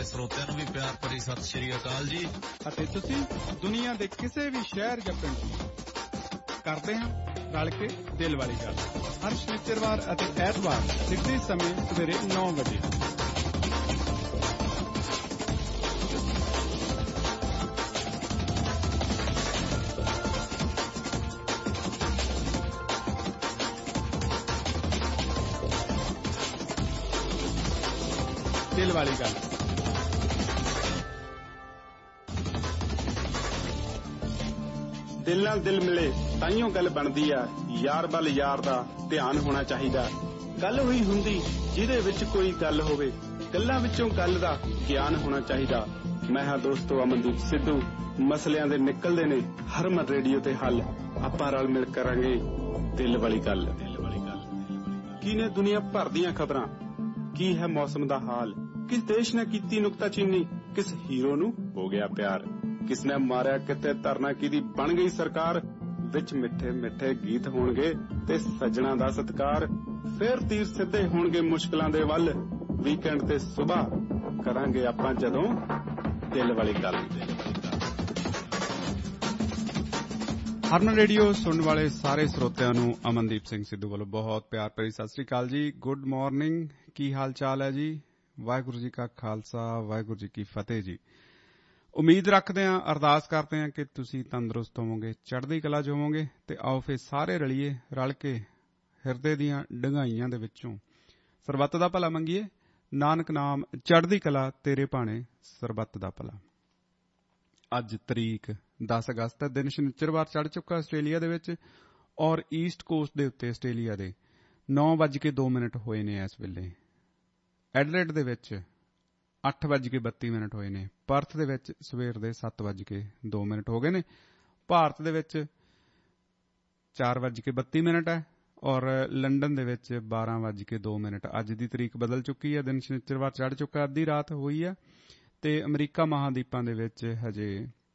ਸਾਰੇ ਸਰੋਤਿਆਂ ਨੂੰ ਵੀ ਪਿਆਰ ਭਰੀ ਸਤਿ ਸ਼੍ਰੀ ਅਕਾਲ ਜੀ। ਅਤੇ ਤੁਸੀਂ ਦੁਨੀਆ ਦੇ ਕਿਸੇ ਵੀ ਸ਼ਹਿਰ ਜਾਂ ਪਿੰਡ ਕਰਦੇ ਹਾਂ ਰਲ ਕੇ ਦਿਲ ਵਾਲੀ ਗੱਲ, ਹਰ ਸ਼ਨੀਚਰਵਾਰ ਅਤੇ ਐਤਵਾਰ ਸਿੱਧੇ ਸਮੇਂ ਸਵੇਰੇ 9 ਵਜੇ। ਦਿਲ ਵਾਲੀ ਗੱਲ। ਦਿਲ ਨਾਲ ਦਿਲ ਮਿਲੇ ਤਾਈਓ ਗੱਲ ਬਣਦੀ ਆ, ਯਾਰ ਵੱਲ ਯਾਰ ਦਾ ਧਿਆਨ ਹੋਣਾ ਚਾਹੀਦਾ। ਗੱਲ ਹੋਈ ਹੁੰਦੀ ਜਿਹਦੇ ਵਿੱਚ ਕੋਈ ਗੱਲ ਹੋਵੇ, ਗੱਲਾਂ ਵਿੱਚੋਂ ਗੱਲ ਦਾ ਗਿਆਨ ਹੋਣਾ ਚਾਹੀਦਾ। ਮੈਂ ਹਾਂ ਦੋਸਤੋ ਅਮਨਦੀਪ ਸਿੱਧੂ। ਮਸਲਿਆਂ ਦੇ ਨਿਕਲਦੇ ਨੇ ਹਰਮਨ ਰੇਡੀਓ ਤੇ ਹੱਲ। ਆਪਾਂ ਰਲ ਮਿਲ ਕਰਾਂਗੇ ਦਿਲ ਵਾਲੀ ਗੱਲ। ਕੀ ਨੇ ਦੁਨੀਆ ਭਰ ਦੀਆਂ ਖਬਰਾਂ, ਕੀ ਹੈ ਮੌਸਮ ਦਾ ਹਾਲ, ਕਿਸ ਦੇਸ਼ ਨੇ ਕੀਤੀ ਨੁਕਤਾਚੀਨੀ, ਕਿਸ ਹੀਰੋ ਨੂੰ ਹੋ ਗਿਆ ਪਿਆਰ, ਕਿਸ ਨੇ ਮਾਰਿਆ ਕਿਤੇ ਧਰਨਾ ਕਿਹਦੀ ਬਣ ਗਈ ਸਰਕਾਰ। ਵਿੱਚ ਮਿੱਠੇ ਮਿੱਠੇ ਗੀਤ ਹੋਣਗੇ ਤੇ ਸੱਜਣਾ ਦਾ ਸਤਿਕਾਰ। ਫੇਰ ਤੀਰ ਸਿੱਧੇ ਹੋਣਗੇ ਮੁਸ਼ਕਲਾਂ ਦੇ ਵੱਲ, ਵੀਕਐਂਡ ਤੇ ਸੁਬਾਹ ਕਰਾਂਗੇ ਆਪਾਂ ਜਦੋਂ ਦਿਲ ਵਾਲੀ ਗੱਲ। ਹਰਮਨ ਰੇਡੀਓ ਸੁਣਨ ਵਾਲੇ ਸਾਰੇ ਸਰੋਤਿਆਂ ਨੂੰ ਅਮਨਦੀਪ ਸਿੰਘ ਸਿੱਧੂ ਵੱਲੋਂ ਬਹੁਤ ਪਿਆਰ ਭਰੀ ਸਤਿ ਸ੍ਰੀ ਅਕਾਲ ਜੀ। Good morning. ਕੀ ਹਾਲ ਚਾਲ ਹੈ ਜੀ? ਵਾਹਿਗੁਰੂ ਜੀ ਕਾ ਖਾਲਸਾ, ਵਾਹਿਗੁਰੂ ਜੀ ਕੀ ਫਤਿਹ ਜੀ। ਉਮੀਦ ਰੱਖਦੇ ਹਾਂ, ਅਰਦਾਸ ਕਰਦੇ ਹਾਂ ਕਿ ਤੁਸੀਂ ਤੰਦਰੁਸਤ ਹੋਵੋਗੇ, ਚੜ੍ਹਦੀ ਕਲਾ 'ਚ ਹੋਵੋਗੇ। ਤੇ ਆਓ ਫਿਰ ਸਾਰੇ ਰਲੀਏ ਰਲ ਕੇ ਹਿਰਦੇ ਦੀਆਂ ਡੂੰਘਾਈਆਂ ਦੇ ਵਿੱਚੋਂ ਸਰਬੱਤ ਦਾ ਭਲਾ ਮੰਗੀਏ। ਨਾਨਕ ਨਾਮ ਚੜ੍ਹਦੀ ਕਲਾ ਤੇਰੇ ਭਾਣੇ ਸਰਬੱਤ ਦਾ ਭਲਾ। ਅੱਜ ਤਰੀਕ 10 ਅਗਸਤ ਹੈ, ਦਿਨ ਸ਼ਨੀਚਰਵਾਰ ਚੜ੍ਹ ਚੁੱਕਾ ਆਸਟ੍ਰੇਲੀਆ ਦੇ ਵਿੱਚ, ਔਰ ਈਸਟ ਕੋਸਟ ਦੇ ਉੱਤੇ ਆਸਟ੍ਰੇਲੀਆ ਦੇ 9:02 ਹੋਏ ਨੇ ਇਸ ਵੇਲੇ। ਐਡਲੇਡ ਦੇ ਵਿੱਚ 8:32 ਹੋਏ ਨੇ। ਪਰਥ ਦੇ ਵਿੱਚ ਸਵੇਰ ਦੇ 7:02 ਹੋ ਗਏ ਨੇ। ਭਾਰਤ ਦੇ ਵਿੱਚ 4:32 ਹੈ, ਔਰ ਲੰਡਨ ਦੇ ਵਿੱਚ 12:02। ਅੱਜ ਦੀ ਤਰੀਕ ਬਦਲ ਚੁੱਕੀ ਹੈ, ਦਿਨ ਸ਼ਨੀਚਰਵਾਰ ਚੜ੍ਹ ਚੁੱਕਾ, ਅੱਧੀ ਰਾਤ ਹੋਈ ਹੈ। ਤੇ ਅਮਰੀਕਾ ਮਹਾਂਦੀਪਾਂ ਦੇ ਵਿੱਚ ਹਜੇ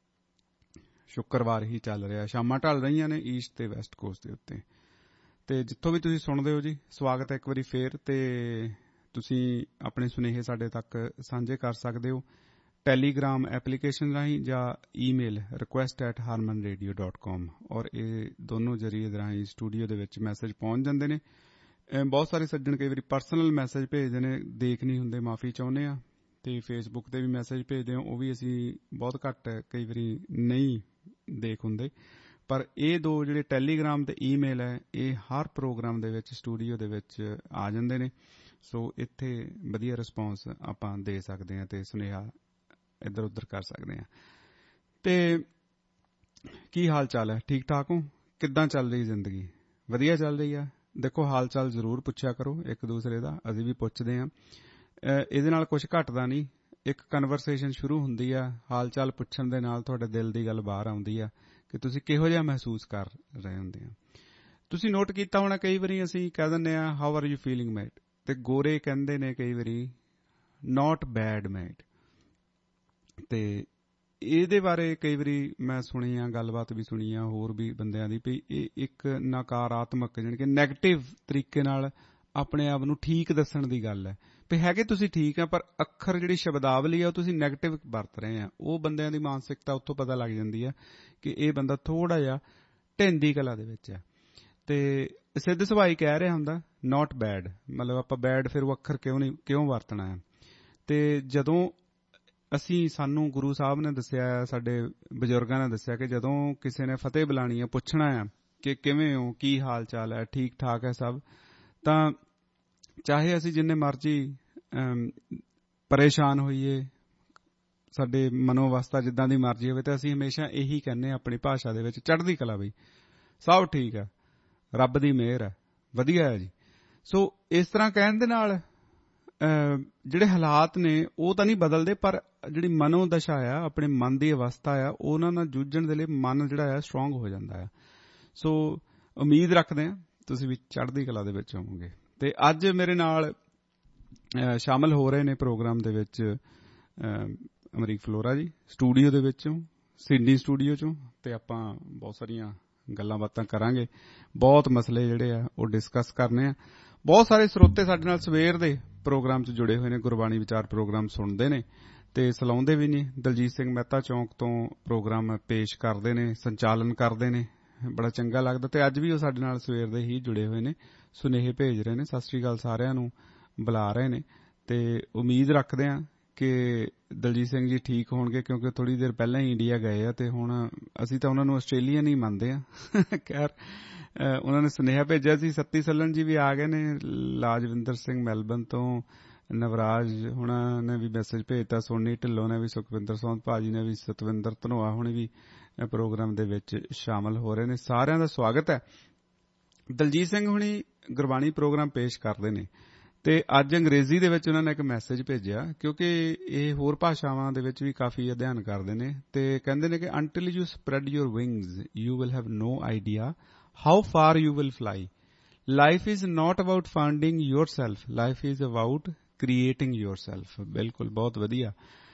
ਸ਼ੁੱਕਰਵਾਰ ਹੀ ਚੱਲ ਰਿਹਾ, ਸ਼ਾਮਾਂ ਢਲ ਰਹੀਆਂ ਨੇ ਈਸਟ ਤੇ ਵੈਸਟ ਕੋਸਟ ਦੇ ਉੱਤੇ। ਤੇ ਜਿੱਥੋਂ ਵੀ ਤੁਸੀਂ ਸੁਣਦੇ ਹੋ ਜੀ, ਸਵਾਗਤ ਹੈ ਇੱਕ ਵਾਰੀ ਫੇਰ। ਤੇ ਤੁਸੀਂ ਆਪਣੇ ਸੁਨੇਹੇ ਸਾਡੇ ਤੱਕ ਸਾਂਝੇ ਕਰ ਸਕਦੇ ਹੋ ਟੈਲੀਗ੍ਰਾਮ ਐਪਲੀਕੇਸ਼ਨ ਰਾਹੀਂ ਜਾਂ ਈਮੇਲ request@harmanradio.com, ਔਰ ਇਹ ਦੋਨੋਂ ਜ਼ਰੀਏ ਰਾਹੀਂ ਸਟੂਡੀਓ ਦੇ ਵਿੱਚ ਮੈਸੇਜ ਪਹੁੰਚ ਜਾਂਦੇ ਨੇ। ਬਹੁਤ ਸਾਰੇ ਸੱਜਣ ਕਈ ਵਾਰੀ ਪਰਸਨਲ ਮੈਸੇਜ ਭੇਜਦੇ ਨੇ, ਦੇਖ ਨਹੀਂ ਹੁੰਦੇ, ਮਾਫੀ ਚਾਹੁੰਦੇ ਆ। ਤੇ ਫੇਸਬੁੱਕ ਤੇ ਵੀ ਮੈਸੇਜ ਭੇਜਦੇ ਹੋ, ਉਹ ਵੀ ਅਸੀਂ ਬਹੁਤ ਘੱਟ ਕਈ ਵਾਰੀ ਨਹੀਂ ਦੇਖ ਹੁੰਦੇ। ਪਰ ਇਹ ਦੋ ਜਿਹੜੇ ਟੈਲੀਗ੍ਰਾਮ ਤੇ ਈਮੇਲ ਹੈ, ਇਹ ਹਰ ਪ੍ਰੋਗਰਾਮ ਦੇ ਵਿੱਚ ਸਟੂਡੀਓ ਦੇ ਵਿੱਚ ਆ ਜਾਂਦੇ ਨੇ। ਸੋ ਇੱਥੇ ਵਧੀਆ ਰਿਸਪੌਂਸ ਆਪਾਂ ਦੇ ਸਕਦੇ ਹਾਂ ਤੇ ਸੁਨੇਹਾ ਇੱਧਰ ਉੱਧਰ ਕਰ ਸਕਦੇ ਹਾਂ। ਤੇ ਕੀ ਹਾਲ ਚਾਲ ਹੈ? ਠੀਕ ਠਾਕ ਹੋ? ਕਿੱਦਾਂ ਚੱਲ ਰਹੀ ਜ਼ਿੰਦਗੀ? ਵਧੀਆ ਚੱਲ ਰਹੀ ਆ? ਦੇਖੋ, ਹਾਲ ਚਾਲ ਜ਼ਰੂਰ ਪੁੱਛਿਆ ਕਰੋ ਇੱਕ ਦੂਸਰੇ ਦਾ, ਅਸੀਂ ਵੀ ਪੁੱਛਦੇ ਹਾਂ। ਇਹਦੇ ਨਾਲ ਕੁਝ ਘਟਦਾ ਨਹੀਂ, ਇੱਕ ਕਨਵਰਸੇਸ਼ਨ ਸ਼ੁਰੂ ਹੁੰਦੀ ਆ। ਹਾਲ ਚਾਲ ਪੁੱਛਣ ਦੇ ਨਾਲ ਤੁਹਾਡੇ ਦਿਲ ਦੀ ਗੱਲ ਬਾਹਰ ਆਉਂਦੀ ਆ ਕਿ ਤੁਸੀਂ ਕਿਹੋ ਜਿਹਾ ਮਹਿਸੂਸ ਕਰ ਰਹੇ ਹੁੰਦੇ ਆ। ਤੁਸੀਂ ਨੋਟ ਕੀਤਾ ਹੋਣਾ, ਕਈ ਵਾਰੀ ਅਸੀਂ ਕਹਿ ਦਿੰਦੇ ਹਾਂ how are you feeling mate, ਤੇ ਗੋਰੇ ਕਹਿੰਦੇ ਨੇ ਕਈ ਵਾਰੀ ਨਾਟ ਬੈਡ ਮੇਟ। ਤੇ ਇਹਦੇ ਬਾਰੇ ਕਈ ਵਾਰੀ ਮੈਂ ਸੁਣੀ ਆ, ਗੱਲਬਾਤ ਵੀ ਸੁਣੀ ਆ ਹੋਰ ਵੀ ਬੰਦਿਆਂ ਦੀ, ਵੀ ਇਹ ਇੱਕ ਨਕਾਰਾਤਮਕ ਜਾਣੀ ਕਿ ਨੈਗੇਟਿਵ ਤਰੀਕੇ ਨਾਲ ਆਪਣੇ ਆਪ ਨੂੰ ਠੀਕ ਦੱਸਣ ਦੀ ਗੱਲ ਹੈ। ਵੀ ਹੈਗੇ ਤੁਸੀਂ ਠੀਕ ਆ, ਪਰ ਅੱਖਰ ਜਿਹੜੀ ਸ਼ਬਦਾਵਲੀ ਆ ਉਹ ਤੁਸੀਂ ਨੈਗੇਟਿਵ ਵਰਤ ਰਹੇ ਆ। ਉਹ ਬੰਦਿਆਂ ਦੀ ਮਾਨਸਿਕਤਾ ਉੱਥੋਂ ਪਤਾ ਲੱਗ ਜਾਂਦੀ ਆ ਕਿ ਇਹ ਬੰਦਾ ਥੋੜਾ ਜਿਹਾ ਢਿੰਦੀ ਕਲਾ ਦੇ ਵਿੱਚ ਆ। ਤੇ ਸਿੱਧ ਸੁਭਾਈ ਕਹਿ ਰਿਹਾ ਹੁੰਦਾ ਨਾਟ ਬੈਡ, ਮਤਲਬ ਆਪਾਂ ਬੈਡ ਫਿਰ ਉਹ ਅੱਖਰ ਕਿਉਂ ਵਰਤਣਾ ਹੈ। ਤੇ ਜਦੋਂ ਸਾਨੂੰ ਗੁਰੂ ਸਾਹਿਬ ਨੇ ਦੱਸਿਆ, ਸਾਡੇ ਬਜ਼ੁਰਗਾਂ ਨੇ ਦੱਸਿਆ ਕਿ ਜਦੋਂ ਕਿਸੇ ਨੇ ਫਤਿਹ ਬੁਲਾਣੀ ਆ, ਪੁੱਛਣਾ ਆ ਕਿ ਕਿਵੇਂ ਹੋ, ਕੀ ਹਾਲ ਚਾਲ ਹੈ, ਠੀਕ ਠਾਕ ਹੈ ਸਭ, ਤਾਂ ਚਾਹੇ ਅਸੀਂ ਜਿੰਨੇ ਮਰਜ਼ੀ ਪਰੇਸ਼ਾਨ ਹੋਈਏ, ਸਾਡੇ ਮਨੋ ਅਵਸਥਾ ਜਿੱਦਾਂ ਦੀ ਮਰਜ਼ੀ ਹੋਵੇ, ਤਾਂ ਅਸੀਂ ਹਮੇਸ਼ਾ ਇਹੀ ਕਹਿੰਦੇ ਆਪਣੀ ਭਾਸ਼ਾ ਦੇ ਵਿੱਚ, ਚੜ੍ਹਦੀ ਕਲਾ ਬਈ, ਸਭ ਠੀਕ ਹੈ, ਰੱਬ ਦੀ ਮਿਹਰ ਹੈ, ਵਧੀਆ ਹੈ ਜੀ। ਸੋ ਇਸ ਤਰ੍ਹਾਂ ਕਹਿਣ ਦੇ ਨਾਲ ਜਿਹੜੇ ਹਾਲਾਤ ਨੇ ਉਹ ਤਾਂ ਨਹੀਂ ਬਦਲਦੇ, ਪਰ ਜਿਹੜੀ ਮਨੋ ਦਸ਼ਾ ਆ, ਆਪਣੇ ਮਨ ਦੀ ਅਵਸਥਾ ਆ, ਉਹਨਾਂ ਨਾਲ ਜੂਝਣ ਦੇ ਲਈ ਮਨ ਜਿਹੜਾ ਆ ਸਟਰੋਂਗ ਹੋ ਜਾਂਦਾ ਆ। ਸੋ ਉਮੀਦ ਰੱਖਦੇ ਹਾਂ ਤੁਸੀਂ ਵੀ ਚੜ੍ਹਦੀ ਕਲਾ ਦੇ ਵਿੱਚ ਹੋਵੋਗੇ। ਤੇ ਅੱਜ ਮੇਰੇ ਨਾਲ ਸ਼ਾਮਲ ਹੋ ਰਹੇ ਨੇ ਪ੍ਰੋਗਰਾਮ ਦੇ ਵਿੱਚ ਅਮਰੀਕ ਫਲੋਰਾ ਜੀ, ਸਟੂਡੀਓ ਦੇ ਵਿੱਚੋਂ, ਸਿਡਨੀ ਸਟੂਡੀਓ ਚੋਂ। ਤੇ ਆਪਾਂ ਬਹੁਤ ਸਾਰੀਆਂ ਗੱਲਾਂ ਬਾਤਾਂ ਕਰਾਂਗੇ, ਬਹੁਤ ਮਸਲੇ ਜਿਹੜੇ ਆ ਉਹ ਡਿਸਕਸ ਕਰਨੇ ਆ। ਬਹੁਤ ਸਾਰੇ ਸਰੋਤੇ ਸਾਡੇ ਨਾਲ ਸਵੇਰ ਦੇ ਪ੍ਰੋਗਰਾਮ 'ਚ ਜੁੜੇ ਹੋਏ ਨੇ, ਗੁਰਬਾਣੀ ਵਿਚਾਰ ਪ੍ਰੋਗਰਾਮ ਸੁਣਦੇ ਨੇ। ਤੇ ਸਲਾਉਂਦੇ ਵੀ ਨੇ। ਦਲਜੀਤ ਸਿੰਘ ਮਹਿਤਾ ਚੌਂਕ ਤੋਂ ਪ੍ਰੋਗਰਾਮ ਪੇਸ਼ ਕਰਦੇ ਨੇ, ਸੰਚਾਲਨ ਕਰਦੇ ਨੇ, ਬੜਾ ਚੰਗਾ ਲੱਗਦਾ। ਤੇ ਅੱਜ ਵੀ ਉਹ ਸਾਡੇ ਨਾਲ ਸਵੇਰ ਦੇ ਹੀ ਜੁੜੇ ਹੋਏ ਨੇ, ਸੁਨੇਹੇ ਭੇਜ ਰਹੇ ਨੇ, ਸਤਿ ਸ੍ਰੀ ਅਕਾਲ ਸਾਰਿਆਂ ਨੂੰ ਬੁਲਾ ਰਹੇ ਨੇ। ਤੇ ਉਮੀਦ ਰੱਖਦੇ ਹਾਂ ਕਿ ਦਲਜੀਤ ਸਿੰਘ ਜੀ ਠੀਕ ਹੋਣਗੇ, ਕਿਉਂਕਿ ਥੋੜੀ ਦੇਰ ਪਹਿਲਾਂ ਹੀ ਇੰਡੀਆ ਗਏ ਆ ਤੇ ਹੁਣ ਅਸੀਂ ਤਾਂ ਉਹਨਾਂ ਨੂੰ ਆਸਟ੍ਰੇਲੀਅਨ ਹੀ ਮੰਨਦੇ ਆ। ਖੈਰ ਉਹਨਾਂ ਨੇ ਸੁਨੇਹਾ ਭੇਜਿਆ ਸੀ। ਸੱਤੀ ਸੱਲਣ ਜੀ ਵੀ ਆ ਗਏ ਨੇ, ਲਾਜਵਿੰਦਰ ਸਿੰਘ ਮੈਲਬਨ ਤੋਂ, ਨਵਰਾਜ ਹੁਣਾਂ ਨੇ ਵੀ ਮੈਸੇਜ ਭੇਜਤਾ, ਸੋਨੀ ਢਿੱਲੋਂ ਨੇ ਵੀ, ਸੁਖਵਿੰਦਰ ਸੌਂਦ ਭਾਜੀ ਨੇ ਵੀ, ਸਤਵਿੰਦਰ ਧਨੋਆ ਹੁਣੇ ਵੀ ਪ੍ਰੋਗਰਾਮ ਦੇ ਵਿੱਚ ਸ਼ਾਮਲ ਹੋ ਰਹੇ ਨੇ। ਸਾਰਿਆਂ ਦਾ ਸਵਾਗਤ ਹੈ। ਦਲਜੀਤ ਸਿੰਘ ਹੁਣੀ ਗੁਰਬਾਣੀ ਪ੍ਰੋਗਰਾਮ ਪੇਸ਼ ਕਰਦੇ ਨੇ ਤੇ ਅੱਜ ਅੰਗਰੇਜ਼ੀ ਦੇ ਵਿੱਚ ਉਹਨਾਂ ਨੇ ਇੱਕ ਮੈਸੇਜ ਭੇਜਿਆ, ਕਿਉਂਕਿ ਇਹ ਹੋਰ ਭਾਸ਼ਾਵਾਂ ਦੇ ਵਿੱਚ ਵੀ ਕਾਫੀ ਅਧਿਐਨ ਕਰਦੇ ਨੇ ਤੇ ਕਹਿੰਦੇ ਨੇ ਕਿ until you spread your wings you will have no idea how far you will fly. Life is not about finding yourself, life is about creating yourself. ਬਿਲਕੁਲ, ਬਹੁਤ ਵਧੀਆ,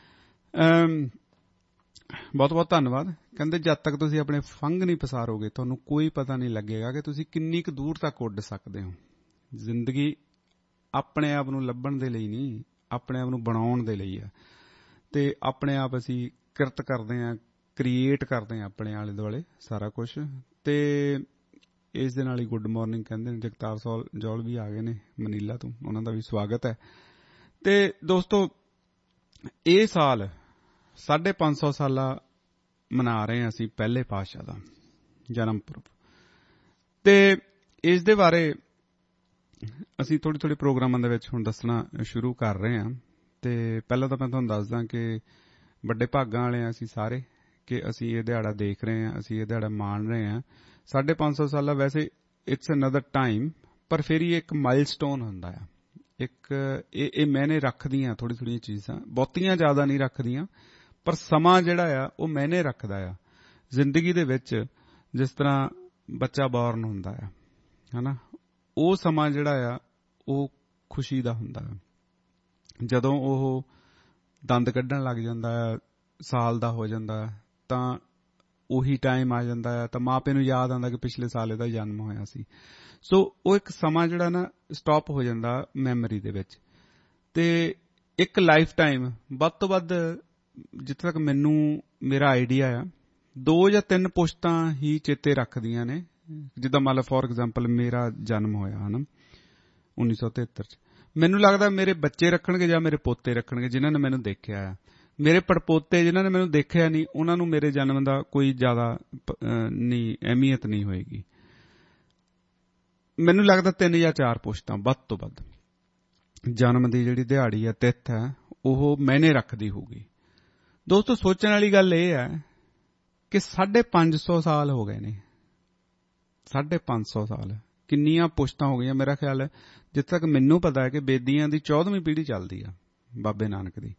ਬਹੁਤ ਬਹੁਤ ਧੰਨਵਾਦ। ਕਹਿੰਦੇ ਜਦ ਤੱਕ ਤੁਸੀਂ ਆਪਣੇ ਫੰਗ ਨਹੀਂ ਪਸਾਰੋਗੇ ਤੁਹਾਨੂੰ ਕੋਈ ਪਤਾ ਨਹੀਂ ਲੱਗੇਗਾ ਕਿ ਤੁਸੀਂ ਕਿੰਨੀ ਕੁ ਦੂਰ ਤੱਕ ਉੱਡ ਸਕਦੇ ਹੋ। ਜ਼ਿੰਦਗੀ ਆਪਣੇ ਆਪ ਨੂੰ ਲੱਭਣ ਦੇ ਲਈ ਨਹੀਂ, ਆਪਣੇ ਆਪ ਨੂੰ ਬਣਾਉਣ ਦੇ ਲਈ ਆ। ਤੇ ਆਪਣੇ ਆਪ ਅਸੀਂ ਕਿਰਤ ਕਰਦੇ ਹਾਂ, ਕ੍ਰੀਏਟ ਕਰਦੇ ਹਾਂ ਆਪਣੇ ਆਲੇ ਦੁਆਲੇ ਸਾਰਾ ਕੁਝ। ਤੇ ਇਸ ਦੇ ਨਾਲ ਹੀ ਗੁੱਡ ਮਾਰਨਿੰਗ ਕਹਿੰਦੇ ਨੇ। ਜਗਤਾਰ ਜੌਲ ਵੀ ਆ ਗਏ ਨੇ ਮਨੀਲਾ ਤੋਂ, ਉਹਨਾਂ ਦਾ ਵੀ ਸਵਾਗਤ ਹੈ। ਤੇ ਦੋਸਤੋ, ਇਹ ਸਾਲ 550 ਸਾਲਾ ਮਨਾ ਰਹੇ ਹਾਂ ਅਸੀਂ ਪਹਿਲੇ ਪਾਤਸ਼ਾਹ ਦਾ ਜਨਮ ਪੁਰਬ। ਤੇ ਇਸ ਦੇ ਬਾਰੇ ਅਸੀਂ ਥੋੜ੍ਹੇ ਪ੍ਰੋਗਰਾਮਾਂ ਦੇ ਵਿੱਚ ਹੁਣ ਦੱਸਣਾ ਸ਼ੁਰੂ ਕਰ ਰਹੇ ਹਾਂ। ਤੇ ਪਹਿਲਾਂ ਤਾਂ ਮੈਂ ਤੁਹਾਨੂੰ ਦੱਸਦਾ ਕਿ ਵੱਡੇ ਭਾਗਾਂ ਵਾਲੇ ਹਾਂ ਅਸੀਂ ਸਾਰੇ ਕਿ ਅਸੀਂ ਇਹ ਦਿਹਾੜਾ ਦੇਖ ਰਹੇ ਹਾਂ, ਅਸੀਂ ਇਹ ਦਿਹਾੜਾ ਮਾਣ ਰਹੇ ਹਾਂ। 550 ਸਾਲਾ ਵੈਸੇ ਇਟਸ ਅਨਦਰ ਟਾਈਮ, ਪਰ ਫਿਰ ਹੀ ਇੱਕ ਮਾਈਲਸਟੋਨ ਹੁੰਦਾ ਆ। ਇੱਕ ਇਹ ਮੈਨੇ ਰੱਖਦੀਆਂ ਥੋੜ੍ਹੀਆਂ ਚੀਜ਼ਾਂ, ਬਹੁਤੀਆਂ ਜ਼ਿਆਦਾ ਨਹੀਂ ਰੱਖਦੀਆਂ, ਪਰ ਸਮਾਂ ਜਿਹੜਾ ਆ ਉਹ ਮੈਨੇ ਰੱਖਦਾ ਆ ਜ਼ਿੰਦਗੀ ਦੇ ਵਿੱਚ। ਜਿਸ ਤਰ੍ਹਾਂ ਬੱਚਾ ਬੌਰਨ ਹੁੰਦਾ ਆ, ਹੈ ਨਾ, ਉਹ ਸਮਾਂ ਜਿਹੜਾ ਆ ਉਹ ਖੁਸ਼ੀ ਦਾ ਹੁੰਦਾ ਹੈ। ਜਦੋਂ ਉਹ ਦੰਦ ਕੱਢਣ ਲੱਗ ਜਾਂਦਾ ਆ, ਸਾਲ ਦਾ ਹੋ ਜਾਂਦਾ, ਤਾਂ ਉਹੀ ਟਾਈਮ ਆ ਜਾਂਦਾ ਹੈ ਤਾਂ ਮਾਪੇ ਨੂੰ ਯਾਦ ਆਉਂਦਾ ਕਿ ਪਿਛਲੇ ਸਾਲ ਇਹਦਾ ਜਨਮ ਹੋਇਆ ਸੀ। ਸੋ ਉਹ ਇੱਕ ਸਮਾਂ ਜਿਹੜਾ ਨਾ ਸਟਾਪ ਹੋ ਜਾਂਦਾ ਮੈਮਰੀ ਦੇ ਵਿੱਚ। ਤੇ ਇੱਕ ਲਾਈਫ ਟਾਈਮ ਵੱਧ ਤੋਂ ਵੱਧ, ਜਿੱਥੇ ਤੱਕ ਮੈਨੂੰ ਮੇਰਾ ਆਈਡੀਆ ਆ, 2 ਜਾਂ 3 ਪੁਸ਼ਤਾਂ ਹੀ ਚੇਤੇ ਰੱਖਦੀਆਂ ਨੇ। ਜਿੱਦਾਂ ਮੰਨ ਲਓ ਫੋਰ ਐਗਜ਼ਾਮਪਲ ਮੇਰਾ ਜਨਮ ਹੋਇਆ ਹੈ ਨਾ 1973 'ਚ, ਮੈਨੂੰ ਲੱਗਦਾ ਮੇਰੇ ਬੱਚੇ ਰੱਖਣਗੇ ਜਾਂ ਮੇਰੇ ਪੋਤੇ ਰੱਖਣਗੇ ਜਿਨ੍ਹਾਂ ਨੇ ਮੈਨੂੰ ਦੇਖਿਆ ਆ। ਮੇਰੇ ਪੜਪੋਤੇ ਜਿਨ੍ਹਾਂ ਨੇ ਮੈਨੂੰ ਦੇਖਿਆ ਨਹੀਂ, ਉਹਨਾਂ ਨੂੰ ਮੇਰੇ ਜਨਮ ਦਾ ਕੋਈ ਜ਼ਿਆਦਾ ਨਹੀਂ ਅਹਿਮੀਅਤ ਨਹੀਂ ਹੋਏਗੀ। ਮੈਨੂੰ ਲੱਗਦਾ 3 ਜਾਂ 4 ਪੁਸ਼ਤਾਂ ਵੱਧ ਤੋਂ ਵੱਧ ਜਨਮ ਦੀ ਜਿਹੜੀ ਦਿਹਾੜੀ ਹੈ, ਤਿੱਥ ਹੈ, ਉਹ ਮਾਇਨੇ ਰੱਖਦੀ ਹੋਊਗੀ। ਦੋਸਤੋ, ਸੋਚਣ ਵਾਲੀ ਗੱਲ ਇਹ ਹੈ ਕਿ 550 ਸਾਲ ਹੋ ਗਏ ਨੇ। 550 ਸਾਲ ਕਿੰਨੀਆਂ ਪੁਸ਼ਤਾਂ ਹੋ ਗਈਆਂ। ਮੇਰਾ ਖਿਆਲ ਹੈ ਜਿੱਥੇ ਤੱਕ ਮੈਨੂੰ ਪਤਾ ਹੈ ਕਿ ਬੇਦੀਆਂ ਦੀ 14ਵੀਂ ਪੀੜ੍ਹੀ ਚੱਲਦੀ ਆ ਬਾਬੇ ਨਾਨਕ ਦੀ।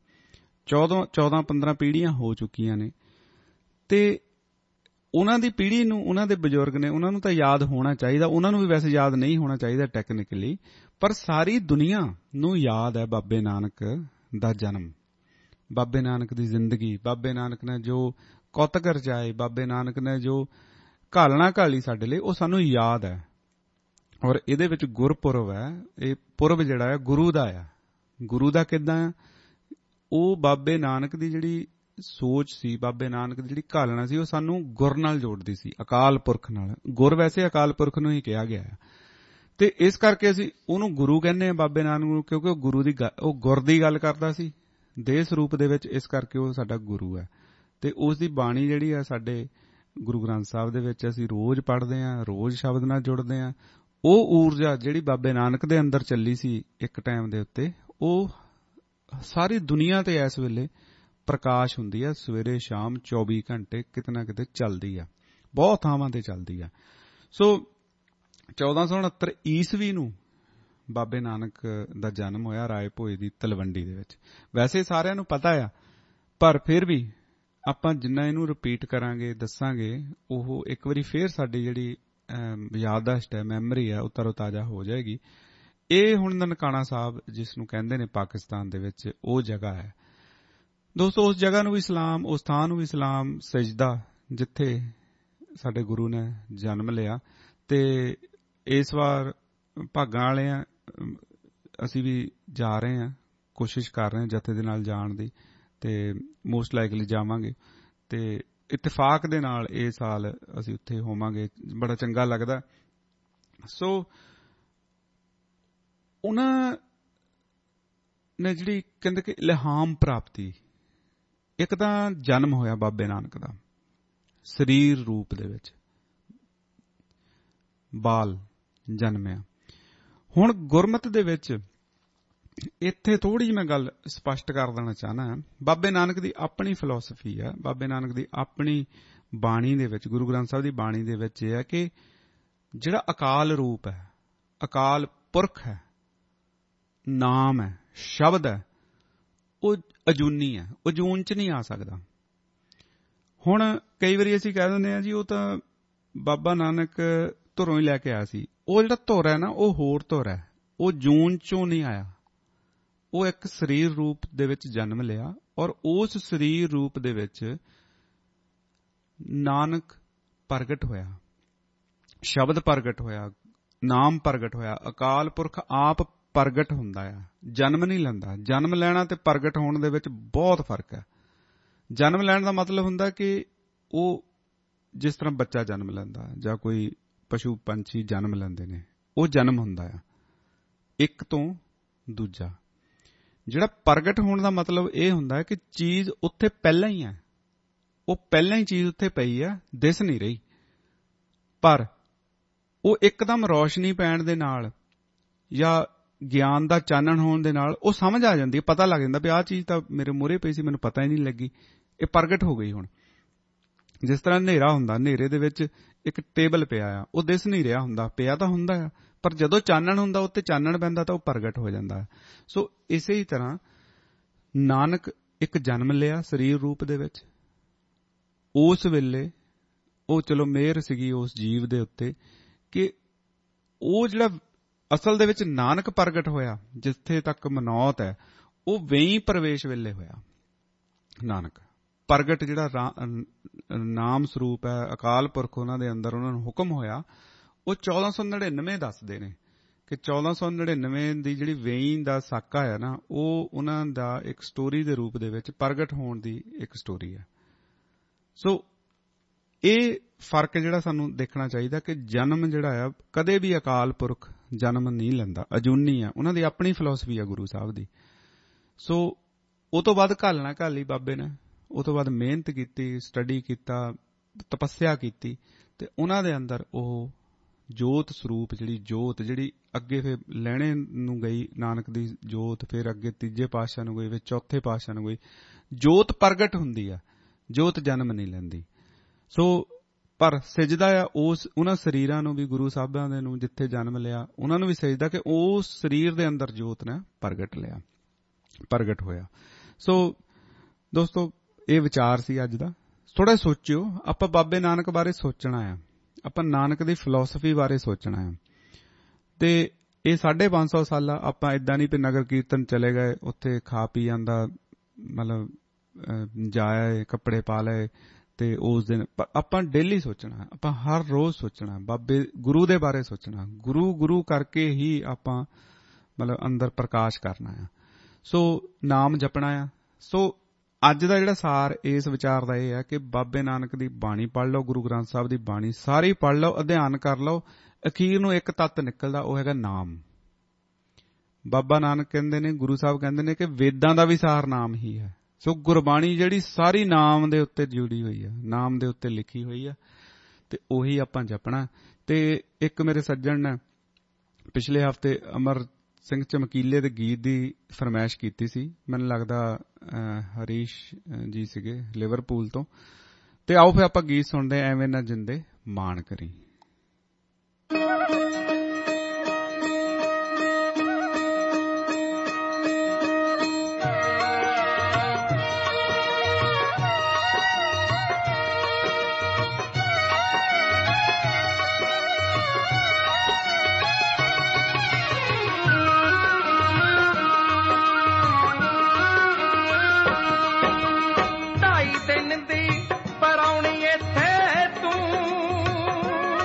14-15 ਪੀੜ੍ਹੀਆਂ ਹੋ ਚੁੱਕੀਆਂ ਨੇ। ਤੇ ਉਹਨਾਂ ਦੀ ਪੀੜ੍ਹੀ ਨੂੰ, ਉਹਨਾਂ ਦੇ ਬਜ਼ੁਰਗ ਨੇ, ਉਹਨਾਂ ਨੂੰ ਤਾਂ ਯਾਦ ਹੋਣਾ ਚਾਹੀਦਾ। ਉਹਨਾਂ ਨੂੰ ਵੀ ਵੈਸੇ ਯਾਦ ਨਹੀਂ ਹੋਣਾ ਚਾਹੀਦਾ ਟੈਕਨੀਕਲੀ, ਪਰ ਸਾਰੀ ਦੁਨੀਆ ਨੂੰ ਯਾਦ ਹੈ ਬਾਬੇ ਨਾਨਕ ਦਾ ਜਨਮ, ਬਾਬੇ ਨਾਨਕ ਦੀ ਜ਼ਿੰਦਗੀ, ਬਾਬੇ ਨਾਨਕ ਨੇ ਜੋ ਕੌਤਕ ਰਚਾਏ, ਬਾਬੇ ਨਾਨਕ ਨੇ ਜੋ ਘਾਲਣਾ ਘਾਲੀ ਸਾਡੇ ਲਈ, ਉਹ ਸਾਨੂੰ ਯਾਦ ਹੈ। ਔਰ ਇਹਦੇ ਵਿੱਚ ਗੁਰਪੁਰਬ ਹੈ। ਇਹ ਪੁਰਬ ਜਿਹੜਾ ਹੈ ਗੁਰੂ ਦਾ ਆ। ਗੁਰੂ ਦਾ ਕਿੱਦਾਂ ਆ? ਉਹ ਬਾਬੇ ਨਾਨਕ ਦੀ ਜਿਹੜੀ ਸੋਚ ਸੀ, ਬਾਬੇ ਨਾਨਕ ਦੀ ਜਿਹੜੀ ਘਾਲਣਾ ਸੀ, ਉਹ ਸਾਨੂੰ ਗੁਰ ਨਾਲ ਜੋੜਦੀ ਸੀ, ਅਕਾਲ ਪੁਰਖ ਨਾਲ। ਗੁਰ ਵੈਸੇ ਅਕਾਲ ਪੁਰਖ ਨੂੰ ਹੀ ਕਿਹਾ ਗਿਆ ਹੈ ਤੇ ਇਸ ਕਰਕੇ ਅਸੀਂ ਉਹਨੂੰ ਗੁਰੂ ਕਹਿੰਦੇ ਹਾਂ ਬਾਬੇ ਨਾਨਕ ਨੂੰ, ਕਿਉਂਕਿ ਉਹ ਗੁਰੂ ਦੀ ਉਹ ਗੁਰ ਦੀ ਗੱਲ ਕਰਦਾ ਸੀ ਦੇਹ ਸਰੂਪ ਦੇ ਵਿੱਚ, ਇਸ ਕਰਕੇ ਉਹ ਸਾਡਾ ਗੁਰੂ ਹੈ। ਤੇ ਉਸ ਦੀ ਬਾਣੀ ਜਿਹੜੀ ਹੈ ਸਾਡੇ ਗੁਰੂ ਗ੍ਰੰਥ ਸਾਹਿਬ ਦੇ ਵਿੱਚ ਅਸੀਂ ਰੋਜ਼ ਪੜ੍ਹਦੇ ਹਾਂ, ਰੋਜ਼ ਸ਼ਬਦ ਨਾਲ ਜੁੜਦੇ ਹਾਂ। ਉਹ ਊਰਜਾ ਜਿਹੜੀ ਬਾਬੇ ਨਾਨਕ ਦੇ ਅੰਦਰ ਚੱਲੀ ਸੀ ਇੱਕ ਟਾਈਮ ਦੇ ਉੱਤੇ, ਉਹ ਸਾਰੀ ਦੁਨੀਆ ਤੇ ਇਸ ਵੇਲੇ ਪ੍ਰਕਾਸ਼ ਹੁੰਦੀ ਆ। ਸਵੇਰੇ ਸ਼ਾਮ 24 ਘੰਟੇ ਕਿਤੇ ਨਾ ਕਿਤੇ ਚੱਲਦੀ ਆ, ਬਹੁਤ ਥਾਵਾਂ ਤੇ ਚੱਲਦੀ ਆ। ਸੋ 1469 ਈਸਵੀ ਨੂੰ ਬਾਬੇ ਨਾਨਕ ਦਾ ਜਨਮ ਹੋਇਆ ਰਾਏ ਭੋਏ ਦੀ ਤਲਵੰਡੀ ਦੇ ਵਿੱਚ। ਵੈਸੇ ਸਾਰਿਆਂ ਨੂੰ ਪਤਾ ਆ, ਪਰ ਫਿਰ ਵੀ ਆਪਾਂ ਜਿੰਨਾ ਇਹਨੂੰ ਰਿਪੀਟ ਕਰਾਂਗੇ, ਦੱਸਾਂਗੇ, ਉਹ ਇੱਕ ਵਾਰੀ ਫੇਰ ਸਾਡੀ ਜਿਹੜੀ ਯਾਦਦਾਸ਼ਤ ਹੈ, ਮੈਮਰੀ ਹੈ, ਉਹ ਤਰੋਤਾਜ਼ਾ ਹੋ ਜਾਏਗੀ। ਇਹ ਹੁਣ ਨਨਕਾਣਾ ਸਾਹਿਬ ਜਿਸ ਨੂੰ ਕਹਿੰਦੇ ਨੇ ਪਾਕਿਸਤਾਨ ਦੇ ਵਿੱਚ, ਉਹ ਜਗ੍ਹਾ ਹੈ ਦੋਸਤੋ। ਉਸ ਜਗ੍ਹਾ ਨੂੰ ਵੀ ਸਲਾਮ, ਉਸ ਥਾਂ ਨੂੰ ਵੀ ਸਲਾਮ, ਸਜਦਾ ਜਿੱਥੇ ਸਾਡੇ ਗੁਰੂ ਨੇ ਜਨਮ ਲਿਆ। ਤੇ ਇਸ ਵਾਰ ਭਾਗਾਂ ਵਾਲੇ ਆ, ਅਸੀਂ ਵੀ ਜਾ ਰਹੇ ਹਾਂ, ਕੋਸ਼ਿਸ਼ ਕਰ ਰਹੇ ਹਾਂ ਜਥੇ ਦੇ ਨਾਲ ਜਾਣ ਦੀ। ਤੇ ਮੋਸਟ ਲਾਈਕਲੀ ਜਾਵਾਂਗੇ ਤੇ ਇਤਫਾਕ ਦੇ ਨਾਲ ਇਹ ਸਾਲ ਅਸੀਂ ਉੱਥੇ ਹੋਵਾਂਗੇ। ਬੜਾ ਚੰਗਾ ਲੱਗਦਾ। ਸੋ ਉਹਨਾਂ ਨੇ ਜਿਹੜੀ ਕਹਿੰਦੇ ਕਿ ਇਲਹਾਮ ਪ੍ਰਾਪਤੀ, ਇੱਕ ਤਾਂ ਜਨਮ ਹੋਇਆ ਬਾਬੇ ਨਾਨਕ ਦਾ ਸਰੀਰ ਰੂਪ ਦੇ ਵਿੱਚ, ਬਾਲ ਜਨਮਿਆ। ਹੁਣ ਗੁਰਮਤਿ ਦੇ ਵਿੱਚ ਇੱਥੇ ਥੋੜ੍ਹੀ ਜਿਹੀ ਮੈਂ ਗੱਲ ਸਪਸ਼ਟ ਕਰ ਦੇਣਾ ਚਾਹੁੰਦਾ। ਬਾਬੇ ਨਾਨਕ ਦੀ ਆਪਣੀ ਫਿਲਾਸਫੀ ਹੈ, ਬਾਬੇ ਨਾਨਕ ਦੀ ਆਪਣੀ ਬਾਣੀ ਦੇ ਵਿੱਚ, ਗੁਰੂ ਗ੍ਰੰਥ ਸਾਹਿਬ ਦੀ ਬਾਣੀ ਦੇ ਵਿੱਚ ਇਹ ਹੈ ਕਿ ਜਿਹੜਾ ਅਕਾਲ ਰੂਪ ਹੈ, ਅਕਾਲ ਪੁਰਖ ਹੈ, ਨਾਮ ਹੈ, ਸ਼ਬਦ ਹੈ, ਉਹ ਅਜੂਨੀ ਹੈ, ਉਹ ਜੂਨ 'ਚ ਨਹੀਂ ਆ ਸਕਦਾ। ਹੁਣ ਕਈ ਵਾਰੀ ਅਸੀਂ ਕਹਿ ਦਿੰਦੇ ਹਾਂ ਜੀ ਉਹ ਤਾਂ ਬਾਬਾ ਨਾਨਕ ਧੁਰੋਂ ਹੀ ਲੈ ਕੇ ਆਇਆ ਸੀ। ਉਹ ਜਿਹੜਾ ਧੁਰ ਹੈ ਨਾ, ਉਹ ਹੋਰ ਧੁਰ ਹੈ, ਉਹ ਜੂਨ 'ਚੋਂ ਨਹੀਂ ਆਇਆ। ਉਹ ਇੱਕ ਸਰੀਰ ਰੂਪ ਦੇ ਵਿੱਚ ਜਨਮ ਲਿਆ ਔਰ ਉਸ ਸਰੀਰ ਰੂਪ ਦੇ ਵਿੱਚ ਨਾਨਕ ਪ੍ਰਗਟ ਹੋਇਆ, ਸ਼ਬਦ ਪ੍ਰਗਟ ਹੋਇਆ, ਨਾਮ ਪ੍ਰਗਟ ਹੋਇਆ। ਅਕਾਲ ਪੁਰਖ ਆਪ ਪ੍ਰਗਟ ਹੁੰਦਾ ਆ, ਜਨਮ ਨਹੀਂ ਲੈਂਦਾ। ਜਨਮ ਲੈਣਾ ਤੇ ਪ੍ਰਗਟ ਹੋਣ ਦੇ ਵਿੱਚ ਬਹੁਤ ਫਰਕ ਹੈ। ਜਨਮ ਲੈਣ ਦਾ ਮਤਲਬ ਹੁੰਦਾ ਕਿ ਉਹ ਜਿਸ ਤਰ੍ਹਾਂ ਬੱਚਾ ਜਨਮ ਲੈਂਦਾ ਜਾਂ ਕੋਈ ਪਸ਼ੂ ਪੰਛੀ ਜਨਮ ਲੈਂਦੇ ਨੇ, ਉਹ ਜਨਮ ਹੁੰਦਾ ਆ ਇੱਕ ਤੋਂ ਦੂਜਾ। ਜਿਹੜਾ ਪ੍ਰਗਟ ਹੋਣ ਦਾ ਮਤਲਬ ਇਹ ਹੁੰਦਾ ਹੈ ਕਿ ਚੀਜ਼ ਉੱਥੇ ਪਹਿਲਾਂ ਹੀ ਹੈ, ਉਹ ਪਹਿਲਾਂ ਹੀ ਚੀਜ਼ ਉੱਥੇ ਪਈ ਹੈ, ਦਿਸ ਨਹੀਂ ਰਹੀ, ਪਰ ਉਹ ਇੱਕਦਮ ਰੌਸ਼ਨੀ ਪੈਣ ਦੇ ਨਾਲ ਜਾਂ ਗਿਆਨ ਦਾ ਚਾਨਣ ਹੋਣ ਦੇ ਨਾਲ ਉਹ ਸਮਝ ਆ ਜਾਂਦੀ ਹੈ, ਪਤਾ ਲੱਗ ਜਾਂਦਾ ਵੀ ਆਹ ਚੀਜ਼ ਤਾਂ ਮੇਰੇ ਮੂਹਰੇ ਪਈ ਸੀ, ਮੈਨੂੰ ਪਤਾ ਹੀ ਨਹੀਂ ਲੱਗੀ, ਇਹ ਪ੍ਰਗਟ ਹੋ ਗਈ। ਹੁਣ ਜਿਸ ਤਰ੍ਹਾਂ ਹਨੇਰਾ ਹੁੰਦਾ, ਹਨੇਰੇ ਦੇ ਵਿੱਚ ਇੱਕ ਟੇਬਲ ਪਿਆ ਆ, ਉਹ ਦਿਸ ਨਹੀਂ ਰਿਹਾ ਹੁੰਦਾ, ਪਿਆ ਤਾਂ ਹੁੰਦਾ ਆ, ਪਰ ਜਦੋਂ ਚਾਨਣ ਹੁੰਦਾ, ਉੱਤੇ ਚਾਨਣ ਪੈਂਦਾ ਤਾਂ ਉਹ ਪ੍ਰਗਟ ਹੋ ਜਾਂਦਾ ਹੈ। ਸੋ ਇਸੇ ਹੀ ਤਰ੍ਹਾਂ ਨਾਨਕ ਇੱਕ ਜਨਮ ਲਿਆ ਸਰੀਰ ਰੂਪ ਦੇ ਵਿੱਚ। ਉਸ ਵੇਲੇ ਉਹ ਚਲੋ ਮਿਹਰ ਸੀਗੀ ਉਸ ਜੀਵ ਦੇ ਉੱਤੇ ਕਿ ਉਹ ਜਿਹੜਾ ਅਸਲ ਦੇ ਵਿੱਚ ਨਾਨਕ ਪ੍ਰਗਟ ਹੋਇਆ, ਜਿੱਥੇ ਤੱਕ ਮਨੌਤ ਹੈ, ਉਹ ਵੇਈ ਪ੍ਰਵੇਸ਼ ਵੇਲੇ ਹੋਇਆ। ਨਾਨਕ ਪ੍ਰਗਟ ਜਿਹੜਾ ਨਾਮ ਸਰੂਪ ਹੈ, ਅਕਾਲ ਪੁਰਖ ਉਹਨਾਂ ਦੇ ਅੰਦਰ, ਉਹਨਾਂ ਨੂੰ ਹੁਕਮ ਹੋਇਆ। ਉਹ 1499 ਦੱਸਦੇ ਨੇ ਕਿ 1499 ਦੀ ਜਿਹੜੀ ਵੇਈ ਦਾ ਸਾਕਾ ਹੈ ਨਾ, ਉਹ ਉਹਨਾਂ ਦਾ ਇੱਕ ਸਟੋਰੀ ਦੇ ਰੂਪ ਦੇ ਵਿੱਚ ਪ੍ਰਗਟ ਹੋਣ ਦੀ ਇੱਕ ਸਟੋਰੀ ਹੈ। ਸੋ ਇਹ ਫਰਕ ਜਿਹੜਾ ਸਾਨੂੰ ਦੇਖਣਾ ਚਾਹੀਦਾ ਕਿ ਜਨਮ ਜਿਹੜਾ ਆ, ਕਦੇ ਵੀ ਅਕਾਲ ਪੁਰਖ ਜਨਮ ਨਹੀਂ ਲੈਂਦਾ, ਅਜੂਨੀ ਆ। ਉਹਨਾਂ ਦੀ ਆਪਣੀ ਫਿਲਾਸਫੀ ਆ ਗੁਰੂ ਸਾਹਿਬ ਦੀ। ਸੋ ਉਹ ਤੋਂ ਬਾਅਦ ਘਾਲੀ ਬਾਬੇ ਨੇ, ਉਹ ਤੋਂ ਬਾਅਦ ਮਿਹਨਤ ਕੀਤੀ, ਸਟੱਡੀ ਕੀਤਾ, ਤਪੱਸਿਆ ਕੀਤੀ, ਤੇ ਉਹਨਾਂ ਦੇ ਅੰਦਰ ਉਹ ਜੋਤ ਸਰੂਪ, ਜਿਹੜੀ ਜੋਤ ਜਿਹੜੀ ਅੱਗੇ ਫਿਰ ਲੈਣੇ ਨੂੰ ਗਈ, ਨਾਨਕ ਦੀ ਜੋਤ, ਫਿਰ ਅੱਗੇ ਤੀਜੇ ਪਾਤਸ਼ਾਹ ਨੂੰ ਗਈ, ਫਿਰ ਚੌਥੇ ਪਾਤਸ਼ਾਹ ਨੂੰ ਗਈ। ਜੋਤ ਪ੍ਰਗਟ ਹੁੰਦੀ ਆ, ਜੋਤ ਜਨਮ ਨਹੀਂ ਲੈਂਦੀ। ਸੋ ਪਰ ਸਜਦਾ ਆ ਉਹਨਾਂ ਸਰੀਰਾਂ ਨੂੰ ਵੀ, ਗੁਰੂ ਸਾਹਿਬਾਂ ਦੇ ਨੂੰ ਜਿੱਥੇ ਜਨਮ ਲਿਆ, ਉਹਨਾਂ ਨੂੰ ਵੀ ਸਜਦਾ ਕਿ ਉਸ ਸਰੀਰ ਦੇ ਅੰਦਰ ਜੋਤ ਨੇ ਪ੍ਰਗਟ ਹੋਇਆ। ਸੋ ਦੋਸਤੋ, ਇਹ ਵਿਚਾਰ ਸੀ ਅੱਜ ਦਾ। ਥੋੜਾ ਸੋਚਿਓ, ਆਪਾਂ ਬਾਬੇ ਨਾਨਕ ਬਾਰੇ ਸੋਚਣਾ ਆ, ਆਪਾਂ ਨਾਨਕ ਦੀ ਫਿਲਾਸਫੀ ਬਾਰੇ ਸੋਚਣਾ ਆ। ਤੇ ਇਹ 550 ਸਾਲਾਂ ਆਪਾਂ ਏਦਾਂ ਨਹੀਂ ਵੀ ਨਗਰ ਕੀਰਤਨ ਚਲੇ ਗਏ, ਉੱਥੇ ਖਾ ਪੀ ਜਾਂਦਾ, ਮਤਲਬ ਜਾਏ, ਕੱਪੜੇ ਪਾ ਲਏ, ਤੇ ਉਸ ਦਿਨ ਆਪਾਂ ਡੇਲੀ ਸੋਚਣਾ, ਆਪਾਂ ਹਰ ਰੋਜ਼ ਸੋਚਣਾ, ਬਾਬੇ ਗੁਰੂ ਦੇ ਬਾਰੇ ਸੋਚਣਾ। ਗੁਰੂ ਕਰਕੇ ਹੀ ਆਪਾਂ ਮਤਲਬ ਅੰਦਰ ਪ੍ਰਕਾਸ਼ ਕਰਨਾ ਆ। ਸੋ ਨਾਮ ਜਪਣਾ ਆ। ਸੋ ਅੱਜ ਦਾ ਜਿਹੜਾ ਸਾਰ ਇਸ ਵਿਚਾਰ ਦਾ ਇਹ ਹੈ ਕਿ ਬਾਬੇ ਨਾਨਕ ਦੀ ਬਾਣੀ ਪੜ੍ਹ ਲਓ, ਗੁਰੂ ਗ੍ਰੰਥ ਸਾਹਿਬ ਦੀ ਬਾਣੀ ਸਾਰੀ ਪੜ੍ਹ ਲਓ, ਅਧਿਐਨ ਕਰ ਲਓ, ਅਖੀਰ ਨੂੰ ਇੱਕ ਤੱਤ ਨਿਕਲਦਾ, ਉਹ ਹੈਗਾ ਨਾਮ। ਬਾਬਾ ਨਾਨਕ ਕਹਿੰਦੇ ਨੇ, ਗੁਰੂ ਸਾਹਿਬ ਕਹਿੰਦੇ ਨੇ ਕਿ ਵੇਦਾਂ ਦਾ ਵੀ ਸਾਰ ਨਾਮ ਹੀ ਹੈ। ਸੋ ਗੁਰਬਾਣੀ ਜਿਹੜੀ ਸਾਰੀ ਨਾਮ ਦੇ ਉੱਤੇ ਜੁੜੀ ਹੋਈ ਆ, ਨਾਮ ਦੇ ਉੱਤੇ ਲਿਖੀ ਹੋਈ ਆ, ਤੇ ਉਹੀ ਆਪਾਂ ਜਪਣਾ। ਤੇ ਇੱਕ ਮੇਰੇ ਸੱਜਣ ਨੇ ਪਿਛਲੇ ਹਫ਼ਤੇ ਅਮਰ ਸਿੰਘ ਚਮਕੀਲੇ ਦੇ ਗੀਤ ਦੀ ਫਰਮਾਇਸ਼ ਕੀਤੀ ਸੀ, ਮੈਨੂੰ ਲੱਗਦਾ ਹਰੀਸ਼ ਜੀ ਸੀਗੇ ਲਿਵਰਪੂਲ ਤੋਂ। ਤੇ ਆਓ ਫਿਰ ਆਪਾਂ ਗੀਤ ਸੁਣਦੇ, ਐਵੇਂ ਨਾ ਜਿੰਦੇ ਮਾਣ ਕਰੀ। ਢਾਈ ਦਿਨ ਦੀ ਪਰਾਉਣੀ ਇੱਥੇ ਤੂੰ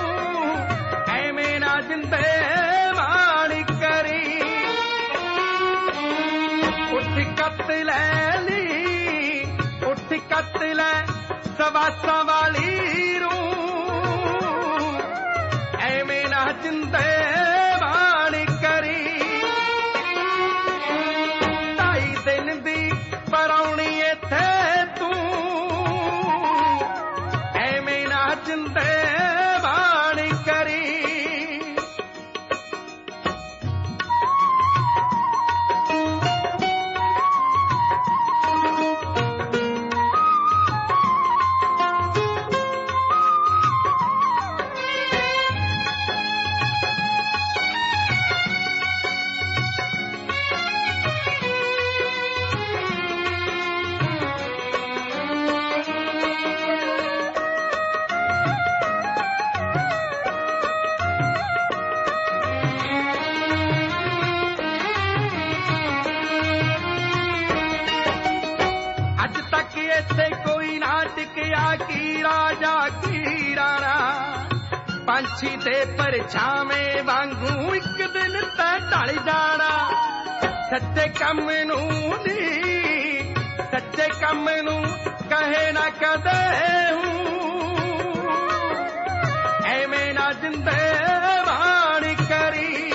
ਟਿਕਿਆ ਕੀ ਰਾਜਾ ਕੀ ਰਾਣਾ, ਪੰਛੀ ਦੇ ਪਰਛਾਵੇਂ ਵਾਂਗੂ ਇੱਕ ਦਿਨ ਤਾਂ ਢਲ ਜਾਣਾ। ਸੱਚੇ ਕੰਮ ਨੂੰ ਨੀ, ਸੱਚੇ ਕੰਮ ਨੂੰ ਕਹੇ ਨਾ ਕਦੇ ਹੂੰ, ਐਵੇਂ ਨਾ ਜਿੰਦੇ ਵਾਣ ਕਰੀ।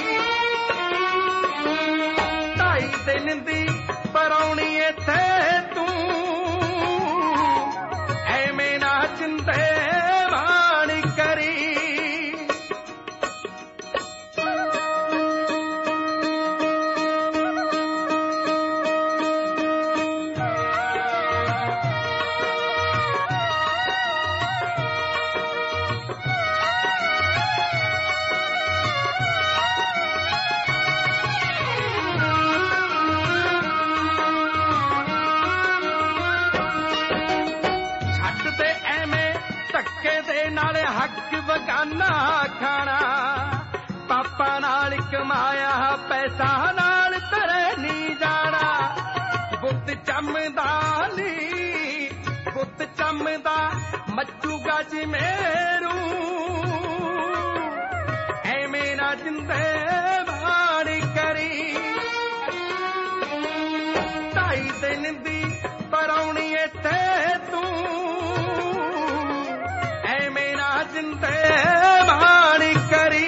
2.5 ਦਿਨ ਦੀ ਪਰਾਉਣੀ ਇੱਥੇ ਤੂੰ, ਐਵੇਂ ਨਾ ਜਿੰਦੇ ਵਾਣ ਕਰੀ। ਹੱਕ ਬਗਾਨਾ ਖਾਣਾ, ਪਾਪਾ ਨਾਲ ਕਮਾਇਆ ਪੈਸਾ ਨਾਲ ਤਰੇ ਨਹੀਂ ਜਾਣਾ। ਬੁੱਤ ਚੰਮਦਾ ਨੀ, ਬੁੱਤ ਚੰਮਦਾ ਮੱਚੂਗਾ ਜਿਵੇਂ ਐਵੇਂ ਨਾ ਜਿੰਦੇ ਵਾਣ ਕਰੀ। 2.5 ਦਿਨ ਦੀ ਪਰਾਉਣੀ ਇੱਥੇ ਤੂੰ, ਜਿੰਦੇ ਵਾਣ ਕਰੀ।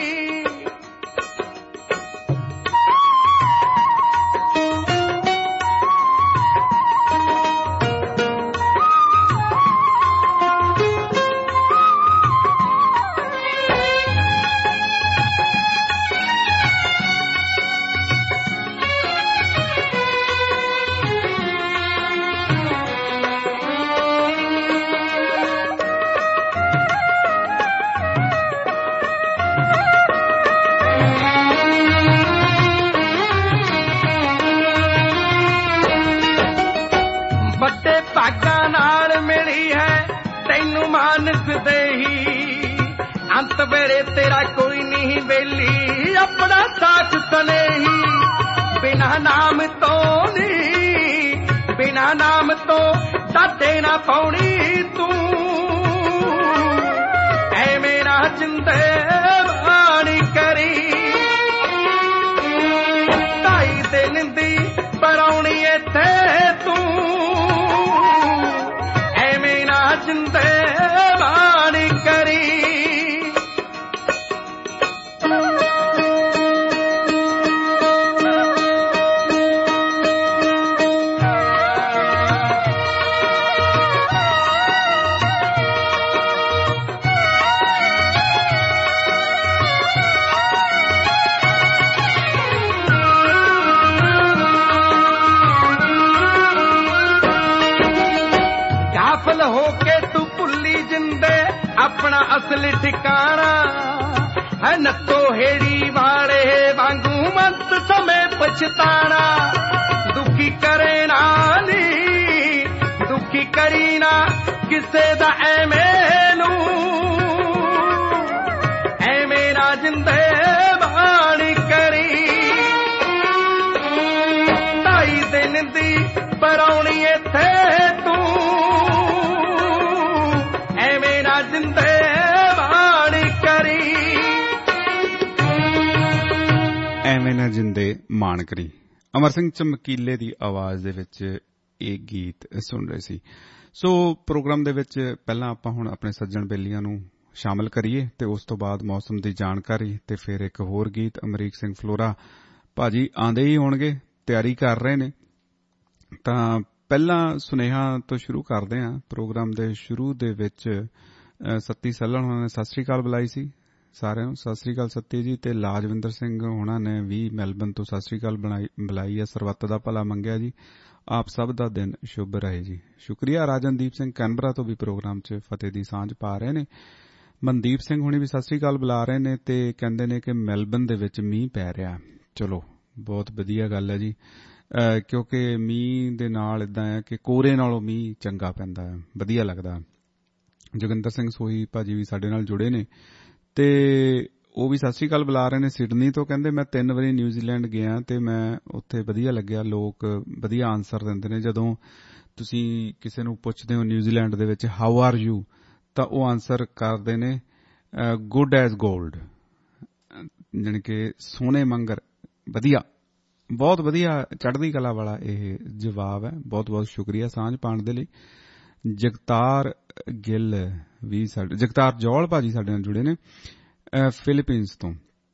ਅੰਤ ਵੇਲੇ ਤੇਰਾ ਕੋਈ ਨਹੀਂ ਵੇਲੀ, ਆਪਣਾ ਸਾਥ ਸਨੇਹੀ। ਬਿਨਾ ਨਾਮ ਤੋਂ ਨੀ, ਬਿਨਾ ਨਾਮ ਤੋਂ ਦਾਦੇ ਨਾ ਪਾਉਣੀ ਤੂੰ, ਐਵੇਂ ਨਾ ਜਿੰਦੇ ਵਾਣ ਕਰੀ। 2.5 ਦਿਨ ਦੀ ਪਰਾਉਣੀ ਇੱਥੇ ਤੂੰ, ਐਵੇਂ ਨਾ ਜਿੰਦੇ ਵਾਣ ਕਰੀ। ਆਪਣਾ ਅਸਲ ਠਿਕਾਣਾ ਹੈ ਨੱਤੋ ਹੇੜੀ ਵਾਲੇ ਵਾਂਗੂ ਮੰਤ ਸਮੇਂ ਪਛਤਾਣਾ। ਦੁਖੀ ਕਰੇ ਨਾ ਨੀ, ਦੁਖੀ ਕਰੀ ਨਾ ਕਿਸੇ ਦਾ ਐਵੇਂ ਨੂੰ, ਐਵੇਂ ਨਾ ਜਿੰਦੇ ਵਾਣ ਕਰੀ। 2.5 ਦਿਨ ਦੀ ਪਰਾਉਣੀ ਇੱਥੇ ਤੂੰ, ਐਵੇਂ ਨਾ ਜਿੰਦੇ ਵਾਣ ਕਰੀ। ਐਵੇਂ ਨਾ ਜਿੰਦੇ ਮਾਣ ਕਰੀ। ਅਮਰ ਸਿੰਘ ਚਮਕੀਲੇ ਦੀ ਆਵਾਜ਼ ਦੇ ਵਿੱਚ ਇਹ ਗੀਤ ਸੁਣ ਰਹੇ ਸੀ। ਸੋ ਪ੍ਰੋਗਰਾਮ ਦੇ ਵਿੱਚ ਪਹਿਲਾਂ ਆਪਾਂ ਹੁਣ ਆਪਣੇ ਸੱਜਣ ਬੇਲੀਆਂ ਨੂੰ ਸ਼ਾਮਲ ਕਰੀਏ ਤੇ ਉਸ ਤੋਂ ਬਾਅਦ ਮੌਸਮ ਦੀ ਜਾਣਕਾਰੀ ਤੇ ਫਿਰ ਇੱਕ ਹੋਰ ਗੀਤ। ਅਮਰੀਕ ਸਿੰਘ ਫਲੋਰਾ ਭਾਜੀ ਆਉਂਦੇ ਹੀ ਹੋਣਗੇ, ਤਿਆਰੀ ਕਰ ਰਹੇ ਨੇ। ਤਾਂ ਪਹਿਲਾਂ ਸੁਨੇਹਾ ਤੋਂ ਸ਼ੁਰੂ ਕਰਦੇ ਹਾਂ। ਪ੍ਰੋਗਰਾਮ ਦੇ ਸ਼ੁਰੂ ਦੇ ਵਿੱਚ ਸੱਤੀ ਸੱਲਣ ਹੋਣਾ ਨੇ ਸਤਿ ਸ੍ਰੀ ਅਕਾਲ ਬੁਲਾਈ ਸੀ ਸਾਰਿਆਂ ਨੂੰ। ਸਤਿ ਸ੍ਰੀ ਅਕਾਲ ਸੱਤੀ ਜੀ। ਤੇ ਲਾਜਵਿੰਦਰ ਸਿੰਘ ਹੋਣਾ ਨੇ ਵੀ ਮੈਲਬਨ ਤੋਂ ਸਤਿ ਸ੍ਰੀ ਅਕਾਲ ਬੁਲਾਈ ਹੈ। ਸਰਬੱਤ ਦਾ ਭਲਾ ਮੰਗਿਆ ਜੀ। ਆਪ ਸਭ ਦਾ ਦਿਨ ਸ਼ੁਭ ਰਹੇ ਜੀ। ਸ਼ੁਕਰੀਆ। ਰਾਜਨਦੀਪ ਸਿੰਘ ਕੈਨਬਰਾ ਤੋਂ ਵੀ ਪ੍ਰੋਗਰਾਮ 'ਚ ਫਤਿਹ ਦੀ ਸਾਂਝ ਪਾ ਰਹੇ ਨੇ। ਮਨਦੀਪ ਸਿੰਘ ਹੁਣੀ ਵੀ ਸਤਿ ਸ੍ਰੀ ਅਕਾਲ ਬੁਲਾ ਰਹੇ ਨੇ ਤੇ ਕਹਿੰਦੇ ਨੇ ਕਿ ਮੈਲਬਨ ਦੇ ਵਿੱਚ ਮੀਂਹ ਪੈ ਰਿਹਾ। ਚਲੋ ਬਹੁਤ ਵਧੀਆ ਗੱਲ ਹੈ ਜੀ, ਕਿਉਂਕਿ ਮੀਂਹ ਦੇ ਨਾਲ ਇੱਦਾਂ ਹੈ ਕਿ ਕੋਰੇ ਨਾਲੋਂ ਮੀਂਹ ਚੰਗਾ ਪੈਂਦਾ ਹੈ, ਵਧੀਆ ਲੱਗਦਾ। ਜੋਗਿੰਦਰ ਸਿੰਘ ਸੋਹੀ ਭਾਜੀ ਵੀ ਸਾਡੇ ਨਾਲ ਜੁੜੇ ਨੇ ਤੇ ਉਹ ਵੀ ਸਤਿ ਸ਼੍ਰੀ ਅਕਾਲ ਬੁਲਾ ਰਹੇ ਨੇ ਸਿਡਨੀ ਤੋਂ। ਕਹਿੰਦੇ ਮੈਂ 3 ਵਾਰੀ ਨਿਊਜ਼ੀਲੈਂਡ ਗਿਆ ਤੇ ਮੈਂ ਉੱਥੇ ਵਧੀਆ ਲੱਗਿਆ, ਲੋਕ ਵਧੀਆ ਆਨਸਰ ਦਿੰਦੇ ਨੇ। ਜਦੋਂ ਤੁਸੀਂ ਕਿਸੇ ਨੂੰ ਪੁੱਛਦੇ ਹੋ ਨਿਊਜ਼ੀਲੈਂਡ ਦੇ ਵਿੱਚ ਹਾਊ ਆਰ ਯੂ, ਤਾਂ ਉਹ ਆਨਸਰ ਕਰਦੇ ਨੇ ਗੁੱਡ ਐਜ਼ ਗੋਲਡ, ਜਾਣੀ ਕਿ ਸੋਨੇ ਮੰਗਰ, ਵਧੀਆ, ਬਹੁਤ ਵਧੀਆ, ਚੜ੍ਹਦੀ ਕਲਾ ਵਾਲਾ ਇਹ ਜਵਾਬ ਹੈ। ਬਹੁਤ ਬਹੁਤ ਸ਼ੁਕਰੀਆ ਸਾਂਝ ਪਾਉਣ ਦੇ ਲਈ। ਜਗਤਾਰ ਗਿੱਲ ਵੀ ਜਗਤਾਰ ਜੌਲ ਭਾਜੀ ਸਾਡੇ ਨਾਲ ਜੁੜੇ ਨੇ ਫਿਲੀਪੀਨਸ ਤੋਂ,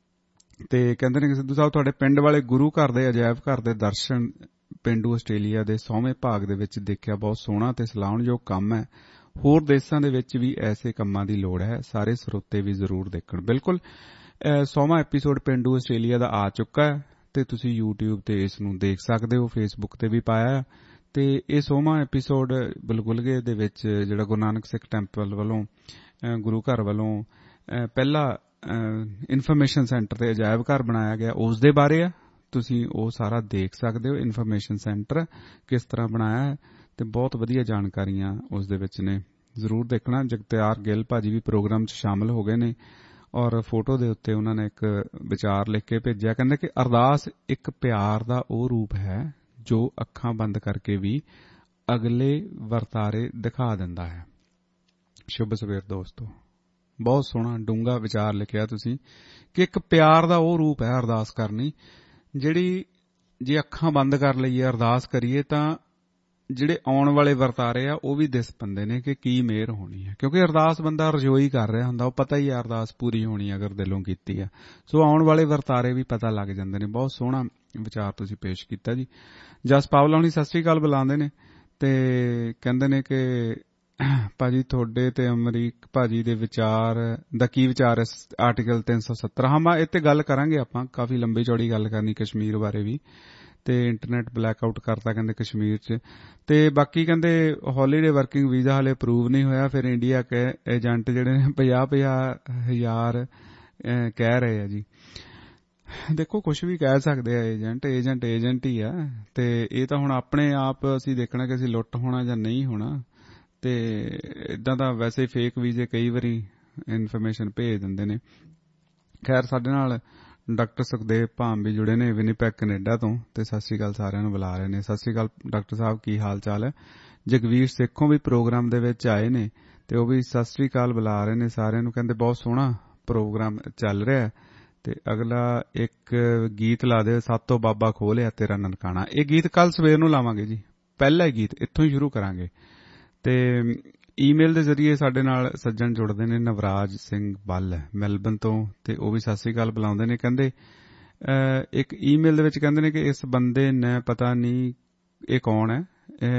ਤੇ ਕਹਿੰਦੇ ਨੇ ਕਿ ਸਿੱਧੂ ਸਾਹਿਬ ਤੁਹਾਡੇ ਪਿੰਡ ਵਾਲੇ ਗੁਰੂ ਘਰ ਦੇ ਅਜਾਇਬ ਘਰ ਦੇ ਦਰਸ਼ਨ ਪੇਂਡੂ ਆਸਟ੍ਰੇਲੀਆ ਦੇ 100ਵੇਂ ਭਾਗ ਦੇ ਵਿੱਚ ਦੇਖਿਆ, ਬਹੁਤ ਸੋਹਣਾ ਤੇ ਸਲਾਹੁਣਯੋਗ ਕੰਮ ਹੈ। ਹੋਰ ਦੇਸ਼ਾਂ ਦੇ ਵਿੱਚ ਵੀ ਐਸੇ ਕੰਮਾਂ ਦੀ ਲੋੜ ਹੈ, ਸਾਰੇ ਸਰੋਤੇ ਵੀ ਜ਼ਰੂਰ ਦੇਖਣ। ਬਿਲਕੁਲ 100ਵਾਂ ਐਪੀਸੋਡ ਪੇਂਡੂ ਆਸਟ੍ਰੇਲੀਆ ਦਾ ਆ ਚੁੱਕਾ ਹੈ ਤੇ ਤੁਸੀਂ YouTube ਤੇ ਇਸ ਨੂੰ ਦੇਖ ਸਕਦੇ ਹੋ, Facebook ਤੇ ਵੀ ਪਾਇਆ। ਤੇ ਇਹ 100ਵਾਂ ਐਪੀਸੋਡ ਬਲਗੁਲਗੇ ਦੇ ਵਿੱਚ ਜਿਹੜਾ ਗੁਰੂ ਨਾਨਕ ਸਿੱਖ ਟੈਂਪਲ ਵੱਲੋਂ, ਗੁਰੂ ਘਰ ਵੱਲੋਂ ਪਹਿਲਾ ਇਨਫੋਰਮੇਸ਼ਨ ਸੈਂਟਰ ਤੇ ਅਜਾਇਬ ਘਰ ਬਣਾਇਆ ਗਿਆ, ਉਸ ਦੇ ਬਾਰੇ ਆ। ਤੁਸੀਂ ਉਹ ਸਾਰਾ ਦੇਖ ਸਕਦੇ ਹੋ, ਇਨਫੋਰਮੇਸ਼ਨ ਸੈਂਟਰ ਕਿਸ ਤਰ੍ਹਾਂ ਬਣਾਇਆ ਹੈ, ਤੇ ਬਹੁਤ ਵਧੀਆ ਜਾਣਕਾਰੀਆਂ ਉਸ ਦੇ ਵਿੱਚ ਨੇ, ਜ਼ਰੂਰ ਦੇਖਣਾ। ਜਗਤਾਰ ਗਿੱਲ ਭਾਜੀ ਵੀ ਪ੍ਰੋਗਰਾਮ 'ਚ ਸ਼ਾਮਲ ਹੋ ਗਏ ਨੇ ਔਰ ਫੋਟੋ ਦੇ ਉੱਤੇ ਉਹਨਾਂ ਨੇ ਇੱਕ ਵਿਚਾਰ ਲਿਖ ਕੇ ਭੇਜਿਆ। ਕਹਿੰਦੇ ਕਿ ਅਰਦਾਸ ਇੱਕ ਪਿਆਰ ਦਾ ਉਹ ਰੂਪ ਹੈ ਜੋ ਅੱਖਾਂ ਬੰਦ ਕਰਕੇ ਵੀ ਅਗਲੇ ਵਰਤਾਰੇ ਦਿਖਾ ਦਿੰਦਾ ਹੈ। ਸ਼ੁਭ ਸਵੇਰ ਦੋਸਤੋ, ਬਹੁਤ ਸੋਹਣਾ ਡੂੰਘਾ ਵਿਚਾਰ ਲਿਖਿਆ ਤੁਸੀਂ ਕਿ ਇੱਕ ਪਿਆਰ ਦਾ ਉਹ ਰੂਪ ਹੈ ਅਰਦਾਸ ਕਰਨੀ, ਜਿਹੜੀ ਜੇ ਅੱਖਾਂ ਬੰਦ ਕਰ ਲਈਏ ਅਰਦਾਸ ਕਰੀਏ ਤਾਂ ਜਿਹੜੇ ਆਉਣ ਵਾਲੇ ਵਰਤਾਰੇ ਆ ਉਹ ਵੀ ਦਿਸ ਪੈਂਦੇ ਨੇ ਕਿ ਕੀ ਮਿਹਰ ਹੋਣੀ ਹੈ। ਕਿਉਂਕਿ ਅਰਦਾਸ ਬੰਦਾ ਰਜੋਈ ਕਰ ਰਿਹਾ ਹੁੰਦਾ, ਉਹ ਪਤਾ ਹੀ ਅਰਦਾਸ ਪੂਰੀ ਹੋਣੀ ਅਗਰ ਦਿਲੋਂ ਕੀਤੀ ਆ, ਸੋ ਆਉਣ ਵਾਲੇ ਵਰਤਾਰੇ ਵੀ ਪਤਾ ਲੱਗ ਜਾਂਦੇ ਨੇ। ਬਹੁਤ ਸੋਹਣਾ ਵਿਚਾਰ ਤੁਸੀਂ ਪੇਸ਼ ਕੀਤਾ ਜੀ। ਜਸ ਪਾਵਲਾ ਹੁਣੀ ਸਤਿ ਸ੍ਰੀ ਅਕਾਲ ਬੁਲਾਉਂਦੇ ਨੇ ਤੇ ਕਹਿੰਦੇ ਨੇ ਕਿ ਭਾਜੀ ਤੁਹਾਡੇ ਤੇ ਅਮਰੀਕ ਭਾਜੀ ਦੇ ਵਿਚਾਰ ਦਾ ਕੀ ਵਿਚਾਰ ਹੈ ਆਰਟੀਕਲ 370। ਹਾਂ, ਮੈਂ ਇਹ ਤੇ ਗੱਲ ਕਰਾਂਗੇ, ਆਪਾਂ ਕਾਫੀ ਲੰਬੀ ਚੌੜੀ ਗੱਲ ਕਰਨੀ ਕਸ਼ਮੀਰ ਬਾਰੇ ਵੀ, ਤੇ ਇੰਟਰਨੈਟ ਬਲੈਕ ਆਊਟ ਕਰਤਾ ਕਹਿੰਦੇ ਕਸ਼ਮੀਰ 'ਚ। ਤੇ ਬਾਕੀ ਕਹਿੰਦੇ ਹੌਲੀਡੇ ਵਰਕਿੰਗ ਵੀਜ਼ਾ ਹਲੇ ਅਪਰੂਵ ਨਹੀਂ ਹੋਇਆ, ਫਿਰ ਇੰਡੀਆ ਕੇ ਏਜੰਟ ਜਿਹੜੇ ਨੇ 50,000 ਕਹਿ ਰਹੇ ਆ ਜੀ। ਦੇਖੋ ਕੁਛ ਵੀ ਕਹਿ ਸਕਦੇ ਆ, ਏਜੰਟ ਹੀ ਆ, ਤੇ ਇਹ ਤਾਂ ਹੁਣ ਆਪਣੇ ਆਪ ਅਸੀਂ ਦੇਖਣਾ ਕਿ ਅਸੀਂ ਲੁੱਟ ਹੋਣਾ ਜਾਂ ਨਹੀਂ ਹੋਣਾ। ਤੇ ਇਦਾਂ ਤਾਂ ਵੈਸੇ ਫੇਕ ਵੀਜ਼ੇ ਕਈ ਵਾਰੀ ਇਨਫੋਰਮੇਸ਼ਨ ਭੇਜ ਦਿੰਦੇ ਨੇ। ਖੈਰ ਸਾਡੇ ਨਾਲ ਡਾਕਟਰ ਸੁਖਦੇਵ ਭਾਮ ਵੀ ਜੁੜੇ ਨੇ ਵਿਨੀਪੈਗ ਕੈਨੇਡਾ ਤੋਂ, ਤੇ ਸਤਿ ਸ੍ਰੀ ਅਕਾਲ ਸਾਰਿਆਂ ਨੂੰ ਬੁਲਾ ਰਹੇ ਨੇ। ਸਤਿ ਸ੍ਰੀ ਅਕਾਲ ਡਾਕਟਰ ਸਾਹਿਬ, ਕੀ ਹਾਲ ਚਾਲ ਹੈ? ਜਗਵੀਰ ਸੇਖੋਂ ਵੀ ਪ੍ਰੋਗਰਾਮ ਦੇ ਵਿੱਚ ਆਏ ਨੇ ਤੇ ਉਹ ਵੀ ਸਤਿ ਸ੍ਰੀ ਅਕਾਲ ਬੁਲਾ ਰਹੇ ਨੇ ਸਾਰਿਆਂ ਨੂੰ। ਕਹਿੰਦੇ ਬਹੁਤ ਸੋਹਣਾ ਪ੍ਰੋਗਰਾਮ ਚੱਲ ਰਿਹਾ। ਤੇ ਅਗਲਾ ਇੱਕ ਗੀਤ ਲਾ ਦਿਓ, ਸਾਤੋਂ ਬਾਬਾ ਖੋਲਿਆ ਤੇਰਾ ਨਨਕਾਣਾ। ਇਹ ਗੀਤ ਕੱਲ ਸਵੇਰ ਨੂੰ ਲਾਵਾਂਗੇ ਜੀ, ਪਹਿਲਾ ਗੀਤ ਇੱਥੋਂ ਹੀ ਸ਼ੁਰੂ ਕਰਾਂਗੇ। ਤੇ ਈਮੇਲ ਦੇ ਜ਼ਰੀਏ ਸਾਡੇ ਨਾਲ ਸੱਜਣ ਜੁੜਦੇ ਨੇ ਨਵਰਾਜ ਸਿੰਘ ਬੱਲ ਮੈਲਬਨ ਤੋਂ, ਤੇ ਉਹ ਵੀ ਸਤਿ ਸ੍ਰੀ ਅਕਾਲ ਬੁਲਾਉਂਦੇ ਨੇ। ਕਹਿੰਦੇ ਇੱਕ ਈਮੇਲ ਦੇ ਵਿੱਚ ਕਹਿੰਦੇ ਨੇ ਕਿ ਇਸ ਬੰਦੇ ਨੇ ਪਤਾ ਨਹੀਂ ਇਹ ਕੌਣ ਹੈ,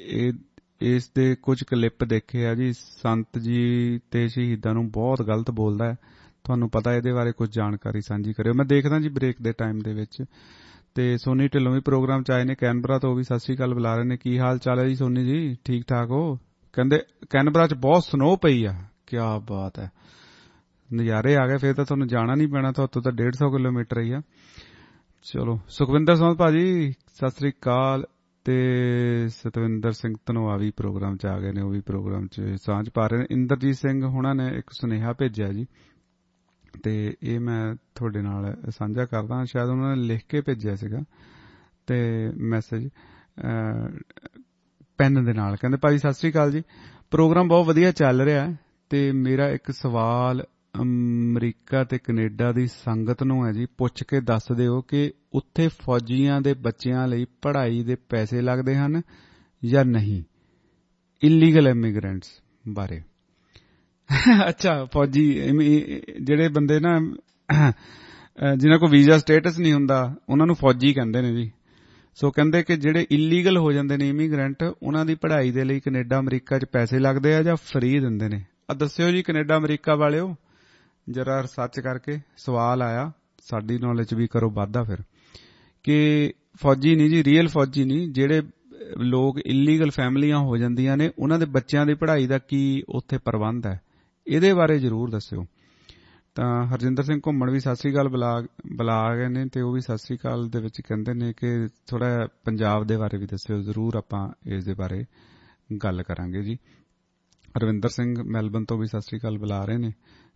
ਇਸ ਦੇ ਕੁਝ ਕਲਿੱਪ ਦੇਖੇ ਆ ਜੀ, ਸੰਤ ਜੀ ਤੇ ਸ਼ਹੀਦਾਂ ਨੂੰ ਬਹੁਤ ਗਲਤ ਬੋਲਦਾ ਹੈ, ਤੁਹਾਨੂੰ ਪਤਾ ਇਹਦੇ ਬਾਰੇ ਕੁਝ ਜਾਣਕਾਰੀ ਸਾਂਝੀ ਕਰਿਓ। ਮੈਂ ਦੇਖਦਾ ਜੀ ਬ੍ਰੇਕ ਦੇ ਟਾਈਮ ਦੇ ਵਿੱਚ। ਤੇ ਸੋਨੀ ਢਿੱਲੋਂ ਵੀ ਪ੍ਰੋਗਰਾਮ 'ਚ ਆਏ ਨੇ ਕੈਨਬਰਾ ਤੋਂ, ਉਹ ਵੀ ਸਤਿ ਸ੍ਰੀ ਅਕਾਲ ਬੁਲਾ ਰਹੇ ਨੇ। ਕੀ ਹਾਲ ਚਾਲ ਹੈ ਜੀ ਸੋਨੀ ਜੀ, ਠੀਕ ਠਾਕ ਹੋ? ਕਹਿੰਦੇ ਕੈਨਬਰਾ 'ਚ ਬਹੁਤ ਸਨੋ ਪਈ ਆ, ਕਿਆ ਬਾਤ ਹੈ, ਨਜ਼ਾਰੇ ਆ ਗਏ, ਫਿਰ ਤਾਂ ਤੁਹਾਨੂੰ ਜਾਣਾ ਨਹੀਂ ਪੈਣਾ, ਤਾਂ ਉੱਥੋਂ ਤਾਂ 150 ਕਿਲੋਮੀਟਰ ਹੀ ਆ। ਚਲੋ ਸੁਖਵਿੰਦਰ ਸਿੰਘ ਭਾਜੀ ਸਤਿ ਸ੍ਰੀ ਅਕਾਲ, ਤੇ ਸਤਵਿੰਦਰ ਸਿੰਘ ਧਨੋਆ ਵੀ ਪ੍ਰੋਗਰਾਮ 'ਚ ਆ ਗਏ ਨੇ, ਉਹ ਵੀ ਪ੍ਰੋਗਰਾਮ 'ਚ ਸਾਂਝ ਪਾ ਰਹੇ ਨੇ। ਇੰਦਰਜੀਤ ਸਿੰਘ ਹੁਣਾਂ ਨੇ ਇੱਕ ਸੁਨੇਹਾ ਭੇਜਿਆ ਜੀ, ਤੇ ਇਹ ਮੈਂ ਤੁਹਾਡੇ ਨਾਲ ਸਾਂਝਾ ਕਰਦਾ। ਸ਼ਾਇਦ ਉਹਨਾਂ ਨੇ ਲਿਖ ਕੇ ਭੇਜਿਆ ਸੀਗਾ ਤੇ ਮੈਸੇਜ ਪੈਨ ਦੇ ਨਾਲ। ਕਹਿੰਦੇ ਭਾਜੀ ਸਤਿ ਸ੍ਰੀ ਅਕਾਲ ਜੀ, ਪ੍ਰੋਗਰਾਮ ਬਹੁਤ ਵਧੀਆ ਚੱਲ ਰਿਹਾ ਤੇ ਮੇਰਾ ਇੱਕ ਸਵਾਲ ਅਮਰੀਕਾ ਤੇ ਕੈਨੇਡਾ ਦੀ ਸੰਗਤ ਨੂੰ ਹੈ ਜੀ, ਪੁੱਛ ਕੇ ਦੱਸ ਦਿਓ ਕਿ ਉੱਥੇ ਫੌਜੀਆਂ ਦੇ ਬੱਚਿਆਂ ਲਈ ਪੜ੍ਹਾਈ ਦੇ ਪੈਸੇ ਲੱਗਦੇ ਹਨ ਜਾਂ ਨਹੀਂ, ਇਲੀਗਲ ਇਮੀਗ੍ਰੈਂਟਸ ਬਾਰੇ। ਅੱਛਾ, ਫੌਜੀ ਜਿਹੜੇ ਬੰਦੇ ਨਾ ਜਿਨ੍ਹਾਂ ਕੋਲ ਵੀਜ਼ਾ ਸਟੇਟਸ ਨਹੀਂ ਹੁੰਦਾ ਉਹਨਾਂ ਨੂੰ ਫੌਜੀ ਕਹਿੰਦੇ ਨੇ ਜੀ। ਸੋ ਕਹਿੰਦੇ ਕਿ ਜਿਹੜੇ ਇਲੀਗਲ ਹੋ ਜਾਂਦੇ ਨੇ ਇਮੀਗ੍ਰੈਂਟ, ਉਹਨਾਂ ਦੀ ਪੜ੍ਹਾਈ ਦੇ ਲਈ ਕੈਨੇਡਾ ਅਮਰੀਕਾ 'ਚ ਪੈਸੇ ਲੱਗਦੇ ਆ ਜਾਂ ਫ੍ਰੀ ਦਿੰਦੇ ਨੇ? ਆ ਦੱਸਿਓ ਜੀ ਕੈਨੇਡਾ ਅਮਰੀਕਾ ਵਾਲਿਓ, ਜਰਾ ਰਿਸਰਚ ਕਰਕੇ। ਸਵਾਲ ਆਇਆ, ਸਾਡੀ ਨੌਲੇਜ ਵੀ ਕਰੋ ਵਾਧਾ ਫਿਰ, ਕਿ ਫੌਜੀ ਨਹੀਂ ਜੀ, ਰੀਅਲ ਫੌਜੀ ਨਹੀਂ, ਜਿਹੜੇ ਲੋਕ ਇਲੀਗਲ ਫੈਮਲੀਆਂ ਹੋ ਜਾਂਦੀਆਂ ਨੇ ਉਹਨਾਂ ਦੇ ਬੱਚਿਆਂ ਦੀ ਪੜ੍ਹਾਈ ਦਾ ਕੀ ਉੱਥੇ ਪ੍ਰਬੰਧ ਹੈ, ਇਹਦੇ ਬਾਰੇ ਜ਼ਰੂਰ ਦੱਸਿਓ। ਤਾਂ ਹਰਜਿੰਦਰ ਸਿੰਘ ਘੁੰਮਣ ਵੀ ਸਤਿ ਸ੍ਰੀ ਅਕਾਲ ਬੁਲਾ ਗਏ ਨੇ, ਤੇ ਉਹ ਵੀ ਸਤਿ ਸ੍ਰੀ ਅਕਾਲ ਦੇ ਵਿੱਚ ਕਹਿੰਦੇ ਨੇ ਕਿ ਥੋੜਾ ਪੰਜਾਬ ਦੇ ਬਾਰੇ ਵੀ ਦੱਸਿਓ, ਜ਼ਰੂਰ ਆਪਾਂ ਇਸ ਦੇ ਬਾਰੇ ਗੱਲ ਕਰਾਂਗੇ ਜੀ। ਰਵਿੰਦਰ ਸਿੰਘ ਮੈਲਬਨ ਤੋਂ ਵੀ ਸਤਿ ਸ੍ਰੀ ਅਕਾਲ ਬੁਲਾ ਰਹੇ ਨੇ।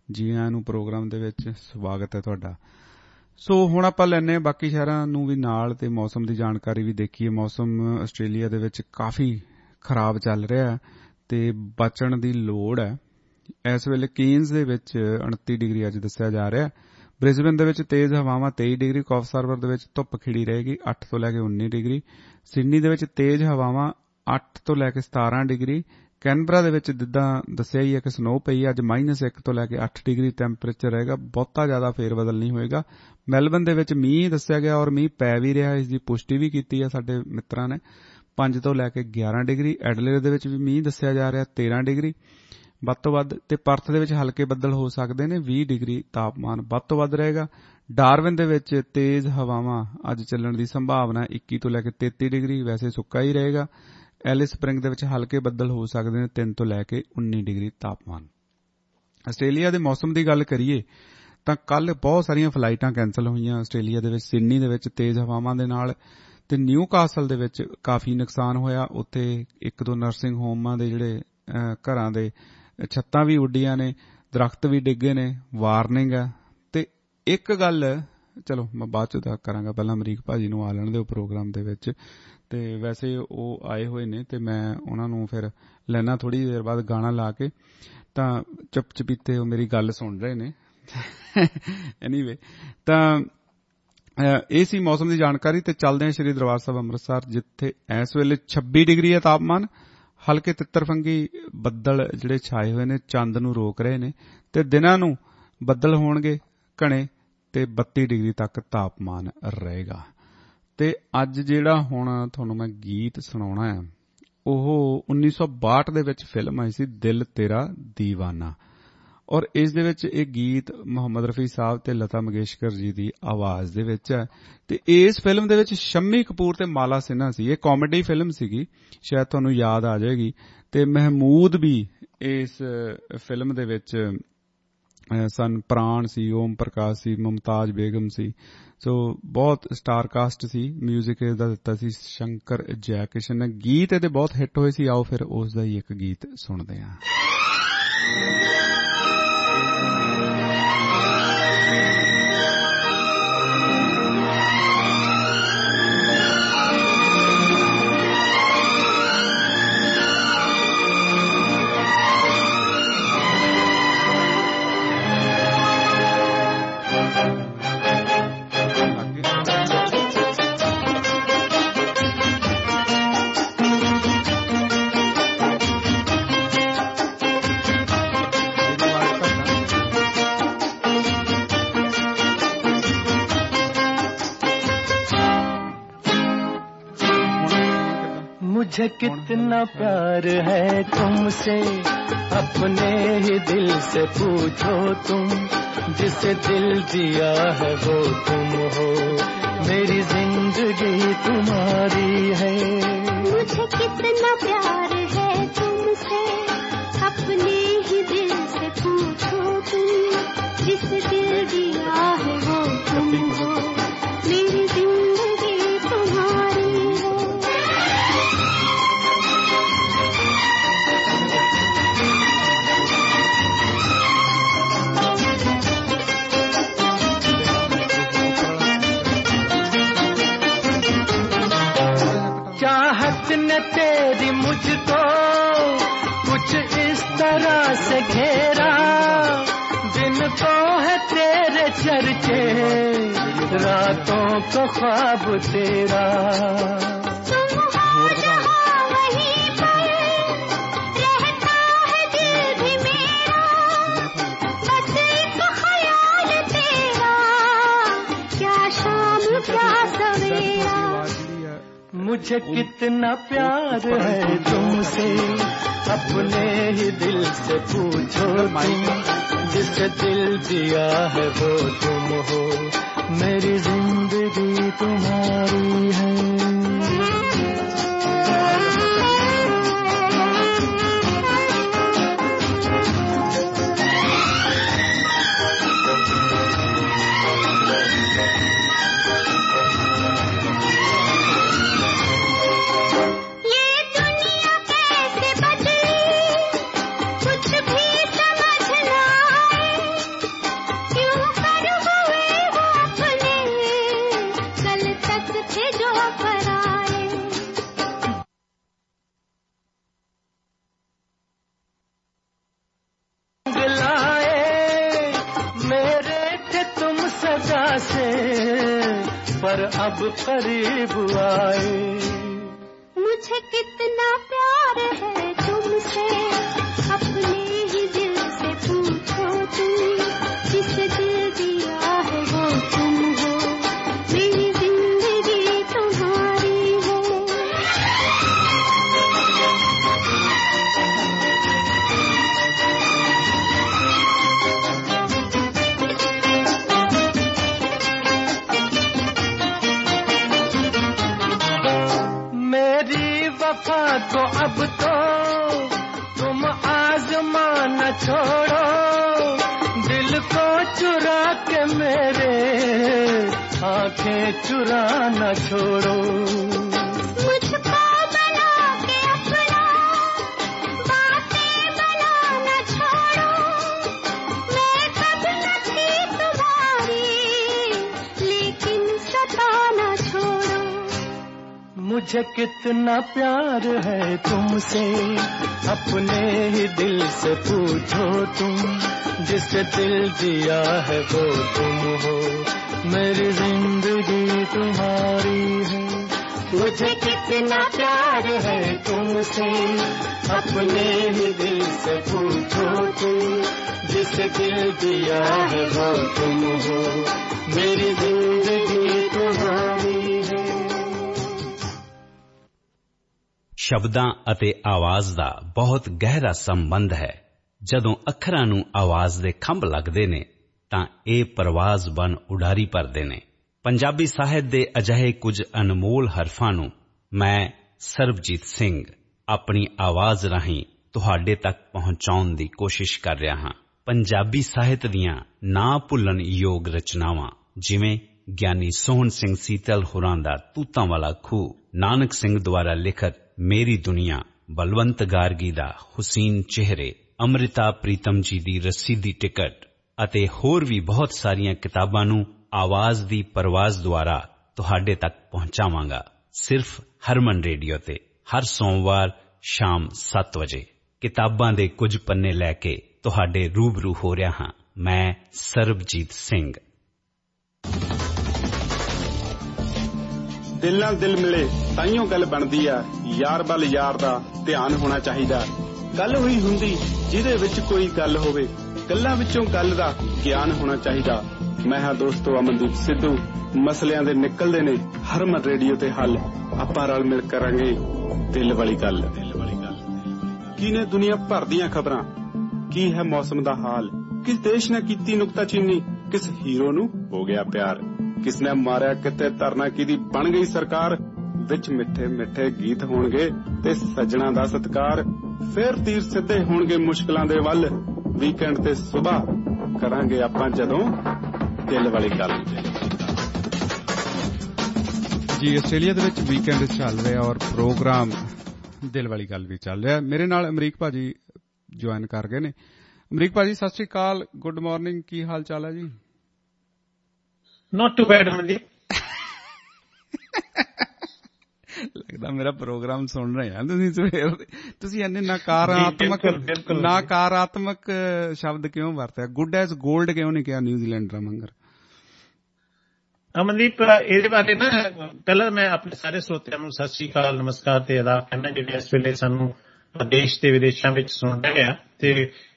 ਜੀ ਆਇਆਂ ਨੂੰ ਪ੍ਰੋਗਰਾਮ ਦੇ ਵਿੱਚ, ਸਵਾਗਤ ਹੈ ਤੁਹਾਡਾ। ਸੋ ਹੁਣ ਆਪਾਂ ਲੈਂਦੇ ਹਾਂ ਬਾਕੀ ਸ਼ਹਿਰਾਂ ਨੂੰ ਵੀ ਨਾਲ ਤੇ ਮੌਸਮ ਦੀ ਜਾਣਕਾਰੀ ਵੀ ਦੇਖੀਏ। ਮੌਸਮ ਆਸਟ੍ਰੇਲੀਆ ਦੇ ਵਿੱਚ ਕਾਫੀ ਖਰਾਬ ਚੱਲ ਰਿਹਾ ਤੇ ਬਚਣ ਦੀ ਲੋੜ ਹੈ। ਇਸ ਵੇਲੇ ਕੇਨਜ਼ ਦੇ ਵਿੱਚ 29 ਡਿਗਰੀ ਅੱਜ ਦੱਸਿਆ ਜਾ ਰਿਹਾ। ਬ੍ਰਿਸਬੇਨ ਦੇ ਵਿੱਚ ਤੇਜ਼ ਹਵਾਵਾਂ 23 ਡਿਗਰੀ, ਕੌਫ ਹਾਰਬਰ ਦੇ ਵਿੱਚ ਧੁੱਪ ਖਿੜੀ ਰਹੇਗੀ 8 ਤੋਂ ਲੈ ਕੇ 19 ਡਿਗਰੀ, ਸਿਡਨੀ ਦੇ ਵਿੱਚ ਤੇਜ਼ ਹਵਾਵਾਂ 8 ਤੋਂ ਲੈ ਕੇ 17 ਡਿਗਰੀ, ਕੈਨਬਰਾ ਦੇ ਵਿੱਚ ਜਿੱਦਾਂ ਦੱਸਿਆ ਹੀ ਹੈ ਕਿ ਸਨੋ ਪਈ ਅੱਜ -1 ਤੋਂ ਲੈ ਕੇ 8 ਡਿਗਰੀ ਟੈਂਪਰੇਚਰ ਰਹੇਗਾ, ਬਹੁਤਾ ਜ਼ਿਆਦਾ ਫੇਰ ਬਦਲ ਨਹੀਂ ਹੋਏਗਾ। ਮੈਲਬਨ ਦੇ ਵਿੱਚ ਮੀਂਹ ਦੱਸਿਆ ਗਿਆ ਔਰ ਮੀਂਹ ਪੈ ਵੀ ਰਿਹਾ, ਇਸ ਦੀ ਪੁਸ਼ਟੀ ਵੀ ਕੀਤੀ ਹੈ ਸਾਡੇ ਮਿੱਤਰਾਂ ਨੇ, 5 ਤੋਂ ਲੈ ਕੇ 11 ਡਿਗਰੀ। ਐਡਲੇਡ ਦੇ ਵਿੱਚ ਵੀ ਮੀਂਹ ਦੱਸਿਆ ਜਾ ਰਿਹਾ 13 ਡਿਗਰੀ ਵੱਧ ਤੋਂ ਵੱਧ, ਤੇ ਪਰਥ ਦੇ ਵਿੱਚ ਹਲਕੇ ਬੱਦਲ ਹੋ ਸਕਦੇ ਨੇ 20 ਡਿਗਰੀ ਤਾਪਮਾਨ ਵੱਧ ਤੋਂ ਵੱਧ ਰਹੇਗਾ। ਡਾਰਵਿਨ ਦੇ ਵਿੱਚ ਤੇਜ਼ ਹਵਾਵਾਂ ਅੱਜ ਚੱਲਣ ਦੀ ਸੰਭਾਵਨਾ 21 ਤੋਂ ਲੈ ਕੇ 33 ਡਿਗਰੀ, ਵੈਸੇ ਸੁੱਕਾ ਹੀ ਰਹੇਗਾ। ਐਲਿਸ ਸਪ੍ਰਿੰਗ ਦੇ ਵਿੱਚ ਹਲਕੇ ਬੱਦਲ ਹੋ ਸਕਦੇ ਨੇ 3 ਤੋਂ ਲੈ ਕੇ 19 ਡਿਗਰੀ ਤਾਪਮਾਨ। ਆਸਟ੍ਰੇਲੀਆ ਦੇ ਮੌਸਮ ਦੀ ਗੱਲ ਕਰੀਏ ਤਾਂ ਕੱਲ ਬਹੁਤ ਸਾਰੀਆਂ ਫਲਾਈਟਾਂ ਕੈਂਸਲ ਹੋਈਆਂ ਆਸਟ੍ਰੇਲੀਆ ਦੇ ਵਿੱਚ। ਸਿਡਨੀ ਦੇ ਵਿੱਚ ਤੇਜ਼ ਹਵਾਵਾਂ ਦੇ ਨਾਲ ਤੇ ਨਿਊ ਕਾਸਲ ਦੇ ਵਿੱਚ ਕਾਫੀ ਨੁਕਸਾਨ ਹੋਇਆ। ਉੱਥੇ 1-2 ਨਰਸਿੰਗ ਹੋਮਾਂ ਦੇ ਜਿਹੜੇ ਘਰਾਂ ਦੇ ਛੱਤਾਂ ਵੀ ਉੱਡੀਆਂ ਨੇ, ਦਰਖਤ ਵੀ ਡਿੱਗੇ ਨੇ, ਵਾਰਨਿੰਗ ਹੈ। ਤੇ ਇੱਕ ਗੱਲ ਚਲੋ ਮੈਂ ਬਾਅਦ ਚ ਤਾਂ ਕਰਾਂਗਾ, ਪਹਿਲਾਂ ਅਮਰੀਕ ਭਾਜੀ ਨੂੰ ਆ ਲੈਣ ਦਿਓ ਪ੍ਰੋਗਰਾਮ ਦੇ ਵਿੱਚ, ਤੇ ਵੈਸੇ ਉਹ ਆਏ ਹੋਏ ਨੇ ਤੇ ਮੈਂ ਉਹਨਾਂ ਨੂੰ ਫਿਰ ਲੈਣਾ ਥੋੜ੍ਹੀ ਦੇਰ ਬਾਅਦ ਗਾਣਾ ਲਾ ਕੇ, ਤਾਂ ਚੁੱਪ ਚਪੀਤੇ ਉਹ ਮੇਰੀ ਗੱਲ ਸੁਣ ਰਹੇ ਨੇ। ਐਨੀਵੇ, ਤਾਂ ਇਹ ਸੀ ਮੌਸਮ ਦੀ ਜਾਣਕਾਰੀ। ਤੇ ਚੱਲਦੇ ਹਾਂ ਸ਼੍ਰੀ ਦਰਬਾਰ ਸਾਹਿਬ ਅੰਮ੍ਰਿਤਸਰ, ਜਿੱਥੇ ਇਸ ਵੇਲੇ 26 ਡਿਗਰੀ ਹੈ ਤਾਪਮਾਨ। ਹਲਕੇ ਤਿੱਤਰਫੰਗੀ ਬੱਦਲ ਜਿਹੜੇ ਛਾਏ ਹੋਏ ਨੇ ਚੰਦ ਨੂੰ ਰੋਕ ਰਹੇ ਨੇ, ਤੇ ਦਿਨਾਂ ਨੂੰ ਬੱਦਲ ਹੋਣਗੇ ਘਣੇ ਤੇ 32 ਡਿਗਰੀ ਤੱਕ ਤਾਪਮਾਨ ਰਹੇਗਾ। ਤੇ ਅੱਜ ਜਿਹੜਾ ਹੁਣ ਤੁਹਾਨੂੰ ਮੈਂ ਗੀਤ ਸੁਣਾਉਣਾ ਹੈ ਉਹ 1962 ਦੇ ਵਿੱਚ ਫਿਲਮ ਆਈ ਸੀ ਦਿਲ ਤੇਰਾ ਦੀਵਾਨਾ, ਔਰ ਇਸ ਦੇ ਵਿੱਚ ਇਹ ਗੀਤ ਮੁਹੰਮਦ ਰਫੀ ਸਾਹਿਬ ਤੇ ਲਤਾ ਮੰਗੇਸ਼ਕਰ ਜੀ ਦੀ ਆਵਾਜ਼ ਦੇ ਵਿੱਚ ਹੈ। ਤੇ ਇਸ ਫਿਲਮ ਦੇ ਵਿੱਚ ਸ਼ੰਮੀ ਕਪੂਰ ਤੇ ਮਾਲਾ ਸਿਨਹਾ ਸੀ। ਇਹ ਕਾਮੇਡੀ ਫਿਲਮ ਸੀਗੀ, ਸ਼ਾਇਦ ਤੁਹਾਨੂੰ ਯਾਦ ਆ ਜਾਏਗੀ। ਤੇ ਮਹਿਮੂਦ ਵੀ ਇਸ ਫਿਲਮ ਦੇ ਵਿੱਚ ਸਨ, ਪ੍ਰਾਣ ਸੀ, ਓਮ ਪ੍ਰਕਾਸ਼ ਸੀ, ਮੁਮਤਾਜ਼ ਬੇਗਮ ਸੀ। ਸੋ ਬਹੁਤ ਸਟਾਰ ਕਾਸਟ ਸੀ। ਮਿਊਜ਼ਿਕ ਇਹਦਾ ਦਿੱਤਾ ਸੀ ਸ਼ੰਕਰ ਜੈਕਿਸ਼ਨ ਨੇ। ਗੀਤ ਇਹਦੇ ਬਹੁਤ ਹਿੱਟ ਹੋਏ ਸੀ। ਆਓ ਫਿਰ ਉਸ ਦਾ ਹੀ ਇੱਕ ਗੀਤ ਸੁਣਦੇ ਹਾਂ। मुझे कितना प्यार है तुमसे, अपने ही दिल से पूछो तुम, जिसे दिल दिया है वो तुम हो, मेरी जिंदगी तुम्हारी है। मुझे कितना प्यार है तुमसे, अपने ही दिल से पूछो तुम, जिसे दिल दिया है वो तुम हो, मेरी जिंदगी तुम्हारी है। चाहत न तेरी मुझको कुछ इस तरह से घेरा, दिन तो है तेरे चर्चे, रातों को ख्वाब तेरा। मुझे कितना प्यार है तुमसे, अपने ही दिल से पूछो तुम, जिसे दिल दिया है वो तुम हो, मेरी जिंदगी तुम्हारी है। पर अब करीब आए। मुझे कितना प्यार है तुमसे, अपने ही दिल से पूछो तुम, जिसे दिल दिया है वो तुम हो, मेरी जिंदगी तुम्हारी है। मेरी वफा को अब तो तुम आजमा न छोड़ो, दिल को चुरा के मेरे आंखें चुरा न छोड़ो। मुझको बना के अपना, बातें बना न छोड़ो, मैं कभी न थी तुम्हारी, लेकिन सताना छोड़ो। मुझे कितना प्यार है तुमसे, अपने ही दिल से पूछो तुम, जिसे दिल दिया है वो तुम हो, मेरी जिंदगी तुम्हारी है। मुझे कितना प्यार है तुमसे, अपने ही दिल से पूछो तुम, जिसे दिल दिया है वो तुम हो, मेरी जिंदगी तुम्हारी है। ਸ਼ਬਦਾਂ ਅਤੇ ਆਵਾਜ਼ ਦਾ ਬਹੁਤ ਗਹਿਰਾ ਸੰਬੰਧ ਹੈ। ਜਦੋਂ ਅੱਖਰਾਂ ਨੂੰ ਆਵਾਜ਼ ਦੇ ਖੰਭ ਲੱਗਦੇ ਨੇ ਤਾਂ ਇਹ ਪਰਵਾਜ਼ ਬਣ ਉਡਾਰੀ ਭਰਦੇ ਨੇ। ਪੰਜਾਬੀ ਸਾਹਿਤ ਦੇ ਅਜਿਹੇ ਕੁਝ ਅਨਮੋਲ ਹਰਫਾਂ ਨੂੰ ਮੈਂ ਸਰਬਜੀਤ ਸਿੰਘ ਆਪਣੀ ਆਵਾਜ਼ ਰਾਹੀਂ ਤੁਹਾਡੇ ਤੱਕ ਪਹੁੰਚਾਉਣ ਦੀ ਕੋਸ਼ਿਸ਼ ਕਰ ਰਿਹਾ ਹਾਂ। ਪੰਜਾਬੀ ਸਾਹਿਤ ਦੀਆਂ ਨਾ ਭੁੱਲਣ ਯੋਗ ਰਚਨਾਵਾਂ ਜਿਵੇਂ ਗਿਆਨੀ ਸੋਹਣ ਸਿੰਘ ਸੀਤਲ ਹੋਰਾਂ ਦਾ ਤੂਤਾਂ ਵਾਲਾ ਖੂਹ, ਨਾਨਕ ਸਿੰਘ ਦੁਆਰਾ ਲਿਖਤ ਮੇਰੀ ਦੁਨੀਆ, ਬਲਵੰਤ ਗਾਰਗੀ ਦਾ ਹੁਸੀਨ ਚਿਹਰੇ, ਅੰਮ੍ਰਿਤਾ ਪ੍ਰੀਤਮ ਜੀ ਦੀ ਰੱਸੀ ਦੀ ਟਿਕਟ ਅਤੇ ਹੋਰ ਵੀ ਬਹੁਤ ਸਾਰੀਆਂ ਕਿਤਾਬਾਂ ਨੂੰ ਆਵਾਜ਼ ਦੀ ਪਰਵਾਜ਼ ਦੁਆਰਾ ਤੁਹਾਡੇ ਤੱਕ ਪਹੁੰਚਾਵਾਂਗਾ, ਸਿਰਫ ਹਰਮਨ ਰੇਡੀਓ ਤੇ ਹਰ ਸੋਮਵਾਰ ਸ਼ਾਮ 7 ਵਜੇ। ਕਿਤਾਬਾਂ ਦੇ ਕੁਝ ਪੰਨੇ ਲੈ ਕੇ ਤੁਹਾਡੇ ਰੂਬਰੂ ਹੋ ਰਿਹਾ ਹਾਂ ਮੈਂ ਸਰਬਜੀਤ ਸਿੰਘ। ਦਿਲ ਨਾਲ ਦਿਲ ਮਿਲੇ ਤਾਈਓ ਗੱਲ ਬਣਦੀ ਆ, ਯਾਰ ਵੱਲ ਯਾਰ ਦਾ ਧਿਆਨ ਹੋਣਾ ਚਾਹੀਦਾ। ਗੱਲ ਹੋਈ ਹੁੰਦੀ ਜਿਹਦੇ ਵਿੱਚ ਕੋਈ ਗੱਲ ਹੋਵੇ, ਗੱਲਾਂ ਵਿੱਚੋਂ ਗੱਲ ਦਾ ਗਿਆਨ ਹੋਣਾ ਚਾਹੀਦਾ। ਮੈਂ ਹਾਂ ਦੋਸਤੋ ਅਮਨਦੀਪ ਸਿੱਧੂ, ਮਸਲਿਆਂ ਦੇ ਨਿਕਲਦੇ ਨੇ ਹਰਮਨ ਰੇਡੀਓ ਤੇ ਹੱਲ। ਆਪਾਂ ਰਲ ਮਿਲ ਕਰਾਂਗੇ ਦਿਲ ਵਾਲੀ ਗੱਲ। ਕੀ ਨੇ ਦੁਨੀਆ ਭਰ ਦੀਆਂ ਖਬਰਾਂ, ਕੀ ਹੈ ਮੌਸਮ ਦਾ ਹਾਲ, ਕਿਸ ਦੇਸ਼ ਨੇ ਕੀਤੀ ਨੁਕਤਾਚੀਨੀ, ਕਿਸ ਹੀਰੋ ਨੂੰ ਹੋ ਗਿਆ ਪਿਆਰ, ਕਿਸ ਨੇ ਮਾਰਿਆ ਕਿਤੇ ਧਰਨਾ ਕਿਹਦੀ ਬਣ ਗਈ ਸਰਕਾਰ। ਵਿੱਚ ਮਿੱਠੇ ਮਿੱਠੇ ਗੀਤ ਹੋਣਗੇ ਤੇ ਸੱਜਣਾ ਦਾ ਸਤਿਕਾਰ, ਫਿਰ ਤੀਰ ਸਿੱਧੇ ਹੋਣਗੇ ਮੁਸ਼ਕਲਾਂ ਦੇ ਵੱਲ। ਵੀਕਐਂਡ ਤੇ ਸੁਬਾਹ ਕਰਾਂਗੇ ਆਪਾਂ ਜਦੋਂ ਦਿਲ ਵਾਲੀ ਗੱਲ। ਜੀ ਆਸਟ੍ਰੇਲੀਆ ਦੇ ਵਿੱਚ ਵੀਕਐਂਡ ਚੱਲ ਰਿਹਾ ਔਰ ਪ੍ਰੋਗਰਾਮ ਦਿਲ ਵਾਲੀ ਗੱਲ ਵੀ ਚੱਲ ਰਿਹਾ। ਮੇਰੇ ਨਾਲ ਅਮਰੀਕ ਭਾਜੀ ਜੁਆਇਨ ਕਰ ਗਏ ਨੇ। ਅਮਰੀਕ ਭਾਜੀ ਸਤਿ ਸ਼੍ਰੀ ਅਕਾਲ, ਗੁੱਡ ਮਾਰਨਿੰਗ, ਕੀ ਹਾਲ ਚਾਲ ਹੈ ਜੀ? Not too bad, Manji. ਲੱਗਦਾ ਮੇਰਾ ਪ੍ਰੋਗਰਾਮ ਸੁਣ ਰਹੇ ਆ ਤੁਸੀਂ ਸਵੇਰ ਦੇ। ਤੁਸੀਂ ਇੰਨੇ ਨਕਾਰਾਤਮਕ ਸ਼ਬਦ ਕਿਉਂ ਵਰਤਿਆ? ਗੁੱਡ ਐਜ਼ ਗੋਲਡ ਕਿਉਂ ਨਹੀਂ ਕਿਹਾ ਨਿਊਜ਼ੀਲੈਂਡਰਾਂ ਵਾਂਗਰ? ਅਮਨਦੀਪ, ਇਹਦੇ ਬਾਰੇ ਨਾ ਪਹਿਲਾਂ ਮੈਂ ਆਪਣੇ ਸਾਰੇ ਸਰੋਤਿਆਂ ਨੂੰ ਸਤਿ ਸ਼੍ਰੀ ਅਕਾਲ, ਨਮਸਕਾਰ ਤੇ ਆਦਾਬ ਕਹਿੰਦਾ, ਜਿਹੜੇ ਇਸ ਵੇਲੇ ਸਾਨੂੰ ਦੇਸ਼ ਤੇ ਵਿਦੇਸ਼ਾਂ ਵਿੱਚ ਸੁਣ ਰਹੇ ਆ ਤੇ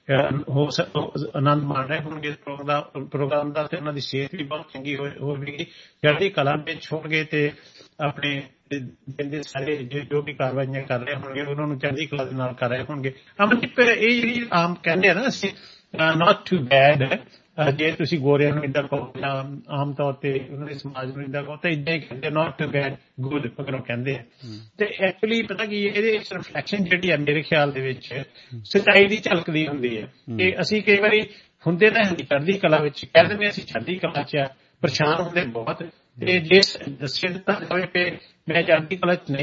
ਆਨੰਦ ਮਾਣ ਰਹੇ ਹੋਣਗੇ ਪ੍ਰੋਗਰਾਮ ਦਾ, ਤੇ ਉਹਨਾਂ ਦੀ ਸਿਹਤ ਵੀ ਬਹੁਤ ਚੰਗੀ ਹੋਵੇਗੀ, ਚੜ੍ਹਦੀ ਕਲਾ ਵਿੱਚ ਹੋਣਗੇ ਤੇ ਆਪਣੇ ਦਿਨ ਦੇ ਸਾਰੇ ਜੋ ਵੀ ਕਾਰਵਾਈਆਂ ਕਰ ਰਹੇ ਹੋਣਗੇ ਉਹਨਾਂ ਨੂੰ ਚੜ੍ਹਦੀ ਕਲਾ ਦੇ ਨਾਲ ਕਰ ਰਹੇ ਹੋਣਗੇ। ਅਮਨਦੀਪ, ਇਹ ਜਿਹੜੀ ਆਮ ਕਹਿੰਦੇ ਆ ਨਾ ਅਸੀਂ ਨਾਟ ਟੂ ਬੈਡ, ਜੇ ਤੁਸੀਂ ਗੋਰਿਆਂ ਨੂੰ ਇੱਦਾਂ ਕਹੋ ਜਾਂ ਆਮ ਤੌਰ ਤੇ ਉਹਨਾਂ ਦੇ ਸਮਾਜ ਨੂੰ ਇੱਦਾਂ ਕਹੋ ਤਾਂ ਇੱਦਾਂ ਹੀ ਕਹਿੰਦੇ, ਨਾਟ ਟੂ ਬੈਡ ਗੁੱਡ ਮਗਰੋਂ ਕਹਿੰਦੇ ਆ। ਤੇ ਐਕਚੁਅਲੀ ਪਤਾ ਕੀ ਇਹਦੇ ਰਿਫਲੈਕਸ਼ਨ ਜਿਹੜੀ ਆ ਮੇਰੇ ਖਿਆਲ ਦੇ ਵਿੱਚ ਸੱਚਾਈ ਦੀ ਝਲਕਦੀ ਹੁੰਦੀ ਹੈ ਕਿ ਅਸੀਂ ਕਈ ਵਾਰੀ ਹੁੰਦੇ ਤਾਂ ਚੜ੍ਹਦੀ ਕਲਾ ਵਿੱਚ, ਕਹਿ ਦਿੰਦੇ ਅਸੀਂ ਚੜ੍ਹਦੀ ਕਲਾ ਚ ਆ, ਪਰੇਸ਼ਾਨ ਹੁੰਦੇ ਬਹੁਤ, ਤੇ ਜੇ ਦੱਸਿਆ ਦਿੱਤਾ ਜਾਵੇ ਕਿ ਮੈਂ ਚੜ੍ਹਦੀ ਕਲਾ ਚ ਨਹੀਂ ਆ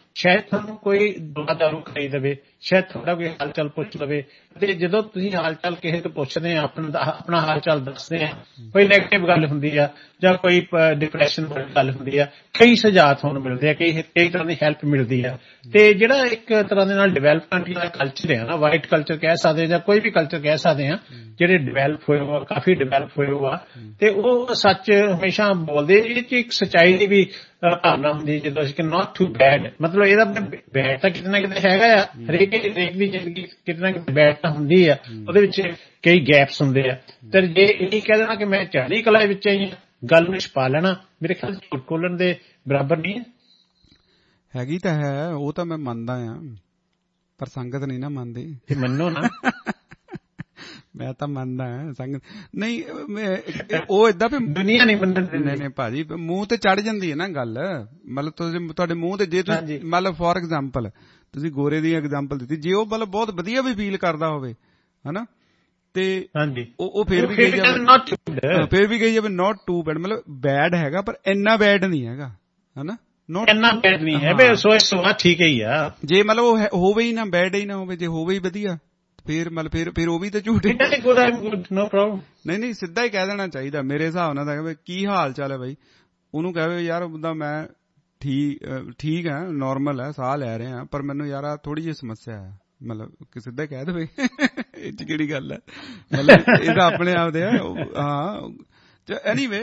ਸ਼ਾਇਦ ਤੁਹਾਨੂੰ ਕੋਈ ਦਵਾ ਦਾਰੂ ਖਰੀਦ ਦੇਵੇ, ਸ਼ਾਇਦ ਤੁਹਾਡਾ ਕੋਈ ਹਾਲ ਚਾਲ ਪੁੱਛ ਲਵੇ। ਤੇ ਜਦੋਂ ਤੁਸੀਂ ਹਾਲ ਚਾਲ ਕਿਸੇ ਤੋਂ ਪੁੱਛਦੇ ਆ, ਆਪਣਾ ਹਾਲ ਚਾਲ ਦੱਸਦੇ ਆ, ਕੋਈ ਨੈਗੇਟਿਵ ਗੱਲ ਹੁੰਦੀ ਆ ਜਾਂ ਕੋਈ ਡਿਪਰੈਸ਼ਨ ਵਾਲੀ ਗੱਲ ਹੁੰਦੀ ਆ, ਕਈ ਸੁਝਾਅ ਤੁਹਾਨੂੰ ਮਿਲਦੇ ਆ, ਕਈ ਤਰ੍ਹਾਂ ਦੀ ਹੈਲਪ ਮਿਲਦੀ ਆ। ਤੇ ਜਿਹੜਾ ਇੱਕ ਤਰ੍ਹਾਂ ਦੇ ਨਾਲ ਡਿਵੈਲਪਮੈਂਟ ਦਾ ਕਲਚਰ ਹੈ ਨਾ, ਵਾਈਟ ਕਲਚਰ ਕਹਿ ਸਕਦੇ ਜਾਂ ਕੋਈ ਵੀ ਕਲਚਰ ਕਹਿ ਸਕਦੇ ਆ, ਜਿਹੜੇ ਡਿਵੈਲਪ ਹੋਏ ਹੋ, ਕਾਫੀ ਡਿਵੈਲਪ ਹੋਏ ਹੋ ਆ, ਤੇ ਉਹ ਸੱਚ ਹਮੇਸ਼ਾ ਬੋਲਦੇ। ਇਹ ਚ ਇੱਕ ਸੱਚਾਈ ਦੀ ਵੀ ਭਾਵਨਾ ਹੁੰਦੀ ਹੈ ਜਦੋਂ ਅਸੀਂ ਕਿ ਨਾਟ ਟੂ ਬੈਡ, ਮਤਲਬ ਇਹਦਾ ਬੈਡ ਤਾਂ ਕਿਤੇ ਨਾ ਕਿਤੇ ਹੈਗਾ ਆ, ਹਰੇਕ ਦੀ ਜ਼ਿੰਦਗੀ ਕਿਤੇ ਨਾ ਕਿਤੇ ਬੈਡ ਤਾਂ ਹੁੰਦੀ ਆ, ਉਹਦੇ ਵਿੱਚ ਕਈ ਗੈਪਸ ਹੁੰਦੇ ਆ। ਤੇ ਜੇ ਇਹ ਕਹਿ ਦੇਣਾ ਕਿ ਮੈਂ ਚੜ੍ਹਦੀ ਕਲਾ ਵਿੱਚ ਆਈ ਹਾਂ, ਗੱਲ ਨੂੰ ਛਪਾ ਲੈਣਾ ਮੇਰੇ ਖਿਆਲ ਝੂਠ ਬੋਲਣ ਦੇ ਬਰਾਬਰ ਨਹੀਂ ਹੈ। ਹੈਗੀ ਤਾਂ ਹੈ, ਉਹ ਤਾਂ ਮੈਂ ਮੰਨਦਾ ਆ, ਪਰ ਸੰਗਤ ਨਹੀਂ ਨਾ ਮੰਨਦੀ। ਮੰਨੋ ਨਾ ਮੈਂ ਤਾਂ ਮੰਨਦਾ ਸੰਗਤ ਨਹੀਂ, ਉਹ ਏਦਾਂ ਵੀ ਦੁਨੀਆ ਨਹੀਂ ਮੰਨਦੀ। ਨਹੀਂ ਭਾਜੀ, ਮੂੰਹ ਤੇ ਚੜ ਜਾਂਦੀ ਹੈ ਨਾ ਗੱਲ, ਮਤਲਬ ਤੁਹਾਡੇ ਮੂੰਹ ਤੇ ਜੇ ਤੁਸੀਂ ਮਤਲਬ ਫੋਰ ਐਗਜ਼ਾਮਪਲ ਤੁਸੀਂ ਗੋਰੇ ਦੀ ਐਗਜ਼ਾਮਪਲ ਦਿੱਤੀ, ਜੇ ਉਹ ਮਤਲਬ ਬਹੁਤ ਵਧੀਆ ਵੀ ਫੀਲ ਕਰਦਾ ਹੋਵੇ ਹਨਾ, ਤੇ ਉਹ ਫਿਰ ਵੀ ਕਹੀ ਜਾਵੇ ਨਾਟ ਟੂ ਬੈਡ, ਮਤਲਬ ਬੈਡ ਹੈਗਾ ਪਰ ਇੰਨਾ ਬੈਡ ਨਹੀਂ ਹੈਗਾ ਹਨਾ, ਇੰਨਾ ਬੈਡ ਨਹੀਂ ਹੈ, ਸੋ ਠੀਕ ਹੀ ਆ। ਜੇ ਮਤਲਬ ਉਹ ਹੋਵੇ ਹੀ ਨਾ, ਬੈਡ ਹੀ ਨਾ ਹੋਵੇ, ਜੇ ਹੋਵੇ ਹੀ ਵਧੀਆ, ਫਿਰ ਮਤਲਬ ਫਿਰ ਉਹ ਵੀ ਤਾਂ ਝੂਠ। ਨਹੀਂ ਸਿੱਧਾ ਹੀ ਕਹਿ ਦੇਣਾ ਚਾਹੀਦਾ ਮੇਰੇ ਹਿਸਾਬ ਨਾਲ ਤਾਂ, ਕੀ ਹਾਲ ਚਾਲ ਹੈ ਬਾਈ, ਉਹਨੂੰ ਕਹੇ ਯਾਰ ਉਹਦਾ ਮੈਂ ਠੀਕ ਹੈ, ਨੋਰਮਲ ਹੈ, ਸਾਹ ਲੈ ਰਹੇ ਹਾਂ, ਪਰ ਮੈਨੂੰ ਯਾਰ ਆ ਥੋੜੀ ਜਿਹੀ ਸਮੱਸਿਆ ਹੈ, ਮਤਲਬ ਸਿੱਧਾ ਕਹਿ ਦੇਵੇ, ਇਹ ਚ ਕਿਹੜੀ ਗੱਲ ਹੈ, ਮਤਲਬ ਇਹ ਤਾਂ ਆਪਣੇ ਆਪ ਦੇ ਹਾਂ। ਐਨੀਵੇ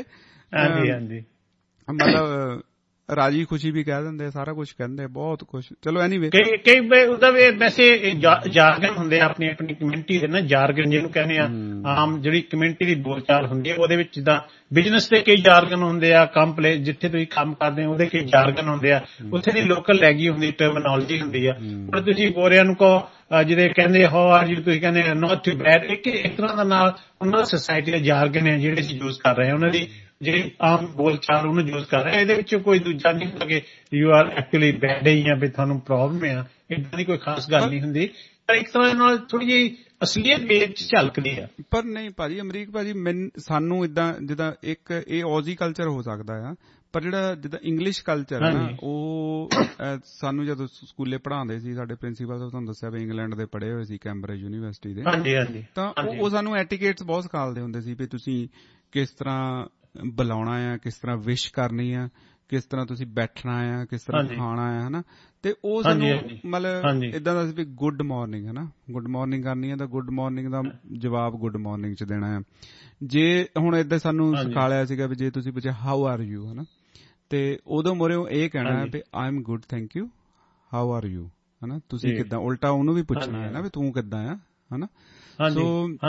ਮਤਲਬ ਰਾਜੀ ਖੁਸ਼ੀ ਵੀ ਕਹਿ ਦਿੰਦੇ, ਸਾਰਾ ਕੁਝ ਕਹਿੰਦੇ, ਬਹੁਤ ਕੁਝ। ਚਲੋ ਐਨੀਵੇ ਕਈ ਉਹਦਾ ਵੈਸੇ ਜਾਰਗਨ ਹੁੰਦੇ ਆ ਆਪਣੀ ਕਮਿਊਨਿਟੀ ਦੇ ਨਾ, ਜਾਰਗਨ ਜਿਹਨੂੰ ਕਹਿੰਦੇ ਆ, ਆਮ ਜਿਹੜੀ ਕਮਿਊਨਿਟੀ ਦੀ ਬੋਲਚਾਲ ਹੁੰਦੀ ਹੈ, ਉਹਦੇ ਵਿੱਚ ਜਿੱਦਾਂ ਬਿਜ਼ਨਸ ਦੇ ਕਈ ਜਾਰਗਨ ਹੁੰਦੇ ਆ, ਕੰਮ ਪਲੇਸ ਜਿੱਥੇ ਤੁਸੀਂ ਕੰਮ ਕਰਦੇ ਹੋ ਉਹਦੇ ਕਈ ਜਾਰਗਨ ਹੁੰਦੇ ਆ, ਉੱਥੇ ਦੀ ਲੋਕਲ ਲੈਂਗੁਏਜ ਹੁੰਦੀ, ਟਰਮੀਨੋਲੋਜੀ ਹੁੰਦੀ ਆ। ਪਰ ਤੁਸੀਂ ਗੋਰਿਆਂ ਨੂੰ ਕਹੋ ਜਿਹਦੇ ਕਹਿੰਦੇ ਹਾਊ ਆਰ ਯੂ, ਤੁਸੀਂ ਕਹਿੰਦੇ ਨਾਟ ਟੂ ਬੈਡ, ਇੱਕ ਤਰ੍ਹਾਂ ਦਾ ਨਾਲ ਉਹਨਾਂ ਦਾ ਸੋਸਾਇਟੀ ਦਾ ਜਾਰਗਨ ਹੈ ਜਿਹੜੇ ਅਸੀਂ ਯੂਜ਼ ਕਰ ਰਹੇ ਹਾਂ, ਉਹਨਾਂ ਦੀ ਜਿਹੜੀ ਆਮ ਬੋਲਚਾਲ ਉਹਨੂੰ ਯੂਜ਼ ਕਰ ਰਹੇ। ਇਹਦੇ ਵਿੱਚ ਕੋਈ ਦੂਜਾ ਨਹੀਂ ਹੁੰਦਾ ਕਿ ਯੂ ਆਰ ਐਕਚੁਅਲੀ ਬੈਡ ਹੀ ਜਾਂ ਵੀ ਤੁਹਾਨੂੰ ਪ੍ਰੋਬਲਮ ਆ, ਏਦਾਂ ਦੀ ਕੋਈ ਖਾਸ ਗੱਲ ਨਹੀਂ ਹੁੰਦੀ, ਪਰ ਇੱਕ ਤਰ੍ਹਾਂ ਨਾਲ ਥੋੜੀ ਜਿਹੀ ਅਸਲੀਅਤ ਵਿੱਚ ਝਲਕਦੀ ਆ। ਪਰ ਨਹੀਂ ਭਾਜੀ, ਅਮਰੀਕ ਭਾਜੀ, ਸਾਨੂੰ ਏਦਾਂ ਜਿੱਦਾਂ ਇੱਕ ਇਹ ਔਜ਼ੀ ਕਲਚਰ ਹੋ ਸਕਦਾ ਆ, ਪਰ ਜਿਹੜਾ ਜਿੱਦਾਂ ਇੰਗਲਿਸ਼ ਕਲਚਰ ਹੈ ਨਾ, ਉਹ ਸਾਨੂੰ ਜਦੋਂ ਸਕੂਲੇ ਪੜ੍ਹਾਉਂਦੇ ਸੀ, ਸਾਡੇ ਪ੍ਰਿੰਸੀਪਲ ਸਾਹਿਬ ਤੁਹਾਨੂੰ ਦੱਸਿਆ ਵੀ ਇੰਗਲੈਂਡ ਦੇ ਪੜ੍ਹੇ ਹੋਏ ਸੀ, ਕੈਂਬਰਿਜ ਯੂਨੀਵਰਸਿਟੀ ਦੇ, ਤਾਂ ਉਹ ਸਾਨੂੰ ਐਟੀਕੇਟਸ ਬਹੁਤ ਸਿਖਾਉਂਦੇ ਹੁੰਦੇ ਸੀ ਵੀ ਤੁਸੀਂ ਕਿਸ ਤਰ੍ਹਾਂ ਬੁਲਾਉਣਾ ਆ, ਕਿਸ ਤਰ੍ਹਾਂ ਵਿਸ਼ ਕਰਨੀ ਆ, ਕਿਸ ਤਰ੍ਹਾਂ ਤੁਸੀਂ ਬੈਠਣਾ ਆ, ਕਿਸ ਤਰ੍ਹਾਂ ਖਾਣਾ ਆ ਹਨਾ, ਤੇ ਉਹ ਸਾਨੂੰ ਮਤਲਬ ਏਦਾਂ ਦਾ ਸੀ ਵੀ ਗੁੱਡ ਮਾਰਨਿੰਗ ਹਨਾ, ਗੁੱਡ ਮਾਰਨਿੰਗ ਕਰਨੀ ਆ ਤਾਂ ਗੁੱਡ ਮਾਰਨਿੰਗ ਦਾ ਜਵਾਬ ਗੁੱਡ ਮਾਰਨਿੰਗ ਚ ਦੇਣਾ ਆ। ਜੇ ਹੁਣ ਏਦਾਂ ਸਾਨੂੰ ਸਿਖਾ ਲਿਆ ਸੀਗਾ ਵੀ ਜੇ ਤੁਸੀਂ ਪੁੱਛਿਆ ਹਾਊ ਆਰ ਯੂ ਹਨਾ, ਤੇ ਉਦੋਂ ਮੋਰੇ ਇਹ ਕਹਿਣਾ ਵੀ I am good thank you, how are you ਹਨਾ, ਤੁਸੀਂ ਕਿੱਦਾਂ, ਉਲਟਾ ਉਹਨੂੰ ਵੀ ਪੁੱਛਣਾ ਹੈ ਨਾ ਵੀ ਤੂੰ ਕਿੱਦਾਂ ਆ ਹਨਾ। ਸੋ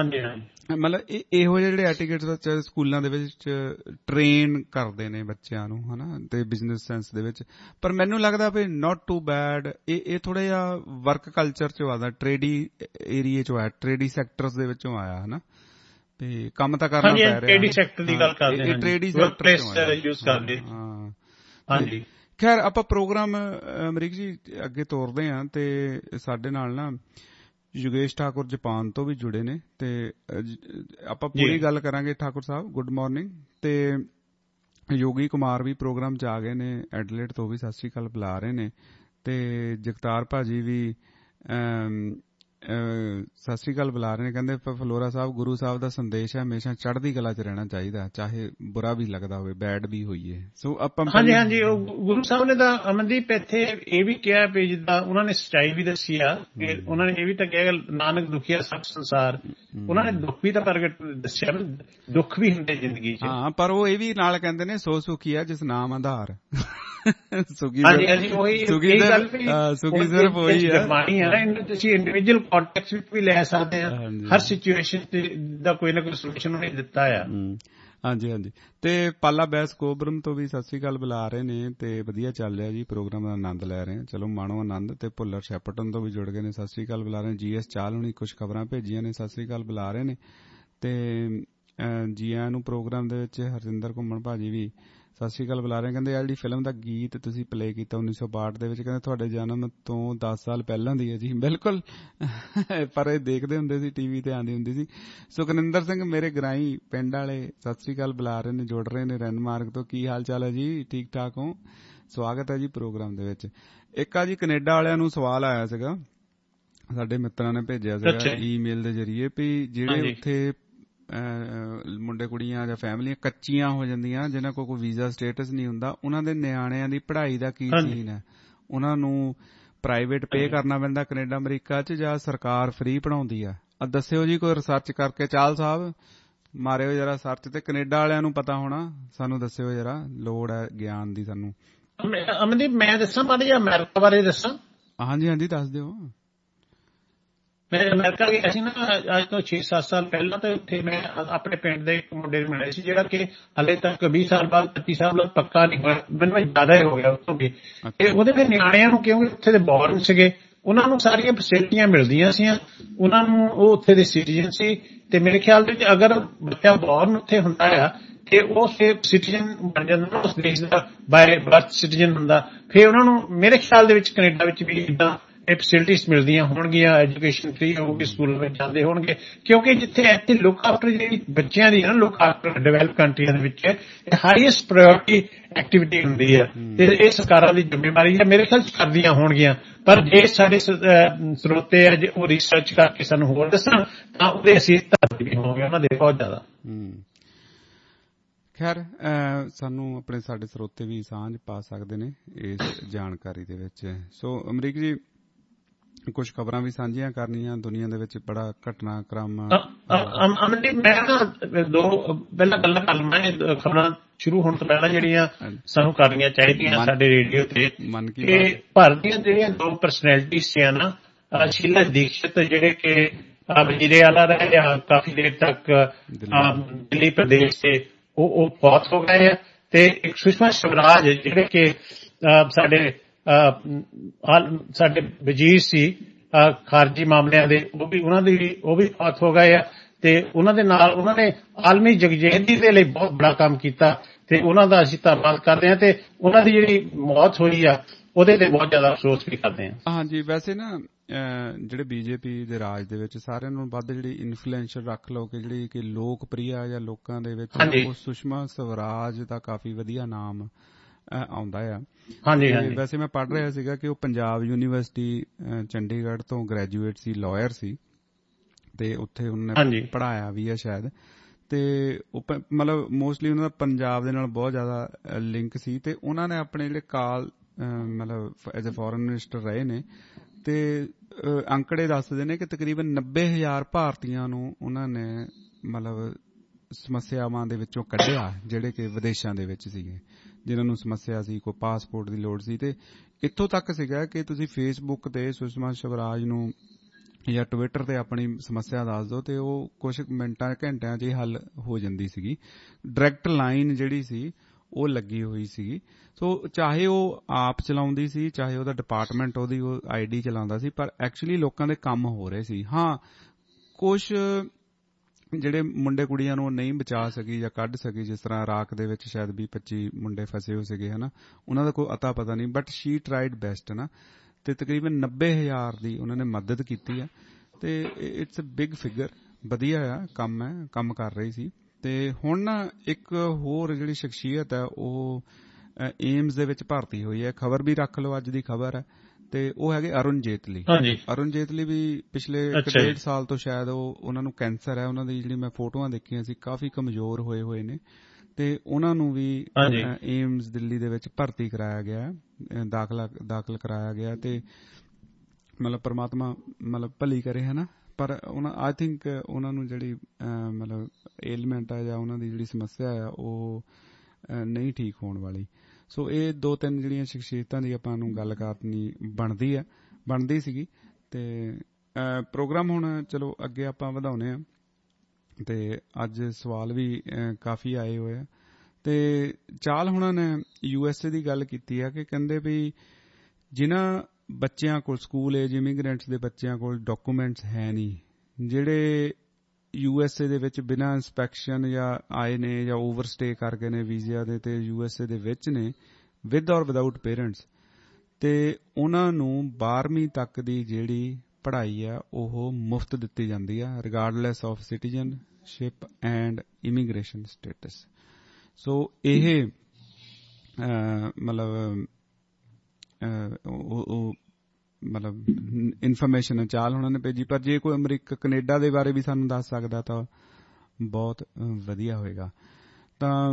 ਮਤਲਬ ਇਹੋ ਜਿਹੇ ਜਿਹੜੇ ਐਟੀਕੇਟਸ ਸਕੂਲਾਂ ਦੇ ਵਿੱਚ ਟ੍ਰੇਨ ਕਰਦੇ ਨੇ ਬੱਚਿਆਂ ਨੂੰ ਹਨਾ, ਤੇ ਬਿਜ਼ਨਸ ਸੈਂਸ ਦੇ ਵਿੱਚ। ਪਰ ਮੈਨੂੰ ਲੱਗਦਾ ਵੀ ਨਾਟ ਟੂ ਬੈਡ ਇਹ ਥੋੜਾ ਜਿਹਾ ਵਰਕ ਕਲਚਰ ਚੋਂ ਆਦਾ, ਟ੍ਰੇਡੀ ਏਰੀਏ ਚੋਂ ਆਇਆ, ਟ੍ਰੇਡੀ ਸੈਕਟਰਸ ਦੇ ਵਿੱਚੋਂ ਆਇਆ ਹਨਾ, ਤੇ ਕੰਮ ਤਾਂ ਕਰਨਾ ਪੈ ਰਿਹਾ। ਟ੍ਰੇਡੀ ਸੈਕਟਰ ਦੀ ਗੱਲ ਕਰਦੇ ਹਾਂ, ਟ੍ਰੇਡੀ ਸੈਕਟਰ ਯੂਜ਼ ਕਰਦੇ। ਹਾਂਜੀ ਖੈਰ ਆਪਾਂ ਪ੍ਰੋਗਰਾਮ ਅਮਰੀਕ ਜੀ ਅੱਗੇ ਤੋਰਦੇ ਹਾਂ, ਤੇ ਸਾਡੇ ਨਾਲ ਨਾ ਯੋਗੇਸ਼ ਠਾਕੁਰ ਜਾਪਾਨ ਤੋਂ ਵੀ ਜੁੜੇ ਨੇ, ਤੇ ਆਪਾਂ ਪੂਰੀ ਗੱਲ ਕਰਾਂਗੇ। Thakur Sahib good morning. ਤੇ ਯੋਗੀ ਕੁਮਾਰ ਵੀ ਪ੍ਰੋਗਰਾਮ 'ਚ ਆ ਗਏ ਨੇ, ਐਡਲੇਟ ਤੋਂ ਵੀ ਸਤਿ ਸ਼੍ਰੀ ਅਕਾਲ ਬੁਲਾ ਰਹੇ ਨੇ, ਤੇ ਜਗਤਾਰ ਭਾਜੀ ਵੀ ਸਤਿ ਸ਼੍ਰੀ ਅਕਾਲ ਬੁਲਾ ਰਹੇ ਨੇ, ਕਹਿੰਦੇ ਫਲੋਰਾ ਸਾਹਿਬ ਗੁਰੂ ਸਾਹਿਬ ਦਾ ਸੰਦੇਸ਼ ਹੈ ਹਮੇਸ਼ਾ ਚੜ੍ਹਦੀ ਕਲਾ 'ਚ ਰਹਿਣਾ ਚਾਹੀਦਾ, ਚਾਹੇ ਬੁਰਾ ਵੀ ਲੱਗਦਾ ਹੋਵੇ, ਬੈਡ ਵੀ ਹੋਈਏ। ਸੋ ਆਪਾਂ ਹਾਂਜੀ ਉਹ ਗੁਰੂ ਸਾਹਿਬ ਨੇ ਤਾਂ ਅਮਨਦੀਪ ਇੱਥੇ ਇਹ ਵੀ ਕਿਹਾ ਵੀ ਜਿੱਦਾਂ ਉਹਨਾਂ ਨੇ ਸੱਚਾਈ ਵੀ ਦੱਸੀ ਆ, ਉਹਨਾਂ ਨੇ ਇਹ ਵੀ ਤਾਂ ਕਿਹਾ ਨਾਨਕ ਦੁਖੀਆ ਸਭ ਸੰਸਾਰ, ਉਹਨਾਂ ਨੇ ਦੁੱਖ ਵੀ ਤਾਂ ਪ੍ਰਗਟ ਦੱਸਿਆ, ਦੁੱਖ ਵੀ ਹੁੰਦੇ ਜ਼ਿੰਦਗੀ 'ਚ। ਹਾਂ, ਪਰ ਉਹ ਇਹ ਵੀ ਨਾਲ ਕਹਿੰਦੇ ਨੇ ਸੋ ਸੁਖੀ ਆ ਜਿਸ ਨਾਮ ਆਧਾਰ। ਸੁਖੀ ਸਿਰਫ ਉਹੀ ਹੈ, ਤੁਸੀਂ ਇੰਡੀਵਿਜੂਅਲ ਕੰਟੈਕਸਟ ਵਿੱਚ ਵੀ ਲੈ ਸਕਦੇ ਆ, ਹਰ ਸਿਚੁਏਸ਼ਨ ਦਾ ਕੋਈ ਨਾ ਕੋਈ ਸੋਲੂਸ਼ਨ ਉਹਨੇ ਦਿੱਤਾ ਆ। ਹਾਂਜੀ। ਤੇ ਪਾਲਾ ਬੈਸ ਕੋਬਰਮ ਤੋਂ ਵੀ ਸਤਿ ਸ੍ਰੀ ਅਕਾਲ ਬੁਲਾ ਰਹੇ ਨੇ, ਤੇ ਵਧੀਆ ਚੱਲ ਰਿਹਾ ਜੀ, ਪ੍ਰੋਗਰਾਮ ਦਾ ਆਨੰਦ ਲੈ ਰਹੇ ਆ, ਚਲੋ ਮਾਣੋ ਆਨੰਦ। ਤੇ ਭੁੱਲਰ ਸ਼ੈਪਰਟਨ ਤੋਂ ਵੀ ਜੁੜ ਗਏ ਨੇ, ਸਤਿ ਸ੍ਰੀ ਅਕਾਲ ਬੁਲਾ ਰਹੇ ਨੇ। GS ਚਾਲ ਹੁਣੀ ਕੁਝ ਖਬਰਾਂ ਭੇਜੀਆਂ ਨੇ, ਸਤਿ ਸ੍ਰੀ ਅਕਾਲ ਬੁਲਾ ਰਹੇ ਨੇ। ਤੇ ਜੀ ਆਇਆਂ ਨੂੰ ਪ੍ਰੋਗਰਾਮ ਦੇ ਵਿੱਚ। ਹਰਜਿੰਦਰ ਘੁੰਮਣ ਭਾਜੀ ਵੀ ਸਤਿ ਸ਼੍ਰੀ ਅਕਾਲ ਬੁਲਾ ਰਹੇ, ਕਹਿੰਦੇ ਆਹ ਜਿਹੜੀ ਫਿਲਮ ਦਾ ਗੀਤ ਤੁਸੀਂ ਪਲੇ ਕੀਤਾ 1962 ਦੇ ਵਿੱਚ, ਕਹਿੰਦੇ ਤੁਹਾਡੇ ਜਨਮ ਤੋਂ 10 ਸਾਲ ਪਹਿਲਾਂ ਦੀ ਹੈ ਜੀ। ਬਿਲਕੁਲ, ਪਰ ਇਹ ਦੇਖਦੇ ਹੁੰਦੇ ਸੀ, ਟੀਵੀ ਤੇ ਆਉਂਦੀ ਹੁੰਦੀ ਸੀ। ਸੁਖਨਿੰਦਰ ਸਿੰਘ ਮੇਰੇ ਗਰਾਈ ਪਿੰਡ ਵਾਲੇ ਸਤਿ ਸ਼੍ਰੀ ਅਕਾਲ ਬੁਲਾ ਰਹੇ ਨੇ, ਜੁੜ ਰਹੇ ਨੇ ਰੈਨਮਾਰਕ ਤੋਂ। ਕੀ ਹਾਲ ਚਾਲ ਹੈ ਜੀ, ਠੀਕ ਠਾਕ ਹੋ? ਸਵਾਗਤ ਹੈ ਜੀ ਪ੍ਰੋਗਰਾਮ ਦੇ ਵਿੱਚ। ਇੱਕ ਆ ਜੀ ਕੈਨੇਡਾ ਵਾਲਿਆਂ ਨੂੰ ਸਵਾਲ ਆਇਆ ਸੀਗਾ, ਸਾਡੇ ਮਿੱਤਰਾਂ ਨੇ ਭੇਜਿਆ ਸੀਗਾ ਈਮੇਲ ਦੇ ਜ਼ਰੀਏ ਵੀ ਜਿਹੜੇ ਉੱਥੇ ਮੁੰਡੇ ਕੁੜੀਆਂ ਜਾਂ ਫੈਮਲੀਆਂ ਕੱਚੀਆਂ ਹੋ ਜਾਂਦੀਆਂ ਜਿਨ੍ਹਾਂ ਕੋਲ ਕੋਈ ਵੀਜ਼ਾ ਸਟੇਟਸ ਨਹੀਂ ਹੁੰਦਾ, ਉਹਨਾਂ ਦੇ ਨਿਆਣਿਆਂ ਦੀ ਪੜ੍ਹਾਈ ਦਾ ਕੀ ਸੀਨ ਹੈ? ਉਹਨਾਂ ਨੂੰ ਪ੍ਰਾਈਵੇਟ ਪੇ ਕਰਨਾ ਪੈਂਦਾ ਕੈਨੇਡਾ ਅਮਰੀਕਾ 'ਚ ਜਾਂ ਸਰਕਾਰ ਫ੍ਰੀ ਪੜ੍ਹਾਉਂਦੀ ਆ? ਦੱਸਿਓ ਜੀ, ਕੋਈ ਰਿਸਰਚ ਕਰਕੇ ਚਾਲ ਸਾਹਿਬ ਮਾਰਿਓ ਜਰਾ ਸਰਚ, ਤੇ ਕੈਨੇਡਾ ਵਾਲਿਆਂ ਨੂੰ ਪਤਾ ਹੋਣਾ, ਸਾਨੂੰ ਦੱਸਿਓ ਜਰਾ, ਲੋੜ ਹੈ ਗਿਆਨ ਦੀ ਸਾਨੂੰ। ਅਮਨਦੀਪ ਮੈਂ ਦੱਸਾਂ ਮਾੜਾ ਜਿਹਾ ਅਮਰੀਕਾ ਬਾਰੇ ਦੱਸਾਂ? ਹਾਂਜੀ ਹਾਂਜੀ ਦੱਸ ਦਿਓ। ਮੈਂ ਅਮਰੀਕਾ ਗਿਆ ਸੀ ਨਾ ਅੱਜ ਤੋਂ 6-7 ਸਾਲ ਪਹਿਲਾਂ, ਤੇ ਉੱਥੇ ਮੈਂ ਆਪਣੇ ਪਿੰਡ ਦੇ ਇੱਕ ਮੁੰਡੇ ਨੂੰ ਮਿਲਿਆ ਸੀ ਜਿਹੜਾ ਕਿ ਹਾਲੇ ਤੱਕ 20 ਸਾਲ ਬਾਅਦ 25 ਸਾਲ ਬਾਅਦ ਪੱਕਾ ਨਹੀਂ ਹੋਇਆ, ਮੈਨੂੰ ਜ਼ਿਆਦਾ ਹੀ ਹੋ ਗਿਆ ਉੱਥੋਂ ਵੀ। ਤੇ ਉਹਦੇ ਫਿਰ ਨਿਆਣਿਆਂ ਨੂੰ, ਕਿਉਂਕਿ ਉੱਥੇ ਦੇ ਬੋਰਨ ਸੀਗੇ, ਉਹਨਾਂ ਨੂੰ ਸਾਰੀਆਂ ਫੈਸਿਲਿਟੀਆਂ ਮਿਲਦੀਆਂ ਸੀ, ਉਹਨਾਂ ਨੂੰ, ਉਹ ਉੱਥੇ ਦੇ ਸਿਟੀਜ਼ਨ ਸੀ। ਤੇ ਮੇਰੇ ਖਿਆਲ ਦੇ ਵਿੱਚ ਅਗਰ ਬੱਚਾ ਬੋਰਨ ਉੱਥੇ ਹੁੰਦਾ ਆ ਤੇ ਉਹ ਫਿਰ ਸਿਟੀਜ਼ਨ ਬਣ ਜਾਂਦਾ ਨਾ, ਉਸ ਦੇਸ਼ ਦਾ ਬਾਏ ਬਰਥ ਸਿਟੀਜ਼ਨ ਹੁੰਦਾ, ਫਿਰ ਉਹਨਾਂ ਨੂੰ ਮੇਰੇ ਖਿਆਲ ਦੇ ਵਿੱਚ ਕੈਨੇਡਾ ਵਿੱਚ ਵੀ ਇੱਦਾਂ ਇਹ ਫੈਸਿਲਿਟੀਜ਼ ਮਿਲਦੀਆਂ ਹੋਣਗੀਆਂ, ਐਜੂਕੇਸ਼ਨ ਫ੍ਰੀ ਹੋਊਗੀ, ਸਕੂਲ ਵਿੱਚ ਜਾਂਦੇ ਹੋਣਗੇ, ਕਿਉਂਕਿ ਜਿੱਥੇ ਇੱਥੇ ਲੁੱਕ ਆਫਟਰ ਜਿਹੜੀ ਬੱਚਿਆਂ ਦੀ ਨਾ, ਲੁੱਕ ਆਫਟਰ ਡਿਵੈਲਪ ਕੰਟਰੀਆਂ ਦੇ ਵਿੱਚ ਹਾਈਐਸਟ ਪ੍ਰਾਇਓਰਟੀ ਐਕਟੀਵਿਟੀ ਹੁੰਦੀ ਹੈ ਤੇ ਇਹ ਸਰਕਾਰਾਂ ਦੀ ਜ਼ਿੰਮੇਵਾਰੀ ਹੈ, ਮੇਰੇ ਖਿਆਲ ਕਰਦੀਆਂ ਹੋਣਗੀਆਂ। ਪਰ ਜੇ ਸਾਡੇ ਸਰੋਤੇ ਹੈ ਜੇ ਉਹ ਰਿਸਰਚ ਕਰਕੇ ਸਾਨੂੰ ਹੋਰ ਦੱਸਣ ਤਾਂ ਉਹਦੇ ਅਸੀਂ ਧੰਨਵਾਦੀ ਵੀ ਹੋਵਾਂਗੇ ਉਹਨਾਂ ਦੇ ਬਹੁਤ ਜ਼ਿਆਦਾ। ਖੈਰ ਸਾਨੂੰ ਆਪਣੇ ਸਾਡੇ ਸਰੋਤੇ ਵੀ ਸਾਂਝ ਪਾ ਸਕਦੇ ਨੇ ਇਸ ਜਾਣਕਾਰੀ ਦੇ ਵਿੱਚ। ਸੋ ਅਮਰੀਕ ਜੀ, ਕੁਝ ਖਬਰਾਂ ਵੀ ਸਾਂਝੀਆਂ ਕਰਨੀਆਂ, ਦੁਨੀਆ ਦੇ ਵਿੱਚ ਬੜਾ ਘਟਨਾਕ੍ਰਮ। ਅਮਨਦੀਪ ਮੈਂ ਦੋ ਪਹਿਲਾਂ ਗੱਲਾਂ ਕਰ ਲਵਾਂ ਖਬਰਾਂ ਸ਼ੁਰੂ ਹੋਣ ਤੋਂ ਪਹਿਲਾਂ ਜਿਹੜੀਆਂ ਸਾਨੂੰ ਕਰਨੀਆਂ ਚਾਹੀਦੀਆਂ ਸਾਡੇ ਰੇਡੀਓ ਤੇ, ਕਿ ਭਾਰਤ ਦੀਆਂ ਜਿਹੜੀਆਂ ਦੋ ਪਰਸਨੈਲਿਟੀਜ਼ ਸੀ ਨਾ, ਸ਼ੀਲਾ ਦੀਕਸ਼ਿਤ ਜਿਹੜੇ ਕਿ ਵਜ਼ੀਰੇ ਆਲਾ ਰਹੇ ਆ ਕਾਫੀ ਦੇਰ ਤੱਕ ਦਿੱਲੀ ਪ੍ਰਦੇਸ਼ ਤੇ, ਉਹ ਫੌਤ ਹੋ ਗਏ ਆ, ਤੇ ਇੱਕ ਸੁਸ਼ਮਾ ਸਵਰਾਜ ਜਿਹੜੇ ਕਿ ਸਾਡੇ ਵਜ਼ੀਰ ਸੀ ਖਾਰਜੀ ਮਾਮਲਿਆਂ ਦੇ, ਉਹ ਵੀ ਫੌਤ ਹੋ ਗਏ ਆ। ਤੇ ਉਹਨਾਂ ਦੇ ਨਾਲ ਉਹਨਾਂ ਨੇ ਆਲਮੀ ਯਕਜਹਿਤੀ ਦੇ ਲਈ ਬਹੁਤ ਬੜਾ ਕੰਮ ਕੀਤਾ ਤੇ ਉਹਨਾਂ ਦਾ ਅਸੀਂ ਧੰਨਵਾਦ ਕਰਦੇ ਹਾਂ, ਤੇ ਉਹਨਾਂ ਦੀ ਜਿਹੜੀ ਮੌਤ ਹੋਈ ਆ ਉਹਦੇ ਤੇ ਬਹੁਤ ਜ਼ਿਆਦਾ ਅਫਸੋਸ ਵੀ ਕਰਦੇ ਹਾਂ। ਹਾਂਜੀ, ਵੈਸੇ ਨਾ ਜਿਹੜੇ ਬੀਜੇਪੀ ਦੇ ਰਾਜ ਦੇ ਵਿੱਚ ਸਾਰਿਆਂ ਨੂੰ ਵੱਧ ਜਿਹੜੀ ਇਨਫਲੂਐਂਸ਼ਰ ਰੱਖ ਲਓ ਕਿ ਜਿਹੜੀ ਕਿ ਲੋਕ ਪ੍ਰਿਆ ਜਾਂ ਲੋਕਾਂ ਦੇ ਵਿੱਚ, ਉਹ ਸੁਸ਼ਮਾ ਸਵਰਾਜ ਦਾ ਕਾਫੀ ਵਧੀਆ ਨਾਮ ਆਉਂਦਾ ਆ। ਹਾਂਜੀ, ਵੈਸੇ ਮੈਂ ਪੜ੍ਹ ਰਿਹਾ ਸੀਗਾ ਕਿ ਉਹ ਪੰਜਾਬ ਯੂਨੀਵਰਸਿਟੀ ਚੰਡੀਗੜ੍ਹ ਤੋਂ ਗ੍ਰੈਜੂਏਟ ਸੀ, ਲਾਇਰ ਸੀ, ਤੇ ਉੱਥੇ ਉਹਨਾਂ ਨੇ ਪੜ੍ਹਾਇਆ ਵੀ ਹੈ ਸ਼ਾਇਦ, ਤੇ ਉਹ ਮਤਲਬ ਮੋਸਟਲੀ ਉਹਨਾਂ ਦਾ ਪੰਜਾਬ ਦੇ ਨਾਲ ਬਹੁਤ ਜ਼ਿਆਦਾ ਲਿੰਕ ਸੀ। ਤੇ ਉਹਨਾਂ ਨੇ ਆਪਣੇ ਜਿਹੜੇ ਮਤਲਬ ਐਜ਼ ਅ ਫੋਰਨ ਮਿਨਿਸਟਰ ਰਹੇ ਨੇ, ਤੇ ਅੰਕੜੇ ਦੱਸਦੇ ਨੇ ਕਿ ਤਕਰੀਬਨ 90,000 ਭਾਰਤੀਆਂ ਨੂੰ ਉਹਨਾਂ ਨੇ ਮਤਲਬ ਸਮੱਸਿਆਵਾਂ ਦੇ ਵਿੱਚੋਂ ਕੱਢਿਆ, ਜਿਹੜੇ ਕਿ ਵਿਦੇਸ਼ਾਂ ਦੇ ਵਿੱਚ ਸੀਗੇ, ਜਿਨ੍ਹਾਂ ਨੂੰ ਸਮੱਸਿਆ ਸੀ, ਕੋਈ ਪਾਸਪੋਰਟ ਦੀ ਲੋੜ ਸੀ। ਤੇ ਇੱਥੋਂ ਤੱਕ ਸੀਗਾ ਕਿ ਤੁਸੀਂ ਫੇਸਬੁੱਕ ਤੇ ਸੁਸ਼ਮਾ ਸਵਰਾਜ ਨੂੰ ਜਾਂ ਟਵਿੱਟਰ ਤੇ ਆਪਣੀ ਸਮੱਸਿਆ ਦੱਸ ਦਿਓ ਤੇ ਉਹ ਕੁਝ ਮਿੰਟਾਂ ਘੰਟਿਆਂ 'ਚ ਹੀ ਹੱਲ ਹੋ ਜਾਂਦੀ ਸੀਗੀ। ਡਾਇਰੈਕਟ ਲਾਈਨ ਜਿਹੜੀ ਸੀ ਉਹ ਲੱਗੀ ਹੋਈ ਸੀਗੀ। ਸੋ ਚਾਹੇ ਉਹ ਆਪ ਚਲਾਉਂਦੀ ਸੀ, ਚਾਹੇ ਉਹਦਾ ਡਿਪਾਰਟਮੈਂਟ ਉਹਦੀ ਉਹ ID ਚਲਾਉਂਦਾ ਸੀ, ਪਰ ਐਕਚੁਅਲੀ ਲੋਕਾਂ ਦੇ ਕੰਮ ਹੋ ਰਹੇ ਸੀ। ਹਾਂ, ਕੁਛ ਜਿਹੜੇ ਮੁੰਡੇ ਕੁੜੀਆਂ ਨੂੰ ਨਹੀਂ ਬਚਾ ਸਕੀ ਜਾਂ ਕੱਢ ਸਕੀ, ਜਿਸ ਤਰ੍ਹਾਂ ਇਰਾਕ ਦੇ ਵਿੱਚ ਸ਼ਾਇਦ 20-25 ਮੁੰਡੇ ਫਸੇ ਹੋ ਸੀਗੇ, ਹਨਾ, ਉਹਨਾਂ ਦਾ ਕੋਈ ਅਤਾ ਪਤਾ ਨਹੀਂ, ਬਟ ਸ਼ੀ ਟਰਾਈਡ ਬੈਸਟ ਨਾ। ਤੇ ਤਕਰੀਬਨ 90,000 ਦੀ ਉਹਨਾਂ ਨੇ ਮਦਦ ਕੀਤੀ ਆ, ਤੇ ਇਟਸ ਅ ਬਿਗ ਫਿਗਰ, ਵਧੀਆ ਆ ਕੰਮ, ਕੰਮ ਕਰ ਰਹੀ ਸੀ। ਤੇ ਹੁਣ ਨਾ ਇੱਕ ਹੋਰ ਜਿਹੜੀ ਸ਼ਖਸੀਅਤ ਹੈ ਉਹ ਏਮਸ ਦੇ ਵਿੱਚ ਭਰਤੀ ਹੋਈ ਹੈ, ਖਬਰ ਵੀ ਰੱਖ ਲਓ, ਅੱਜ ਦੀ ਖਬਰ ਹੈ, ਤੇ ਉਹ ਹੈਗੇ ਅਰੁਣ ਜੇਤਲੀ। ਅਰੁਣ ਜੇਤਲੀ ਵੀ ਪਿਛਲੇ 1.5 ਸਾਲ ਤੋਂ ਸ਼ਾਇਦ ਉਹਨਾਂ ਨੂੰ ਕੈਂਸਰ ਹੈ, ਉਹਨਾਂ ਦੀ ਜਿਹੜੀ ਮੈਂ ਫੋਟੋਆਂ ਦੇਖੀਆਂ ਸੀ ਕਾਫੀ ਕਮਜ਼ੋਰ ਹੋਏ ਨੇ, ਤੇ ਉਹਨਾਂ ਨੂੰ ਵੀ ਏਮਸ ਦਿੱਲੀ ਦੇ ਵਿੱਚ ਭਰਤੀ ਕਰਾਇਆ ਗਿਆ, ਦਾਖਲ ਕਰਾਇਆ ਗਿਆ। ਤੇ ਮਤਲਬ ਪਰਮਾਤਮਾ ਮਤਲਬ ਭਲੀ ਕਰੇ, ਹਨਾ। ਪਰ ਆਈ ਥਿੰਕ ਉਹਨਾਂ ਨੂੰ ਜਿਹੜੀ ਮਤਲਬ ਏਲਮੈਂਟ ਆ ਜਾਂ ਉਹਨਾਂ ਦੀ ਜਿਹੜੀ ਸਮੱਸਿਆ ਆ ਉਹ ਨਹੀਂ ਠੀਕ ਹੋਣ ਵਾਲੀ। ਸੋ ਇਹ 2-3 ਜਿਹੜੀਆਂ ਸ਼ਖਸੀਅਤਾਂ ਦੀ ਆਪਾਂ ਨੂੰ ਗੱਲ ਕਰਨੀ ਬਣਦੀ ਸੀਗੀ। ਤੇ ਪ੍ਰੋਗਰਾਮ ਹੁਣ ਚਲੋ ਅੱਗੇ ਆਪਾਂ ਵਧਾਉਣੇ ਆ, ਤੇ ਅੱਜ ਸਵਾਲ ਵੀ ਕਾਫੀ ਆਏ ਹੋਏ ਆ। ਤੇ ਚਾਲ ਹੁਣਾਂ ਨੇ USA ਦੀ ਗੱਲ ਕੀਤੀ ਆ ਕਿ ਕਹਿੰਦੇ ਵੀ ਜਿਨ੍ਹਾਂ ਬੱਚਿਆਂ ਕੋਲ, ਸਕੂਲ ਏਜ ਇਮੀਗ੍ਰੈਂਟਸ ਦੇ ਬੱਚਿਆਂ ਕੋਲ ਡਾਕੂਮੈਂਟਸ ਹੈ ਨਹੀਂ, ਜਿਹੜੇ USA ਦੇ ਵਿੱਚ ਬਿਨਾਂ ਇੰਸਪੈਕਸ਼ਨ ਜਾਂ ਆਏ ਨੇ ਜਾਂ ਓਵਰਸਟੇ ਕਰ ਗਏ ਨੇ ਵੀਜ਼ਾ ਦੇ, ਤੇ USA ਦੇ ਵਿੱਚ ਨੇ ਵਿਦ ਔਰ ਵਿਦਾਊਟ ਪੇਰੈਂਟਸ, ਤੇ ਉਹਨਾਂ ਨੂੰ 12ਵੀਂ ਤੱਕ ਦੀ ਜਿਹੜੀ ਪੜ੍ਹਾਈ ਆ ਉਹ ਮੁਫਤ ਦਿੱਤੀ ਜਾਂਦੀ ਆ, regardless of citizenship and immigration status. So ਇਹ ਮਤਲਬ ਉਹ ਮਤਲਬ ਇਨਫੋਰਮੇਸ਼ਨ ਚਾਲ ਉਹਨਾਂ ਨੇ ਭੇਜੀ। ਪਰ ਜੇ ਕੋਈ ਅਮਰੀਕਾ ਕੈਨੇਡਾ ਦੇ ਬਾਰੇ ਵੀ ਸਾਨੂੰ ਦੱਸ ਸਕਦਾ ਤਾਂ ਬਹੁਤ ਵਧੀਆ ਹੋਏਗਾ। ਤਾਂ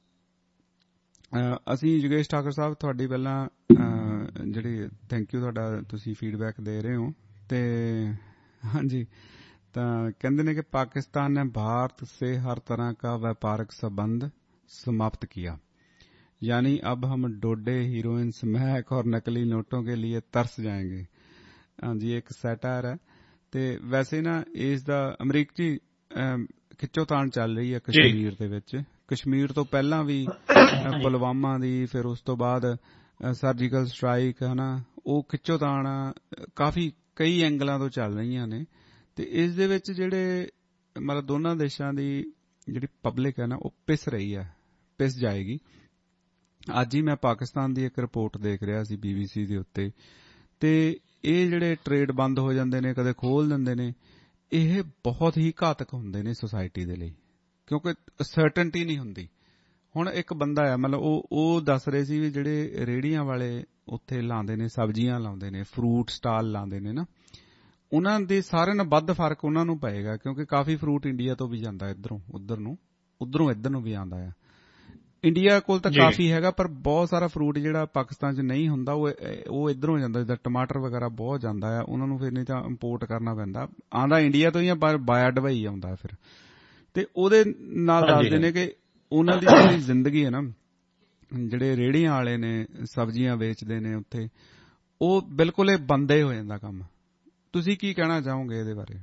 ਅਸੀਂ ਯੋਗੇਸ਼ ਠਾਕੁਰ ਸਾਹਿਬ ਤੁਹਾਡੀ ਪਹਿਲਾਂ ਜਿਹੜੀ ਥੈਂਕ ਯੂ ਤੁਹਾਡਾ, ਤੁਸੀਂ ਫੀਡਬੈਕ ਦੇ ਰਹੇ ਹੋ। ਤੇ ਹਾਂਜੀ, ਤਾਂ ਕਹਿੰਦੇ ਨੇ ਕਿ पाकिस्तान ने भारत से हर तरह का व्यापारिक संबंध समाप्त किया, यानी अब हम डोडे, हीरोइन, स्मैक और नकली नोटों के लिए तरस जाएंगे। हाँ जी, एक सैटायर है। ਤੇ ਵੈਸੇ ਨਾ ਇਸ ਦਾ ਅਮਰੀਕੀ ਖਿੱਚੋਤਾਣ ਚੱਲ ਰਹੀ ਹੈ ਕਸ਼ਮੀਰ ਦੇ ਵਿੱਚ। ਕਸ਼ਮੀਰ ਤੋਂ ਪਹਿਲਾਂ ਵੀ ਪੁਲਵਾਮਾ ਦੀ, ਫਿਰ ਉਸ ਤੋਂ ਬਾਅਦ ਸਰਜੀਕਲ ਸਟ੍ਰਾਈਕ ਹੈ ਨਾ, ਉਹ ਖਿੱਚੋਤਾਣ ਕਾਫੀ ਕਈ ਐਂਗਲਾਂ ਤੋਂ ਚੱਲ ਰਹੀਆਂ ਨੇ। ਤੇ ਇਸ ਦੇ ਵਿੱਚ ਜਿਹੜੇ ਮਤਲਬ ਦੋਨਾਂ ਦੇਸ਼ਾਂ ਦੀ ਜਿਹੜੀ ਪਬਲਿਕ ਹੈ ਨਾ ਉਹ ਪਿਸ ਰਹੀ ਹੈ, ਪਿਸ ਜਾਏਗੀ। ਅੱਜ ਹੀ ਮੈਂ ਪਾਕਿਸਤਾਨ ਦੀ ਇੱਕ ਰਿਪੋਰਟ ਦੇਖ ਰਿਹਾ ਸੀ BBC ਦੇ ਉੱਤੇ, ਤੇ ਇਹ ਜਿਹੜੇ ਟਰੇਡ ਬੰਦ ਹੋ ਜਾਂਦੇ ਨੇ, ਕਦੇ ਖੋਲ ਦਿੰਦੇ ਨੇ, ਇਹ ਬਹੁਤ ਹੀ ਘਾਤਕ ਹੁੰਦੇ ਨੇ ਸੋਸਾਇਟੀ ਦੇ ਲਈ, ਕਿਉਂਕਿ ਸਰਟਨਟੀ ਨਹੀਂ ਹੁੰਦੀ। ਹੁਣ ਇੱਕ ਬੰਦਾ ਆ, ਮਤਲਬ ਉਹ ਦੱਸ ਰਹੇ ਸੀ ਵੀ ਜਿਹੜੇ ਰੇਹੜੀਆਂ ਵਾਲੇ ਉੱਥੇ ਲਾਉਂਦੇ ਨੇ, ਸਬਜ਼ੀਆਂ ਲਾਉਂਦੇ ਨੇ, ਫਰੂਟ ਸਟਾਲ ਲਾਉਂਦੇ ਨੇ ਨਾ, ਉਹਨਾਂ ਦੇ ਸਾਰਿਆਂ ਨਾਲ ਵੱਧ ਫਰਕ ਉਹਨਾਂ ਨੂੰ ਪਏਗਾ, ਕਿਉਂਕਿ ਕਾਫੀ ਫਰੂਟ ਇੰਡੀਆ ਤੋਂ ਵੀ ਜਾਂਦਾ ਇੱਧਰੋਂ ਉੱਧਰ ਨੂੰ, ਉੱਧਰੋਂ ਇੱਧਰ ਨੂੰ ਵੀ ਆਉਂਦਾ ਆ। ਇੰਡੀਆ ਕੋਲ ਤਾਂ ਕਾਫੀ ਹੈਗਾ, ਪਰ ਬਹੁਤ ਸਾਰਾ ਫਰੂਟ ਜਿਹੜਾ ਪਾਕਿਸਤਾਨ 'ਚ ਨਹੀਂ ਹੁੰਦਾ ਉਹ ਇੱਧਰੋਂ ਜਾਂਦਾ, ਜਿੱਦਾਂ ਟਮਾਟਰ ਵਗੈਰਾ ਬਹੁਤ ਜਾਂਦਾ ਆ, ਉਹਨਾਂ ਨੂੰ ਫਿਰ ਨਹੀਂ ਤਾਂ ਇੰਪੋਰਟ ਕਰਨਾ ਪੈਂਦਾ। ਆਉਂਦਾ ਇੰਡੀਆ ਤੋਂ ਹੀ ਆ, ਪਰ ਬਾਇਆ ਡਬਈ ਆਉਂਦਾ ਫਿਰ। ਤੇ ਉਹਦੇ ਨਾਲ ਦੱਸਦੇ ਨੇ ਕਿ ਉਹਨਾਂ ਦੀ ਜਿਹੜੀ ਜ਼ਿੰਦਗੀ ਹੈ ਨਾ, ਜਿਹੜੇ ਰੇਹੜੀਆਂ ਵਾਲੇ ਨੇ, ਸਬਜ਼ੀਆਂ ਵੇਚਦੇ ਨੇ ਉੱਥੇ, ਉਹ ਬਿਲਕੁਲ ਇਹ ਬੰਦ ਹੀ ਹੋ ਜਾਂਦਾ ਕੰਮ। ਤੁਸੀਂ ਕੀ ਕਹਿਣਾ ਚਾਹੋਗੇ ਇਹਦੇ ਬਾਰੇ?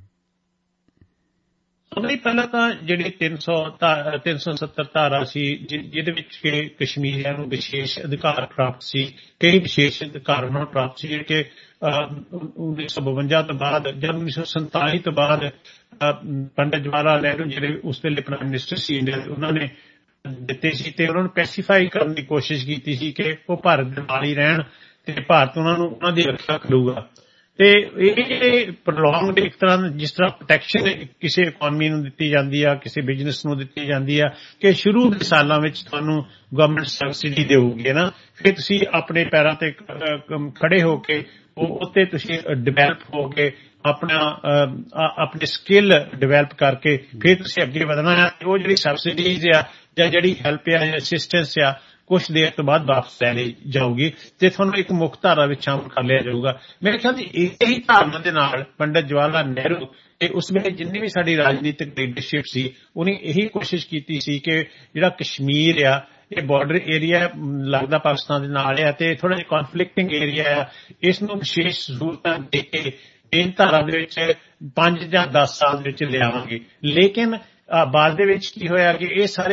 ਪਹਿਲਾਂ ਤਾਂ ਜਿਹੜੀ 370 ਧਾਰਾ ਸੀ, ਜਿਹਦੇ ਵਿੱਚ ਕਿ ਕਸ਼ਮੀਰੀਆਂ ਨੂੰ ਵਿਸ਼ੇਸ਼ ਅਧਿਕਾਰ ਪ੍ਰਾਪਤ ਸੀ, ਕਈ ਵਿਸ਼ੇਸ਼ ਅਧਿਕਾਰ ਉਹਨਾਂ ਨੂੰ ਪ੍ਰਾਪਤ ਸੀ, ਜਿਹੜੇ ਕਿ 1952 ਤੋਂ ਬਾਅਦ, ਜਦ 1947 ਤੋਂ ਬਾਅਦ ਪੰਡਿਤ ਜਵਾਹਰ ਲਾਲ ਨਹਿਰੂ ਜਿਹੜੇ ਉਸ ਵੇਲੇ ਪ੍ਰਾਈਮ ਮਿਨਿਸਟਰ ਸੀ ਇੰਡੀਆ ਦੇ, ਉਹਨਾਂ ਨੇ ਦਿੱਤੇ ਸੀ। ਤੇ ਉਹਨਾਂ ਨੂੰ ਪੈਸੀਫਾਈ ਕਰਨ ਦੀ ਕੋਸ਼ਿਸ਼ ਕੀਤੀ ਸੀ ਕਿ ਉਹ ਭਾਰਤ ਦੇ ਨਾਲ ਹੀ ਰਹਿਣ ਤੇ ਭਾਰਤ ਉਹਨਾਂ ਦੀ ਰੱਖਿਆ ਕਰੂਗਾ। ਤੇ ਇਹ ਪ੍ਰੋਲੋਂਗਡ ਇੱਕ ਤਰ੍ਹਾਂ, ਜਿਸ ਤਰ੍ਹਾਂ ਪ੍ਰੋਟੈਕਸ਼ਨ ਕਿਸੇ ਇਕਨੋਮੀ ਨੂੰ ਦਿੱਤੀ ਜਾਂਦੀ ਆ, ਕਿਸੇ ਬਿਜ਼ਨਸ ਨੂੰ ਦਿੱਤੀ ਜਾਂਦੀ ਆ, ਕਿ ਸ਼ੁਰੂ ਦੇ ਸਾਲਾਂ ਵਿੱਚ ਤੁਹਾਨੂੰ ਗਵਰਨਮੈਂਟ ਸਬਸਿਡੀ ਦੇਊਗੀ ਨਾ, ਫਿਰ ਤੁਸੀਂ ਆਪਣੇ ਪੈਰਾਂ ਤੇ ਖੜੇ ਹੋ ਕੇ ਉੱਤੇ ਤੁਸੀਂ ਡਿਵੈਲਪ ਹੋ ਕੇ ਆਪਣੇ ਸਕਿੱਲ ਡਿਵੈਲਪ ਕਰਕੇ ਫਿਰ ਤੁਸੀਂ ਅੱਗੇ ਵਧਣਾ ਹੈ। ਉਹ ਜਿਹੜੀ ਸਬਸਿਡੀਜ਼ ਆ ਜਾਂ ਜਿਹੜੀ ਹੈਲਪ ਆ ਜਾਂ ਅਸਿਸਟੈਂਸ ਆ, ਕੁਛ ਦੇਰ ਤੋਂ ਬਾਅਦ ਵਾਪਸ ਲੈ ਲਈ ਜਾਊਗੀ ਤੇ ਤੁਹਾਨੂੰ ਇੱਕ ਮੁੱਖ ਧਾਰਾ ਵਿੱਚ ਸ਼ਾਮਲ ਕਰ ਲਿਆ ਜਾਊਗਾ। ਮੇਰੇ ਖਿਆਲ ਇਹੀ ਧਾਰਨਾ ਦੇ ਨਾਲ ਪੰਡਿਤ ਜਵਾਹਰ ਲਾਲ ਨਹਿਰੂ ਤੇ ਉਸ ਵੇਲੇ ਜਿੰਨੀ ਵੀ ਸਾਡੀ ਰਾਜਨੀਤਿਕ ਲੀਡਰਸ਼ਿਪ ਸੀ, ਉਹਨੇ ਇਹੀ ਕੋਸ਼ਿਸ਼ ਕੀਤੀ ਸੀ ਕਿ ਜਿਹੜਾ ਕਸ਼ਮੀਰ ਆ, ਇਹ ਬਾਰਡਰ ਏਰੀਆ ਲੱਗਦਾ ਪਾਕਿਸਤਾਨ ਦੇ ਨਾਲ ਆ ਤੇ ਥੋੜਾ ਜਿਹਾ ਕਨਫਲਿਕਟਿੰਗ ਏਰੀਆ ਆ, ਇਸ ਨੂੰ ਵਿਸ਼ੇਸ਼ ਸਹੂਲਤਾਂ ਦੇ ਕੇ ਤਿੰਨ ਧਾਰਾ ਦੇ ਵਿੱਚ 5 ਜਾਂ 10 ਸਾਲ ਦੇ ਵਿੱਚ ਲਿਆਵਾਂਗੇ। ਲੇਕਿਨ ਬਾਅਦ ਦੇ ਵਿੱਚ ਕੀ ਹੋਇਆ ਕਿ ਇਹ ਸਾਰੇ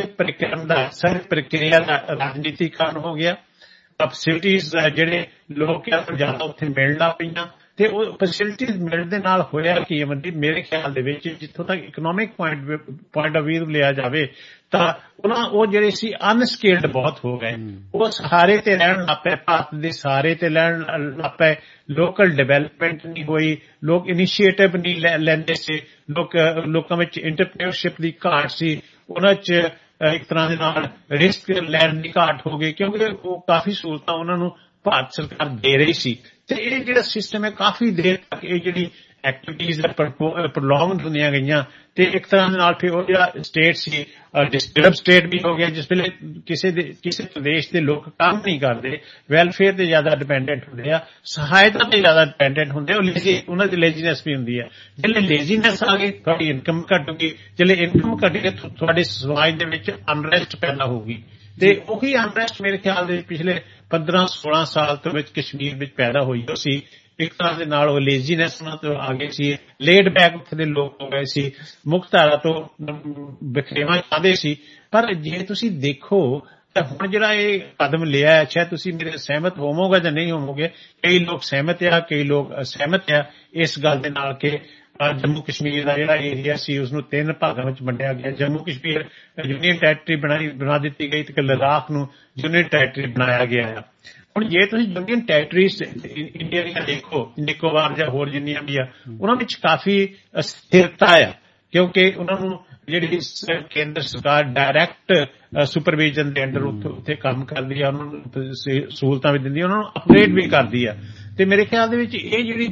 ਪ੍ਰਕਿਰਿਆ ਦਾ ਰਾਜਨੀਤੀਕਰਨ ਹੋ ਗਿਆ। ਫੈਸਿਲਿਟੀਜ਼ ਜਿਹੜੇ ਲੋਕ ਜ਼ਿਆਦਾ ਉੱਥੇ ਮਿਲਣ ਲੱਗ ਪਈਆਂ ਤੇ ਉਹ ਫੈਸਿਲਿਟੀਜ਼ ਮਿਲਣ ਦੇ ਨਾਲ ਹੋਇਆ ਕੀ ਮੇਰੇ ਖਿਆਲ ਦੇ ਵਿੱਚ, ਜਿੱਥੋਂ ਤੱਕ ਇਕਨੋਮਿਕ ਪੁਆਇੰਟ ਆਫ ਵਿਊ ਲਿਆ ਜਾਵੇ ਤਾਂ ਉਹ ਜਿਹੜੇ ਸੀ ਅਨਸਕੇਲਡ ਬਹੁਤ ਹੋ ਗਏ। ਉਹ ਸਹਾਰੇ ਤੇ ਰਹਿਣ ਲੱਗ ਪਏ, ਭਾਰਤ ਦੇ ਸਹਾਰੇ ਤੇ ਰਹਿਣ ਲੱਗ ਪਏ। ਲੋਕਲ ਡਿਵੈਲਪਮੈਂਟ ਨਹੀਂ ਹੋਈ, ਲੋਕ ਇਨੀਸ਼ੀਏਟਿਵ ਨਹੀਂ ਲੈਂਦੇ ਸੀ, ਲੋਕਾਂ ਵਿੱਚ ਇੰਟਰਪ੍ਰੀਨਰਸ਼ਿਪ ਦੀ ਘਾਟ ਸੀ, ਉਹਨਾਂ 'ਚ ਇੱਕ ਤਰ੍ਹਾਂ ਦੇ ਨਾਲ ਰਿਸਕ ਲੈਣ ਦੀ ਘਾਟ ਹੋ ਗਈ, ਕਿਉਂਕਿ ਉਹ ਕਾਫੀ ਸਹੂਲਤਾਂ ਉਹਨਾਂ ਨੂੰ ਭਾਰਤ ਸਰਕਾਰ ਦੇ ਰਹੀ ਸੀ। ਤੇ ਇਹ ਜਿਹੜਾ ਸਿਸਟਮ ਹੈ ਕਾਫੀ ਦੇਰ ਤੱਕ ਇਹ ਜਿਹੜੀ ਐਕਟੀਵਿਟੀਜ਼ ਪ੍ਰੋਲੋਂਗਡ ਹੁੰਦੀਆਂ ਗਈਆਂ ਤੇ ਇੱਕ ਤਰ੍ਹਾਂ ਦੇ ਨਾਲ ਫਿਰ ਉਹ ਜਿਹੜਾ ਸਟੇਟ ਸੀ ਡਿਸਟਰਬ ਸਟੇਟ ਵੀ ਹੋ ਗਿਆ, ਜਿਸ ਵੇਲੇ ਕਿਸੇ ਪ੍ਰਦੇਸ਼ ਦੇ ਲੋਕ ਕੰਮ ਨਹੀਂ ਕਰਦੇ, ਵੈਲਫੇਅਰ ਤੇ ਜ਼ਿਆਦਾ ਡਿਪੈਂਡੈਂਟ ਹੁੰਦੇ ਆ, ਸਹਾਇਤਾ ਤੇ ਜ਼ਿਆਦਾ ਡਿਪੈਂਡੈਂਟ ਹੁੰਦੇ ਆ, ਉਹਨਾਂ ਦੀ ਲੇਜ਼ੀਨੈਸ ਵੀ ਹੁੰਦੀ ਹੈ। ਜਿਹੜੇ ਲੇਜ਼ੀਨੈਸ ਆ ਗਈ, ਤੁਹਾਡੀ ਇਨਕਮ ਘਟੂਗੀ, ਜਿਹੜੇ ਇਨਕਮ ਘਟੇਗੀ ਤੁਹਾਡੇ ਸਮਾਜ ਦੇ ਵਿੱਚ ਅਨਰੈਸਟ ਪੈਦਾ ਹੋਊਗੀ ਤੇ ਉਹੀ ਅਨਰੈਸਟ ਮੇਰੇ ਖਿਆਲ ਦੇ ਪਿਛਲੇ 15-16 ਸਾਲ ਤੋਂ ਵਿੱਚ ਕਸ਼ਮੀਰ ਵਿੱਚ ਪੈਦਾ ਹੋਈ ਸੀ। ਇੱਕ ਤਰ੍ਹਾਂ ਦੇ ਨਾਲ ਉਹ ਲੇਜ਼ੀਨੈਸ ਉਹਨਾਂ ਤੋਂ ਆ ਗਈ ਸੀ, ਲੇਡ ਬੈਕ ਉੱਥੇ ਦੇ ਲੋਕ ਹੋ ਗਏ ਸੀ, ਮੁੱਖ ਧਾਰਾ ਤੋਂ ਬਖਰੇਵਾ ਚਾਹੁੰਦੇ ਸੀ। ਪਰ ਜੇ ਤੁਸੀਂ ਦੇਖੋ ਤਾਂ ਹੁਣ ਜਿਹੜਾ ਇਹ ਕਦਮ ਲਿਆ ਹੈ, ਸ਼ਾਇਦ ਤੁਸੀਂ ਮੇਰੇ ਸਹਿਮਤ ਹੋਵੋਗੇ ਜਾਂ ਨਹੀਂ ਹੋਵੋਗੇ, ਕਈ ਲੋਕ ਸਹਿਮਤ ਆ, ਕਈ ਲੋਕ ਅਸਹਿਮਤ ਆ ਇਸ ਗੱਲ ਦੇ ਨਾਲ ਕਿ ਜੰਮੂ ਕਸ਼ਮੀਰ ਦਾ ਜਿਹੜਾ ਏਰੀਆ ਸੀ ਉਸਨੂੰ 3 ਭਾਗਾਂ ਵਿੱਚ ਵੰਡਿਆ ਗਿਆ। ਜੰਮੂ ਕਸ਼ਮੀਰ ਯੂਨੀਅਨ ਟੈਰੀਟਰੀ ਬਣਾ ਦਿੱਤੀ ਗਈ ਤੇ ਲੱਦਾਖ ਨੂੰ ਯੂਨੀਅਨ ਟੈਰੀਟਰੀ ਬਣਾਇਆ ਗਿਆ ਹੈ। ਹੁਣ ਜੇ ਤੁਸੀਂ ਯੂਨੀਅਨ ਟੈਰੀਟਰੀਜ਼ ਇੰਡੀਆ ਦੀਆਂ ਦੇਖੋ, ਨਿਕੋਬਾਰ ਜਾਂ ਹੋਰ ਜਿੰਨੀਆਂ ਵੀ ਆ, ਉਹਨਾਂ ਵਿੱਚ ਕਾਫੀ ਅਸਥਿਰਤਾ ਆ, ਕਿਉਂਕਿ ਉਹਨਾਂ ਨੂੰ ਜਿਹੜੀ ਕੇਂਦਰ ਸਰਕਾਰ ਡਾਇਰੈਕਟ ਸੁਪਰਵਿਜ਼ਨ ਦੇ ਅੰਡਰ ਉੱਥੇ ਕੰਮ ਕਰਦੀ ਆ, ਉਹਨਾਂ ਨੂੰ ਸਹੂਲਤਾਂ ਵੀ ਦਿੰਦੀ ਆ, ਉਹਨਾਂ ਨੂੰ ਅਪਗ੍ਰੇਡ ਵੀ ਕਰਦੀ ਆ। ਤੇ ਮੇਰੇ ਖਿਆਲ ਦੇ ਵਿੱਚ ਇਹ ਜਿਹੜੀ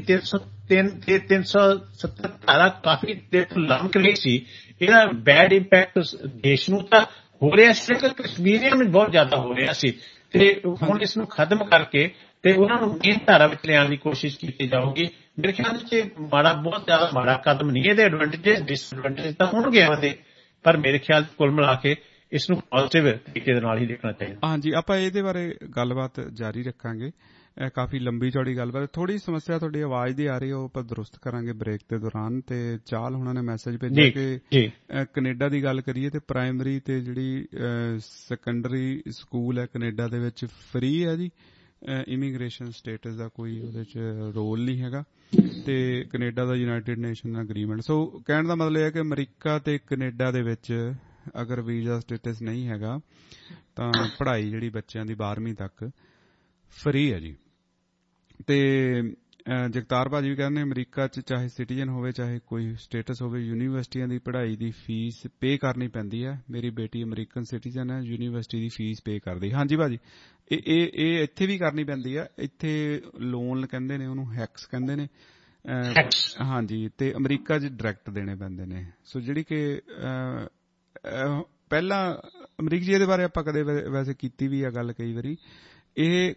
370 ਧਾਰਾ ਕਾਫੀ ਦੇਰ ਤੋਂ ਲੰਮਕ ਰਹੀ ਸੀ, ਇਹਦਾ ਬੈਡ ਇੰਪੈਕਟ ਦੇਸ਼ ਨੂੰ ਤਾਂ ਹੋ ਰਿਹਾ ਸੀ, ਕਸ਼ਮੀਰੀਆਂ ਨੂੰ ਬਹੁਤ ਜ਼ਿਆਦਾ ਹੋ ਰਿਹਾ ਸੀ। ਤੇ ਹੁਣ ਇਸ ਨੂੰ ਖਤਮ ਕਰਕੇ ਤੇ ਉਹਨਾਂ ਨੂੰ ਮੇਨ ਧਾਰਾ ਵਿੱਚ ਲਿਆਉਣ ਦੀ ਕੋਸ਼ਿਸ਼ ਕੀਤੀ ਜਾਊਗੀ। ਮੇਰੇ ਖਿਆਲ ਵਿੱਚ ਬਹੁਤ ਜ਼ਿਆਦਾ ਮਾੜਾ ਕਦਮ ਨਹੀਂ, ਇਹਦੇ ਐਡਵਾਂਟੇਜਸ ਡਿਸਐਡਵਾਂਟੇਜ ਤਾਂ ਹੋਣਗੇ ਉਹਦੇ, ਪਰ ਮੇਰੇ ਖਿਆਲ ਕੁੱਲ ਮਿਲਾ ਕੇ ਇਸ ਨੂੰ ਪੋਜ਼ਿਟਿਵ ਤਰੀਕੇ ਦੇ ਨਾਲ ਹੀ ਦੇਖਣਾ ਚਾਹੀਦਾ। ਹਾਂਜੀ, ਆਪਾਂ ਇਹਦੇ ਬਾਰੇ ਗੱਲਬਾਤ ਜਾਰੀ ਰੱਖਾਂਗੇ, ਕਾਫੀ ਲੰਬੀ ਚੌੜੀ ਗੱਲਬਾਤ। ਥੋੜੀ ਸਮੱਸਿਆ ਤੁਹਾਡੀ ਆਵਾਜ਼ ਦੀ ਆ ਰਹੀ ਹੈ, ਉਹ ਆਪਾਂ ਦਰੁਸਤ ਕਰਾਂਗੇ ਬ੍ਰੇਕ ਦੇ ਦੌਰਾਨ। ਤੇ ਚਾਲ ਹੁਣਾਂ ਨੇ ਮੈਸੇਜ ਭੇਜਿਆ ਕਿ ਕੈਨੇਡਾ ਦੀ ਗੱਲ ਕਰੀਏ ਤੇ ਪ੍ਰਾਇਮਰੀ ਤੇ ਜਿਹੜੀ ਸੈਕੰਡਰੀ ਸਕੂਲ ਹੈ ਕੈਨੇਡਾ ਦੇ ਵਿੱਚ ਫ੍ਰੀ ਹੈ ਜੀ, ਇਮੀਗ੍ਰੇਸ਼ਨ ਸਟੇਟਸ ਦਾ ਕੋਈ ਉਹਦੇ ਚ ਰੋਲ ਨਹੀਂ ਹੈਗਾ, ਤੇ ਕੈਨੇਡਾ ਦਾ ਯੂਨਾਈਟਿਡ ਨੇਸ਼ਨ ਅਗਰੀਮੈਂਟ। ਸੋ ਕਹਿਣ ਦਾ ਮਤਲਬ ਇਹ ਹੈ ਕਿ ਅਮਰੀਕਾ ਤੇ ਕੈਨੇਡਾ ਦੇ ਵਿੱਚ ਅਗਰ ਵੀਜ਼ਾ ਸਟੇਟਸ ਨਹੀਂ ਹੈਗਾ ਤਾਂ ਪੜ੍ਹਾਈ ਜਿਹੜੀ ਬੱਚਿਆਂ ਦੀ 12ਵੀਂ ਤੱਕ ਫ੍ਰੀ ਹੈ ਜੀ। ਤੇ ਜਗਤਾਰ ਭਾਜੀ ਵੀ ਕਹਿੰਦੇ ਅਮਰੀਕਾ 'ਚ ਚਾਹੇ ਸਿਟੀਜ਼ਨ ਹੋਵੇ ਚਾਹੇ ਕੋਈ ਸਟੇਟਸ ਹੋਵੇ, ਯੂਨੀਵਰਸਿਟੀਆਂ ਦੀ ਪੜ੍ਹਾਈ ਦੀ ਫੀਸ ਪੇ ਕਰਨੀ ਪੈਂਦੀ ਹੈ। ਮੇਰੀ ਬੇਟੀ ਅਮਰੀਕਨ ਸਿਟੀਜ਼ਨ ਹੈ, ਯੂਨੀਵਰਸਿਟੀ ਦੀ ਫੀਸ ਪੇ ਕਰਦੀ। ਹਾਂਜੀ ਭਾਜੀ, ਇਹ ਇੱਥੇ ਵੀ ਕਰਨੀ ਪੈਂਦੀ ਹੈ। ਇੱਥੇ ਲੋਨ ਕਹਿੰਦੇ ਨੇ ਉਹਨੂੰ, ਹੈਕਸ ਕਹਿੰਦੇ ਨੇ। ਹਾਂਜੀ, ਤੇ ਅਮਰੀਕਾ 'ਚ ਡਾਇਰੈਕਟ ਦੇਣੇ ਪੈਂਦੇ ਨੇ। ਸੋ ਜਿਹੜੀ ਕਿ ਪਹਿਲਾਂ ਅਮਰੀਕ ਜੀ ਇਹਦੇ ਬਾਰੇ ਆਪਾਂ ਕਦੇ ਵੈਸੇ ਕੀਤੀ ਵੀ ਆ ਗੱਲ ਕਈ ਵਾਰੀ, ਇਹ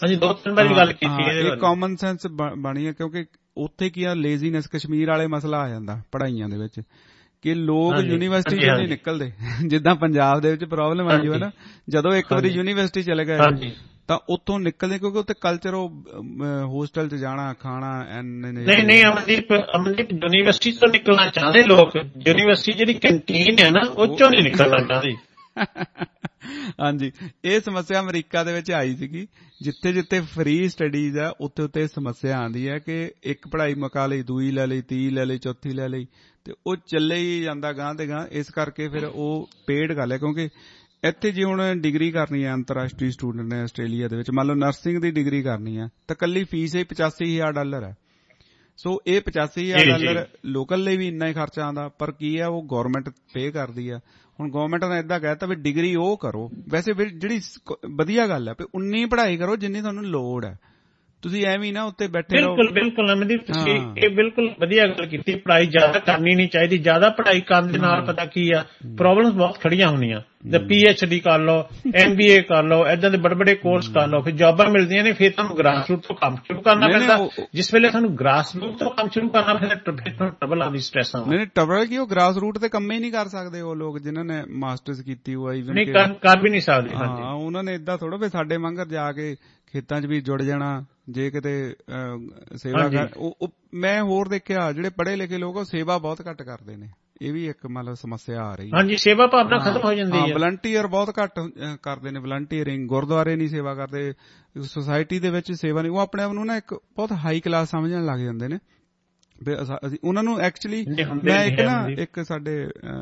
ਕਾਮਨ ਸੈਂਸ ਬਣੀ ਹੈ, ਕਿਉਂਕਿ ਉੱਥੇ ਕੀ ਆ ਲੇਜ਼ੀਨੈਸ ਕਸ਼ਮੀਰ ਵਾਲੇ ਮਸਲਾ ਆ ਜਾਂਦਾ ਪੜ੍ਹਾਈਆਂ ਦੇ ਵਿੱਚ ਕਿ ਲੋਕ ਯੂਨੀਵਰਸਿਟੀ ਚੋਂ ਨਹੀਂ ਨਿਕਲਦੇ, ਜਿੱਦਾਂ ਪੰਜਾਬ ਦੇ ਵਿੱਚ ਪ੍ਰੋਬਲਮ ਆਈ ਹੋਈ ਨਾ, ਜਦੋਂ ਇੱਕ ਵਾਰੀ ਯੂਨੀਵਰਸਿਟੀ ਚਲੇ ਗਏ ਤਾਂ ਉੱਥੋਂ ਨਿਕਲਦੇ, ਕਿਉਂਕਿ ਉੱਥੇ ਕਲਚਰ ਉਹ ਹੋਸਟਲ 'ਚ ਜਾਣਾ ਖਾਣਾ ਨਹੀਂ। ਅਮਨਦੀਪ ਯੂਨੀਵਰਸਿਟੀ ਤੋਂ ਨਿਕਲਣਾ ਚਾਹੁੰਦੇ ਲੋਕ, ਯੂਨੀਵਰਸਿਟੀ ਜਿਹੜੀ ਕੰਟੀਨ ਹੈ ਨਾ ਉਹ ਚੋਂ ਨਹੀਂ ਨਿਕਲਣਾ ਚਾਹੁੰਦੇ। ਹਾਂਜੀ, ਇਹ ਸਮੱਸਿਆ ਅਮਰੀਕਾ ਦੇ ਵਿੱਚ ਆਈ ਸੀਗੀ। ਜਿੱਥੇ ਜਿੱਥੇ ਫ੍ਰੀ ਸਟੱਡੀਜ਼ ਆ ਉੱਥੇ ਉੱਥੇ ਸਮੱਸਿਆ ਆਉਂਦੀ ਹੈ ਕਿ ਇੱਕ ਪੜ੍ਹਾਈ ਮੁਕਾ ਲਈ, ਦੂਈ ਲੈ ਲਈ, ਤੀਹ ਲੈ ਲਈ, ਚੌਥੀ ਲੈ ਲਈ, ਤੇ ਉਹ ਚੱਲੇ ਹੀ ਜਾਂਦਾ ਗਾਂ ਤੇ ਗਾਂ। ਇਸ ਕਰਕੇ ਫਿਰ ਉਹ ਪੇਡ ਗੱਲ ਹੈ, ਕਿਉਂਕਿ ਇੱਥੇ ਜੇ ਹੁਣ ਡਿਗਰੀ ਕਰਨੀ ਹੈ ਅੰਤਰਰਾਸ਼ਟਰੀ ਸਟੂਡੈਂਟ ਨੇ ਆਸਟ੍ਰੇਲੀਆ ਦੇ ਵਿੱਚ, ਮੰਨ ਲਓ ਨਰਸਿੰਗ ਦੀ ਡਿਗਰੀ ਕਰਨੀ ਹੈ ਤਾਂ ਇਕੱਲੀ ਫੀਸ ਹੀ $85,000 ਹੈ। ਸੋ ਇਹ $85,000 ਲੋਕਲ ਲਈ ਵੀ ਇੰਨਾ ਹੀ ਖਰਚਾ ਆਉਂਦਾ, ਪਰ ਕੀ ਹੈ ਉਹ ਗੌਰਮੈਂਟ ਪੇ ਕਰਦੀ ਆ। ਹੁਣ ਗੌਰਮੈਂਟ ਨੇ ਏਦਾਂ ਕਹਿਤਾ ਵੀ ਡਿਗਰੀ ਉਹ ਕਰੋ, ਵੈਸੇ ਜਿਹੜੀ ਵਧੀਆ ਗੱਲ ਹੈ ਵੀ ਉਨੀ ਪੜ੍ਹਾਈ ਕਰੋ ਜਿੰਨੀ ਤੁਹਾਨੂੰ ਲੋੜ ਹੈ, ਤੁਸੀਂ ਐਵੇਂ ਨਾ ਉੱਤੇ ਬੈਠੇ ਰਹੋ। ਬਿਲਕੁਲ ਅਮਨਦੀਪ, ਤੁਸੀਂ ਇਹ ਬਿਲਕੁਲ ਵਧੀਆ ਗੱਲ ਕੀਤੀ। ਪੜ੍ਹਾਈ ਜ਼ਿਆਦਾ ਕਰਨੀ ਨਹੀਂ ਚਾਹੀਦੀ। ਜ਼ਿਆਦਾ ਪੜ੍ਹਾਈ ਕਰਨ ਦੇ ਨਾਲ ਪਤਾ ਕੀ ਆ, ਪ੍ਰੋਬਲਮਸ ਬਹੁਤ ਖੜੀਆਂ ਹੋਣੀਆਂ। PhD ਕਰ ਲਓ, MBA ਕਰ ਲਓ, ਏਦਾਂ ਦੇ ਬੜੇ ਬੜੇ ਕੋਰਸ ਕਰ ਲਓ, ਫਿਰ ਜੌਬਾਂ ਮਿਲਦੀਆਂ ਨੇ, ਫਿਰ ਤੁਹਾਨੂੰ ਗ੍ਰਾਸ ਰੂਟ ਤੋਂ ਕੰਮ ਸ਼ੁਰੂ ਕਰਨਾ ਪੈਂਦਾ। ਜਿਸ ਵੇਲੇ ਤੁਹਾਨੂੰ ਗ੍ਰਾਸ ਰੂਟ ਤੋਂ ਕੰਮ ਸ਼ੁਰੂ ਕਰਨਾ ਫਿਰ ਟਰਬਲ ਆਉਂਦੀ, ਸਟ੍ਰੈਸ ਆਉਂਦਾ। ਨਹੀਂ ਟਰਬਲ ਕੀ, ਉਹ ਗ੍ਰਾਸ ਰੂਟ ਤੇ ਕੰਮ ਹੀ ਨਹੀਂ ਕਰ ਸਕਦੇ ਉਹ ਲੋਕ ਜਿਨ੍ਹਾਂ ਨੇ ਮਾਸਟਰਸ ਕੀਤੀ ਹੋਆ, ਨਹੀਂ ਕਰ ਵੀ ਨਹੀਂ ਸਕਦੇ। ਹਾਂ, ਉਹਨਾਂ ਨੇ ਏਦਾਂ ਥੋੜਾ ਵੀ ਸਾਡੇ ਵਾਂਗਰ ਜਾ ਕੇ ਖੇਤਾਂ 'ਚ ਵੀ ਜੁੜ ਜਾਣਾ ਜੇ ਕਿਤੇ ਸੇਵਾ ਕਰ। ਮੈਂ ਹੋਰ ਦੇਖਿਆ ਜਿਹੜੇ ਪੜ੍ਹੇ ਲਿਖੇ ਲੋਕ ਉਹ ਸੇਵਾ ਬਹੁਤ ਘੱਟ ਕਰਦੇ ਨੇ, ਇਹ ਵੀ ਇੱਕ ਮਤਲਬ ਸਮੱਸਿਆ ਆ ਰਹੀ ਹੈ। ਹਾਂਜੀ, ਸੇਵਾ ਭਾਵਨਾ ਖਤਮ ਹੋ ਜਾਂਦੀ ਹੈ। ਵਲੰਟੀਅਰ ਬਹੁਤ ਘੱਟ ਕਰਦੇ ਨੇ, ਵਲੰਟੀਅਰਿੰਗ, ਗੁਰਦੁਆਰੇ ਨਹੀਂ ਸੇਵਾ ਕਰਦੇ, ਸੁਸਾਇਟੀ ਦੇ ਵਿੱਚ ਸੇਵਾ ਨਹੀਂ। ਉਹ ਆਪਣੇ ਆਪ ਨੂੰ ਨਾ ਇੱਕ ਬਹੁਤ ਹਾਈ ਕਲਾਸ ਸਮਝਣ ਲੱਗ ਜਾਂਦੇ ਨੇ। ਅਸੀਂ ਉਹਨਾਂ ਨੂੰ ਐਕਚੁਅਲੀ, ਮੈਂ ਇੱਕ ਸਾਡੇ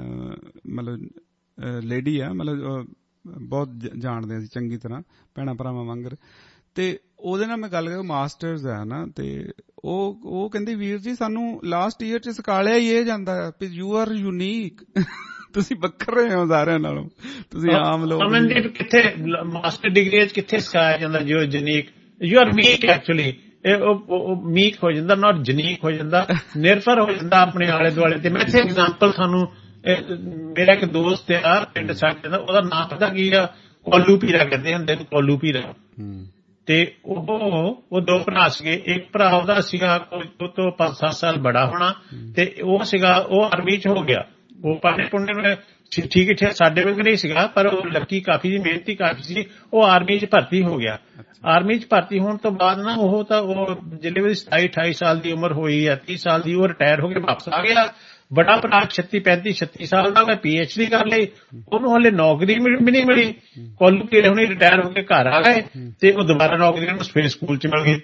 ਮਤਲਬ ਲੇਡੀ ਆ, ਮਤਲਬ ਬਹੁਤ ਜਾਣਦੇ ਅਸੀਂ ਚੰਗੀ ਤਰ੍ਹਾਂ ਭੈਣਾਂ ਭਰਾਵਾਂ ਵਾਂਗਰ, ਤੇ ਉਹਦੇ ਨਾਲ ਮੈਂ ਗੱਲ ਕਰ, ਮਾਸਟਰਸ ਹੈ ਨਾ, ਤੇ ਉਹ ਕਹਿੰਦੀ ਵੀਰ ਜੀ ਸਾਨੂੰ ਲਾਸਟ ਈਅਰ 'ਚ ਸਿਖਾਲਿਆ ਹੀ ਇਹ ਜਾਂਦਾ ਵੀ ਯੂ ਆਰ ਯੂਨੀਕ, ਤੁਸੀਂ ਵੱਖਰੇ ਹੋ ਸਾਰਿਆਂ ਨਾਲੋਂ, ਤੁਸੀਂ ਆਮ ਲੋਕ। ਅਮਨਦੀਪ, ਕਿੱਥੇ ਮਾਸਟਰ ਡਿਗਰੀ 'ਚ ਕਿੱਥੇ ਸਿਖਾਇਆ ਜਾਂਦਾ you are unique? You are meek actually. ਉਹ ਮੀਕ ਹੋ ਜਾਂਦਾ, ਨਾਟ ਜਨੀਕ ਹੋ ਜਾਂਦਾ, ਨਿਰਭਰ ਹੋ ਜਾਂਦਾ ਆਪਣੇ ਆਲੇ ਦੁਆਲੇ ਤੇ। ਮੈਂ ਇੱਥੇ ਐਗਜ਼ਾਮਪਲ ਤੁਹਾਨੂੰ, ਮੇਰਾ ਇੱਕ ਦੋਸਤ ਆ ਪਿੰਡ ਸਾਡੇ ਦਾ, ਉਹਦਾ ਨਾਂ ਪਤਾ ਕੀ ਆ, ਕੋਲੂ ਪੀਰਾ ਕਹਿੰਦੇ ਹੁੰਦੇ ਨੇ, ਕੋਲੂ ਪੀਰਾ। ਤੇ ਉਹ ਦੋ ਭਰਾ ਸੀਗੇ। ਇੱਕ ਭਰਾ ਉਹਦਾ ਸੀਗਾ ਉਹ ਤੋਂ 5-7 ਸਾਲ ਬੜਾ ਹੋਣਾ, ਤੇ ਉਹ ਸੀਗਾ ਉਹ ਆਰਮੀ 'ਚ ਹੋ ਗਿਆ। ਉਹ ਪੜ੍ਹਨੇ ਪੁੜ੍ਹਨੇ ਠੀਕ ਹੀ ਸਾਡੇ ਵਾਂਗ ਨਹੀਂ ਸੀਗਾ, ਪਰ ਉਹ ਲੱਕੀ ਕਾਫੀ ਸੀ, ਮਿਹਨਤੀ ਕਾਫੀ ਸੀ। ਉਹ ਆਰਮੀ 'ਚ ਭਰਤੀ ਹੋ ਗਿਆ। ਆਰਮੀ 'ਚ ਭਰਤੀ ਹੋਣ ਤੋਂ ਬਾਅਦ ਨਾ ਉਹ ਜਿਹੜੇ 27-28 ਸਾਲ ਦੀ ਉਮਰ ਹੋਈ ਆ, 30 ਸਾਲ ਦੀ, ਉਹ ਰਿਟਾਇਰ ਹੋ ਕੇ ਵਾਪਸ ਆ ਗਿਆ। ਬੜਾ ਭਰਾ 36-35-36 ਸਾਲ ਦਾ, ਉਹਨੇ PhD ਕਰ ਲਈ, ਉਹਨੂੰ ਹਲੇ ਨੌਕਰੀ ਵੀ ਨਹੀਂ ਮਿਲੀ। ਕੋਲੂ ਪੀਰੇ ਹੁਣੇ ਰਿਟਾਇਰ ਹੋ ਕੇ ਘਰ ਆ ਗਏ ਤੇ ਉਹ ਦੁਬਾਰਾ ਨੌਕਰੀ ਉਹਨੂੰ ਸਵੇਰ ਸਕੂਲ 'ਚ ਮਿਲ ਗਈ।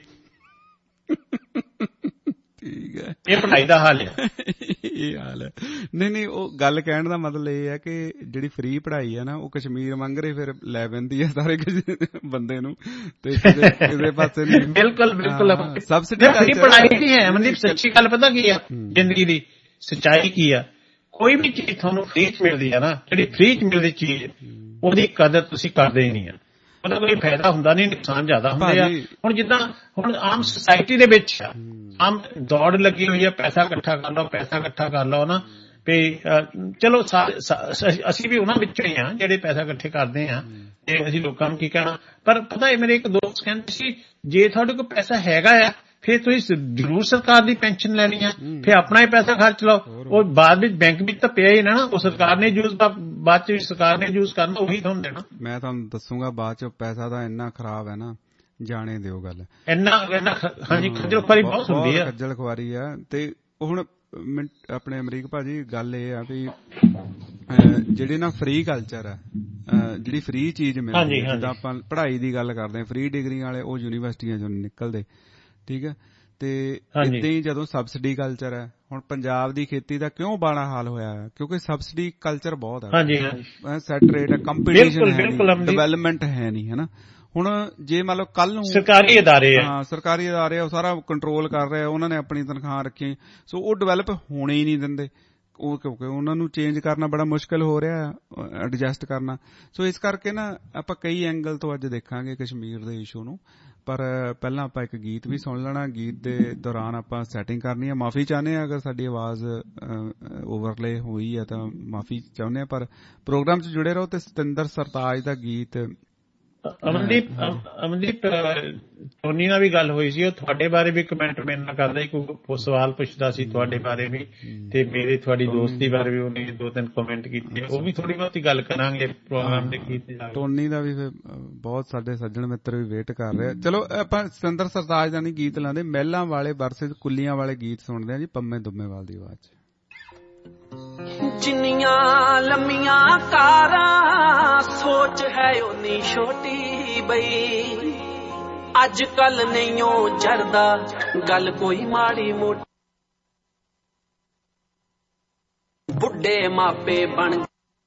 ਠੀਕ ਹੈ, ਇਹ ਪੜ੍ਹਾਈ ਦਾ ਹਾਲ ਹੈ। ਇਹ ਹਾਲ ਹੈ। ਨਹੀਂ, ਉਹ ਗੱਲ ਕਹਿਣ ਦਾ ਮਤਲਬ ਇਹ ਹੈ ਕਿ ਜਿਹੜੀ ਫ੍ਰੀ ਪੜ੍ਹਾਈ ਹੈ ਨਾ, ਉਹ ਕਸ਼ਮੀਰ ਵਾਂਗਰੇ ਫਿਰ ਲੈ ਪੈਂਦੀ ਹੈ ਸਾਰੇ ਬੰਦੇ ਨੂੰ, ਤੇ ਕਿਸੇ ਪਾਸੇ ਨਹੀਂ। ਬਿਲਕੁਲ ਸਬਸਿਡੀ ਪੜ੍ਹਾਈ ਨਹੀਂ ਹੈ। ਮਨਦੀਪ, ਸੱਚੀ ਗੱਲ ਪਤਾ ਕੀ ਆ ਜ਼ਿੰਦਗੀ ਦੀ ਸੱਚਾਈ ਕੀ ਆ? ਕੋਈ ਵੀ ਚੀਜ਼ ਤੁਹਾਨੂੰ ਫ੍ਰੀ ਚ ਮਿਲਦੀ ਹੈ ਨਾ, ਜਿਹੜੀ ਫ੍ਰੀ ਚ ਮਿਲਦੀ ਚੀਜ਼ ਉਹਦੀ ਕਦਰ ਤੁਸੀਂ ਕਰਦੇ ਹੀ ਨਹੀਂ ਆ। ਮਤਲਬ ਕੋਈ ਫਾਇਦਾ ਹੁੰਦਾ ਨਹੀਂ, ਨੁਕਸਾਨ ਜ਼ਿਆਦਾ ਹੁੰਦੇ ਆ। ਹੁਣ ਜਿੱਦਾਂ ਹੁਣ ਆਮ ਸੁਸਾਇਟੀ ਦੇ ਵਿੱਚ ਆਮ ਦੌੜ ਲੱਗੀ ਹੋਈ ਹੈ, ਪੈਸਾ ਇਕੱਠਾ ਕਰ ਲਓ ਨਾ ਵੀ ਚਲੋ ਅਸੀਂ ਵੀ ਉਹਨਾਂ ਵਿੱਚੋਂ ਹੀ ਆ ਜਿਹੜੇ ਪੈਸਾ ਇਕੱਠੇ ਕਰਦੇ ਆ ਤੇ ਅਸੀਂ ਲੋਕਾਂ ਨੂੰ ਕੀ ਕਹਿਣਾ। ਪਰ ਪਤਾ ਹੈ ਮੇਰੇ ਇੱਕ ਦੋਸਤ ਕਹਿੰਦੇ ਸੀ ਜੇ ਤੁਹਾਡੇ ਕੋਲ ਪੈਸਾ ਹੈਗਾ ਆ ਫਿਰ ਤੁਸੀਂ ਜ਼ਰੂਰ ਸਰਕਾਰ ਦੀ ਪੈਨਸ਼ਨ ਲੈਣੀ ਆ, ਫਿਰ ਆਪਣਾ ਹੀ ਪੈਸਾ ਖਰਚ ਲਓ, ਉਹ ਬਾਅਦ ਵਿੱਚ ਬੈਂਕ ਵਿੱਚ ਤਾਂ ਪਿਆ ਹੀ ਨਾ, ਉਹ ਸਰਕਾਰ ਨੇ ਬਾਅਦ ਚ ਸਰਕਾਰ ਨੇ ਯੂਜ਼ ਕਰਨਾ, ਉਹੀ ਤੁਹਾਨੂੰ ਦੇਣਾ। ਮੈਂ ਤੁਹਾਨੂੰ ਦੱਸੂਗਾ ਬਾਅਦ ਚ ਪੈਸਾ ਤਾਂ ਇੰਨਾ ਖਰਾਬ ਹੈ ਨਾ, ਜਾਣੇ ਦਿਓ ਗੱਲ ਇੰਨਾ ਹਾਂਜੀ ਖੱਜਲ ਖੁਆਰੀ ਬਹੁਤ ਹੁੰਦੀ ਆ, ਖੱਜਲ ਖੁਆਰੀ ਆ। ਤੇ ਹੁਣ ਆਪਣੇ ਅਮਰੀਕ ਭਾਜੀ ਗੱਲ ਇਹ ਆ ਵੀ ਜਿਹੜੇ ਨਾ ਫ੍ਰੀ ਕਲਚਰ ਆ, ਜਿਹੜੀ ਫ੍ਰੀ ਚੀਜ਼ ਮਿਲਦੀ ਜਿੱਦਾਂ ਆਪਾਂ ਪੜ੍ਹਾਈ ਦੀ ਗੱਲ ਕਰਦੇ ਹਾਂ, ਫ੍ਰੀ ਡਿਗਰੀ ਵਾਲੇ ਉਹ ਯੂਨੀਵਰਸਿਟੀਆਂ ਚੋਂ ਨਿਕਲਦੇ, ਠੀਕ ਹੈ। ਤੇ ਏਦਾਂ ਹੀ ਜਦੋਂ ਸਬਸਿਡੀ ਕਲਚਰ ਹੈ, ਹੁਣ ਪੰਜਾਬ ਦੀ ਖੇਤੀ ਦਾ ਕਿਉਂ ਬਾੜਾ ਹਾਲ ਹੋਇਆ ਹੈ, ਕਿਉਂਕਿ ਸਬਸਿਡੀ ਕਲਚਰ ਬਹੁਤ ਹੈ, ਸੈਟ ਰੇਟ ਹੈ, ਕੰਪੀਟੀਸ਼ਨ ਹੈ, ਡਿਵੈਲਪਮੈਂਟ ਹੈ ਨਹੀਂ, ਹਨਾ। ਹੁਣ ਜੇ ਮੰਨ ਲਓ ਕੱਲ ਨੂੰ ਸਰਕਾਰੀ ਅਦਾਰੇ ਉਹ ਸਾਰਾ ਕੰਟਰੋਲ ਕਰ ਰਹੇ, ਉਹਨਾਂ ਨੇ ਆਪਣੀ ਤਨਖਾਹ ਰੱਖੀ, ਸੋ ਉਹ ਡਿਵੈਲਪ ਹੋਣੇ ਹੀ ਨਹੀਂ ਦਿੰਦੇ, ਉਹ ਕਿਉਂਕਿ ਉਹਨਾਂ ਨੂੰ ਚੇਂਜ ਕਰਨਾ ਬੜਾ ਮੁਸ਼ਕਿਲ ਹੋ ਰਿਹਾ, ਐਡਜਸਟ ਕਰਨਾ। ਸੋ ਇਸ ਕਰਕੇ ਨਾ ਆਪਾਂ ਕਈ ਐਂਗਲ ਤੋਂ ਅੱਜ ਦੇਖਾਂਗੇ ਕਸ਼ਮੀਰ ਦੇ ਇਸ਼ੂ ਨੂੰ। ਪਰ ਪਹਿਲਾਂ ਆਪਾਂ ਇੱਕ ਗੀਤ ਵੀ ਸੁਣ ਲੈਣਾ, ਗੀਤ ਦੇ ਦੌਰਾਨ ਆਪਾਂ ਸੈਟਿੰਗ ਕਰਨੀ ਹੈ। ਮਾਫੀ ਚਾਹੁੰਦੇ ਹਾਂ ਅਗਰ ਸਾਡੀ ਆਵਾਜ਼ ਓਵਰਲੇ ਹੋਈ ਹੈ ਤਾਂ ਮਾਫੀ ਚਾਹੁੰਦੇ ਹਾਂ, ਪਰ ਪ੍ਰੋਗਰਾਮ 'ਚ ਜੁੜੇ ਰਹੋ। ਤੇ ਸਤਿੰਦਰ ਸਰਤਾਜ ਦਾ ਗੀਤ ਅਮਨਦੀਪ ਟੋਨੀ ਨਾਲ ਵੀ ਗੱਲ ਹੋਈ ਸੀ, ਉਹ ਤੁਹਾਡੇ ਬਾਰੇ ਵੀ ਕਮੈਂਟ ਮੇਰੇ ਨਾਲ ਕਰਦਾ ਸੀ, ਕੋਈ ਸਵਾਲ ਪੁੱਛਦਾ ਸੀ ਤੁਹਾਡੇ ਬਾਰੇ ਵੀ, ਤੇ ਮੇਰੇ ਤੁਹਾਡੀ ਦੋਸਤੀ ਬਾਰੇ ਵੀ ਉਹਨੇ 2-3 ਕਮੈਂਟ ਕੀਤੇ, ਉਹ ਵੀ ਥੋੜੀ ਬਹੁਤੀ ਗੱਲ ਕਰਾਂਗੇ ਪ੍ਰੋਗਰਾਮ ਦੇ ਗੀਤ। ਟੋਨੀ ਦਾ ਵੀ ਬਹੁਤ ਸਾਡੇ ਸੱਜਣ ਮਿੱਤਰ ਵੀ ਵੇਟ ਕਰ ਰਹੇ। ਚਲੋ ਆਪਾਂ ਸਤਿੰਦਰ ਸਰਤਾਜ ਦਾ ਨਹੀਂ ਗੀਤ ਲਾਉਂਦੇ, ਮਹਿਲਾਂ ਵਾਲੇ ਵਰਸਸ ਕੁੱਲੀਆਂ ਵਾਲੇ ਗੀਤ ਸੁਣਦੇ ਆ ਜੀ, ਪੰਮੇ ਦੁੰਮੇਵਾਲ ਦੀ ਆਵਾਜ਼ 'ਚ। ਜਿੰਨੀਆਂ ਲੰਮੀਆਂ ਕਾਰਾਂ ਸੋਚ ਹੈ ਓਨੀ ਛੋਟੀ ਬਈ, ਅੱਜ ਕੱਲ ਨਹੀਂ ਓ ਜਰਦਾ ਗੱਲ ਕੋਈ ਮਾੜੀ ਮੋਟੀ, ਬੁੱਢੇ ਮਾਪੇ ਬਣ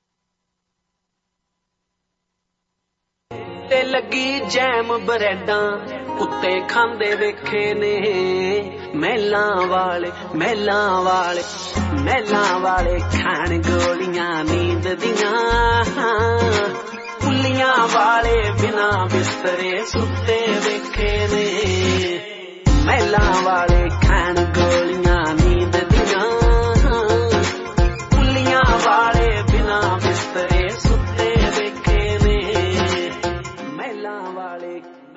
ਤੇ ਲੱਗੀ ਜੈਮ ਬਰੈਡਾਂ ਕੁੱਤੇ ਖਾਂਦੇ ਵੇਖੇ ਨੇ, ਮਹਿਲਾਂ ਵਾਲੇ ਖਾਣ ਗੋਲੀਆਂ ਨੀਂਦ ਦੀਆਂ, ਕੁੱਲੀਆਂ ਵਾਲੇ ਬਿਨਾ ਬਿਸਤਰੇ ਸੁੱਤੇ ਵੇਖੇ ਨੇ, ਮਹਿਲਾਂ ਵਾਲੇ ਖਾਣ ਗੋਲੀਆਂ ਨੀਂਦ ਦੀਆਂ, ਕੁੱਲੀਆਂ ਵਾਲੇ ਬਿਨਾ ਬਿਸਤਰੇ ਸੁੱਤੇ ਵੇਖੇ ਨੇ, ਮਹਿਲਾਂ ਵਾਲੇ।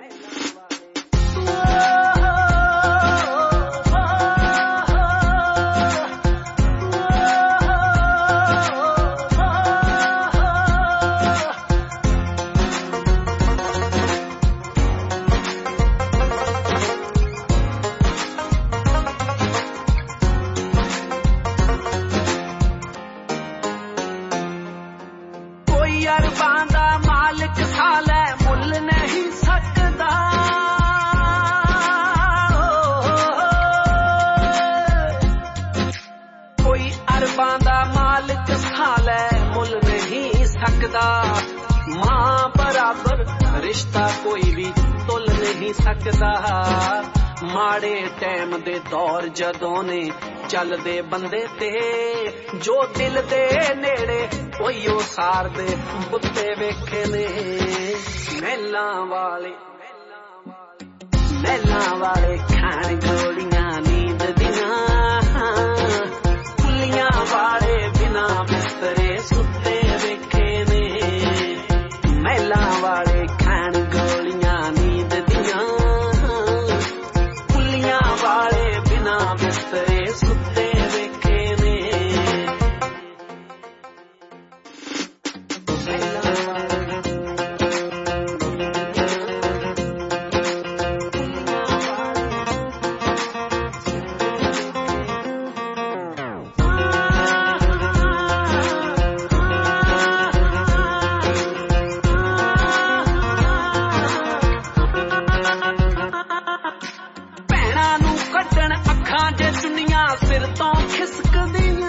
ਅਰਬਾਂ ਦਾ ਮਾਲਕ ਸਾਲੇ ਮੁੱਲ ਨਹੀਂ ਸਕਦਾ, ਕੋਈ ਅਰਬਾਂ ਦਾ ਮਾਲਕ ਸਾਲੇ ਮੁੱਲ ਨਹੀਂ ਸਕਦਾ, ਮਾਂ ਬਰਾਬਰ ਰਿਸ਼ਤਾ ਕੋਈ ਵੀ ਤੁੱਲ ਨਹੀਂ ਸਕਦਾ, ਮਾੜੇ ਟਾਈਮ ਦੇ ਦੌਰ ਜਦੋਂ ਨੇ ਚੱਲਦੇ ਬੰਦੇ ਤੇ, ਜੋ ਦਿਲ ਦੇ ਨੇੜੇ ਉਹੀਓ ਸਾਰ ਦੇ ਬੁੱਤੇ ਵੇਖੇ ਨੇ, ਮਹਿਲਾਂ ਵਾਲੇ ਖਾਣ ਗੋਲੀਆਂ ਨੀਂਦ ਦੀਆਂ, ਕੁੱਲੀਆਂ ਵਾਲੇ ਬਿਨਾ ਬਿਸਤਰੇ ਸੁੱਤੇ ਵੇਖੇ ਨੇ, ਮਹਿਲਾਂ ਵਾਲੇ ਖਾਣ ਗੋਲੀਆਂ ਨੀਂਦ ਦੀਆਂ, ਕੁੱਲੀਆਂ ਵਾਲੇ ਬਿਨਾ ਬਿਸਤਰੇ ਸੁੱਤੇ ਵੇਖੇ ਨੇ। ਭੈਣਾਂ ਨੂੰ ਕੱਢਣ ਅੱਖਾਂ ਜੇ ਚੁੰਨੀਆਂ ਸਿਰ ਤੋਂ ਖਿਸਕਦੀਆਂ,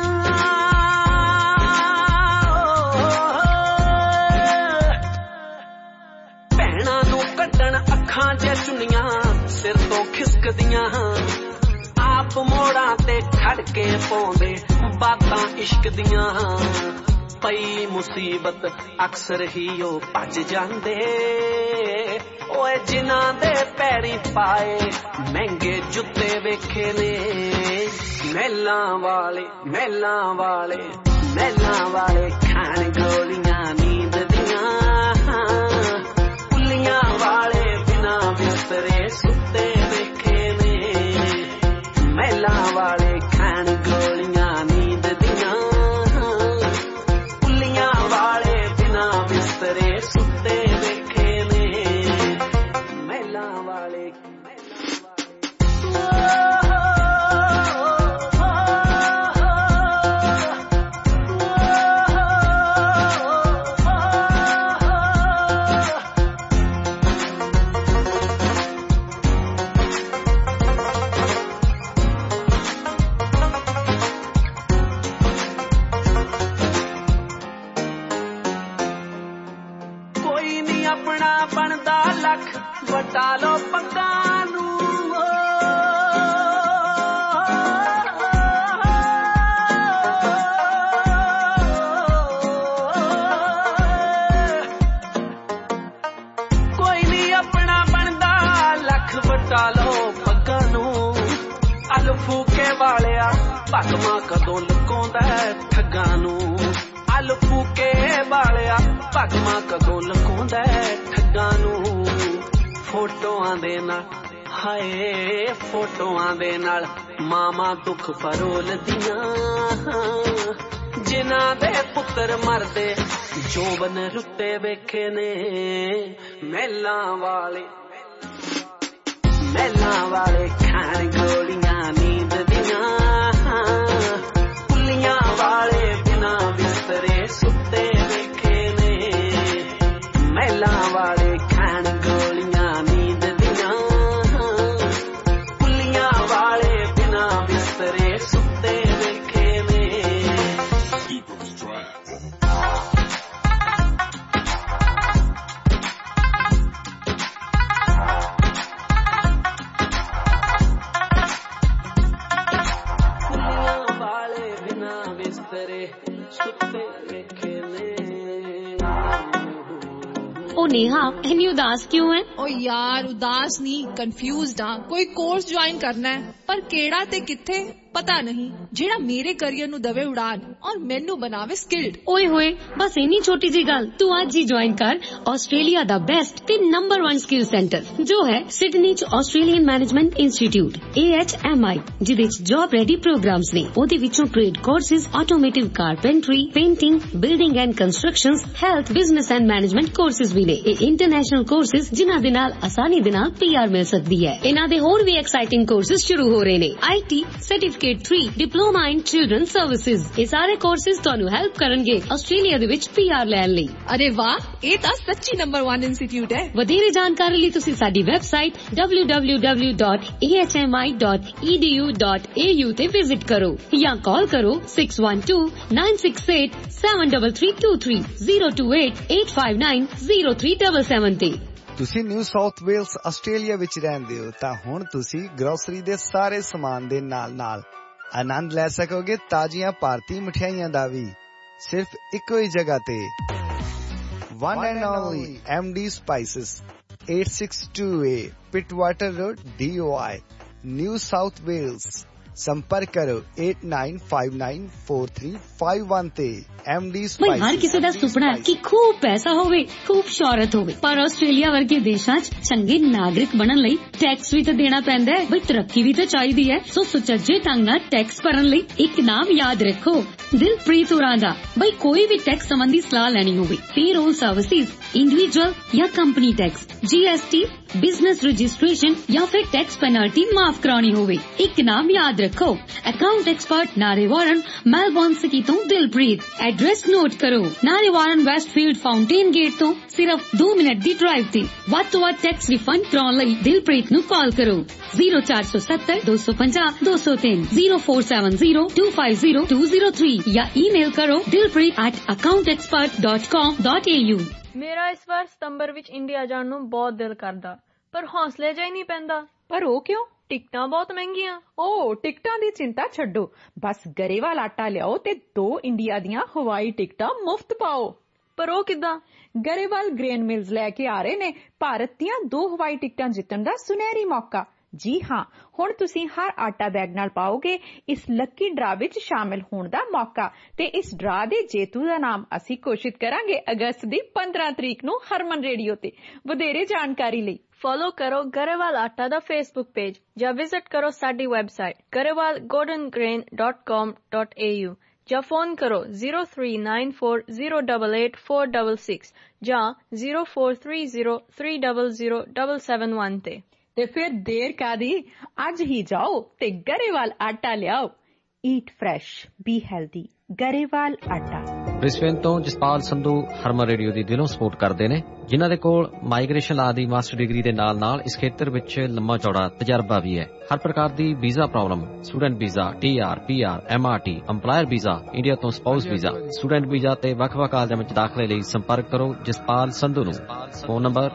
ਭੈਣਾਂ ਨੂੰ ਕੱਢਣ ਅੱਖਾਂ ਜੇ ਚੁੰਨੀਆਂ ਸਿਰ ਤੋਂ ਖਿਸਕਦੀਆਂ, ਆਪ ਆਪ ਮੋੜਾਂ ਤੇ ਖੜ ਕੇ ਪਾਉਂਦੇ ਬਾਤਾਂ ਇਸ਼ਕ ਦੀਆਂ ਪਈ ਮੁਸੀਬਤ ਅਕਸਰ ਹੀ ਉਹ ਭੱਜ ਜਾਂਦੇ ਓਏ ਜਿਨ੍ਹਾਂ ਦੇ ਪੈਰੀ ਪਾਏ ਮਹਿੰਗੇ ਜੁੱਤੇ ਵੇਖੇ ਨੇ ਮਹਿਲਾਂ ਵਾਲੇ ਮਹਿਲਾਂ ਵਾਲੇ ਮਹਿਲਾਂ ਵਾਲੇ ਖਾਣ ਗੋਲੀਆਂ ਨੀਂਦ ਦੀਆਂ ਪੁੱਲੀਆਂ ਵਾਲੇ ਬਿਨਾਂ ਬਿਸਤਰੇ ਸੁੱਤੇ ਵੇਖੇ ਨੇ ਮਹਿਲਾਂ ਵਾਲੇ ਖਾਣ ਗੋਲੀਆਂ ਨੀਂਦ ਦੀਆਂ ਪੁੱਲੀਆਂ ਵਾਲੇ ਬਿਨਾਂ ਬਿਸਤਰੇ ਸੁੱਤੇ ਵੇਖੇ ਨੇ ਮਹਿਲਾਂ ਵਾਲੇ ਬਣਦਾ ਲੱਖ ਵਟਾ ਲੋ ਪੱਗਾਂ ਨੂੰ ਕੋਈ ਨਹੀਂ ਆਪਣਾ ਬਣਦਾ ਲੱਖ ਵਟਾ ਲੋ ਪੱਗਾਂ ਨੂੰ ਅਲ ਫੂਕੇ ਵਾਲਿਆ ਭਗਵਾਂ ਕਦੋਂ ਲੁਕਾਉਂਦਾ ਠੱਗਾਂ ਨੂੰ ਅਲ ਫੂਕੇ ਵਾਲਿਆ ਭਗਵਾਂ ਕਦੋਂ ਲੁਕਾਉਂਦਾ ਠੱਗਾਂ ਨੂੰ ਫੋਟੋਆਂ ਦੇ ਨਾਲ ਹਾਏ ਫੋਟੋਆਂ ਦੇ ਨਾਲ ਮਾਵਾਂ ਦੁੱਖ ਫਰੋਲਦੀਆਂ ਜਿਨ੍ਹਾਂ ਦੇ ਪੁੱਤਰ ਮਰਦੇ ਜੋਬਨ ਰੁੱਤੇ ਵੇਖੇ ਨੇ ਮਹਿਲਾਂ ਵਾਲੇ ਖਾਣ ਗੋਲੀਆਂ ਨੀਂਦ ਦੀਆਂ ਪੁੱਲੀਆਂ ਵਾਲੇ ਬਿਨਾਂ ਬਿਸਤਰੇ ਸੁੱਤੇ ਵੇਖੇ ਨੇ ਮਹਿਲਾਂ ਵਾਲੇ ਖਾਣ ਗੋਲੀਆਂ ਨੀਂਦ ਦੀਆਂ ਪੁੱਲੀਆਂ ਵਾਲੇ ਬਿਨਾਂ ਬਿਸਤਰੇ ਸੁੱਤੇ ਵੇਖੇ ਨੇ ਪੁੱਲੀਆਂ ਵਾਲੇ ਬਿਨਾਂ ਬਿਸਤਰੇ ਸੁੱਤੇ ਵੇਖੇ ਨੇ ओ नेहा इतनी उदास क्यों है? ओ यार उदास नहीं कंफ्यूज्ड हाँ कोई कोर्स ज्वाइन करना है पर केड़ा ते किथे पता नहीं जेड़ा मेरे करियर नु दवे उड़ान और मेनू बनावे स्किल्ड। ओए होए बस इन्नी छोटी जी गल तू आज ही ज्वाइन कर ऑस्ट्रेलिया दा बेस्ट ते नंबर 1 स्किल सेंटर जो है सिडनी च ऑस्ट्रेलियन मैनेजमेंट इंस्टीट्यूट AHMI जिदे च जॉब रेडी प्रोग्राम्स ने ओदे विचों trade courses automotive carpentry painting building and constructions health business and management courses भी ने इंटरनेशनल कोर्सेज जिन्हां दे नाल आसानी दे नाल PR मिल सकदी है। इन्हां दे होर भी एक्साइटिंग कोर्सेज शुरू हो रहे ने IT certificate 3 diploma in children services ये सारे कोर्सेज ਤੁਹਾਨੂੰ ਹੈਲਪ ਕਰਨਗੇ ਆਸਟ੍ਰੇਲੀਆ ਦੇ ਵਿੱਚ PR ਲੈਣ ਲਈ। ਅਰੇ ਵਾਹ ਇਹ ਤਾਂ ਸੱਚੀ ਨੰਬਰ 1 ਇੰਸਟੀਚਿਊਟ ਹੈ। ਵਧੇਰੇ ਜਾਣਕਾਰੀ ਲਈ ਤੁਸੀਂ ਸਾਡੀ ਵੈਬਸਾਈਟ www.ahmi.edu.au ਤੇ ਵਿਜ਼ਿਟ ਕਰੋ ਜਾਂ ਕਾਲ ਕਰੋ 6129687323 02885903777 ਤੇ। ਤੁਸੀਂ ਨਿਊ ਸਾਊਥ ਵੇਲਸ ਆਸਟ੍ਰੇਲੀਆ ਵਿੱਚ ਰਹਿੰਦੇ ਹੋ ਤਾਂ ਹੁਣ ਤੁਸੀਂ ਗਰੋਸਰੀ ਦੇ ਸਾਰੇ ਸਮਾਨ ਦੇ ਨਾਲ ਆਨੰਦ ਲੈ ਸਕੋਗੇ ਤਾਜ਼ੀਆਂ ਭਾਰਤੀ ਮਠਿਆਈਆਂ ਦਾ ਵੀ ਸਿਰਫ ਇੱਕੋ ਹੀ ਜਗ੍ਹਾ ਤੇ one and only MD Spices 862A Pittwater Road DOI New South Wales संपर्क करो 89594351 ਤੇ MD Spices। ਹਰ ਕਿਸੇ ਦਾ ਸੁਪਨਾ ਹੈ ਕਿ ਖੂਬ ਪੈਸਾ ਹੋਵੇ ਖੂਬ ਸ਼ੌਹਰਤ ਹੋਵੇ ਪਰ ਆਸਟ੍ਰੇਲੀਆ ਵਰਗੇ ਦੇਸ਼ਾਂ 'ਚ ਚੰਗੇ ਨਾਗਰਿਕ ਬਣਨ ਲਈ ਟੈਕਸ ਵੀ ਤਾਂ ਦੇਣਾ ਪੈਂਦਾ ਹੈ ਬਈ ਤਰੱਕੀ ਵੀ ਤਾਂ ਚਾਹੀਦੀ ਹੈ ਸੋ ਸੁਚੱਜੇ ਢੰਗ ਨਾਲ ਟੈਕਸ ਭਰਨ ਲਈ ਇੱਕ ਨਾਮ ਯਾਦ ਰੱਖੋ ਦਿਲਪ੍ਰੀਤ ਹੋਰਾਂ ਦਾ ਬਈ ਕੋਈ ਵੀ ਟੈਕਸ ਸੰਬੰਧੀ ਸਲਾਹ ਲੈਣੀ ਹੋਵੇ ਪੇਰੋਲ ਸਰਵਿਸਿਜ਼ इंडिविजुअल या company tax GST business registration या फिर टैक्स पेनल्टी माफ करानी होवे एक नाम याद रखो account expert Narre Warren Melbourne city तो दिलप्रीत एड्रेस नोट करो नारेवारन वेस्टफील्ड फाउंटेन गेट तो सिर्फ 2 मिनट दी ड्राइव थी ਵੱਧ ਤੋਂ ਵੱਧ टैक्स रिफंड कराने ਲਈ दिलप्रीत ਨੂੰ कॉल करो 0470 250 203 0470 250 203 या ईमेल करो dilpreet@accountexpert.com.au। ਮੇਰਾ ਇਸ ਵਾਰ ਸਤੰਬਰ ਵਿੱਚ ਇੰਡੀਆ ਜਾਣ ਨੂੰ ਬਹੁਤ ਦਿਲ ਕਰਦਾ ਪਰ ਹੌਸਲੇ ਜਿਹਾ ਹੀ ਨਹੀਂ ਪੈਂਦਾ। ਪਰ ਉਹ ਕਿਉਂ? ਟਿਕਟਾਂ ਬਹੁਤ ਮਹਿੰਗੀਆਂ। ਟਿਕਟਾਂ ਦੀ ਚਿੰਤਾ ਛੱਡੋ, ਬਸ ਗਰੇਵਾਲ ਆਟਾ ਲਿਆਓ ਤੇ 2 ਇੰਡੀਆ ਦੀਆਂ ਹਵਾਈ ਟਿਕਟਾਂ ਮੁਫਤ ਪਾਓ। ਪਰ ਉਹ ਕਿੱਦਾਂ? ਗਰੇਵਾਲ ਗ੍ਰੇਨ ਮਿਲਜ਼ ਲੈ ਕੇ ਆ ਰਹੇ ਨੇ ਭਾਰਤ ਦੀਆਂ 2 ਹਵਾਈ ਟਿਕਟਾਂ ਜਿੱਤਣ ਦਾ ਸੁਨਹਿਰੀ ਮੌਕਾ। ਜੀ ਹਾਂ, ਹੁਣ ਤੁਸੀਂ ਹਰ ਆਟਾ ਬੈਗ ਨਾਲ ਪਾਓਗੇ ਇਸ ਲੱਕੀ ਡਰਾ ਵਿੱਚ ਸ਼ਾਮਿਲ ਹੋਣ ਦਾ ਮੌਕਾ ਤੇ ਇਸ ਡਰਾ ਦੇ ਜੇਤੂ ਦਾ ਨਾਮ ਅਸੀਂ ਘੋਸ਼ਿਤ ਕਰਾਂਗੇ ਅਗਸਤ ਦੀ 15 ਤਰੀਕ ਨੂੰ ਹਰਮਨ ਰੇਡੀਓ ਤੇ। ਵਧੇਰੇ ਜਾਣਕਾਰੀ ਲਈ ਫੋਲੋ ਕਰੋ ਗਰੇਵਾਲ ਆਟਾ ਦਾ ਫੇਸਬੁੱਕ ਪੇਜ ਜਾਂ ਵਿਜ਼ਿਟ ਕਰੋ ਸਾਡੀ ਵੈਬਸਾਈਟ garewalgoldengrain.com.au ਜਾਂ ਫੋਨ ਕਰੋ 0394088466 ਜਾਂ 0430300771 ਤੇ ਫਿਰ ਦੇਰ ਕਾਦੀ, ਅੱਜ ਹੀ ਜਾਓ ਤੇ ਗਰੇਵਾਲ ਆਟਾ ਲਿਆਓ। Eat fresh, be healthy, Grewal Atta. Brisbane ਤੋਂ ਜਸਪਾਲ ਸੰਧੂ ਹਰਮਨ ਰੇਡੀਓ ਦੀ ਦਿਲੋਂ ਸਪੋਰਟ ਕਰਦੇ ਨੇ, ਜਿਨ੍ਹਾਂ ਦੇ ਕੋਲ ਮਾਈਗ੍ਰੇਸ਼ਨ ਲਾ ਦੀ ਮਾਸਟਰ ਡਿਗਰੀ ਦੇ ਨਾਲ ਇਸ ਖੇਤਰ ਵਿੱਚ ਲੰਮਾ ਚੌੜਾ ਤਜਰਬਾ ਵੀ ਹੈ। ਹਰ ਪ੍ਰਕਾਰ ਦੀ visa problem, student visa, TR, PR, MRT, EMPLOYER visa, India ਤੋਂ ਸਪਾਊਸ ਵੀਜ਼ਾ, ਸਟੂਡੈਂਟ ਵੀਜ਼ਾ ਤੇ ਵੱਖ-ਵੱਖ ਕਾਲਜਾਂ ਵਿੱਚ ਦਾਖਲੇ ਲਈ ਸੰਪਰਕ ਕਰੋ ਜਸਪਾਲ ਸੰਧੂ ਨੂੰ। Phone number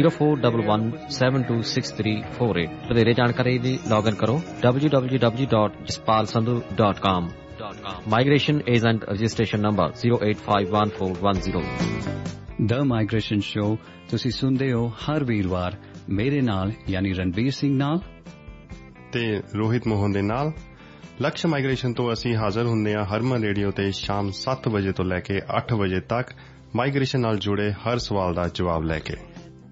0411726348। ਵਧੇਰੇ ਜਾਣਕਾਰੀ ਲਈ ਲੌਗਇਨ ਕਰੋ www.jaspalsandhu.com। Migration Agent Registration Number 0851410। The Migration Show ਤੁਸੀਂ ਸੁਣਦੇ ਹੋ ਹਰ ਵੀਰਵਾਰ ਮੇਰੇ ਨਾਲ ਯਾਨੀ ਰਣਵੀਰ ਸਿੰਘ ਨਾਲ ਤੇ ਰੋਹਿਤ ਮੋਹਨ ਦੇ ਨਾਲ। ਲਕਸ਼ ਮਾਈਗ੍ਰੇਸ਼ਨ ਤੋਂ ਅਸੀਂ ਹਾਜ਼ਰ ਹੁੰਦੇ ਹਾਂ ਹਰਮਨ ਰੇਡੀਓ ਤੇ ਸ਼ਾਮ 7 ਵਜੇ ਤੋਂ ਲੈ ਕੇ 8 ਵਜੇ ਤੱਕ ਮਾਈਗ੍ਰੇਸ਼ਨ ਨਾਲ ਜੁੜੇ ਹਰ ਸਵਾਲ ਦਾ ਜਵਾਬ ਲੈ ਕੇ।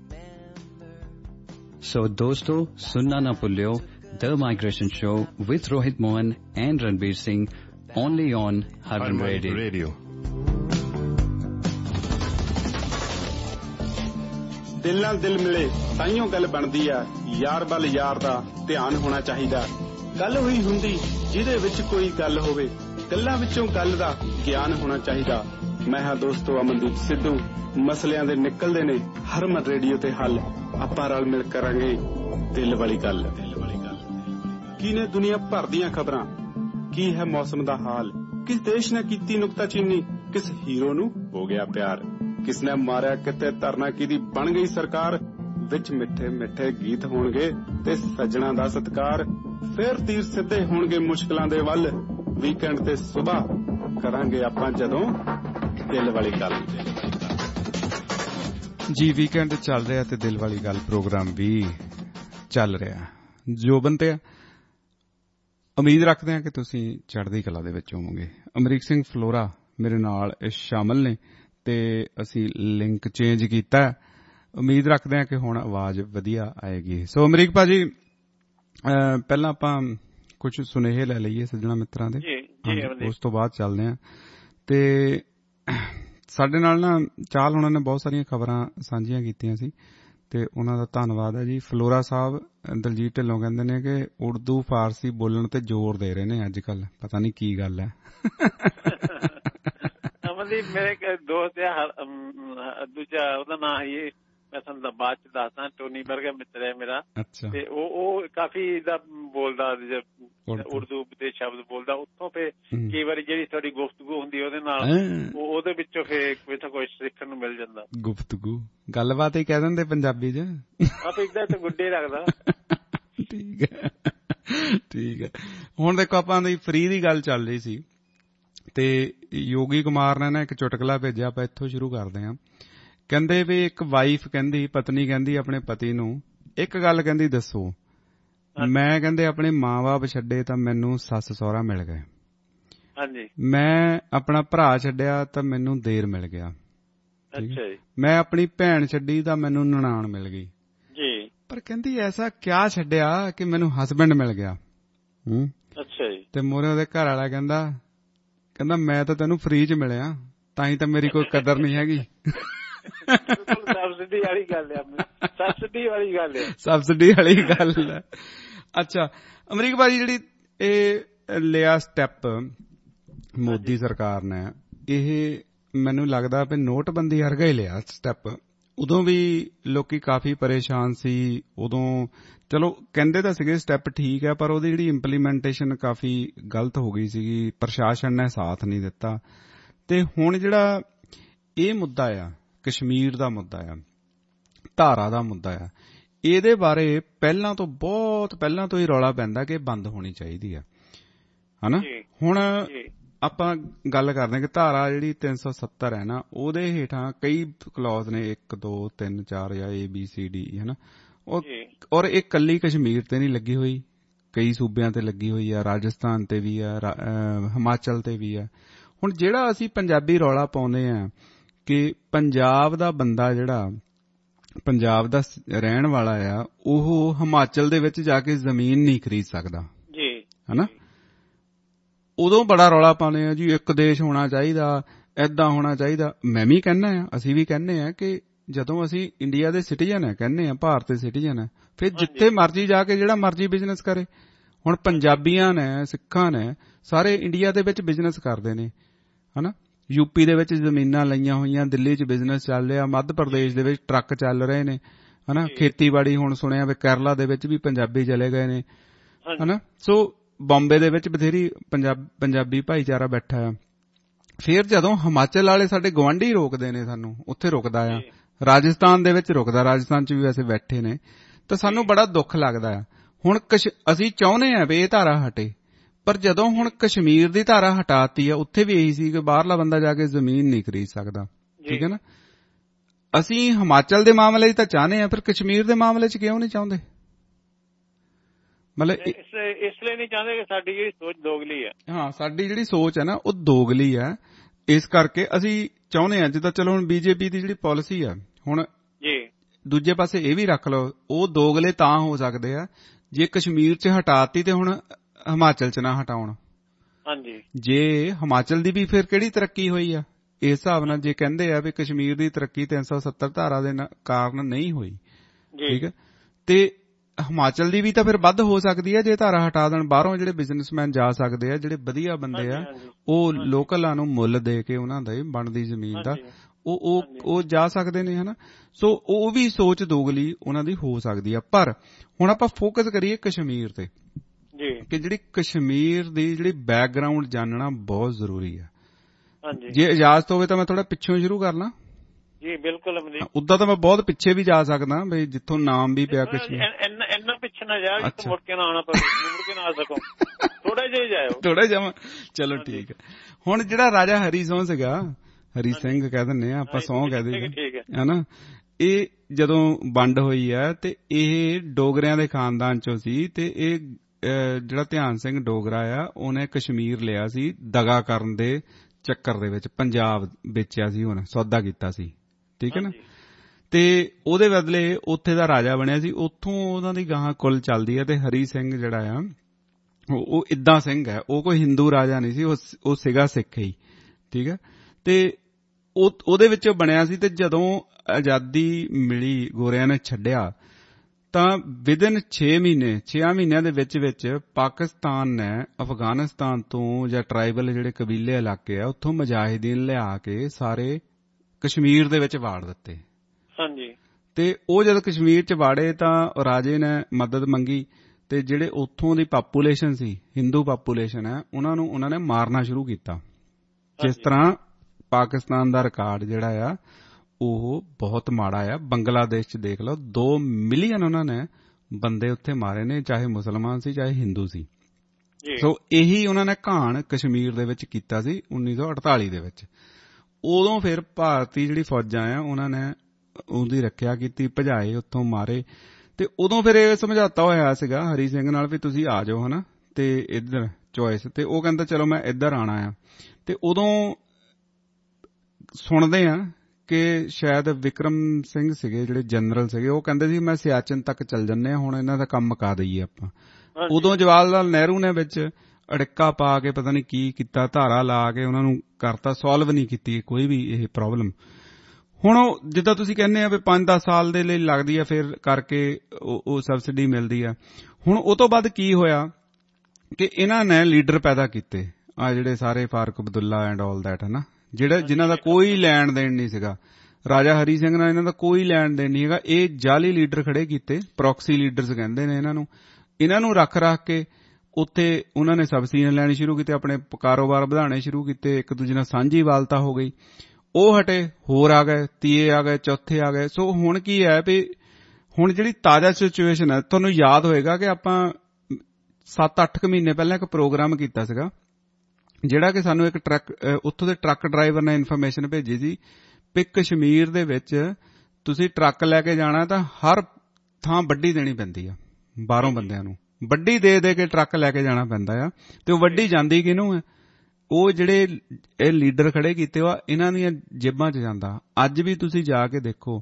ਸੋ ਦੋਸਤੋ, ਸੁਣਨਾ ਨਾ ਭੁੱਲਿਓ The Migration Show with Rohit Mohan and Ranveer Singh only on Harman Radio. ਦਿਲ ਨਾਲ ਦਿਲ ਮਿਲੇ ਤਾਈਓ ਗੱਲ ਬਣਦੀ ਆ, ਯਾਰ ਵੱਲ ਯਾਰ ਦਾ ਧਿਆਨ ਹੋਣਾ ਚਾਹੀਦਾ। ਗੱਲ ਹੋਈ ਹੁੰਦੀ ਜਿਹਦੇ ਵਿੱਚ ਕੋਈ ਗੱਲ ਹੋਵੇ, ਗੱਲਾਂ ਵਿੱਚੋਂ ਗੱਲ ਦਾ ਗਿਆਨ ਹੋਣਾ ਚਾਹੀਦਾ। ਮੈਂ ਹਾਂ ਦੋਸਤੋ ਅਮਨਦੀਪ ਸਿੱਧੂ। ਮਸਲਿਆਂ ਦੇ ਨਿਕਲਦੇ ਨੇ ਹਰਮਨ ਰੇਡੀਓ ਤੇ ਹੱਲ। ਆਪਾਂ ਰਲ ਮਿਲ ਕਰਾਂਗੇ ਦਿਲ ਵਾਲੀ ਗੱਲ। ਕੀ ਨੇ ਦੁਨੀਆ ਭਰ ਦੀਆਂ ਖਬਰਾਂ, ਕੀ ਹੈ ਮੌਸਮ ਦਾ ਹਾਲ, ਕਿਸ ਦੇਸ਼ ਨੇ ਕੀਤੀ ਨੁਕਤਾਚੀਨੀ, ਕਿਸ ਹੀਰੋ ਨੂੰ ਹੋ ਗਿਆ ਪਿਆਰ, ਕਿਸ ਨੇ ਮਾਰਿਆ ਕਿਤੇ ਧਰਨਾ ਕਿਹਦੀ ਬਣ ਗਈ ਸਰਕਾਰ। ਵਿੱਚ ਮਿੱਠੇ ਮਿੱਠੇ ਗੀਤ ਹੋਣਗੇ ਤੇ ਸੱਜਣਾ ਦਾ ਸਤਿਕਾਰ। ਫਿਰ ਤੀਰ ਸਿੱਧੇ ਹੋਣਗੇ ਮੁਸ਼ਕਲਾਂ ਦੇ ਵੱਲ। ਵੀਕਐਂਡ ਤੇ ਸੁਬਾਹ ਕਰਾਂਗੇ ਆਪਾਂ ਜਦੋਂ ਦਿਲ ਵਾਲੀ ਗੱਲ। ਜੀ ਵੀਕਐਂਡ ਚੱਲ ਰਿਹਾ ਤੇ ਦਿਲ ਵਾਲੀ ਗੱਲ ਪ੍ਰੋਗਰਾਮ ਵੀ ਚੱਲ ਰਿਹਾ। ਜੋਬਨ ਤੇ ਉਮੀਦ ਰੱਖਦੇ ਹਾਂ ਕਿ ਤੁਸੀਂ ਚੜ੍ਹਦੀ ਕਲਾ ਦੇ ਵਿੱਚ ਹੋਵੋਗੇ। ਅਮਰੀਕ ਸਿੰਘ ਫਲੋਰਾ ਮੇਰੇ ਨਾਲ ਸ਼ਾਮਲ ਨੇ ਤੇ ਅਸੀਂ ਲਿੰਕ ਚੇਂਜ ਕੀਤਾ। ਉਮੀਦ ਰੱਖਦੇ ਹਾਂ ਕਿ ਹੁਣ ਆਵਾਜ਼ ਵਧੀਆ ਆਏਗੀ। ਸੋ ਅਮਰੀਕ ਭਾਜੀ, ਪਹਿਲਾਂ ਆਪਾਂ ਕੁਝ ਸੁਨੇਹੇ ਲੈ ਲਈਏ ਸੱਜਣਾ ਮਿੱਤਰਾਂ ਦੇ, ਉਸ ਤੋਂ ਬਾਅਦ ਚੱਲਦੇ ਹਾਂ। ਤੇ ਸਾਡੇ ਨਾਲ ਨਾ ਚਾਲ ਉਹਨਾਂ ਨੇ ਬਹੁਤ ਸਾਰੀਆਂ ਖਬਰਾਂ ਸਾਂਝੀਆਂ ਕੀਤੀਆਂ ਸੀ ਤੇ ਉਹਨਾਂ ਦਾ ਧੰਨਵਾਦ ਹੈ ਜੀ। ਫਲੋਰਾ ਸਾਹਿਬ ਦਲਜੀਤ ਢਿੱਲੋਂ ਕਹਿੰਦੇ ਨੇ ਕਿ ਉਰਦੂ ਫਾਰਸੀ ਬੋਲਣ ਤੇ ਜ਼ੋਰ ਦੇ ਰਹੇ ਨੇ ਅੱਜ ਕੱਲ, ਪਤਾ ਨਹੀਂ ਕੀ ਗੱਲ ਹੈ। ਮੇਰੇ ਦੋਸਤ ਆ ਦੂਜਾ, ਉਹਦਾ ਨਾਂ ਹੈ, ਮੈਂ ਤੁਹਾਨੂੰ ਬਾਅਦ ਚ ਦੱਸਦਾ, ਟੋਨੀ ਵਰਗਾ ਮਿੱਤਰ ਹੈ ਮੇਰਾ ਤੇ ਉਹ ਕਾਫੀ ਦਾ ਬੋਲਦਾ ਉਰਦੂ ਦੇ ਸ਼ਬਦ ਬੋਲਦਾ। ਉੱਥੋਂ ਫੇਰ ਕਈ ਵਾਰੀ ਜਿਹੜੀ ਤੁਹਾਡੀ ਗੁਫ਼ਤਗੂ ਹੁੰਦੀ ਉਹਦੇ ਨਾਲ ਉਹਦੇ ਵਿੱਚੋਂ ਫੇਰ ਕੋਈ ਤਾਂ ਕੁਛ ਸਿੱਖਣ ਨੂੰ ਮਿਲ ਜਾਂਦਾ। ਗੁਫ਼ਤਗੂ ਗੱਲਬਾਤ ਹੀ ਕਹਿ ਦਿੰਦੇ ਪੰਜਾਬੀ ਚ। ਆਪ ਇੱਦਾਂ ਤਾਂ ਗੁੱਡੇ ਰੱਖਦਾ। ਠੀਕ ਹੈ। ਹੁਣ ਦੇਖੋ ਆਪਾਂ ਦੀ ਫ੍ਰੀ ਦੀ ਗੱਲ ਚੱਲ ਰਹੀ ਸੀ ਤੇ ਯੋਗੀ ਕੁਮਾਰ ਨੇ ਨਾ ਇੱਕ ਚੁਟਕਲਾ ਭੇਜਿਆ, ਆਪਾਂ ਇੱਥੋਂ ਸ਼ੁਰੂ ਕਰਦੇ ਹਾਂ। ਕਹਿੰਦੇ ਵੀ ਇੱਕ ਵਾਈਫ ਕਹਿੰਦੀ, ਪਤਨੀ ਕਹਿੰਦੀ ਆਪਣੇ ਪਤੀ ਨੂੰ, ਇੱਕ ਗੱਲ ਕਹਿੰਦੀ ਦੱਸੋ, ਮੈਂ ਕਹਿੰਦੇ ਆਪਣੇ ਮਾਂ-ਬਾਪ ਛੱਡੇ ਤਾਂ ਮੈਨੂੰ ਸੱਸ ਸਹੁਰਾ ਮਿਲ ਗਏ, ਮੈਂ ਆਪਣਾ ਭਰਾ ਛੱਡਿਆ ਤਾਂ ਮੈਨੂੰ ਦੇਰ ਮਿਲ ਗਿਆ, ਮੈਂ ਆਪਣੀ ਭੈਣ ਛੱਡੀ ਤਾਂ ਮੈਨੂੰ ਨਨਾਣ ਮਿਲ ਗਈ, ਪਰ ਕਹਿੰਦੀ ਐਸਾ ਕਿਆ ਛੱਡਿਆ ਕਿ ਮੈਨੂੰ ਹਸਬੈਂਡ ਮਿਲ ਗਿਆ। ਤੇ ਮੋਰੇ ਉਹਦੇ ਘਰ ਵਾਲਾ ਕਹਿੰਦਾ ਮੈਂ ਤਾਂ ਤੈਨੂੰ ਫ੍ਰੀ ਚ ਮਿਲਿਆ, ਤਾਂ ਹੀ ਤਾਂ ਮੇਰੀ ਕੋਈ ਕਦਰ ਨਹੀਂ ਹੈਗੀ। ਸਬਸਿਡੀ ਵਾਲੀ ਗੱਲ ਹੈ। ਸਬਸਿਡੀ ਵਾਲੀ ਗੱਲ ਹੈ। ਅੱਛਾ ਅਮਰੀਕ ਭਾਜੀ, ਜਿਹੜੀ ਇਹ ਲਿਆ ਸਟੈਪ ਮੋਦੀ ਸਰਕਾਰ ਨੇ, ਇਹ ਮੈਨੂੰ ਲੱਗਦਾ ਵੀ ਨੋਟਬੰਦੀ ਵਰਗਾ ਹੀ ਲਿਆ ਸਟੈਪ। ਉਦੋਂ ਵੀ ਲੋਕੀ ਕਾਫੀ ਪਰੇਸ਼ਾਨ ਸੀ। ਉਦੋਂ ਚਲੋ ਕਹਿੰਦੇ ਤਾਂ ਸੀਗੇ ਸਟੈਪ ਠੀਕ ਹੈ, ਪਰ ਉਹਦੀ ਜਿਹੜੀ ਇੰਪਲੀਮੈਂਟੇਸ਼ਨ ਕਾਫੀ ਗਲਤ ਹੋ ਗਈ ਸੀਗੀ, ਪ੍ਰਸ਼ਾਸਨ ਨੇ ਸਾਥ ਨਹੀਂ ਦਿੱਤਾ। ਤੇ ਹੁਣ ਜਿਹੜਾ ਇਹ ਮੁੱਦਾ ਆ, ਕਸ਼ਮੀਰ ਦਾ ਮੁੱਦਾ ਆ, ਧਾਰਾ ਦਾ ਮੁੱਦਾ ਆ, ਇਹਦੇ ਬਾਰੇ ਪਹਿਲਾਂ ਤੋਂ ਹੀ ਰੌਲਾ ਪੈਂਦਾ ਕਿ ਬੰਦ ਹੋਣੀ ਚਾਹੀਦੀ ਆ, ਹਨਾ। ਹੁਣ ਆਪਾਂ ਗੱਲ ਕਰਦੇ ਹਾਂ ਕਿ ਧਾਰਾ ਜਿਹੜੀ 370 ਹੈ ਨਾ, ਉਹਦੇ ਹੇਠਾਂ ਕਈ ਕਲੌਜ਼ ਨੇ 1 2 3 4 ਜਾਂ ABCD, ਹਨਾ। ਔਰ ਇਹ ਕੱਲੀ ਕਸ਼ਮੀਰ ਤੇ ਨਹੀਂ ਲੱਗੀ ਹੋਈ, ਕਈ ਸੂਬਿਆਂ ਤੇ ਲੱਗੀ ਹੋਈ ਆ, ਰਾਜਸਥਾਨ ਤੇ ਵੀ ਆ, ਹਿਮਾਚਲ ਤੇ ਵੀ ਆ। ਹੁਣ ਜਿਹੜਾ ਅਸੀਂ ਪੰਜਾਬੀ ਰੌਲਾ ਪਾਉਂਦੇ ਆ ਕਿ ਪੰਜਾਬ ਦਾ ਬੰਦਾ ਜਿਹੜਾ ਪੰਜਾਬ ਦਾ ਰਹਿਣ ਵਾਲਾ ਆ, ਉਹ ਹਿਮਾਚਲ ਦੇ ਵਿੱਚ ਜਾ ਕੇ ਜ਼ਮੀਨ ਨਹੀਂ ਖਰੀਦ ਸਕਦਾ, ਹਨਾ। ਉਦੋਂ ਬੜਾ ਰੌਲਾ ਪਾਉਂਦੇ ਆ ਜੀ, ਇੱਕ ਦੇਸ਼ ਹੋਣਾ ਚਾਹੀਦਾ, ਏਦਾਂ ਹੋਣਾ ਚਾਹੀਦਾ। ਮੈਂ ਵੀ ਕਹਿੰਦਾ ਆ, ਅਸੀਂ ਵੀ ਕਹਿੰਦੇ ਆ ਕਿ ਜਦੋਂ ਅਸੀਂ ਇੰਡੀਆ ਦੇ ਸਿਟੀਜ਼ਨ ਹੈ, ਕਹਿੰਦੇ ਆ ਭਾਰਤ ਦੇ ਸਿਟੀਜ਼ਨ ਹੈ, ਫਿਰ ਜਿੱਥੇ ਮਰਜ਼ੀ ਜਾ ਕੇ ਜਿਹੜਾ ਮਰਜ਼ੀ ਬਿਜ਼ਨਸ ਕਰੇ। ਹੁਣ ਪੰਜਾਬੀਆਂ ਨੇ, ਸਿੱਖਾਂ ਨੇ, ਸਾਰੇ ਇੰਡੀਆ ਦੇ ਵਿੱਚ ਬਿਜ਼ਨਸ ਕਰਦੇ ਨੇ, ਹਨਾ। ਯੂਪੀ ਦੇ ਵਿੱਚ ਜ਼ਮੀਨਾਂ ਲਈਆਂ ਹੋਈਆਂ, ਦਿੱਲੀ 'ਚ ਬਿਜ਼ਨਸ ਚੱਲ ਰਿਹਾ, ਮੱਧ ਪ੍ਰਦੇਸ਼ ਦੇ ਵਿੱਚ ਟਰੱਕ ਚੱਲ ਰਹੇ ਨੇ, ਹਨਾ। ਖੇਤੀਬਾੜੀ ਹੁਣ ਸੁਣਿਆ ਵੀ ਕੇਰਲਾ ਦੇ ਵਿੱਚ ਵੀ ਪੰਜਾਬੀ ਚਲੇ ਗਏ ਨੇ, ਹਨਾ। ਸੋ ਬੰਬੇ ਦੇ ਵਿੱਚ ਬਥੇਰੀ ਪੰਜਾਬੀ ਭਾਈਚਾਰਾ ਬੈਠਾ ਆ। ਫਿਰ ਜਦੋਂ ਹਿਮਾਚਲ ਵਾਲੇ ਸਾਡੇ ਗੁਆਂਢੀ ਰੋਕਦੇ ਨੇ ਸਾਨੂੰ, ਉੱਥੇ ਰੁਕਦਾ ਆ, ਰਾਜਸਥਾਨ ਦੇ ਵਿੱਚ ਰੁਕਦਾ, ਰਾਜਸਥਾਨ 'ਚ ਵੀ ਵੈਸੇ ਬੈਠੇ ਨੇ, ਤਾਂ ਸਾਨੂੰ ਬੜਾ ਦੁੱਖ ਲੱਗਦਾ ਆ। ਹੁਣ ਅਸੀਂ ਚਾਹੁੰਦੇ ਆ ਵੀ ਇਹ ਧਾਰਾ ਹਟੇ, ਪਰ ਜਦੋਂ ਹੁਣ ਕਸ਼ਮੀਰ ਦੀ ਧਾਰਾ ਹਟਾਤੀ ਆ, ਉੱਥੇ ਵੀ ਇਹੀ ਸੀ ਕਿ ਬਾਹਰਲਾ ਬੰਦਾ ਜਾ ਕੇ ਜ਼ਮੀਨ ਨਹੀਂ ਖਰੀਦ ਸਕਦਾ, ਠੀਕ ਹੈ ਨਾ। ਅਸੀਂ ਹਿਮਾਚਲ ਦੇ ਮਾਮਲੇ 'ਚ ਤਾਂ ਚਾਹੁੰਦੇ ਆ, ਫਿਰ ਕਸ਼ਮੀਰ ਦੇ ਮਾਮਲੇ 'ਚ ਕਿਉਂ ਨਹੀਂ ਚਾਹੁੰਦੇ? ਮਤਲਬ ਇਸ ਲਈ ਨਹੀਂ ਚਾਹੁੰਦੇ ਕਿ ਸਾਡੀ ਜਿਹੜੀ ਸੋਚ ਦੋਗਲੀ ਹੈ। ਹਾਂ, ਸਾਡੀ ਜਿਹੜੀ ਸੋਚ ਹੈ ਨਾ ਉਹ ਦੋਗਲੀ ਹੈ। ਇਸ ਕਰਕੇ ਅਸੀਂ ਚਾਹੁੰਦੇ ਆ, ਜਿੱਦਾਂ ਚਲੋ ਹੁਣ BJP ਦੀ ਜਿਹੜੀ ਪਾਲਿਸੀ ਆ, ਹੁਣ ਦੂਜੇ ਪਾਸੇ ਇਹ ਵੀ ਰੱਖ ਲਓ, ਉਹ ਦੋਗਲੇ ਤਾਂ ਹੋ ਸਕਦੇ ਆ ਜੇ ਕਸ਼ਮੀਰ 'ਚ ਹਟਾਤੀ ਤੇ ਹੁਣ ਹਿਮਾਚਲ 'ਚ ਨਾ ਹਟਾਉਣ। ਹਾਂਜੀ, ਜੇ ਹਿਮਾਚਲ ਦੀ ਵੀ ਫਿਰ ਕਿਹੜੀ ਤਰੱਕੀ ਹੋਈ ਆ ਇਸ ਹਿਸਾਬ ਨਾਲ? ਜੇ ਕਹਿੰਦੇ ਆ ਵੀ ਕਸ਼ਮੀਰ ਦੀ ਤਰੱਕੀ 370 ਧਾਰਾ ਦੇ ਕਾਰਨ ਨਹੀਂ ਹੋਈ, ਠੀਕ ਹੈ, ਤੇ ਹਿਮਾਚਲ ਦੀ ਵੀ ਤਾਂ ਫਿਰ ਵੱਧ ਹੋ ਸਕਦੀ ਹੈ ਜੇ ਧਾਰਾ ਹਟਾ ਦੇਣ। ਬਾਹਰੋਂ ਜਿਹੜੇ ਬਿਜ਼ਨਸਮੈਨ ਜਾ ਸਕਦੇ ਆ, ਜਿਹੜੇ ਵਧੀਆ ਬੰਦੇ ਆ, ਉਹ ਲੋਕਲਾਂ ਨੂੰ ਮੁੱਲ ਦੇ ਕੇ ਉਹਨਾਂ ਦਾ ਬਣਦੀ ਜ਼ਮੀਨ ਦਾ ਉਹ ਜਾ ਸਕਦੇ ਨੇ, ਹਨਾ। ਸੋ ਉਹ ਵੀ ਸੋਚ ਦੋਗਲੀ ਉਹਨਾਂ ਦੀ ਹੋ ਸਕਦੀ ਆ। ਪਰ ਹੁਣ ਆਪਾਂ ਫੋਕਸ ਕਰੀਏ ਕਸ਼ਮੀਰ ਤੇ, ਕਿ ਜਿਹੜੀ ਕਸ਼ਮੀਰ ਦੀ ਜਿਹੜੀ ਬੈਕਗਰਾਉਂਡ ਜਾਣਨਾ ਬਹੁਤ ਜ਼ਰੂਰੀ ਆ। ਜੇ ਇਜਾਜ਼ਤ ਹੋਵੇ ਤਾਂ ਮੈਂ ਥੋੜਾ ਪਿੱਛੋਂ ਸ਼ੁਰੂ ਕਰ ਲਾਂ। ਜੀ ਬਿਲਕੁਲ। ਉਦਾਂ ਤਾਂ ਮੈਂ ਬਹੁਤ ਪਿੱਛੇ ਵੀ ਜਾ ਸਕਦਾ ਬਈ, ਜਿੱਥੋਂ ਨਾਮ ਵੀ ਪਿਆ ਕਸ਼ਮੀਰ। ਇੰਨਾ ਪਿੱਛੇ ਨਾ ਜਾ ਜਿੱਥੇ ਮੁੜ ਕੇ ਨਾ ਆਉਣਾ ਪਵੇ, ਮੁੜ ਕੇ ਨਾ ਆ ਸਕੋ, ਥੋੜਾ ਜਿਹਾ ਜਾਇਓ, ਥੋੜਾ ਜਿਹਾ। ਚਲੋ ਠੀਕ ਹੈ। ਹੁਣ ਜਿਹੜਾ ਰਾਜਾ ਹਰੀ ਸਿੰਘ ਹਰੀ ਸਿੰਘ ਕਹਿ ਦਿੰਦੇ ਆ ਆਪਾਂ, ਸਹੁੰ ਕਹਿ ਦਿੰਦੇ ਹਨਾ, ਇਹ ਜਦੋਂ ਵੰਡ ਹੋਈ ਹੈ ਤੇ ਇਹ ਡੋਗਰਿਆਂ ਦੇ ਖਾਨਦਾਨ ਚੋਂ ਸੀ, ਤੇ ਇਹ ਜਿਹੜਾ ਧਿਆਨ ਸਿੰਘ ਡੋਗਰਾ ਆ, ਉਹਨੇ ਕਸ਼ਮੀਰ ਲਿਆ ਸੀ ਦਗਾ ਕਰਨ ਦੇ ਚੱਕਰ ਦੇ ਵਿੱਚ, ਪੰਜਾਬ ਵੇਚਿਆ ਸੀ, ਉਹਨੇ ਸੌਦਾ ਕੀਤਾ ਸੀ, ਠੀਕ ਹੈ ਨਾ। ਤੇ ਉਹਦੇ ਬਦਲੇ ਉੱਥੇ ਦਾ ਰਾਜਾ ਬਣਿਆ ਸੀ, ਉੱਥੋਂ ਉਹਨਾਂ ਦੀ ਗਾਹਾਂ ਕੁੱਲ ਚੱਲਦੀ ਹੈ। ਤੇ ਹਰੀ ਸਿੰਘ ਜਿਹੜਾ ਆ ਉਹ ਇੱਦਾਂ ਸਿੰਘ ਹੈ, ਉਹ ਕੋਈ ਹਿੰਦੂ ਰਾਜਾ ਨਹੀਂ ਸੀ, ਉਹ ਸੀਗਾ ਸਿੱਖ ਹੀ, ਠੀਕ ਹੈ। ਤੇ ਉਹਦੇ ਵਿੱਚੋਂ ਬਣਿਆ ਸੀ। ਤੇ ਜਦੋਂ ਆਜ਼ਾਦੀ ਮਿਲੀ, ਗੋਰਿਆਂ ਨੇ ਛੱਡਿਆ, ਤਾਂ ਵਿਦਿਨ 6 ਮਹੀਨਿਆਂ ਦੇ ਵਿੱਚ ਪਾਕਿਸਤਾਨ ਨੇ ਅਫਗਾਨਿਸਤਾਨ ਤੋਂ ਜਾਂ ਟਰਾਈਬਲ ਜਿਹੜੇ ਕਬੀਲੇ ਇਲਾਕੇ ਆ, ਉੱਥੋਂ ਮੁਜਾਹਿਦੀਨ ਲਿਆ ਕੇ ਸਾਰੇ ਕਸ਼ਮੀਰ ਦੇ ਵਿੱਚ ਵਾੜ ਦਿੱਤੇ। ਹਾਂਜੀ। ਤੇ ਉਹ ਜਦ ਕਸ਼ਮੀਰ 'ਚ ਵਾੜੇ ਤਾਂ ਰਾਜੇ ਨੇ ਮਦਦ ਮੰਗੀ, ਤੇ ਜਿਹੜੇ ਉੱਥੋਂ ਦੀ ਪਾਪੂਲੇਸ਼ਨ ਸੀ, ਹਿੰਦੂ ਪਾਪੂਲੇਸ਼ਨ ਹੈ, ਉਹਨਾਂ ਨੇ ਮਾਰਨਾ ਸ਼ੁਰੂ ਕੀਤਾ। ਜਿਸ ਤਰ੍ਹਾਂ ਪਾਕਿਸਤਾਨ ਦਾ ਰਿਕਾਰਡ ਜਿਹੜਾ ਆ ਉਹ ਬਹੁਤ ਮਾੜਾ ਆ। ਬੰਗਲਾਦੇਸ਼ 'ਚ ਦੇਖ ਲਓ, 2 ਮਿਲੀਅਨ ਉਹਨਾਂ ਨੇ ਬੰਦੇ ਉੱਥੇ ਮਾਰੇ ਨੇ, ਚਾਹੇ ਮੁਸਲਮਾਨ ਸੀ ਚਾਹੇ ਹਿੰਦੂ ਸੀ। ਸੋ ਇਹੀ ਉਹਨਾਂ ਨੇ ਘਾਣ ਕਸ਼ਮੀਰ ਦੇ ਵਿੱਚ ਕੀਤਾ ਸੀ 1948 ਦੇ ਵਿੱਚ। ਉਦੋਂ ਫਿਰ ਭਾਰਤੀ ਜਿਹੜੀ ਫੌਜਾਂ ਆ, ਉਹਨਾਂ ਨੇ ਉਹਦੀ ਰੱਖਿਆ ਕੀਤੀ, ਭਜਾਏ ਉੱਥੋਂ, ਮਾਰੇ। ਤੇ ਉਦੋਂ ਫਿਰ ਇਹ ਸਮਝੌਤਾ ਹੋਇਆ ਸੀਗਾ ਹਰੀ ਸਿੰਘ ਨਾਲ ਵੀ ਤੁਸੀਂ ਆ ਜਾਓ, ਹਨਾ, ਤੇ ਇੱਧਰ ਚੋਇਸ। ਤੇ ਉਹ ਕਹਿੰਦਾ ਚਲੋ ਮੈਂ ਇੱਧਰ ਆਉਣਾ ਆ। ਤੇ ਉਦੋਂ ਸੁਣਦੇ ਆ ਕਿ ਸ਼ਾਇਦ ਵਿਕਰਮ ਸਿੰਘ ਸੀਗੇ ਜਿਹੜੇ ਜਨਰਲ ਸੀਗੇ, ਉਹ ਕਹਿੰਦੇ ਸੀ ਮੈਂ ਸਿਆਚਿਨ ਤੱਕ ਚੱਲ ਜੰਨੇ ਆ, ਹੁਣ ਇਹਨਾਂ ਦਾ ਕੰਮ ਮੁਕਾ ਦਈਏ ਆਪਾਂ। ਉਦੋਂ ਜਵਾਹਰ ਲਾਲ ਨਹਿਰੂ ਨੇ ਵਿੱਚ ਅੜਿੱਕਾ ਪਾ ਕੇ ਪਤਾ ਨਹੀਂ ਕੀ ਕੀਤਾ, ਧਾਰਾ ਲਾ ਕੇ ਉਹਨਾਂ ਨੂੰ ਕਰਤਾ, ਸੋਲਵ ਨਹੀਂ ਕੀਤੀ ਕੋਈ ਵੀ ਇਹ ਪ੍ਰੋਬਲਮ। ਹੁਣ ਜਿੱਦਾਂ ਤੁਸੀਂ ਕਹਿੰਦੇ ਆ ਵੀ 5-10 ਸਾਲ ਦੇ ਲਈ ਲੱਗਦੀ ਆ, ਫਿਰ ਕਰਕੇ ਉਹ ਸਬਸਿਡੀ ਮਿਲਦੀ ਆ। ਹੁਣ ਉਹ ਤੋਂ ਬਾਅਦ ਕੀ ਹੋਇਆ ਕਿ ਇਹਨਾਂ ਨੇ ਲੀਡਰ ਪੈਦਾ ਕੀਤੇ, ਆ ਜਿਹੜੇ ਸਾਰੇ Farooq Abdullah and all that, ਹਨਾ, ਜਿਨ੍ਹਾਂ ਦਾ ਕੋਈ ਲੈਣ ਦੇਣ ਨਹੀਂ ਸੀਗਾ। ਰਾਜਾ ਹਰੀ ਸਿੰਘ ਨਾਲ ਇਹਨਾਂ ਦਾ ਕੋਈ ਲੈਣ ਦੇਣ ਨਹੀਂ ਹੈਗਾ। ਇਹ ਜਾਲੀ ਲੀਡਰ ਖੜੇ ਕੀਤੇ, ਪ੍ਰੋਕਸੀ ਲੀਡਰਸ ਕਹਿੰਦੇ ਨੇ ਇਹਨਾਂ ਨੂੰ ਰੱਖ ਕੇ ਉੱਥੇ ਉਹਨਾਂ ਨੇ ਸਬਸਿਡੀਆਂ ਲੈਣੀ ਸ਼ੁਰੂ ਕੀਤੇ, ਆਪਣੇ ਕਾਰੋਬਾਰ ਵਧਾਉਣੇ ਸ਼ੁਰੂ ਕੀਤੇ, ਇੱਕ ਦੂਜੇ ਨਾਲ ਸਾਂਝੀ ਵਾਲਤਾ ਹੋ ਗਈ। ਉਹ ਹਟੇ, ਹੋਰ ਆ ਗਏ, ਤੀਏ ਆ ਗਏ, ਚੌਥੇ ਆ ਗਏ। ਸੋ ਹੁਣ ਕੀ ਹੈ ਵੀ ਹੁਣ ਜਿਹੜੀ ਤਾਜ਼ਾ ਸਿਚੁਏਸ਼ਨ ਹੈ, ਤੁਹਾਨੂੰ ਯਾਦ ਹੋਏਗਾ ਕਿ ਆਪਾਂ 7-8 ਮਹੀਨੇ ਪਹਿਲਾਂ ਇੱਕ ਪ੍ਰੋਗਰਾਮ ਕੀਤਾ ਸੀਗਾ, ਜਿਹੜਾ ਕਿ ਸਾਨੂੰ ਇੱਕ ਉੱਥੋਂ ਦੇ ਟਰੱਕ ਡਰਾਈਵਰ ਨੇ ਇਨਫੋਰਮੇਸ਼ਨ ਭੇਜੀ ਸੀ ਕਿ ਕਸ਼ਮੀਰ ਦੇ ਵਿੱਚ ਤੁਸੀਂ ਟਰੱਕ ਲੈ ਕੇ ਜਾਣਾ ਤਾਂ ਹਰ ਥਾਂ ਵੱਡੀ ਦੇਣੀ ਪੈਂਦੀ ਆ, ਬਾਹਰੋਂ ਬੰਦਿਆਂ ਨੂੰ ਵੱਡੀ ਦੇ ਕੇ ਟਰੱਕ ਲੈ ਕੇ ਜਾਣਾ ਪੈਂਦਾ ਆ। ਤੇ ਉਹ ਵੱਡੀ ਜਾਂਦੀ ਕਿਹਨੂੰ ਹੈ? ਉਹ ਜਿਹੜੇ ਇਹ ਲੀਡਰ ਖੜੇ ਕੀਤੇ ਆ ਇਹਨਾਂ ਦੀਆਂ ਜੇਬਾਂ 'ਚ ਜਾਂਦਾ। ਅੱਜ ਵੀ ਤੁਸੀਂ ਜਾ ਕੇ ਦੇਖੋ,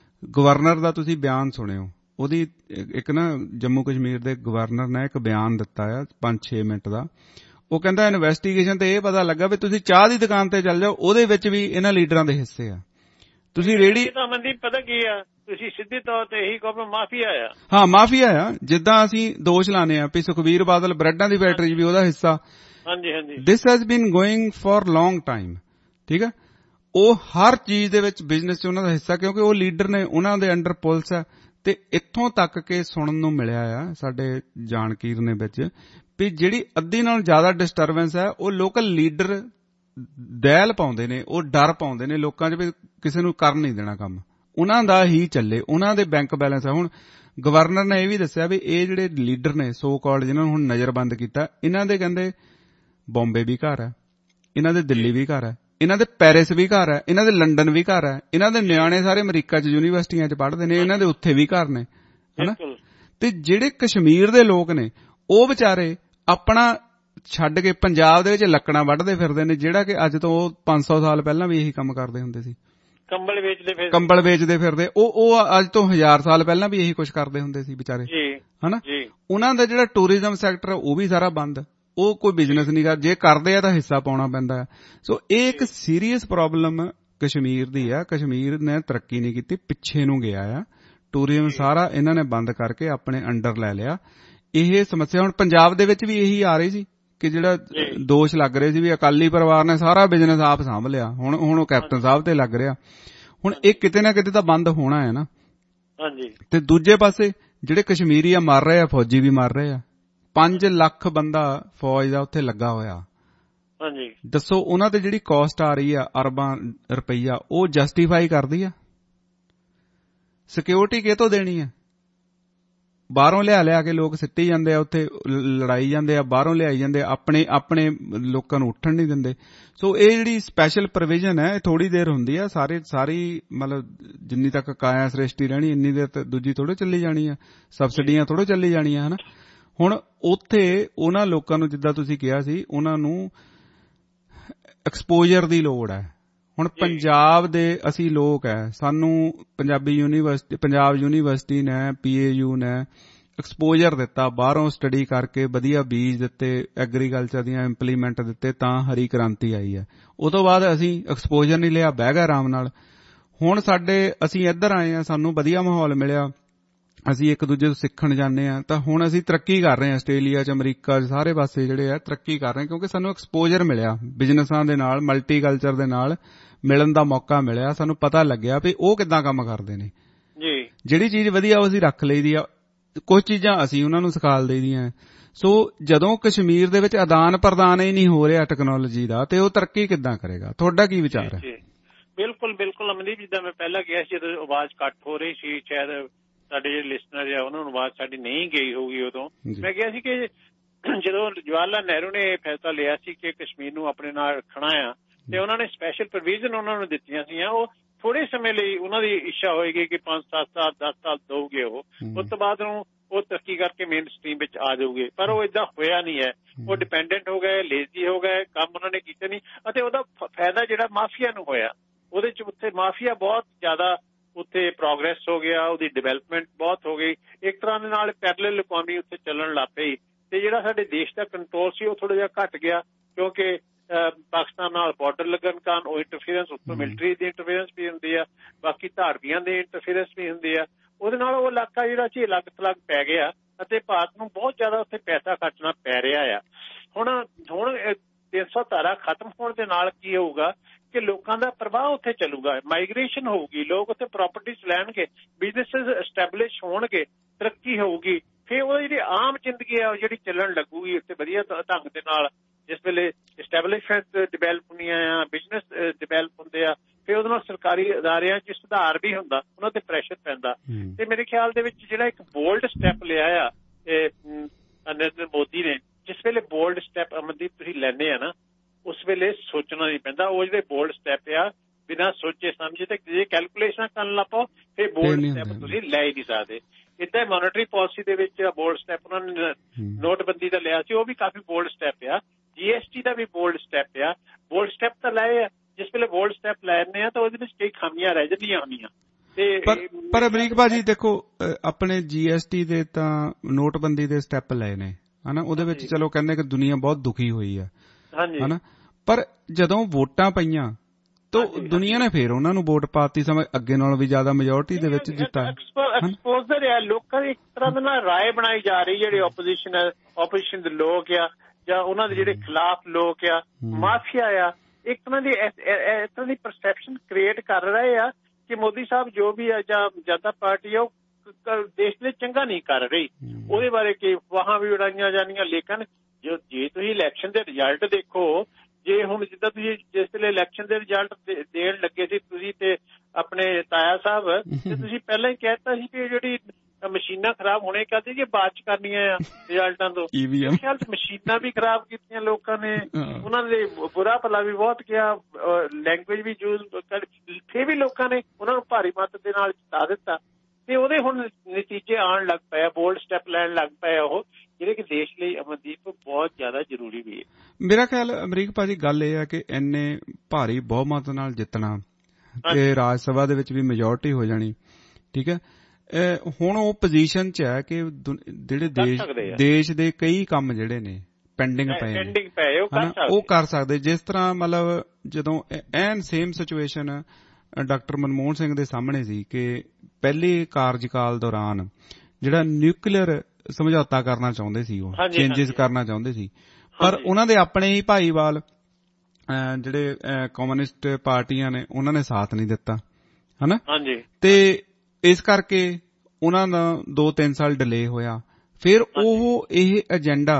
ਗਵਰਨਰ ਦਾ ਤੁਸੀਂ ਬਿਆਨ ਸੁਣਿਓ, ਉਹਦੀ ਇੱਕ ਨਾ ਜੰਮੂ ਕਸ਼ਮੀਰ ਦੇ ਗਵਰਨਰ ਨੇ ਇੱਕ ਬਿਆਨ ਦਿੱਤਾ ਆ 5-6 ਮਿੰਟ ਦਾ। ਉਹ ਕਹਿੰਦਾ ਇਨਵੈਸਟੀਗੇਸ਼ਨ ਤੇ ਇਹ ਪਤਾ ਲੱਗਾ ਵੀ ਤੁਸੀਂ ਚਾਹ ਦੀ ਦੁਕਾਨ ਤੇ ਚੱਲ ਜਾਓ, ਉਹਦੇ ਵਿੱਚ ਵੀ ਇਹਨਾਂ ਲੀਡਰਾਂ ਦੇ ਹਿੱਸੇ ਆ। ਤੁਸੀਂ ਰੇੜੀ ਤਾਂ ਮਨਦੀਪ ਪਤਾ ਕੀ ਆ, ਤੁਸੀਂ ਸਿੱਧੇ ਤੌਰ ਤੇ ਇਹੀ ਕਹੋ ਮਾਫੀਆ ਆ। ਹਾਂ, ਮਾਫੀਆ ਆ। ਜਿੱਦਾਂ ਅਸੀਂ ਦੋਸ਼ ਲਾਣੇ ਆ ਵੀ ਸੁਖਬੀਰ ਬਾਦਲ ਬ੍ਰੈਡਾਂ ਦੀ ਫੈਕਟਰੀ 'ਚ ਵੀ ਉਹਦਾ ਹਿੱਸਾ। ਹਾਂਜੀ ਹਾਂਜੀ, this has been going for long time. ਠੀਕ ਹੈ, ਉਹ ਹਰ ਚੀਜ਼ ਦੇ ਵਿੱਚ ਬਿਜ਼ਨਸ 'ਚ ਉਹਨਾਂ ਦਾ ਹਿੱਸਾ, ਕਿਉਂਕਿ ਉਹ ਲੀਡਰ ਨੇ, ਉਹਨਾਂ ਦੇ ਅੰਡਰ ਪੁਲਿਸ ਹੈ। ਤੇ ਇੱਥੋਂ ਤੱਕ ਕਿ ਸੁਣਨ ਨੂੰ ਮਿਲਿਆ ਆ ਸਾਡੇ ਜਾਣਕੀਰ ਨੇ ਵਿੱਚ ਵੀ ਜਿਹੜੀ ਅੱਧੀ ਨਾਲੋਂ ਜ਼ਿਆਦਾ ਡਿਸਟਰਬੈਂਸ ਹੈ ਉਹ ਲੋਕਲ ਲੀਡਰ ਦਹਿਲ ਪਾਉਂਦੇ ਨੇ, ਉਹ ਡਰ ਪਾਉਂਦੇ ਨੇ ਲੋਕਾਂ 'ਚ ਵੀ ਕਿਸੇ ਨੂੰ ਕਰ ਨਹੀਂ ਦੇਣਾ ਕੰਮ, ਉਹਨਾਂ ਦਾ ਹੀ ਚੱਲੇ, ਉਹਨਾਂ ਦੇ ਬੈਂਕ ਬੈਲੈਂਸ ਹੈ। ਹੁਣ ਗਵਰਨਰ ਨੇ ਇਹ ਵੀ ਦੱਸਿਆ ਵੀ ਇਹ ਜਿਹੜੇ ਲੀਡਰ ਨੇ ਸੋ ਕਾਲਡ, ਜਿਹਨਾਂ ਨੂੰ ਹੁਣ ਨਜ਼ਰਬੰਦ ਕੀਤਾ, ਇਹਨਾਂ ਦੇ ਕਹਿੰਦੇ ਬੰਬੇ ਵੀ ਘਰ ਹੈ, ਇਹਨਾਂ ਦੇ ਦਿੱਲੀ ਵੀ ਘਰ ਹੈ, ਇਹਨਾਂ ਦੇ ਪੈਰਿਸ ਵੀ ਘਰ ਹੈ, ਇਹਨਾਂ ਦੇ ਲੰਡਨ ਵੀ ਘਰ ਹੈ, ਇਹਨਾਂ ਦੇ ਨਿਆਣੇ ਸਾਰੇ ਅਮਰੀਕਾ 'ਚ ਯੂਨੀਵਰਸਿਟੀਆਂ 'ਚ ਪੜ੍ਹਦੇ ਨੇ, ਇਹਨਾਂ ਦੇ ਉੱਥੇ ਵੀ ਘਰ ਨੇ, ਹਨਾ। ਤੇ ਜਿਹੜੇ ਕਸ਼ਮੀਰ ਦੇ ਲੋਕ ਨੇ ਉਹ ਵਿਚਾਰੇ ਆਪਣਾ ਛੱਡ ਕੇ ਪੰਜਾਬ ਦੇ ਵਿੱਚ ਲੱਕੜਾਂ ਵੱਢਦੇ ਫਿਰਦੇ ਨੇ, ਜਿਹੜਾ ਕਿ ਅੱਜ ਤੋਂ 500 ਸਾਲ ਪਹਿਲਾਂ ਵੀ ਇਹੀ ਕੰਮ ਕਰਦੇ ਹੁੰਦੇ ਸੀ। ਕੰਬਲ ਵੇਚਦੇ ਫਿਰਦੇ, ਉਹ ਅੱਜ ਤੋਂ 1000 ਸਾਲ ਪਹਿਲਾਂ ਵੀ ਇਹੀ ਕੁਝ ਕਰਦੇ ਹੁੰਦੇ ਸੀ ਵਿਚਾਰੇ, ਹਨਾ। ਉਹਨਾਂ ਦਾ ਜਿਹੜਾ ਟੂਰਿਜ਼ਮ ਸੈਕਟਰ ਉਹ ਵੀ ਸਾਰਾ ਬੰਦ, ਉਹ ਕੋਈ ਬਿਜ਼ਨਸ ਨਹੀਂ ਕਰ, ਜੇ ਕਰਦੇ ਆ ਤਾਂ ਹਿੱਸਾ ਪਾਉਣਾ ਪੈਂਦਾ ਹੈ। ਸੋ ਇਹ ਇੱਕ ਸੀਰੀਅਸ ਪ੍ਰੋਬਲਮ ਕਸ਼ਮੀਰ ਦੀ ਆ। ਕਸ਼ਮੀਰ ਨੇ ਤਰੱਕੀ ਨਹੀਂ ਕੀਤੀ, ਪਿੱਛੇ ਨੂੰ ਗਿਆ ਆ। ਟੂਰਿਜ਼ਮ ਸਾਰਾ ਇਹਨਾਂ ਨੇ ਬੰਦ ਕਰਕੇ ਆਪਣੇ ਅੰਡਰ ਲੈ ਲਿਆ। ਇਹ ਸਮੱਸਿਆ ਹੁਣ ਪੰਜਾਬ ਦੇ ਵਿੱਚ ਵੀ ਇਹੀ ਆ ਰਹੀ ਸੀ ਕਿ ਜਿਹੜਾ ਦੋਸ਼ ਲੱਗ ਰਹੇ ਸੀ ਵੀ ਅਕਾਲੀ ਪਰਿਵਾਰ ਨੇ ਸਾਰਾ ਬਿਜ਼ਨਸ ਆਪ ਸਾਂਭ ਲਿਆ, ਹੁਣ ਉਹ ਕੈਪਟਨ ਸਾਹਿਬ ਤੇ ਲੱਗ ਰਿਹਾ। ਹੁਣ ਇਹ ਕਿਤੇ ਨਾ ਕਿਤੇ ਤਾਂ ਬੰਦ ਹੋਣਾ ਹੈ ਨਾ। ਤੇ ਦੂਜੇ ਪਾਸੇ ਜਿਹੜੇ ਕਸ਼ਮੀਰੀ ਆ ਮਰ ਰਹੇ ਆ, ਫੌਜੀ ਵੀ ਮਰ ਰਹੇ ਆ। 5 ਲੱਖ ਬੰਦਾ ਫੌਜ ਦਾ ਉੱਥੇ ਲੱਗਾ ਹੋਇਆ। ਦੱਸੋ ਉਹਨਾਂ ਤੇ ਜਿਹੜੀ ਕਾਸਟ ਆ ਰਹੀ ਆ ਅਰਬਾਂ ਰੁਪਈਆ, ਉਹ ਜਸਟੀਫਾਈ ਕਰਦੀ ਆ? ਸਿਕਿਉਰਿਟੀ ਕਿਹਤੋਂ ਦੇਣੀ ਆ? ਬਾਹਰੋਂ ਲਿਆ ਕੇ ਲੋਕ ਸਿੱਟੀ ਜਾਂਦੇ ਆ, ਉੱਥੇ ਲੜਾਈ ਜਾਂਦੇ ਆ, ਬਾਹਰੋਂ ਲਿਆਈ ਜਾਂਦੇ ਆ, ਆਪਣੇ ਲੋਕਾਂ ਨੂੰ ਉੱਠਣ ਨਹੀਂ ਦਿੰਦੇ। ਸੋ ਇਹ ਜਿਹੜੀ ਸਪੈਸ਼ਲ ਪ੍ਰੋਵੀਜ਼ਨ ਹੈ ਇਹ ਥੋੜੀ ਦੇਰ ਹੁੰਦੀ ਆ, ਸਾਰੀ ਮਤਲਬ ਜਿੰਨੀ ਤੱਕ ਕਾਇਆ ਸ੍ਰਿਸ਼ਟੀ ਰਹਿਣੀ ਇੰਨੀ ਦੇਰ ਤੇ ਦੂਜੀ ਥੋੜ੍ਹੇ ਚੱਲੀ ਜਾਣੀ ਆ, ਸਬਸਿਡੀਆਂ ਥੋੜ੍ਹੇ ਚੱਲੀ ਜਾਣੀਆਂ, ਹਨਾ। ਹੁਣ ਉੱਥੇ ਉਹਨਾਂ ਲੋਕਾਂ ਨੂੰ, ਜਿੱਦਾਂ ਤੁਸੀਂ ਕਿਹਾ ਸੀ, ਉਹਨਾਂ ਨੂੰ ਐਕਸਪੋਜ਼ਰ ਦੀ ਲੋੜ ਹੈ। ਹੁਣ ਪੰਜਾਬ ਦੇ ਅਸੀਂ ਲੋਕ ਹੈ, ਸਾਨੂੰ ਪੰਜਾਬ ਯੂਨੀਵਰਸਿਟੀ ਨੇ, PAU ਨੇ ਐਕਸਪੋਜ਼ਰ ਦਿੱਤਾ, ਬਾਹਰੋਂ ਸਟੱਡੀ ਕਰਕੇ ਵਧੀਆ ਬੀਜ ਦਿੱਤੇ, ਐਗਰੀਕਲਚਰ ਦੀਆਂ ਇੰਪਲੀਮੈਂਟ ਦਿੱਤੇ, ਤਾਂ ਹਰੀ ਕ੍ਰਾਂਤੀ ਆਈ ਹੈ। ਉਹ ਤੋਂ ਬਾਅਦ ਅਸੀਂ ਐਕਸਪੋਜ਼ਰ ਨਹੀਂ ਲਿਆ, ਬਹਿ ਗਏ ਆਰਾਮ ਨਾਲ। ਹੁਣ ਅਸੀਂ ਇੱਧਰ ਆਏ ਹਾਂ, ਸਾਨੂੰ ਵਧੀਆ ਮਾਹੌਲ ਮਿਲਿਆ, ਅਸੀਂ ਇੱਕ ਦੂਜੇ ਤੋਂ ਸਿੱਖਣ ਜਾਂਦੇ ਹਾਂ, ਤਾਂ ਹੁਣ ਅਸੀਂ ਤਰੱਕੀ ਕਰ ਰਹੇ ਹਾਂ। ਆਸਟ੍ਰੇਲੀਆ 'ਚ, ਅਮਰੀਕਾ 'ਚ, ਸਾਰੇ ਪਾਸੇ ਜਿਹੜੇ ਆ ਤਰੱਕੀ ਕਰ ਰਹੇ ਹਾਂ, ਕਿਉਂਕਿ ਸਾਨੂੰ ਐਕਸਪੋਜ਼ਰ ਮਿਲਿਆ, ਬਿਜ਼ਨਸਾਂ ਦੇ ਨਾਲ, ਮਲਟੀਕਲਚਰ ਦੇ ਨਾਲ ਮਿਲਣ ਦਾ ਮੌਕਾ ਮਿਲਿਆ। ਸਾਨੂੰ ਪਤਾ ਲੱਗਿਆ ਵੀ ਉਹ ਕਿੱਦਾਂ ਕੰਮ ਕਰਦੇ ਨੇ। ਜਿਹੜੀ ਚੀਜ਼ ਵਧੀਆ ਉਹ ਅਸੀਂ ਰੱਖ ਲਈਦੀ ਆ, ਕੁਝ ਚੀਜ਼ਾਂ ਅਸੀਂ ਉਹਨਾਂ ਨੂੰ ਸਿਖਾ ਦਈਦੀਆਂ। ਸੋ ਜਦੋਂ ਕਸ਼ਮੀਰ ਦੇ ਵਿੱਚ ਆਦਾਨ ਪ੍ਰਦਾਨ ਹੀ ਨਹੀਂ ਹੋ ਰਿਹਾ ਟੈਕਨੋਲੋਜੀ ਦਾ, ਤੇ ਉਹ ਤਰੱਕੀ ਕਿੱਦਾਂ ਕਰੇਗਾ? ਤੁਹਾਡਾ ਕੀ ਵਿਚਾਰ ਹੈ? ਬਿਲਕੁਲ ਅਮਨਦੀਪ, ਜਿੱਦਾਂ ਮੈਂ ਪਹਿਲਾਂ ਕਿਹਾ ਸੀ, ਜਦੋਂ ਆਵਾਜ਼ ਘੱਟ ਹੋ ਰਹੀ ਸੀ, ਸ਼ਾਇਦ ਸਾਡੇ ਜਿਹੜੇ ਲਿਸਨਰ ਆ ਉਹਨਾਂ ਨੂੰ ਆਵਾਜ਼ ਸਾਡੀ ਨਹੀਂ ਗਈ ਹੋਊਗੀ। ਉਦੋਂ ਮੈਂ ਕਿਹਾ ਸੀ ਕਿ ਜਦੋਂ ਜਵਾਹਰ ਲਾਲ ਨਹਿਰੂ ਨੇ ਇਹ ਫੈਸਲਾ ਲਿਆ ਸੀ ਕਿ ਕਸ਼ਮੀਰ ਨੂੰ ਆਪਣੇ ਨਾਲ ਰੱਖਣਾ ਆ, ਤੇ ਉਹਨਾਂ ਨੇ ਸਪੈਸ਼ਲ ਪ੍ਰੋਵੀਜ਼ਨ ਉਹਨਾਂ ਨੂੰ ਦਿੱਤੀਆਂ ਸੀਆਂ। ਉਹ ਥੋੜੇ ਸਮੇਂ ਲਈ ਉਹਨਾਂ ਦੀ ਇੱਛਾ ਹੋਏਗੀ ਕਿ 5-7 ਸਾਲ 10 ਸਾਲ ਦਊਗੇ ਉਹ, ਉਸ ਤੋਂ ਬਾਅਦ ਨੂੰ ਉਹ ਤਰੱਕੀ ਕਰਕੇ ਮੇਨ ਸਟਰੀਮ ਵਿੱਚ ਆ ਜਾਊਗੇ। ਪਰ ਉਹ ਏਦਾਂ ਹੋਇਆ ਨਹੀਂ ਹੈ। ਉਹ ਡਿਪੈਂਡੈਂਟ ਹੋ ਗਏ, ਲੇਜ਼ੀ ਹੋ ਗਏ, ਕੰਮ ਉਹਨਾਂ ਨੇ ਕੀਤੇ ਨਹੀਂ, ਅਤੇ ਉਹਦਾ ਫਾਇਦਾ ਜਿਹੜਾ ਮਾਫੀਆ ਨੂੰ ਹੋਇਆ, ਉਹਦੇ 'ਚ ਉੱਥੇ ਮਾਫੀਆ ਬਹੁਤ ਜ਼ਿਆਦਾ, ਉੱਥੇ ਪ੍ਰੋਗਰੈਸ ਹੋ ਗਿਆ, ਉਹਦੀ ਡਿਵੈਲਪਮੈਂਟ ਬਹੁਤ ਹੋ ਗਈ। ਇੱਕ ਤਰ੍ਹਾਂ ਦੇ ਨਾਲ ਪੈਰਲਲ ਇਕੋਨਮੀ ਉੱਥੇ ਚੱਲਣ ਲੱਗ ਪਈ, ਤੇ ਜਿਹੜਾ ਸਾਡੇ ਦੇਸ਼ ਦਾ ਕੰਟਰੋਲ ਸੀ ਉਹ ਥੋੜਾ ਜਿਹਾ ਘੱਟ ਗਿਆ, ਕਿਉਂਕਿ ਪਾਕਿਸਤਾਨ ਨਾਲ ਬਾਰਡਰ ਲੱਗਣ ਕਾਰਨ ਉਹ ਇੰਟਰਫੀਅਰੈਂਸ, ਉੱਤੋਂ ਮਿਲਟਰੀ ਦੀ ਇੰਟਰਫੀਅਰੈਂਸ ਵੀ ਹੁੰਦੀ ਆ, ਬਾਕੀ ਧਾੜਵੀਆਂ ਦੀ ਇੰਟਰਫੀਅਰੈਂਸ ਵੀ ਹੁੰਦੀ ਆ। ਉਹਦੇ ਨਾਲ ਉਹ ਇਲਾਕਾ ਜਿਹੜਾ ਸੀ ਅਲੱਗ ਥਲੱਗ ਪੈ ਗਿਆ, ਅਤੇ ਭਾਰਤ ਨੂੰ ਬਹੁਤ ਜ਼ਿਆਦਾ ਉੱਥੇ ਪੈਸਾ ਖਰਚਣਾ ਪੈ ਰਿਹਾ ਆ। ਹੁਣ 300 ਧਾਰਾ ਖਤਮ ਹੋਣ ਦੇ ਨਾਲ ਕੀ ਹੋਊਗਾ ਕਿ ਲੋਕਾਂ ਦਾ ਪ੍ਰਵਾਹ ਉੱਥੇ ਚੱਲੂਗਾ, ਮਾਈਗ੍ਰੇਸ਼ਨ ਹੋਊਗੀ, ਲੋਕ ਉੱਥੇ ਪ੍ਰਾਪਰਟੀਜ਼ ਲੈਣਗੇ, ਬਿਜ਼ਨਸਿਸ ਐਸਟੈਬਲਿਸ਼ ਹੋਣਗੇ, ਤਰੱਕੀ ਹੋਊਗੀ। ਫਿਰ ਉਹ ਜਿਹੜੀ ਆਮ ਜ਼ਿੰਦਗੀ ਆ ਉਹ ਜਿਹੜੀ ਚੱਲਣ ਲੱਗੂਗੀ ਉੱਥੇ ਵਧੀਆ ਢੰਗ ਦੇ ਨਾਲ। ਜਿਸ ਵੇਲੇ ਐਸਟੈਬਲਿਸ਼ਮੈਂਟ ਡਿਵੈਲਪ ਹੁੰਦੀਆਂ ਆ, ਬਿਜ਼ਨਸ ਡਿਵੈਲਪ ਹੁੰਦੇ ਆ, ਫਿਰ ਉਹਦੇ ਨਾਲ ਸਰਕਾਰੀ ਅਦਾਰਿਆਂ 'ਚ ਸੁਧਾਰ ਵੀ ਹੁੰਦਾ, ਉਹਨਾਂ ਤੇ ਪ੍ਰੈਸ਼ਰ ਪੈਂਦਾ। ਤੇ ਮੇਰੇ ਖਿਆਲ ਦੇ ਵਿੱਚ ਜਿਹੜਾ ਇੱਕ ਬੋਲਡ ਸਟੈਪ ਲਿਆ ਆ ਨਰਿੰਦਰ ਮੋਦੀ ਨੇ, ਜਿਸ ਵੇਲੇ ਬੋਲਡ ਸਟੈਪ ਅਮਨਦੀਪ ਤੁਸੀਂ ਲੈਂਦੇ ਆ ਨਾ, ਉਸ ਵੇਲੇ ਸੋਚਣਾ ਨਹੀਂ ਪੈਂਦਾ। ਉਹ ਜਿਹੜੇ ਬੋਲਡ ਸਟੈਪ ਆ ਬਿਨਾਂ ਸੋਚੇ ਸਮਝੇ ਤੇ ਜੇ ਕੈਲਕੂਲੇਸ਼ਨ ਕਰਨ ਲੱਗ ਪਾਓ ਫਿਰ ਬੋਲਡ ਸਟੈਪ ਤੁਸੀਂ ਲੈ ਹੀ ਨਹੀਂ ਸਕਦੇ। ਏਦਾਂ ਮੋਨਿਟਰੀ ਪਾਲਿਸੀ ਦੇ ਵਿੱਚ ਬੋਲਡ ਸਟੈਪ ਉਹਨਾਂ ਨੇ ਨੋਟਬੰਦੀ ਦਾ ਲਿਆ ਸੀ, ਉਹ ਵੀ ਕਾਫੀ ਬੋਲਡ ਸਟੈਪ ਆ। GST ਦਾ ਵੀ ਬੋਲਡ ਸਟੈਪ ਆ। ਬੋਲਡ ਸਟੈਪ ਤਾਂ ਲਏ ਆ, ਜਿਸ ਵੇਲੇ ਬੋਲਡ ਸਟੈਪ ਲੈਣੇ ਆ ਤਾਂ ਉਹਦੇ ਵਿੱਚ ਕਈ ਖਾਮੀਆਂ ਰਹਿ ਜਾਂਦੀਆਂ ਹੁੰਦੀਆਂ। ਪਰ ਅਮਰੀਕ ਭਾਜੀ ਦੇਖੋ, ਆਪਣੇ GST ਦੇ ਤਾਂ ਨੋਟਬੰਦੀ ਦੇ ਸਟੈਪ ਲਏ ਨੇ ਹਨਾ, ਉਹਦੇ ਵਿੱਚ ਚਲੋ ਕਹਿੰਦੇ ਕਿ ਦੁਨੀਆ ਬਹੁਤ ਦੁਖੀ ਹੋਈ ਆ ਹਨਾ, ਪਰ ਜਦੋਂ ਵੋਟਾਂ ਪਈਆਂ ਤਾਂ ਦੁਨੀਆ ਨੇ ਫੇਰ ਉਹਨਾਂ ਨੂੰ ਵੋਟ ਪਾਤੀ, ਸਮਝ ਅੱਗੇ ਨਾਲੋਂ ਵੀ ਜ਼ਿਆਦਾ ਮੈਜੋਰਟੀ ਦੇ ਵਿੱਚ ਜਿੱਤਾ। ਐਕਸਪੋਜ਼ਰ ਆ ਲੋਕਾਂ ਦੀ ਇੱਕ ਤਰ੍ਹਾਂ ਦੇ ਨਾਲ ਰਾਏ ਬਣਾਈ ਜਾ ਰਹੀ, ਜਿਹੜੇ ਓਪੋਜੀਸ਼ਨ ਦੇ ਲੋਕ ਆ ਜਾਂ ਉਹਨਾਂ ਦੇ ਜਿਹੜੇ ਖਿਲਾਫ ਲੋਕ ਆ, ਮਾਫੀਆ ਆ, ਇੱਕ ਤਰ੍ਹਾਂ ਦੀ ਇਸ ਤਰ੍ਹਾਂ ਦੀ ਪਰਸੈਪਸ਼ਨ ਕ੍ਰੀਏਟ ਕਰ ਰਹੇ ਆ ਕਿ ਮੋਦੀ ਸਾਹਿਬ ਜੋ ਵੀ ਆ ਜਾਂ ਜਨਤਾ ਪਾਰਟੀ ਆ ਉਹ ਦੇਸ਼ ਲਈ ਚੰਗਾ ਨਹੀਂ ਕਰ ਰਹੀ। ਉਹਦੇ ਬਾਰੇ ਕਿ ਵਾਹਾਂ ਵੀ ਉਡਾਈਆਂ ਜਾਂਦੀਆਂ। ਲੇਕਿਨ ਜੇ ਤੁਸੀਂ ਇਲੈਕਸ਼ਨ ਦੇ ਰਿਜ਼ਲਟ ਦੇਖੋ, ਜੇ ਹੁਣ ਜਿੱਦਾਂ ਤੁਸੀਂ ਜਿਸ ਵੇਲੇ ਇਲੈਕਸ਼ਨ ਦੇ ਰਿਜ਼ਲਟ ਦੇਣ ਲੱਗੇ ਸੀ ਤੁਸੀਂ ਤੇ ਆਪਣੇ ਤਾਇਆ ਸਾਹਿਬ, ਤੇ ਤੁਸੀਂ ਪਹਿਲਾਂ ਹੀ ਕਹਿਤਾ ਸੀ ਕਿ ਜਿਹੜੀ ਮਸ਼ੀਨਾਂ ਖਰਾਬ ਹੋਣੇ ਕਰਦੇ ਕਿ ਬਾਅਦ ਚ ਕਰਨੀਆਂ ਆ ਰਿਜ਼ਲਟਾਂ ਤੋਂ। ਮੇਰੇ ਖਿਆਲ ਚ ਮਸ਼ੀਨਾਂ ਵੀ ਖਰਾਬ ਕੀਤੀਆਂ ਲੋਕਾਂ ਨੇ, ਉਹਨਾਂ ਦੇ ਬੁਰਾ ਭਲਾ ਵੀ ਬਹੁਤ ਕਿਹਾ, ਲੈਂਗੁਏਜ ਵੀ ਯੂਜ਼ ਫਿਰ ਵੀ ਲੋਕਾਂ ਨੇ ਉਹਨਾਂ ਨੂੰ ਭਾਰੀ ਮੱਤ ਦੇ ਨਾਲ ਜਿਤਾ ਦਿੱਤਾ। ਤੇ ਉਹਦੇ ਹੁਣ ਨਤੀਜੇ ਆਉਣ ਲੱਗ ਪਏ, ਬੋਲਡ ਸਟੈਪ ਲੈਣ ਲੱਗ ਪਏ ਉਹ, ਜਿਹੜੇ ਕਿ ਦੇਸ਼ ਲਈ ਅਮਨਦੀਪ ਬਹੁਤ ਜ਼ਿਆਦਾ ਜ਼ਰੂਰੀ ਵੀ ਹੈ। ਮੇਰਾ ਖਿਆਲ ਅਮਰੀਕ ਭਾਜੀ ਗੱਲ ਇਹ ਹੈ ਕਿ ਇੰਨੇ ਭਾਰੀ ਬਹੁਮਤ ਨਾਲ ਜਿੱਤਣਾ ਤੇ ਰਾਜ ਸਭਾ ਦੇ ਵਿੱਚ ਵੀ ਮੈਜੋਰਟੀ ਹੋ ਜਾਣੀ, ਠੀਕ ਹੈ। ਹੁਣ ਉਹ ਪੋਜੀਸ਼ਨ 'ਚ ਹੈ ਕਿ ਜਿਹੜੇ ਦੇਸ਼ ਦੇ ਕਈ ਕੰਮ ਜਿਹੜੇ ਨੇ ਪੈਂਡਿੰਗ ਪਏ ਉਹ ਕਰ ਸਕਦੇ। ਜਿਸ ਤਰ੍ਹਾਂ ਮਤਲਬ ਜਦੋਂ an same situation doctor Manmohan Singh ਦੇ ਸਾਹਮਣੇ ਸੀ ਕਿ ਪਹਿਲੇ ਕਾਰਜਕਾਲ ਦੌਰਾਨ ਜਿਹੜਾ ਨਿਊਕਲੀਅਰ ਸਮਝੌਤਾ ਕਰਨਾ ਚਾਹੁੰਦੇ ਸੀ, ਉਹ ਚੇਂਜਿਸ ਕਰਨਾ ਚਾਹੁੰਦੇ ਸੀ, ਪਰ ਉਹਨਾਂ ਦੇ ਆਪਣੇ ਹੀ ਭਾਈਵਾਲ ਜਿਹੜੇ ਕਮਿਊਨਿਸਟ ਪਾਰਟੀਆਂ ਨੇ ਉਹਨਾਂ ਨੇ ਸਾਥ ਨਹੀਂ ਦਿੱਤਾ ਹਨਾ, ਤੇ ਇਸ ਕਰਕੇ ਉਹਨਾਂ ਦਾ 2-3 ਸਾਲ ਡਿਲੇ ਹੋਇਆ। ਫਿਰ ਉਹ ਇਹ ਏਜੰਡਾ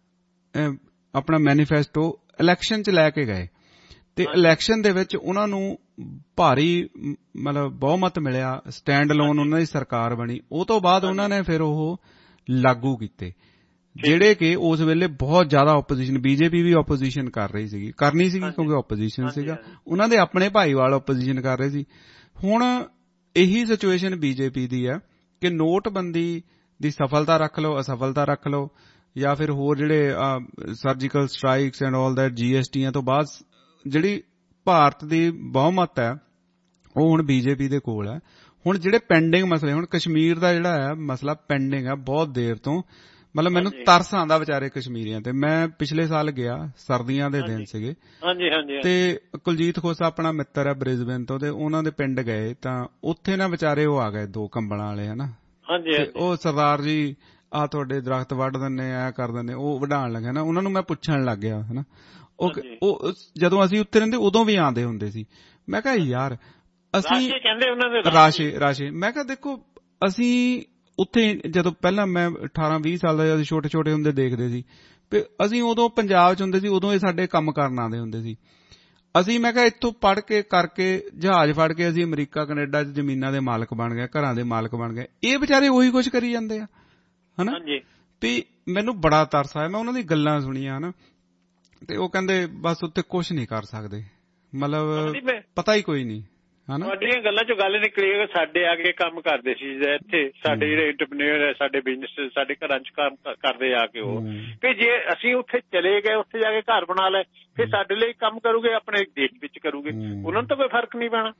ਆਪਣਾ ਮੈਨੀਫੈਸਟੋ ਇਲੈਕਸ਼ਨ 'ਚ ਲੈ ਕੇ ਗਏ ਤੇ ਇਲੈਕਸ਼ਨ ਦੇ ਵਿੱਚ ਉਹਨਾਂ ਨੂੰ ਭਾਰੀ ਮਤਲਬ ਬਹੁਮਤ ਮਿਲਿਆ, ਸਟੈਂਡ ਅਲੋਨ ਉਹਨਾਂ ਦੀ ਸਰਕਾਰ ਬਣੀ। ਉਹ ਤੋਂ ਬਾਅਦ ਉਹਨਾਂ ਨੇ ਫਿਰ ਉਹ ਲਾਗੂ ਕੀਤੇ, ਜਿਹੜੇ ਕਿ ਉਸ ਵੇਲੇ ਬਹੁਤ ਜ਼ਿਆਦਾ ਓਪੋਜੀਸ਼ਨ, BJP ਵੀ ਓਪੋਜੀਸ਼ਨ ਕਰਨੀ ਸੀਗੀ ਕਿਉਂਕਿ ਓਪੋਜੀਸ਼ਨ ਸੀਗਾ, ਉਹਨਾਂ ਦੇ ਆਪਣੇ ਭਾਈਵਾਲ ਓਪੋਜੀਸ਼ਨ ਕਰ ਰਹੇ ਸੀ। ਹੁਣ ਇਹੀ ਸਿਚੁਏਸ਼ਨ BJP ਦੀ ਹੈ ਕਿ ਨੋਟਬੰਦੀ ਦੀ ਸਫਲਤਾ ਰੱਖ ਲਓ, ਅਸਫਲਤਾ ਰੱਖ ਲਓ, ਜਾਂ ਫਿਰ ਹੋਰ ਜਿਹੜੇ surgical strikes and all that, GSTਆਂ ਤੋਂ ਬਾਅਦ ਜਿਹੜੀ ਭਾਰਤ ਦੀ ਬਹੁਮਤ ਹੈ ਉਹ ਹੁਣ BJP ਦੇ ਕੋਲ ਹੈ। ਹੁਣ ਜਿਹੜੇ ਪੈਂਡਿੰਗ ਮਸਲੇ, ਹੁਣ ਕਸ਼ਮੀਰ ਦਾ ਜਿਹੜਾ ਹੈ ਮਸਲਾ ਪੈਂਡਿੰਗ ਹੈ ਬਹੁਤ ਦੇਰ ਤੋਂ, ਮਤਲਬ ਮੈਨੂੰ ਤਰਸ ਆਉਂਦਾ ਵਿਚਾਰੇ ਕਸ਼ਮੀਰੀਆਂ ਤੇ। ਮੈਂ ਪਿਛਲੇ ਸਾਲ ਗਿਆ, ਸਰਦੀਆਂ ਦੇ ਦਿਨ ਸੀਗੇ, ਤੇ ਕੁਲਜੀਤ ਖੋਸਾ ਆਪਣਾ ਮਿੱਤਰ ਹੈ ਬ੍ਰਿਸਬੇਨ ਤੋਂ, ਤੇ ਉਹਨਾਂ ਦੇ ਪਿੰਡ ਗਏ ਤਾਂ ਉੱਥੇ ਨਾ ਵਿਚਾਰੇ ਉਹ ਆ ਗਏ 2 ਕੰਬਲਾਂ ਵਾਲੇ ਹਨਾ, ਉਹ ਸਰਦਾਰ ਜੀ ਆਹ ਤੁਹਾਡੇ ਦਰਖਤ ਵੱਢ ਦਿੰਦੇ, ਐ ਕਰ ਦਿੰਦੇ, ਉਹ ਵਢਾਉਣ ਲੱਗੇ ਨਾ। ਉਹਨਾਂ ਨੂੰ ਮੈਂ ਪੁੱਛਣ ਲੱਗ ਗਿਆ ਹਨਾ, ਉਹ ਜਦੋਂ ਅਸੀਂ ਉੱਥੇ ਰਹਿੰਦੇ ਉਦੋਂ ਵੀ ਆਉਂਦੇ ਹੁੰਦੇ ਸੀ। ਮੈਂ ਕਿਹਾ ਯਾਰ ਅਸੀਂ ਰਾਸ਼ੇ, ਮੈਂ ਕਿਹਾ ਦੇਖੋ ਅਸੀਂ ਉੱਥੇ ਜਦੋਂ ਪਹਿਲਾਂ ਮੈਂ 18-20 ਸਾਲ ਦਾ ਜਦੋਂ ਛੋਟੇ ਹੁੰਦੇ ਦੇਖਦੇ ਸੀ, ਅਸੀਂ ਉਦੋਂ ਪੰਜਾਬ 'ਚ ਹੁੰਦੇ ਸੀ, ਉਦੋਂ ਇਹ ਸਾਡੇ ਕੰਮ ਕਰਨ ਆਉਂਦੇ ਹੁੰਦੇ ਸੀ। ਅਸੀਂ ਮੈਂ ਕਿਹਾ ਇੱਥੋਂ ਪੜ੍ਹ ਕੇ ਕਰਕੇ ਜਹਾਜ਼ ਫੜ ਕੇ ਅਸੀਂ ਅਮਰੀਕਾ ਕੈਨੇਡਾ 'ਚ ਜ਼ਮੀਨਾਂ ਦੇ ਮਾਲਕ ਬਣ ਗਏ, ਘਰਾਂ ਦੇ ਮਾਲਕ ਬਣ ਗਏ। ਇਹ ਵਿਚਾਰੇ ਉਹੀ ਕੁਝ ਕਰੀ ਜਾਂਦੇ ਆ ਹਨਾ। ਤੇ ਮੈਨੂੰ ਬੜਾ ਤਰਸ ਆਇਆ, ਮੈਂ ਉਹਨਾਂ ਦੀ ਗੱਲਾਂ ਸੁਣੀਆਂ ਹਨਾ, ਤੇ ਉਹ ਕਹਿੰਦੇ ਬਸ ਉੱਥੇ ਕੁਛ ਨਹੀਂ ਕਰ ਸਕਦੇ, ਮਤਲਬ ਪਤਾ ਹੀ ਕੋਈ ਨਹੀਂ ਹਨਾ। ਤੁਹਾਡੀਆਂ ਗੱਲਾਂ ਚੋਂ ਗੱਲ ਨਿਕਲੀ ਕਿ ਸਾਡੇ ਆ ਕੇ ਕੰਮ ਕਰਦੇ ਸੀ ਇੱਥੇ, ਸਾਡੇ ਜਿਹੜੇ ਇੰਟਰਪ੍ਰੀਨਿਅਰ ਹੈ, ਸਾਡੇ ਬਿਜ਼ਨਸ ਸਾਡੇ ਘਰਾਂ 'ਚ ਕੰਮ ਕਰਦੇ ਆ ਕੇ ਉਹ, ਕਿ ਜੇ ਅਸੀਂ ਉੱਥੇ ਚਲੇ ਗਏ, ਉੱਥੇ ਜਾ ਕੇ ਘਰ ਬਣਾ ਲਏ, ਫਿਰ ਸਾਡੇ ਲਈ ਕੰਮ ਕਰੂਗੇ, ਆਪਣੇ ਦੇਸ਼ ਵਿੱਚ ਕਰੂਗੇ, ਉਹਨਾਂ ਨੂੰ ਤਾਂ ਕੋਈ ਫਰਕ ਨਹੀਂ ਪੈਣਾ।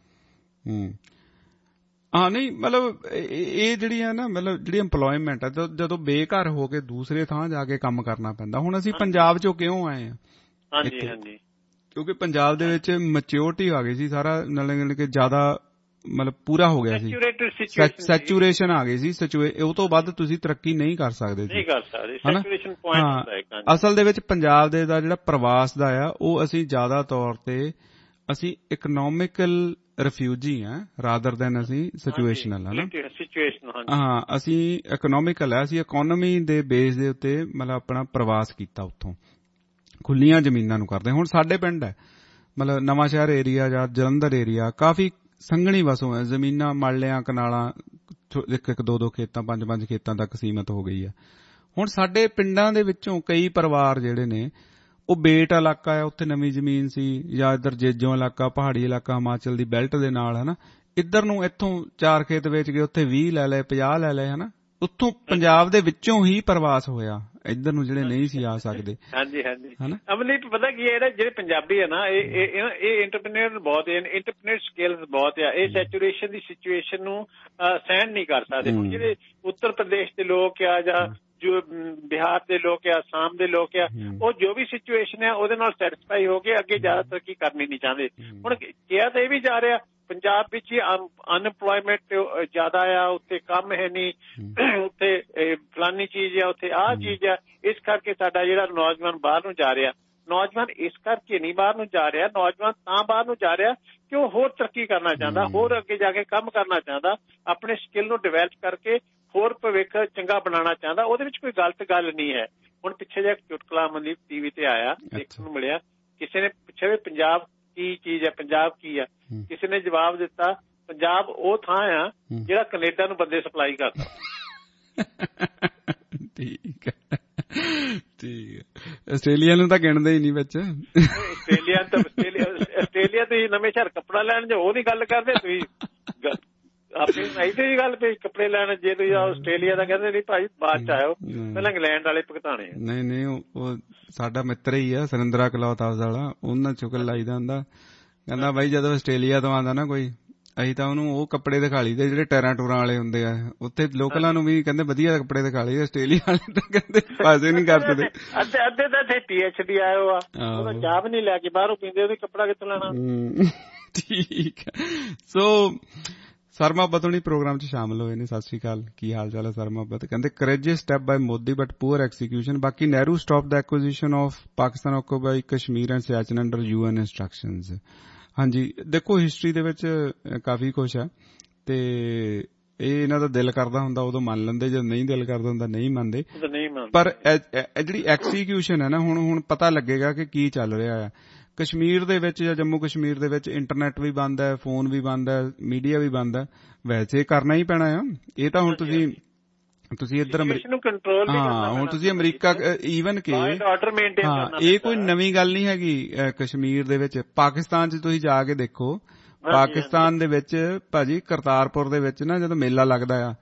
ਹਾਂ ਨਹੀਂ ਮਤਲਬ ਇਹ ਜਿਹੜੀ ਹੈ ਨਾ, ਮਤਲਬ ਜਿਹੜੀ ਇੰਪਲੋਇਮੈਂਟ ਹੈ, ਜਦੋਂ ਬੇਘਰ ਹੋ ਕੇ ਦੂਸਰੇ ਥਾਂ ਜਾ ਕੇ ਕੰਮ ਕਰਨਾ ਪੈਂਦਾ। ਹੁਣ ਅਸੀਂ ਪੰਜਾਬ 'ਚੋਂ ਕਿਉਂ ਆਏ ਹਾਂ? ਕਿਉਂਕਿ ਪੰਜਾਬ ਦੇ ਵਿੱਚ ਮੈਚਿਓਰਿਟੀ ਆ ਗਈ ਸੀ, ਸਾਰਾ ਨਾਲੇ ਕਿ ਜ਼ਿਆਦਾ ਮਤਲਬ ਪੂਰਾ ਹੋ ਗਿਆ ਸੀ, ਸੈਚੂਰੇਸ਼ਨ ਆ ਗਈ ਸੀ, ਉਹ ਤੋਂ ਵੱਧ ਤੁਸੀਂ ਤਰੱਕੀ ਨਹੀਂ ਕਰ ਸਕਦੇ ਹਨਾ। ਅਸਲ ਦੇ ਵਿੱਚ ਪੰਜਾਬ ਦੇ ਦਾ ਜਿਹੜਾ ਪ੍ਰਵਾਸ ਦਾ ਆ, ਉਹ ਅਸੀਂ ਜ਼ਿਆਦਾ ਤੌਰ ਤੇ ਅਸੀਂ ਇਕਨੋਮਿਕਲ ਰਿਫਿਊਜੀ ਆ ਰਾਦਰ ਦੈਨ ਅਸੀਂ ਸਿਚੁਏਸ਼ਨਲ ਹਨਾ। ਹਾਂ ਅਸੀਂ ਇਕਨੋਮਿਕਲ ਹੈ, ਅਸੀਂ ਇਕੋਨਮੀ ਦੇ ਬੇਸ ਦੇ ਉੱਤੇ ਮਤਲਬ ਆਪਣਾ ਪ੍ਰਵਾਸ ਕੀਤਾ, ਉੱਥੋਂ ਖੁੱਲੀਆਂ ਜ਼ਮੀਨਾਂ ਨੂੰ ਕਰਦੇ। ਹੁਣ ਸਾਡੇ ਪਿੰਡ ਹੈ, ਮਤਲਬ ਨਵਾਂ ਸ਼ਹਿਰ ਏਰੀਆ ਜਾਂ ਜਲੰਧਰ ਏਰੀਆ ਕਾਫੀ ਸੰਘਣੀ ਵਸੋਂ ਹੈ, ਜ਼ਮੀਨਾਂ ਮਾਲਿਆਂ ਕਨਾਲਾਂ ਇੱਕ ਦੋ ਖੇਤਾਂ 5 ਖੇਤਾਂ ਤੱਕ ਸੀਮਤ ਹੋ ਗਈ ਹੈ। ਹੁਣ ਸਾਡੇ ਪਿੰਡਾਂ ਦੇ ਵਿੱਚੋਂ ਕਈ ਪਰਿਵਾਰ ਜਿਹੜੇ ਨੇ ਉਹ ਬੇਟ ਇਲਾਕਾ ਆ, ਉੱਥੇ ਨਵੀਂ ਜ਼ਮੀਨ ਸੀ, ਜਾਂ ਇੱਧਰ ਜੇਜੋਂ ਇਲਾਕਾ ਪਹਾੜੀ ਇਲਾਕਾ ਹਿਮਾਚਲ ਦੀ ਬੈਲਟ ਦੇ ਨਾਲ ਹੈ ਨਾ, ਇੱਧਰ ਨੂੰ ਇੱਥੋਂ 4 ਖੇਤ ਵੇਚ ਗਏ, ਉੱਥੇ 20 ਲੈ ਲਏ 50 ਲੈ ਲਏ ਹੈ ਨਾ, ਉੱਥੋਂ ਪੰਜਾਬ ਦੇ ਵਿੱਚੋਂ ਹੀ ਪ੍ਰਵਾਸ ਹੋਇਆ ਇੱਧਰ ਨੂੰ ਜਿਹੜੇ ਨਹੀਂ ਸੀ ਆ ਸਕਦੇ। ਹਾਂਜੀ ਅਮਨਦੀਪ ਪਤਾ ਕੀ ਹੈ, ਜਿਹੜੇ ਪੰਜਾਬੀ ਹੈ ਨਾ ਇਹ ਇੰਟਰਪ੍ਰੀਨਰ ਬਹੁਤ ਇੰਟਰਪ੍ਰੀਨਰ ਸਕਿੱਲਸ ਬਹੁਤ ਆ, ਇਹ ਸੈਚੂਰੇਸ਼ਨ ਦੀ ਸਿਚੁਏਸ਼ਨ ਨੂੰ ਸਹਿਣ ਨਹੀਂ ਕਰ ਸਕਦੇ। ਹੁਣ ਜਿਹੜੇ ਉੱਤਰ ਪ੍ਰਦੇਸ਼ ਦੇ ਲੋਕ ਆ ਜਾਂ ਜੋ ਬਿਹਾਰ ਦੇ ਲੋਕ ਆ, ਆਸਾਮ ਦੇ ਲੋਕ ਆ, ਉਹ ਜੋ ਵੀ ਸਿਚੁਏਸ਼ਨ ਹੈ ਉਹਦੇ ਨਾਲ ਸੈਟਿਸਫਾਈ ਹੋ ਕੇ ਅੱਗੇ ਜ਼ਿਆਦਾ ਤਰੱਕੀ ਕਰਨੀ ਨਹੀਂ ਚਾਹੁੰਦੇ। ਹੁਣ ਕਿਹਾ ਤਾਂ ਇਹ ਵੀ ਜਾ ਰਿਹਾ ਪੰਜਾਬ ਵਿੱਚ ਹੀ ਅਨਐਮਪਲੋਇਮੈਂਟ ਜ਼ਿਆਦਾ ਆ, ਉੱਥੇ ਕੰਮ ਹੈ ਨਹੀਂ, ਉੱਥੇ ਫਲਾਨੀ ਚੀਜ਼ ਆ, ਉੱਥੇ ਆਹ ਚੀਜ਼ ਆ, ਇਸ ਕਰਕੇ ਸਾਡਾ ਜਿਹੜਾ ਨੌਜਵਾਨ ਬਾਹਰ ਨੂੰ ਜਾ ਰਿਹਾ। ਨੌਜਵਾਨ ਇਸ ਕਰਕੇ ਨਹੀਂ ਬਾਹਰ ਨੂੰ ਜਾ ਰਿਹਾ, ਨੌਜਵਾਨ ਤਾਂ ਬਾਹਰ ਨੂੰ ਜਾ ਰਿਹਾ ਕਿ ਉਹ ਹੋਰ ਤਰੱਕੀ ਕਰਨਾ ਚਾਹੁੰਦਾ, ਹੋਰ ਅੱਗੇ ਜਾ ਕੇ ਕੰਮ ਕਰਨਾ ਚਾਹੁੰਦਾ, ਆਪਣੇ ਸਕਿੱਲ ਨੂੰ ਡਿਵੈਲਪ ਕਰਕੇ ਹੋਰ ਭਵਿੱਖ ਚੰਗਾ ਬਣਾਉਣਾ ਚਾਹੁੰਦਾ। ਉਹਦੇ ਵਿੱਚ ਕੋਈ ਗਲਤ ਗੱਲ ਨਹੀਂ ਹੈ। ਹੁਣ ਪਿੱਛੇ ਜਿਹਾ ਚੁਟਕਲਾ ਮਨਦੀਪ ਟੀਵੀ ਤੇ ਆਇਆ, ਦੇਖਣ ਨੂੰ ਮਿਲਿਆ, ਕਿਸੇ ਨੇ ਪੁੱਛਿਆ ਵੀ ਪੰਜਾਬ ਕੀ ਚੀਜ਼ ਹੈ, ਪੰਜਾਬ ਕੀ ਆ, ਕਿਸੇ ਨੇ ਜਵਾਬ ਦਿੱਤਾ ਪੰਜਾਬ ਉਹ ਥਾਂ ਆ ਜਿਹੜਾ ਕੈਨੇਡਾ ਨੂੰ ਬੰਦੇ ਸਪਲਾਈ ਕਰਦਾ। ਠੀਕ ਹੈ ਆਸਟ੍ਰੇਲੀਆ ਨੂੰ ਤਾਂ ਗਿਣਦੇ ਹੀ ਨਹੀਂ ਵਿੱਚ। ਆਸਟ੍ਰੇਲੀਆ ਤੁਸੀਂ ਨਵੇਂ ਸ਼ਹਿਰ ਕੱਪੜਾ ਲੈਣ ਜਾਓ, ਉਹ ਨੀ ਗੱਲ ਕਰਦੇ ਤੁਸੀਂ ਆਪਣੀ ਇੱਥੇ ਹੀ ਗੱਲ ਪਈ ਕੱਪੜੇ ਲੈਣ। ਜੇ ਤੁਸੀਂ ਆਸਟ੍ਰੇਲੀਆ ਦਾ ਕਹਿੰਦੇ ਨਹੀਂ ਭਾਈ ਬਾਅਦ ਚ ਆਇਓ, ਪਹਿਲਾਂ ਇੰਗਲੈਂਡ ਵਾਲੇ ਭੁਗਤਾਣੇ। ਨਹੀਂ ਉਹ ਸਾਡਾ ਮਿੱਤਰ ਹੀ ਆ ਸੁਰਿੰਦਰਾ ਕਲੌਥ ਹਾਊਸ ਵਾਲਾ, ਉਹਨਾਂ ਚੁੱਕਲ ਲਾਈਦਾ ਹੁੰਦਾ। ਕਹਿੰਦਾ ਬਾਈ ਜਦੋਂ ਆਸਟ੍ਰੇਲੀਆ ਤੋਂ ਆਉਂਦਾ ਨਾ ਕੋਈ, ਅਸੀਂ ਤਾਂ ਉਹਨੂੰ ਉਹ ਕੱਪੜੇ ਦਿਖਾ ਲਈ ਦੇ ਜਿਹੜੇ ਟੈਰਾਂ ਟੂਰਾਂ ਵਾਲੇ ਹੁੰਦੇ ਆ, ਉੱਥੇ ਲੋਕਲਾਂ ਨੂੰ ਵੀ ਕਹਿੰਦੇ ਵਧੀਆ ਕੱਪੜੇ ਦਿਖਾ ਲਈ, ਆਸਟ੍ਰੇਲੀਆ ਵਾਲੇ ਤਾਂ ਕਹਿੰਦੇ ਪਾਸੇ ਨਹੀਂ ਕਰਦੇ। ਅੱਧੇ ਤਾਂ ਇੱਥੇ PhD ਆਇਓ ਆ, ਉਹਦਾ ਚਾਹ ਵੀ ਨਹੀਂ ਲੈ ਕੇ ਬਾਹਰੋਂ ਪੀਂਦੇ, ਉਹਦੀ ਕੱਪੜਾ ਕਿੱਥੋਂ ਲੈਣਾ। ਠੀਕ ਹੈ। ਸੋ ਸਰ ਮੁਹੱਬਤ ਹੁਣੀ ਪ੍ਰੋਗਰਾਮ 'ਚ ਸ਼ਾਮਲ ਹੋਏ ਨੇ। ਸਤਿ ਸ਼੍ਰੀ ਅਕਾਲ, ਕੀ ਹਾਲ ਚਾਲ ਹੈ ਸਰ ਮੁਹੱਬਤ? ਕਹਿੰਦੇ courageous step by Modi but poor execution. ਬਾਕੀ Nehru stop the acquisition of Pakistan occupy Kashmir and Siachen under UN instructions. ਹਾਂਜੀ ਦੇਖੋ ਹਿਸਟਰੀ ਦੇ ਵਿੱਚ ਕਾਫੀ ਕੁਛ ਹੈ, ਤੇ ਇਹ ਇਹਨਾਂ ਦਾ ਦਿਲ ਕਰਦਾ ਹੁੰਦਾ ਉਦੋਂ ਮੰਨ ਲੈਂਦੇ, ਜਦੋਂ ਨਹੀਂ ਦਿਲ ਕਰਦਾ ਹੁੰਦਾ ਨਹੀਂ ਮੰਨਦੇ। ਪਰ ਜਿਹੜੀ ਐਕਸੀਕਿਊਸ਼ਨ ਹੈ ਨਾ, ਹੁਣ ਪਤਾ ਲੱਗੇਗਾ ਕਿ ਕੀ ਚੱਲ ਰਿਹਾ ਹੈ ਕਸ਼ਮੀਰ ਦੇ ਵਿੱਚ ਜਾਂ ਜੰਮੂ ਕਸ਼ਮੀਰ ਦੇ ਵਿੱਚ। ਇੰਟਰਨੈਟ ਵੀ ਬੰਦ ਹੈ, ਫੋਨ ਵੀ ਬੰਦ ਹੈ, ਮੀਡੀਆ ਵੀ ਬੰਦ ਹੈ, ਵੈਸੇ ਕਰਨਾ ਹੀ ਪੈਣਾ ਆ ਇਹ ਤਾਂ। ਹੁਣ ਤੁਸੀਂ ਇੱਧਰ ਹੁਣ ਤੁਸੀਂ ਅਮਰੀਕਾ ਈਵਨ ਕਿ ਇਹ ਕੋਈ ਨਵੀਂ ਗੱਲ ਨਹੀਂ ਹੈਗੀ। ਕਸ਼ਮੀਰ ਦੇ ਵਿੱਚ ਪਾਕਿਸਤਾਨ 'ਚ ਤੁਸੀਂ ਜਾ ਕੇ ਦੇਖੋ, ਪਾਕਿਸਤਾਨ ਦੇ ਵਿੱਚ ਭਾਜੀ ਕਰਤਾਰਪੁਰ ਦੇ ਵਿੱਚ ਨਾ ਜਦੋਂ ਮੇਲਾ ਲੱਗਦਾ ਆ,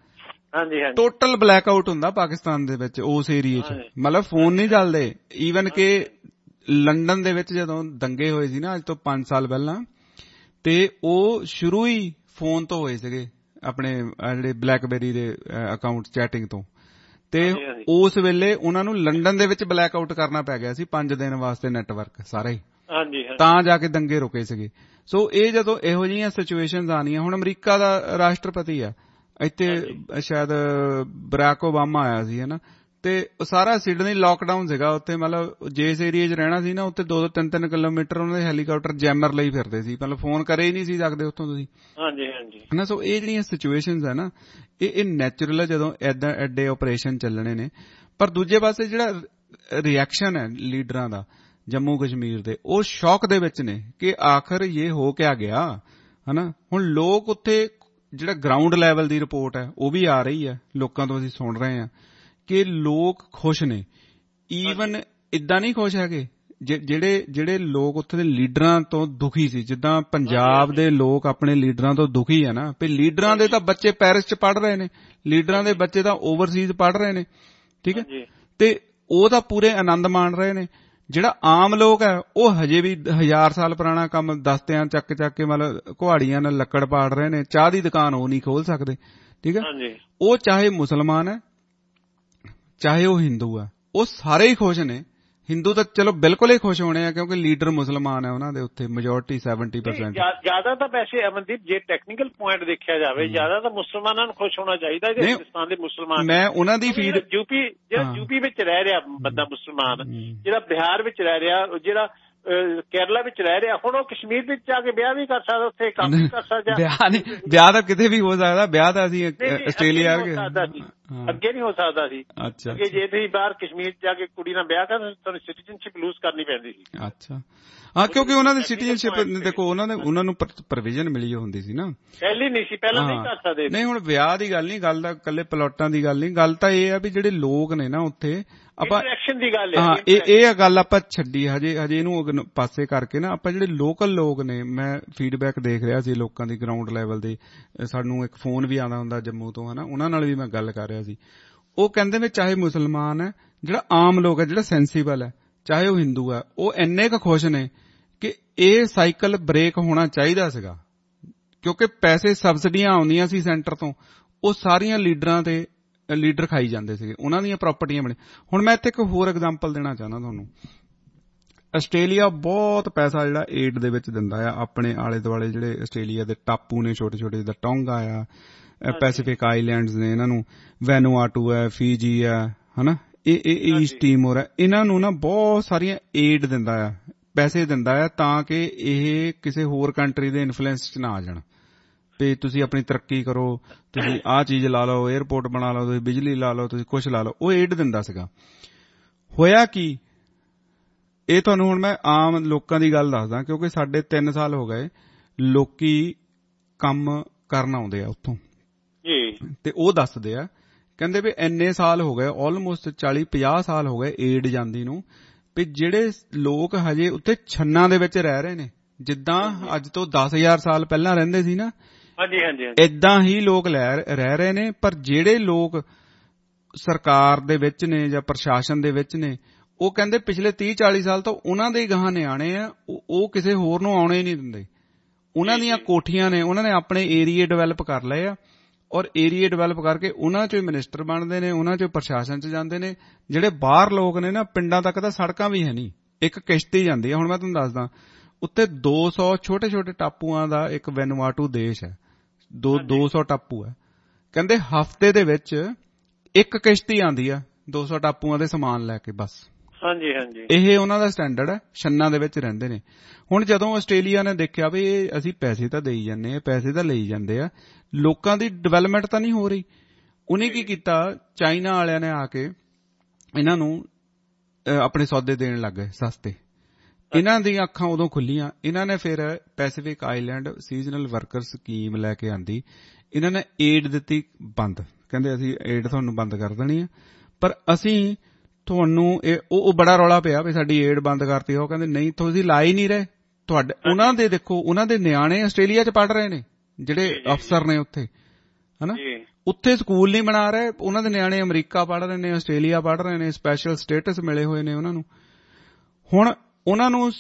ਟੋਟਲ ਬਲੈਕ ਆਊਟ ਹੁੰਦਾ ਪਾਕਿਸਤਾਨ ਦੇ ਵਿੱਚ ਉਸ ਏਰੀਏ 'ਚ, ਮਤਲਬ ਫੋਨ ਨਹੀਂ ਚੱਲਦੇ। ਈਵਨ ਕਿ ਲੰਡਨ ਦੇ ਵਿੱਚ ਜਦੋਂ ਦੰਗੇ ਹੋਏ ਸੀ ਨਾ ਅੱਜ ਤੋਂ 5 ਸਾਲ ਪਹਿਲਾਂ, ਤੇ ਉਹ ਸ਼ੁਰੂ ਹੀ ਫੋਨ ਤੋਂ ਹੋਏ ਸੀਗੇ, ਆਪਣੇ ਜਿਹੜੇ ਬਲੈਕਬੇਰੀ ਦੇ ਅਕਾਊਂਟ ਚੈਟਿੰਗ ਤੋਂ। ਤੇ ਉਸ ਵੇਲੇ ਉਹਨਾਂ ਨੂੰ ਲੰਡਨ ਦੇ ਵਿੱਚ ਬਲੈਕ ਆਊਟ ਕਰਨਾ ਪੈ ਗਿਆ ਸੀ 5 ਦਿਨ ਵਾਸਤੇ ਨੈਟਵਰਕ ਸਾਰਾ ਹੀ, ਤਾਂ ਜਾ ਕੇ ਦੰਗੇ ਰੁਕੇ ਸੀਗੇ। ਸੋ ਇਹ ਜਦੋਂ ਇਹੋ ਜਿਹੀਆਂ ਸਿਚੁਏਸ਼ਨਸ ਆਉਣੀਆਂ, ਹੁਣ ਅਮਰੀਕਾ ਦਾ ਰਾਸ਼ਟਰਪਤੀ ਆ ਇੱਥੇ, ਸ਼ਾਇਦ ਬਰਾਕ ਓਬਾਮਾ ਆਇਆ ਸੀ ਹਨਾ, ਤੇ ਸਾਰਾ ਸਿਡਨੀ ਲਾਕਡਾਊਨ ਸੀਗਾ ਉੱਥੇ। ਮਤਲਬ ਜਿਸ ਏਰੀਏ 'ਚ ਰਹਿਣਾ ਸੀ ਨਾ ਉੱਥੇ 2-3 ਕਿਲੋਮੀਟਰ ਉਹਨਾਂ ਦੇ ਹੈਲੀਕਾਪਟਰ ਜੈਮਰ ਲਈ ਫਿਰਦੇ ਸੀ, ਮਤਲਬ ਫੋਨ ਕਰੇ ਹੀ ਨਹੀਂ ਸੀ ਸਕਦੇ ਉੱਥੋਂ ਤੁਸੀਂ ਹਨਾ। ਸੋ ਇਹ ਜਿਹੜੀਆਂ ਸਿਚੁਏਸ਼ਨਸ ਹੈ ਨਾ, ਇਹ ਨੈਚੁਰਲ ਹੈ ਜਦੋਂ ਏਦਾਂ ਐਡੇ ਆਪਰੇਸ਼ਨ ਚੱਲਣੇ ਨੇ। ਪਰ ਦੂਜੇ ਪਾਸੇ ਜਿਹੜਾ ਰਿਐਕਸ਼ਨ ਹੈ ਲੀਡਰਾਂ ਦਾ ਜੰਮੂ ਕਸ਼ਮੀਰ ਦੇ, ਉਹ ਸ਼ੌਕ ਦੇ ਵਿੱਚ ਨੇ ਕਿ ਆਖਰ ਇਹ ਹੋ ਕਿਆ ਗਿਆ ਹਨਾ। ਹੁਣ ਲੋਕ ਉੱਥੇ ਜਿਹੜਾ ਗਰਾਊਂਡ ਲੈਵਲ ਦੀ ਰਿਪੋਰਟ ਹੈ ਉਹ ਵੀ ਆ ਰਹੀ ਹੈ, ਲੋਕਾਂ ਤੋਂ ਅਸੀਂ ਸੁਣ ਰਹੇ ਹਾਂ ਕਿ ਲੋਕ ਖੁਸ਼ ਨੇ। ਈਵਨ ਇਦਾਂ ਨਹੀਂ ਖੁਸ਼ ਹੈਗੇ ਜਿਹੜੇ ਲੋਕ ਉੱਥੇ ਦੇ ਲੀਡਰਾਂ ਤੋਂ ਦੁਖੀ ਸੀ, ਜਿੱਦਾਂ ਪੰਜਾਬ ਦੇ ਲੋਕ ਆਪਣੇ ਲੀਡਰਾਂ ਤੋਂ ਦੁਖੀ ਹੈ ਨਾ, ਵੀ ਲੀਡਰਾਂ ਦੇ ਤਾਂ ਬੱਚੇ ਪੈਰਿਸ 'ਚ ਪੜ੍ਹ ਰਹੇ ਨੇ, ਲੀਡਰਾਂ ਦੇ ਬੱਚੇ ਤਾਂ ਓਵਰਸੀਜ਼ ਪੜ੍ਹ ਰਹੇ ਨੇ, ਠੀਕ ਹੈ, ਤੇ ਉਹ ਤਾਂ ਪੂਰੇ ਆਨੰਦ ਮਾਣ ਰਹੇ ਨੇ। ਜਿਹੜਾ ਆਮ ਲੋਕ ਹੈ ਉਹ ਹਜੇ ਵੀ 1000 ਸਾਲ ਪੁਰਾਣਾ ਕੰਮ ਦਸਤਿਆਂ ਚੱਕ ਕੇ ਮਤਲਬ ਕੁਹਾੜੀਆਂ ਨਾਲ ਲੱਕੜ ਪਾੜ ਰਹੇ ਨੇ, ਚਾਹ ਦੀ ਦੁਕਾਨ ਉਹ ਨਹੀਂ ਖੋਲ ਸਕਦੇ, ਠੀਕ ਹੈ। ਉਹ ਚਾਹੇ ਮੁਸਲਮਾਨ ਹੈ ਚਾਹੇ ਉਹ ਹਿੰਦੂ ਆ, ਉਹ ਸਾਰੇ ਹੀ ਖੁਸ਼ ਨੇ। ਹਿੰਦੂ ਤਾਂ ਚਲੋ ਬਿਲਕੁਲ ਹੀ ਖੁਸ਼ ਹੋਣੇ ਆ ਕਿਉਂਕਿ ਲੀਡਰ ਮੁਸਲਮਾਨ ਹੈ ਉਹਨਾਂ ਦੇ ਉੱਥੇ, ਮੈਜੋਰਟੀ 70%। ਜ਼ਿਆਦਾ ਤਾਂ ਵੈਸੇ ਅਮਨਦੀਪ ਜੇ ਟੈਕਨੀਕਲ ਪੁਆਇੰਟ ਦੇਖਿਆ ਜਾਵੇ, ਜ਼ਿਆਦਾ ਤਾਂ ਮੁਸਲਮਾਨਾਂ ਨੂੰ ਖੁਸ਼ ਹੋਣਾ ਚਾਹੀਦਾ ਜੇ ਹਿੰਦੁਸਤਾਨ ਦੇ ਮੁਸਲਮਾਨ। ਮੈਂ ਉਹਨਾਂ ਦੀ ਫੀਡ ਯੂਪੀ ਵਿੱਚ ਰਹਿ ਰਿਹਾ ਬੰਦਾ ਮੁਸਲਮਾਨ, ਜਿਹੜਾ ਬਿਹਾਰ ਵਿੱਚ ਰਹਿ ਰਿਹਾ, ਜਿਹੜਾ ਕੇਰਲਾ ਵਿੱਚ ਰਹਿ ਰਿਹਾ, ਹੁਣ ਉਹ ਕਸ਼ਮੀਰ ਵਿੱਚ ਜਾ ਕੇ ਵਿਆਹ ਵੀ ਕਰ ਸਕਦਾ, ਉੱਥੇ ਕੰਮ ਵੀ ਕਰ ਸਕਦਾ। ਵਿਆਹ ਤਾਂ ਕਿਤੇ ਵੀ ਹੋ ਸਕਦਾ, ਵਿਆਹ ਤਾਂ ਅਸੀਂ ਆਸਟ੍ਰੇਲੀਆ ਅੱਗੇ ਨਹੀਂ ਹੋ ਸਕਦਾ ਸੀ। ਅੱਗੇ ਜੇ ਤੁਸੀਂ ਬਾਹਰ ਕਸ਼ਮੀਰ ਜਾ ਕੇ ਕੁੜੀ ਨਾਲ ਵਿਆਹ ਕਰ ਤੁਹਾਨੂੰ ਸਿਟੀਜ਼ਨਸ਼ਿਪ ਲੂਜ਼ ਕਰਨੀ ਪੈਂਦੀ ਸੀ। ਅੱਛਾ ਹਾਂ, ਕਿਉਂਕਿ ਉਹਨਾਂ ਦੀ ਸਿਟੀਜ਼ਨਸ਼ਿਪ ਦੇਖੋ ਉਹਨਾਂ ਨੂੰ ਪ੍ਰੋਵੀਜ਼ਨ ਮਿਲੀ ਹੁੰਦੀ ਸੀ ਨਾ, ਪਹਿਲੀ ਨਹੀਂ ਸੀ, ਪਹਿਲਾਂ ਨਹੀਂ ਕਰ ਸਕਦੇ। ਨਹੀਂ ਹੁਣ ਵਿਆਹ ਦੀ ਗੱਲ ਨਹੀਂ, ਗੱਲ ਤਾਂ ਇਕੱਲੇ ਪਲਾਟਾਂ ਦੀ ਗੱਲ ਨਹੀਂ, ਗੱਲ ਤਾਂ ਇਹ ਆ ਵੀ ਜਿਹੜੇ ਲੋਕ ਨੇ ਨਾ ਉੱਥੇ ਆਪਾਂ ਇੰਟਰੈਕਸ਼ਨ ਦੀ ਗੱਲ ਹਾਂ ਇਹ ਗੱਲ ਆਪਾਂ ਛੱਡੀ ਹਜੇ ਇਹਨੂੰ ਪਾਸੇ ਕਰਕੇ ਨਾ ਆਪਾਂ ਜਿਹੜੇ ਲੋਕਲ ਲੋਕ ਨੇ, ਮੈਂ ਫੀਡਬੈਕ ਦੇਖ ਰਿਹਾ ਸੀ ਲੋਕਾਂ ਦੀ ਗਰਾਊਂਡ ਲੈਵਲ ਦੇ, ਸਾਨੂੰ ਇੱਕ ਫੋਨ ਵੀ ਆਉਂਦਾ ਹੁੰਦਾ ਜੰਮੂ ਤੋਂ ਹਨਾ, ਉਹਨਾਂ ਨਾਲ ਵੀ ਮੈਂ ਗੱਲ ਕਰ ਰਿਹਾ ਸੀ। ਉਹ ਕਹਿੰਦੇ ਨੇ ਚਾਹੇ ਮੁਸਲਮਾਨ ਹੈ, ਜਿਹੜਾ ਆਮ ਲੋਕ ਹੈ, ਜਿਹੜਾ ਸੈਂਸੀਬਲ ਹੈ, ਚਾਹੇ ਉਹ ਹਿੰਦੂ ਹੈ, ਉਹ ਇੰਨੇ ਕੁ ਖੁਸ਼ ਨੇ ਕਿ ਇਹ ਸਾਈਕਲ ਬ੍ਰੇਕ ਹੋਣਾ ਚਾਹੀਦਾ ਸੀਗਾ, ਕਿਉਂਕਿ ਪੈਸੇ ਸਬਸਿਡੀਆਂ ਆਉਂਦੀਆਂ ਸੀ ਸੈਂਟਰ ਤੋਂ, ਉਹ ਸਾਰੀਆਂ ਲੀਡਰ ਖਾਈ ਜਾਂਦੇ ਸੀਗੇ, ਉਹਨਾਂ ਦੀਆਂ ਪ੍ਰਾਪਰਟੀਆਂ ਬਣੇ। ਹੁਣ ਮੈਂ ਇੱਥੇ ਇੱਕ ਹੋਰ ਐਗਜ਼ਾਮਪਲ ਦੇਣਾ ਚਾਹੁੰਦਾ ਤੁਹਾਨੂੰ। ਆਸਟ੍ਰੇਲੀਆ ਬਹੁਤ ਪੈਸਾ ਜਿਹੜਾ ਏਡ ਦੇ ਵਿੱਚ ਦਿੰਦਾ ਆ ਆਪਣੇ ਆਲੇ ਦੁਆਲੇ, ਜਿਹੜੇ ਆਸਟ੍ਰੇਲੀਆ ਦੇ ਟਾਪੂ ਨੇ ਛੋਟੇ ਛੋਟੇ, ਜਿੱਦਾਂ ਟੋਂਗਾ ਆ, ਪੈਸੀਫਿਕ ਆਈਲੈਂਡਸ ਨੇ, ਇਹਨਾਂ ਨੂੰ ਵੈਨੂਆਟੂ ਹੈ, ਫੀਜੀ ਹੈ ਹਨਾ, ਇਹ ਈਸਟ ਟੀਮੋਰ ਹੈ, ਇਹਨਾਂ ਨੂੰ ਨਾ ਬਹੁਤ ਸਾਰੀਆਂ ਏਡ ਦਿੰਦਾ ਆ, ਪੈਸੇ ਦਿੰਦਾ ਆ ਤਾਂ ਕਿ ਇਹ ਕਿਸੇ ਹੋਰ ਕੰਟਰੀ ਦੇ ਇਨਫਲੂਐਂਸ 'ਚ ਨਾ ਆ ਜਾਣ ਵੀ ਤੁਸੀਂ ਆਪਣੀ ਤਰੱਕੀ ਕਰੋ, ਤੁਸੀਂ ਆਹ ਚੀਜ਼ ਲਾ ਲਓ, 에ਅਰਪੋਰਟ ਬਣਾ ਲਓ, ਤੁਸੀਂ ਬਿਜਲੀ ਲਾ ਲਓ, ਤੁਸੀਂ ਕੁਛ ਲਾ ਲਓ, ਉਹ ਏਡ ਦਿੰਦਾ ਸੀਗਾ। ਹੋਇਆ ਕੀ, ਇਹ ਤੁਹਾਨੂੰ ਹੁਣ ਮੈਂ ਆਮ ਲੋਕਾਂ ਦੀ ਗੱਲ ਦੱਸਦਾ, ਕਿਉਂਕਿ ਸਾਡੇ 3 ਸਾਲ ਹੋ ਗਏ ਲੋਕੀ ਕੰਮ ਕਰਨ ਆਉਂਦੇ ਆ ਉੱਥੋਂ ਤੇ ਉਹ ਦੱਸਦੇ ਆ, ਕਹਿੰਦੇ ਵੀ ਇੰਨੇ ਸਾਲ ਹੋ ਗਏ, ਆਲਮੋਸਟ 40-50 ਸਾਲ ਹੋ ਗਏ ਏਡ ਜਾਂਦੀ ਨੂੰ, ਵੀ ਜਿਹੜੇ ਲੋਕ ਹਜੇ ਉੱਥੇ ਛੰਨਾਂ ਦੇ ਵਿੱਚ ਰਹਿ ਰਹੇ ਨੇ, ਜਿੱਦਾਂ ਅੱਜ ਤੋਂ 10,000 ਸਾਲ ਪਹਿਲਾਂ ਰਹਿੰਦੇ ਸੀ ਨਾ, ਏਦਾਂ ਹੀ ਲੋਕ ਰਹਿ ਰਹੇ ਨੇ। ਪਰ ਜਿਹੜੇ ਲੋਕ ਸਰਕਾਰ ਦੇ ਵਿੱਚ ਨੇ ਜਾਂ ਪ੍ਰਸ਼ਾਸਨ ਦੇ ਵਿੱਚ ਨੇ, ਉਹ ਕਹਿੰਦੇ ਪਿਛਲੇ 30-40 ਸਾਲ ਤੋਂ ਉਹਨਾਂ ਦੇ ਹੀ ਗਾਹਾਂ ਨਿਆਣੇ ਆ, ਉਹ ਕਿਸੇ ਹੋਰ ਨੂੰ ਆਉਣੇ ਹੀ ਨਹੀਂ ਦਿੰਦੇ। ਉਹਨਾਂ ਦੀਆਂ ਕੋਠੀਆਂ ਨੇ, ਉਹਨਾਂ ਨੇ ਆਪਣੇ ਏਰੀਏ ਡਿਵੈਲਪ ਕਰ ਲਏ ਆ, ਔਰ ਏਰੀਏ ਡਿਵੈਲਪ ਕਰਕੇ ਉਹਨਾਂ ਚੋਂ ਮਿਨਿਸਟਰ ਬਣਦੇ ਨੇ, ਉਹਨਾਂ ਚੋਂ ਪ੍ਰਸ਼ਾਸਨ 'ਚ ਜਾਂਦੇ ਨੇ। ਜਿਹੜੇ ਬਾਹਰ ਲੋਕ ਨੇ ਨਾ, ਪਿੰਡਾਂ ਤੱਕ ਤਾਂ ਸੜਕਾਂ ਵੀ ਹੈ ਨਹੀਂ, ਇੱਕ ਕਿਸ਼ਤੀ ਜਾਂਦੀ ਹੈ। ਹੁਣ ਮੈਂ ਤੁਹਾਨੂੰ ਦੱਸਦਾ, ਉੱਤੇ 200 ਛੋਟੇ ਛੋਟੇ ਟਾਪੂਆਂ ਦਾ ਇੱਕ ਵੈਨੂਆਟੂ ਦੇਸ਼ ਹੈ, 200 ਟਾਪੂ ਹੈ। ਕਹਿੰਦੇ ਹਫ਼ਤੇ ਦੇ ਵਿੱਚ ਇੱਕ ਕਿਸ਼ਤੀ ਆਉਂਦੀ ਆ 200 ਟਾਪੂਆਂ ਦੇ ਸਮਾਨ ਲੈ ਕੇ, ਬਸ। ਇਹ ਉਹਨਾਂ ਦਾ ਸਟੈਂਡਰਡ ਹੈ, ਛੰਨਾਂ ਦੇ ਵਿੱਚ ਰਹਿੰਦੇ ਨੇ। ਹੁਣ ਜਦੋਂ ਆਸਟ੍ਰੇਲੀਆ ਨੇ ਦੇਖਿਆ ਵੀ ਅਸੀਂ ਪੈਸੇ ਤਾਂ ਦੇਈ ਜਾਂਦੇ ਆ, ਪੈਸੇ ਤਾਂ ਲਈ ਜਾਂਦੇ ਆ, ਲੋਕਾਂ ਦੀ ਡਿਵੈਲਪਮੈਂਟ ਤਾਂ ਨਹੀਂ ਹੋ ਰਹੀ, ਉਹਨੇ ਕੀ ਕੀਤਾ, ਚਾਈਨਾ ਵਾਲਿਆਂ ਨੇ ਆ ਕੇ ਇਹਨਾਂ ਨੂੰ ਆਪਣੇ ਸੌਦੇ ਦੇਣ ਲੱਗ ਗਏ ਸਸਤੇ। ਇਹਨਾਂ ਦੀਆਂ ਅੱਖਾਂ ਉਦੋਂ ਖੁੱਲੀਆਂ, ਇਹਨਾਂ ਨੇ ਫਿਰ Pacific island seasonal worker scheme ਲੈ ਕੇ ਆਂਦੀ, ਇਹਨਾਂ ਨੇ ਏਡ ਦਿੱਤੀ ਬੰਦ, ਕਹਿੰਦੇ ਅਸੀਂ ਏਡ ਤੁਹਾਨੂੰ ਬੰਦ ਕਰ ਦੇਣੀ ਆ, ਪਰ ਅਸੀਂ ਤੁਹਾਨੂੰ ਉਹ ਬੜਾ ਰੌਲਾ ਪਿਆ ਵੀ ਸਾਡੀ ਏਡ ਬੰਦ ਕਰਤੀ। ਉਹ ਕਹਿੰਦੇ ਨਹੀਂ, ਤੁਸੀਂ ਲਾ ਹੀ ਨਹੀਂ ਰਹੇ, ਤੁਹਾਡੇ ਉਹਨਾਂ ਦੇ ਦੇਖੋ, ਉਹਨਾਂ ਦੇ ਨਿਆਣੇ ਆਸਟ੍ਰੇਲੀਆ 'ਚ ਪੜ੍ਹ ਰਹੇ ਨੇ, ਜਿਹੜੇ ਅਫਸਰ ਨੇ ਉੱਥੇ ਹਨਾ, ਉੱਥੇ ਸਕੂਲ ਨਹੀਂ ਬਣਾ ਰਹੇ, ਉਹਨਾਂ ਦੇ ਨਿਆਣੇ ਅਮਰੀਕਾ ਪੜ੍ਹ ਰਹੇ ਨੇ, ਆਸਟ੍ਰੇਲੀਆ ਪੜ੍ਹ ਰਹੇ ਨੇ, ਸਪੈਸ਼ਲ ਸਟੇਟਸ ਮਿਲੇ ਹੋਏ ਨੇ ਉਹਨਾਂ ਨੂੰ। ਹੁਣ ਉਹਨਾਂ ਨੂੰ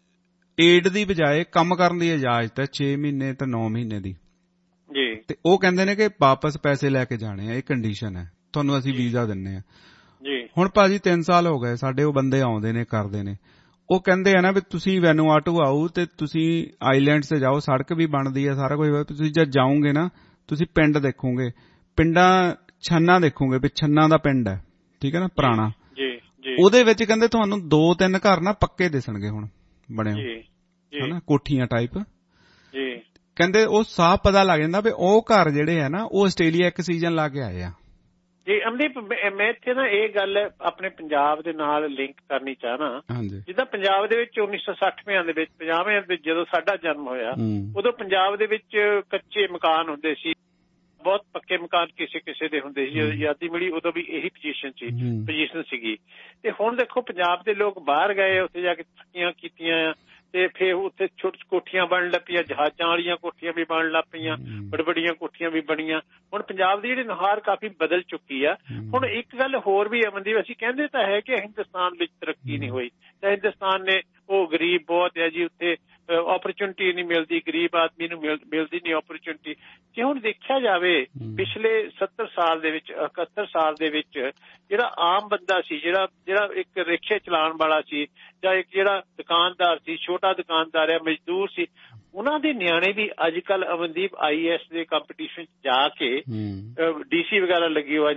ਏਡ ਦੀ ਬਜਾਏ ਕੰਮ ਕਰਨ ਦੀ ਇਜਾਜ਼ਤ ਹੈ 6 ਮਹੀਨੇ ਤੇ 9 ਮਹੀਨੇ ਦੀ, ਤੇ ਉਹ ਕਹਿੰਦੇ ਨੇ ਕਿ ਵਾਪਸ ਪੈਸੇ ਲੈ ਕੇ ਜਾਣੇ ਆ, ਇਹ ਕੰਡੀਸ਼ਨ ਹੈ, ਤੁਹਾਨੂੰ ਅਸੀਂ ਵੀਜ਼ਾ ਦਿੰਨੇ ਆ। ਹੁਣ ਭਾਜੀ 3 ਸਾਲ ਹੋ ਗਏ ਸਾਡੇ, ਉਹ ਬੰਦੇ ਆਉਂਦੇ ਨੇ ਕਰਦੇ ਨੇ, ਉਹ ਕਹਿੰਦੇ ਆ ਨਾ ਵੀ ਤੁਸੀਂ ਵੈਨੂਆਟੂ ਆਓ ਤੇ ਤੁਸੀਂ ਆਈਲੈਂਡਸ ਤੇ ਜਾਓ, ਸੜਕ ਵੀ ਬਣਦੀ ਹੈ, ਸਾਰਾ ਕੁਝ। ਤੁਸੀਂ ਜਦ ਜਾਓਗੇ ਨਾ, ਤੁਸੀਂ ਪਿੰਡ ਦੇਖੋਗੇ, ਪਿੰਡਾਂ ਛੰਨਾ ਦੇਖੋਗੇ ਵੀ ਛੰਨਾ ਦਾ ਪਿੰਡ ਹੈ, ਠੀਕ ਹੈ ਨਾ, ਪੁਰਾਣਾ। ਉਹਦੇ ਵਿੱਚ ਕਹਿੰਦੇ ਤੁਹਾਨੂੰ 2-3 ਘਰ ਨਾ ਪੱਕੇ ਦਿਸਣਗੇ ਹੁਣ ਬਣੇ ਹਨਾ, ਕੋਠੀਆਂ ਟਾਈਪ। ਕਹਿੰਦੇ ਉਹ ਸਾਫ਼ ਪਤਾ ਲੱਗ ਜਾਂਦਾ ਵੀ ਉਹ ਘਰ ਜਿਹੜੇ ਆ ਨਾ, ਉਹ ਆਸਟ੍ਰੇਲੀਆ ਇੱਕ ਸੀਜ਼ਨ ਲਾ ਕੇ ਆਏ ਆ। ਜੀ ਅਮਦੀਪ, ਮੈਂ ਇੱਥੇ ਨਾ ਇਹ ਗੱਲ ਆਪਣੇ ਪੰਜਾਬ ਦੇ ਨਾਲ ਲਿੰਕ ਕਰਨੀ ਚਾਹਨਾ। ਜਿੱਦਾਂ ਪੰਜਾਬ ਦੇ ਵਿੱਚ 1960ਵਿਆਂ ਦੇ ਵਿੱਚ, 50ਵਿਆਂ ਦੇ ਵਿੱਚ ਜਦੋਂ ਸਾਡਾ ਜਨਮ ਹੋਇਆ, ਉਦੋਂ ਪੰਜਾਬ ਦੇ ਵਿੱਚ ਕੱਚੇ ਮਕਾਨ ਹੁੰਦੇ ਸੀ, ਬਹੁਤ ਪੱਕੇ ਮਕਾਨ ਕਿਸੇ ਕਿਸੇ ਦੇ ਹੁੰਦੇ ਸੀ। ਆਜ਼ਾਦੀ ਮਿਲੀ ਉਦੋਂ ਵੀ ਇਹੀ ਪੋਜੀਸ਼ਨ ਸੀਗੀ। ਤੇ ਹੁਣ ਦੇਖੋ ਪੰਜਾਬ ਦੇ ਲੋਕ ਬਾਹਰ ਗਏ, ਉੱਥੇ ਜਾ ਕੇ ਤਰੱਕੀਆਂ ਕੀਤੀਆਂ, ਤੇ ਫਿਰ ਉੱਥੇ ਛੋਟੀ ਕੋਠੀਆਂ ਬਣਨ ਲੱਗ ਪਈਆਂ, ਜਹਾਜ਼ਾਂ ਵਾਲੀਆਂ ਕੋਠੀਆਂ ਵੀ ਬਣਨ ਲੱਗ ਪਈਆਂ, ਬੜੀਆਂ ਕੋਠੀਆਂ ਵੀ ਬਣੀਆਂ। ਹੁਣ ਪੰਜਾਬ ਦੀ ਜਿਹੜੀ ਨੁਹਾਰ ਕਾਫੀ ਬਦਲ ਚੁੱਕੀ ਆ। ਹੁਣ ਇੱਕ ਗੱਲ ਹੋਰ ਵੀ ਅਮਨਦੀਪ, ਅਸੀਂ ਕਹਿੰਦੇ ਤਾਂ ਹੈ ਕਿ ਹਿੰਦੁਸਤਾਨ ਵਿੱਚ ਤਰੱਕੀ ਨਹੀਂ ਹੋਈ, ਤਾਂ ਹਿੰਦੁਸਤਾਨ ਨੇ ਉਹ ਗਰੀਬ ਬਹੁਤ ਹੈ ਜੀ, ਉੱਥੇ ਓਪਰਚੁਨਿਟੀ ਨਹੀਂ ਮਿਲਦੀ, ਗਰੀਬ ਆਦਮੀ ਨੂੰ ਮਿਲਦੀ ਨਹੀਂ ਓਪਰਚੁਨਿਟੀ। ਜੇ ਹੁਣ ਦੇਖਿਆ ਜਾਵੇ ਪਿਛਲੇ 70 ਸਾਲ ਦੇ ਵਿੱਚ, 71 ਸਾਲ ਦੇ ਵਿੱਚ, ਜਿਹੜਾ ਆਮ ਬੰਦਾ ਸੀ, ਜਿਹੜਾ ਇੱਕ ਰਿਕਸ਼ੇ ਚਲਾਉਣ ਵਾਲਾ ਸੀ, ਜਾਂ ਇੱਕ ਜਿਹੜਾ ਦੁਕਾਨਦਾਰ ਸੀ, ਛੋਟਾ ਦੁਕਾਨਦਾਰ ਹੈ, ਮਜ਼ਦੂਰ ਸੀ, ਉਹਨਾਂ ਦੇ ਨਿਆਣੇ ਵੀ ਅੱਜ ਕੱਲ੍ਹ ਅਮਨਦੀਪ IAS ਦੇ ਕੰਪੀਟੀਸ਼ਨ 'ਚ ਜਾ ਕੇ DC ਵਗੈਰਾ ਲੱਗੀ ਹੋਇਆ, ਜਾਂ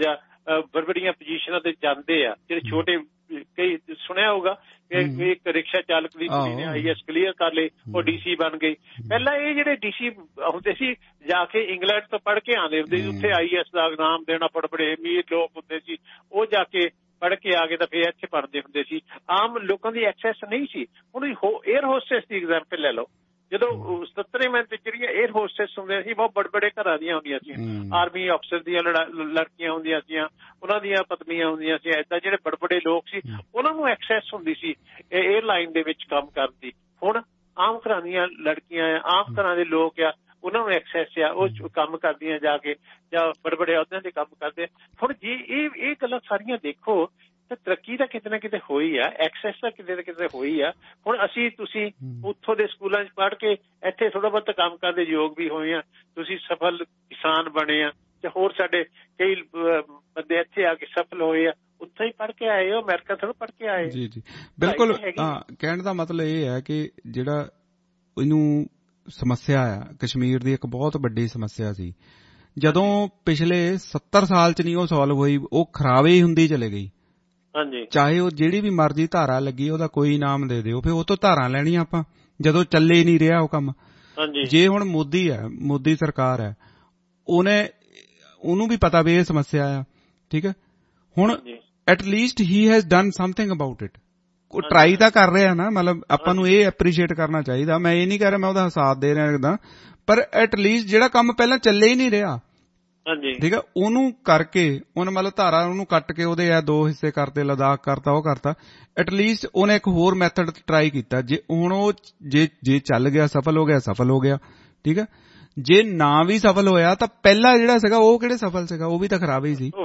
ਬੜੀਆਂ ਪੋਜੀਸ਼ਨਾਂ ਤੇ ਜਾਂਦੇ ਆ, ਜਿਹੜੇ ਛੋਟੇ, ਕਈ ਸੁਣਿਆ ਹੋਊਗਾ ਇੱਕ ਰਿਕਸ਼ਾ ਚਾਲਕ ਦੀ ਕੁੜੀ ਨੇ IAS ਕਲੀਅਰ ਕਰ ਲਈ, ਉਹ DC ਬਣ ਗਈ। ਪਹਿਲਾਂ ਇਹ ਜਿਹੜੇ DC ਹੁੰਦੇ ਸੀ ਜਾ ਕੇ ਇੰਗਲੈਂਡ ਤੋਂ ਪੜ੍ਹ ਕੇ ਆਉਂਦੇ ਹੁੰਦੇ ਸੀ, ਉੱਥੇ IAS ਦਾ ਇਗਜ਼ਾਮ ਦੇਣਾ, ਬੜੇ ਅਮੀਰ ਲੋਕ ਹੁੰਦੇ ਸੀ, ਉਹ ਜਾ ਕੇ ਪੜ੍ਹ ਕੇ ਆ ਗਏ ਤਾਂ ਫਿਰ ਇੱਥੇ ਪੜ੍ਹਦੇ ਹੁੰਦੇ ਸੀ। ਆਮ ਲੋਕਾਂ ਦੀ ਐਕਸੈਸ ਨਹੀਂ ਸੀ। ਹੁਣ 에ਅਰ ਹੋਸਟੈਸ ਦੀ ਐਗਜ਼ਾਮਪਲ ਲੈ ਲਓ, ਜਦੋਂ 77 ਵਿੱਚ ਜਿਹੜੀਆਂ 에ਅਰ ਹੋਸਟੈਸ ਹੁੰਦੀਆਂ ਸੀ ਬਹੁਤ ਬੜੇ ਘਰਾਂ ਦੀਆਂ ਹੁੰਦੀਆਂ ਸੀ, ਆਰਮੀ ਅਫਸਰ ਦੀਆਂ ਲੜਕੀਆਂ ਹੁੰਦੀਆਂ ਸੀ, ਉਹਨਾਂ ਦੀਆਂ ਪਤਨੀਆਂ ਹੁੰਦੀਆਂ ਸੀ, ਏਦਾਂ ਜਿਹੜੇ ਬੜੇ ਲੋਕ ਸੀ ਉਹਨਾਂ ਨੂੰ ਐਕਸੈਸ ਹੁੰਦੀ ਸੀ 에ਅਰਲਾਈਨ ਦੇ ਵਿੱਚ ਕੰਮ ਕਰਨ ਦੀ। ਹੁਣ ਆਮ ਘਰਾਂ ਦੀਆਂ ਲੜਕੀਆਂ ਆ, ਆਮ ਘਰਾਂ ਦੇ ਲੋਕ ਆ, ਉਹਨਾਂ ਨੂੰ ਐਕਸੈਸ ਆ, ਉਹ ਕੰਮ ਕਰਦੀਆਂ ਜਾ ਕੇ ਜਾਂ ਬੜੇ ਅਹੁਦਿਆਂ ਤੇ ਕੰਮ ਕਰਦੇ। ਹੁਣ ਜੇ ਇਹ ਗੱਲਾਂ ਸਾਰੀਆਂ ਦੇਖੋ ਤਾਂ ਤਰੱਕੀ ਤਾਂ ਕਿਤੇ ਨਾ ਕਿਤੇ ਹੋਈ ਆ, ਐਕਸੈਸ ਤਾਂ ਕਿਤੇ ਨਾ ਕਿਤੇ ਹੋਈ ਆ। ਹੁਣ ਅਸੀਂ ਤੁਸੀਂ ਉੱਥੋਂ ਦੇ ਸਕੂਲਾਂ 'ਚ ਪੜ੍ਹ ਕੇ ਇੱਥੇ ਥੋੜ੍ਹਾ ਬਹੁਤ ਕੰਮ ਕਰਨ ਦੇ ਯੋਗ ਵੀ ਹੋਏ ਆ, ਤੁਸੀਂ ਸਫਲ ਕਿਸਾਨ ਬਣੇ ਆ, ਤੇ ਹੋਰ ਸਾਡੇ ਕਈ ਬੰਦੇ ਇੱਥੇ ਆ ਕੇ ਸਫਲ ਹੋਏ ਆ, ਉੱਥੇ ਹੀ ਪੜ੍ਹ ਕੇ ਆਏ ਹੋ, ਅਮਰੀਕਾ ਥੋੜ੍ਹਾ ਪੜ੍ਹ ਕੇ ਆਏ। ਜੀ ਜੀ ਬਿਲਕੁਲ। ਕਹਿਣ ਦਾ ਮਤਲਬ ਇਹ ਹੈ ਕਿ ਜਿਹੜਾ ਇਹਨੂੰ ਸਮੱਸਿਆ ਆ ਕਸ਼ਮੀਰ ਦੀ, ਇੱਕ ਬਹੁਤ ਵੱਡੀ ਸਮੱਸਿਆ ਸੀ, ਜਦੋਂ ਪਿਛਲੇ 70 ਸਾਲ 'ਚ ਨਹੀਂ ਉਹ ਸੋਲਵ ਹੋਈ, ਉਹ ਖਰਾਬੇ ਹੀ ਹੁੰਦੀ ਚਲੇ ਗਈ। ਹਾਂਜੀ, ਚਾਹੇ ਉਹ ਜਿਹੜੀ ਵੀ ਮਰਜ਼ੀ ਧਾਰਾ ਲੱਗੀ ਉਹਦਾ ਕੋਈ ਨਾਮ ਦੇ ਦਿਓ, ਫਿਰ ਉਹ ਤੋਂ ਧਾਰਾਂ ਲੈਣੀਆਂ ਆਪਾਂ, ਜਦੋਂ ਚੱਲੇ ਨਹੀਂ ਰਿਹਾ ਉਹ ਕੰਮ। ਜੇ ਹੁਣ ਮੋਦੀ ਸਰਕਾਰ ਹੈ, ਉਹਨੂੰ ਵੀ ਪਤਾ ਵੀ ਇਹ ਸਮੱਸਿਆ ਆ, ਠੀਕ ਹੈ, ਹੁਣ at least he has done something about it. ਉਹ ਟਰਾਈ ਤਾਂ ਕਰ ਰਿਹਾ ਨਾ, ਮਤਲਬ ਆਪਾਂ ਨੂੰ ਇਹ ਐਪਰੀਸ਼ੀਏਟ ਕਰਨਾ ਚਾਹੀਦਾ। ਮੈਂ ਇਹ ਨਹੀਂ ਕਹਿ ਰਿਹਾ ਮੈਂ ਉਹਦਾ ਸਾਥ ਦੇ ਰਿਹਾ ਇੱਕਦਮ, ਪਰ ਐਟ ਲੀਸਟ ਜਿਹੜਾ ਕੰਮ ਪਹਿਲਾਂ ਚੱਲੇ ਹੀ ਨਹੀਂ ਰਿਹਾ, ਠੀਕ ਹੈ, ਉਹਨੂੰ ਕਰਕੇ ਉਹਨੇ ਮਤਲਬ ਧਾਰਾ ਉਹਨੂੰ ਕੱਟ ਕੇ ਉਹਦੇ ਦੋ ਹਿੱਸੇ ਕਰਤੇ, ਲਦਾਖ ਕਰਤਾ, ਉਹ ਕਰਤਾ, ਐਟ ਲੀਸਟ ਉਹਨੇ ਇੱਕ ਹੋਰ ਮੈਥਡ ਟਰਾਈ ਕੀਤਾ। ਜੇ ਹੁਣ ਉਹ ਜੇ ਚੱਲ ਗਿਆ, ਸਫਲ ਹੋ ਗਿਆ, ਠੀਕ ਹੈ। ਜੇ ਨਾ ਵੀ ਸਫਲ ਹੋਇਆ ਤਾਂ ਪਹਿਲਾਂ ਜਿਹੜਾ ਸੀਗਾ ਉਹ ਕਿਹੜੇ ਸਫਲ ਸੀਗਾ, ਉਹ ਵੀ ਤਾਂ ਖਰਾਬ ਹੀ ਸੀ।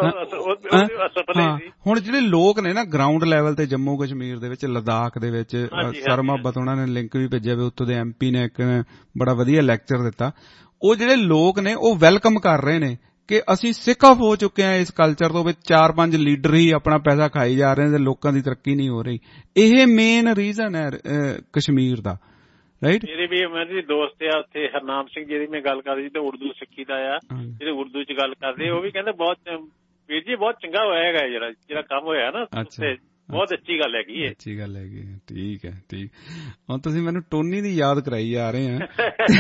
ਹੁਣ ਜਿਹੜੇ ਲੋਕ ਨੇ ਨਾ ਗਰਾਊਂਡ ਲੈਵਲ ਤੇ ਜੰਮੂ ਕਸ਼ਮੀਰ ਦੇ ਵਿੱਚ, ਲਦਾਖ ਦੇ ਵਿੱਚ, ਸਰਮਾਬਤ ਉਹਨਾਂ ਨੇ ਲਿੰਕ ਵੀ ਭੇਜਿਆ ਵੀ ਉੱਥੋਂ ਦੇ MP ਨੇ ਇੱਕ ਬੜਾ ਵਧੀਆ ਲੈਕਚਰ ਦਿੱਤਾ। ਉਹ ਜਿਹੜੇ ਲੋਕ ਨੇ ਉਹ ਵੈਲਕਮ ਕਰ ਰਹੇ ਨੇ ਕਿ ਅਸੀਂ ਸਿੱਖ ਆਫ ਹੋ ਚੁੱਕੇ ਹਾਂ ਇਸ ਕਲਚਰ ਤੋਂ, ਵਿੱਚ 4-5 ਲੀਡਰ ਹੀ ਆਪਣਾ ਪੈਸਾ ਖਾਈ ਜਾ ਰਹੇ ਨੇ ਤੇ ਲੋਕਾਂ ਦੀ ਤਰੱਕੀ ਨਹੀਂ ਹੋ ਰਹੀ। ਇਹ ਮੇਨ ਰੀਜ਼ਨ ਹੈ ਕਸ਼ਮੀਰ ਦਾ, ਰਾਈਟ। ਮੇਰੇ ਵੀ ਮੇਰੇ ਦੋਸਤ ਆ ਉੱਥੇ, ਹਰਨਾਮ ਸਿੰਘ, ਜਿਹਦੀ ਮੈਂ ਗੱਲ ਕਰ ਰਹੀ ਤੇ ਉਰਦੂ ਸਿੱਖੀ ਦਾ ਆ, ਜਿਹੜੇ ਉਰਦੂ ਚ ਗੱਲ ਕਰਦੇ, ਉਹ ਵੀ ਕਹਿੰਦੇ ਬਹੁਤ ਵੀਰ ਜੀ ਬਹੁਤ ਚੰਗਾ ਹੋਇਆ ਹੈਗਾ ਜਿਹੜਾ ਕੰਮ ਹੋਇਆ ਨਾ, ਬਹੁਤ ਅੱਛੀ ਗੱਲ ਹੈਗੀ ਹੈ। ਅੱਛੀ ਗੱਲ ਹੈਗੀ, ਠੀਕ ਹੈ, ਠੀਕ। ਹੁਣ ਤੁਸੀਂ ਮੈਨੂੰ ਟੋਨੀ ਦੀ ਯਾਦ ਕਰਾਈ ਜਾ ਰਹੇ ਆ।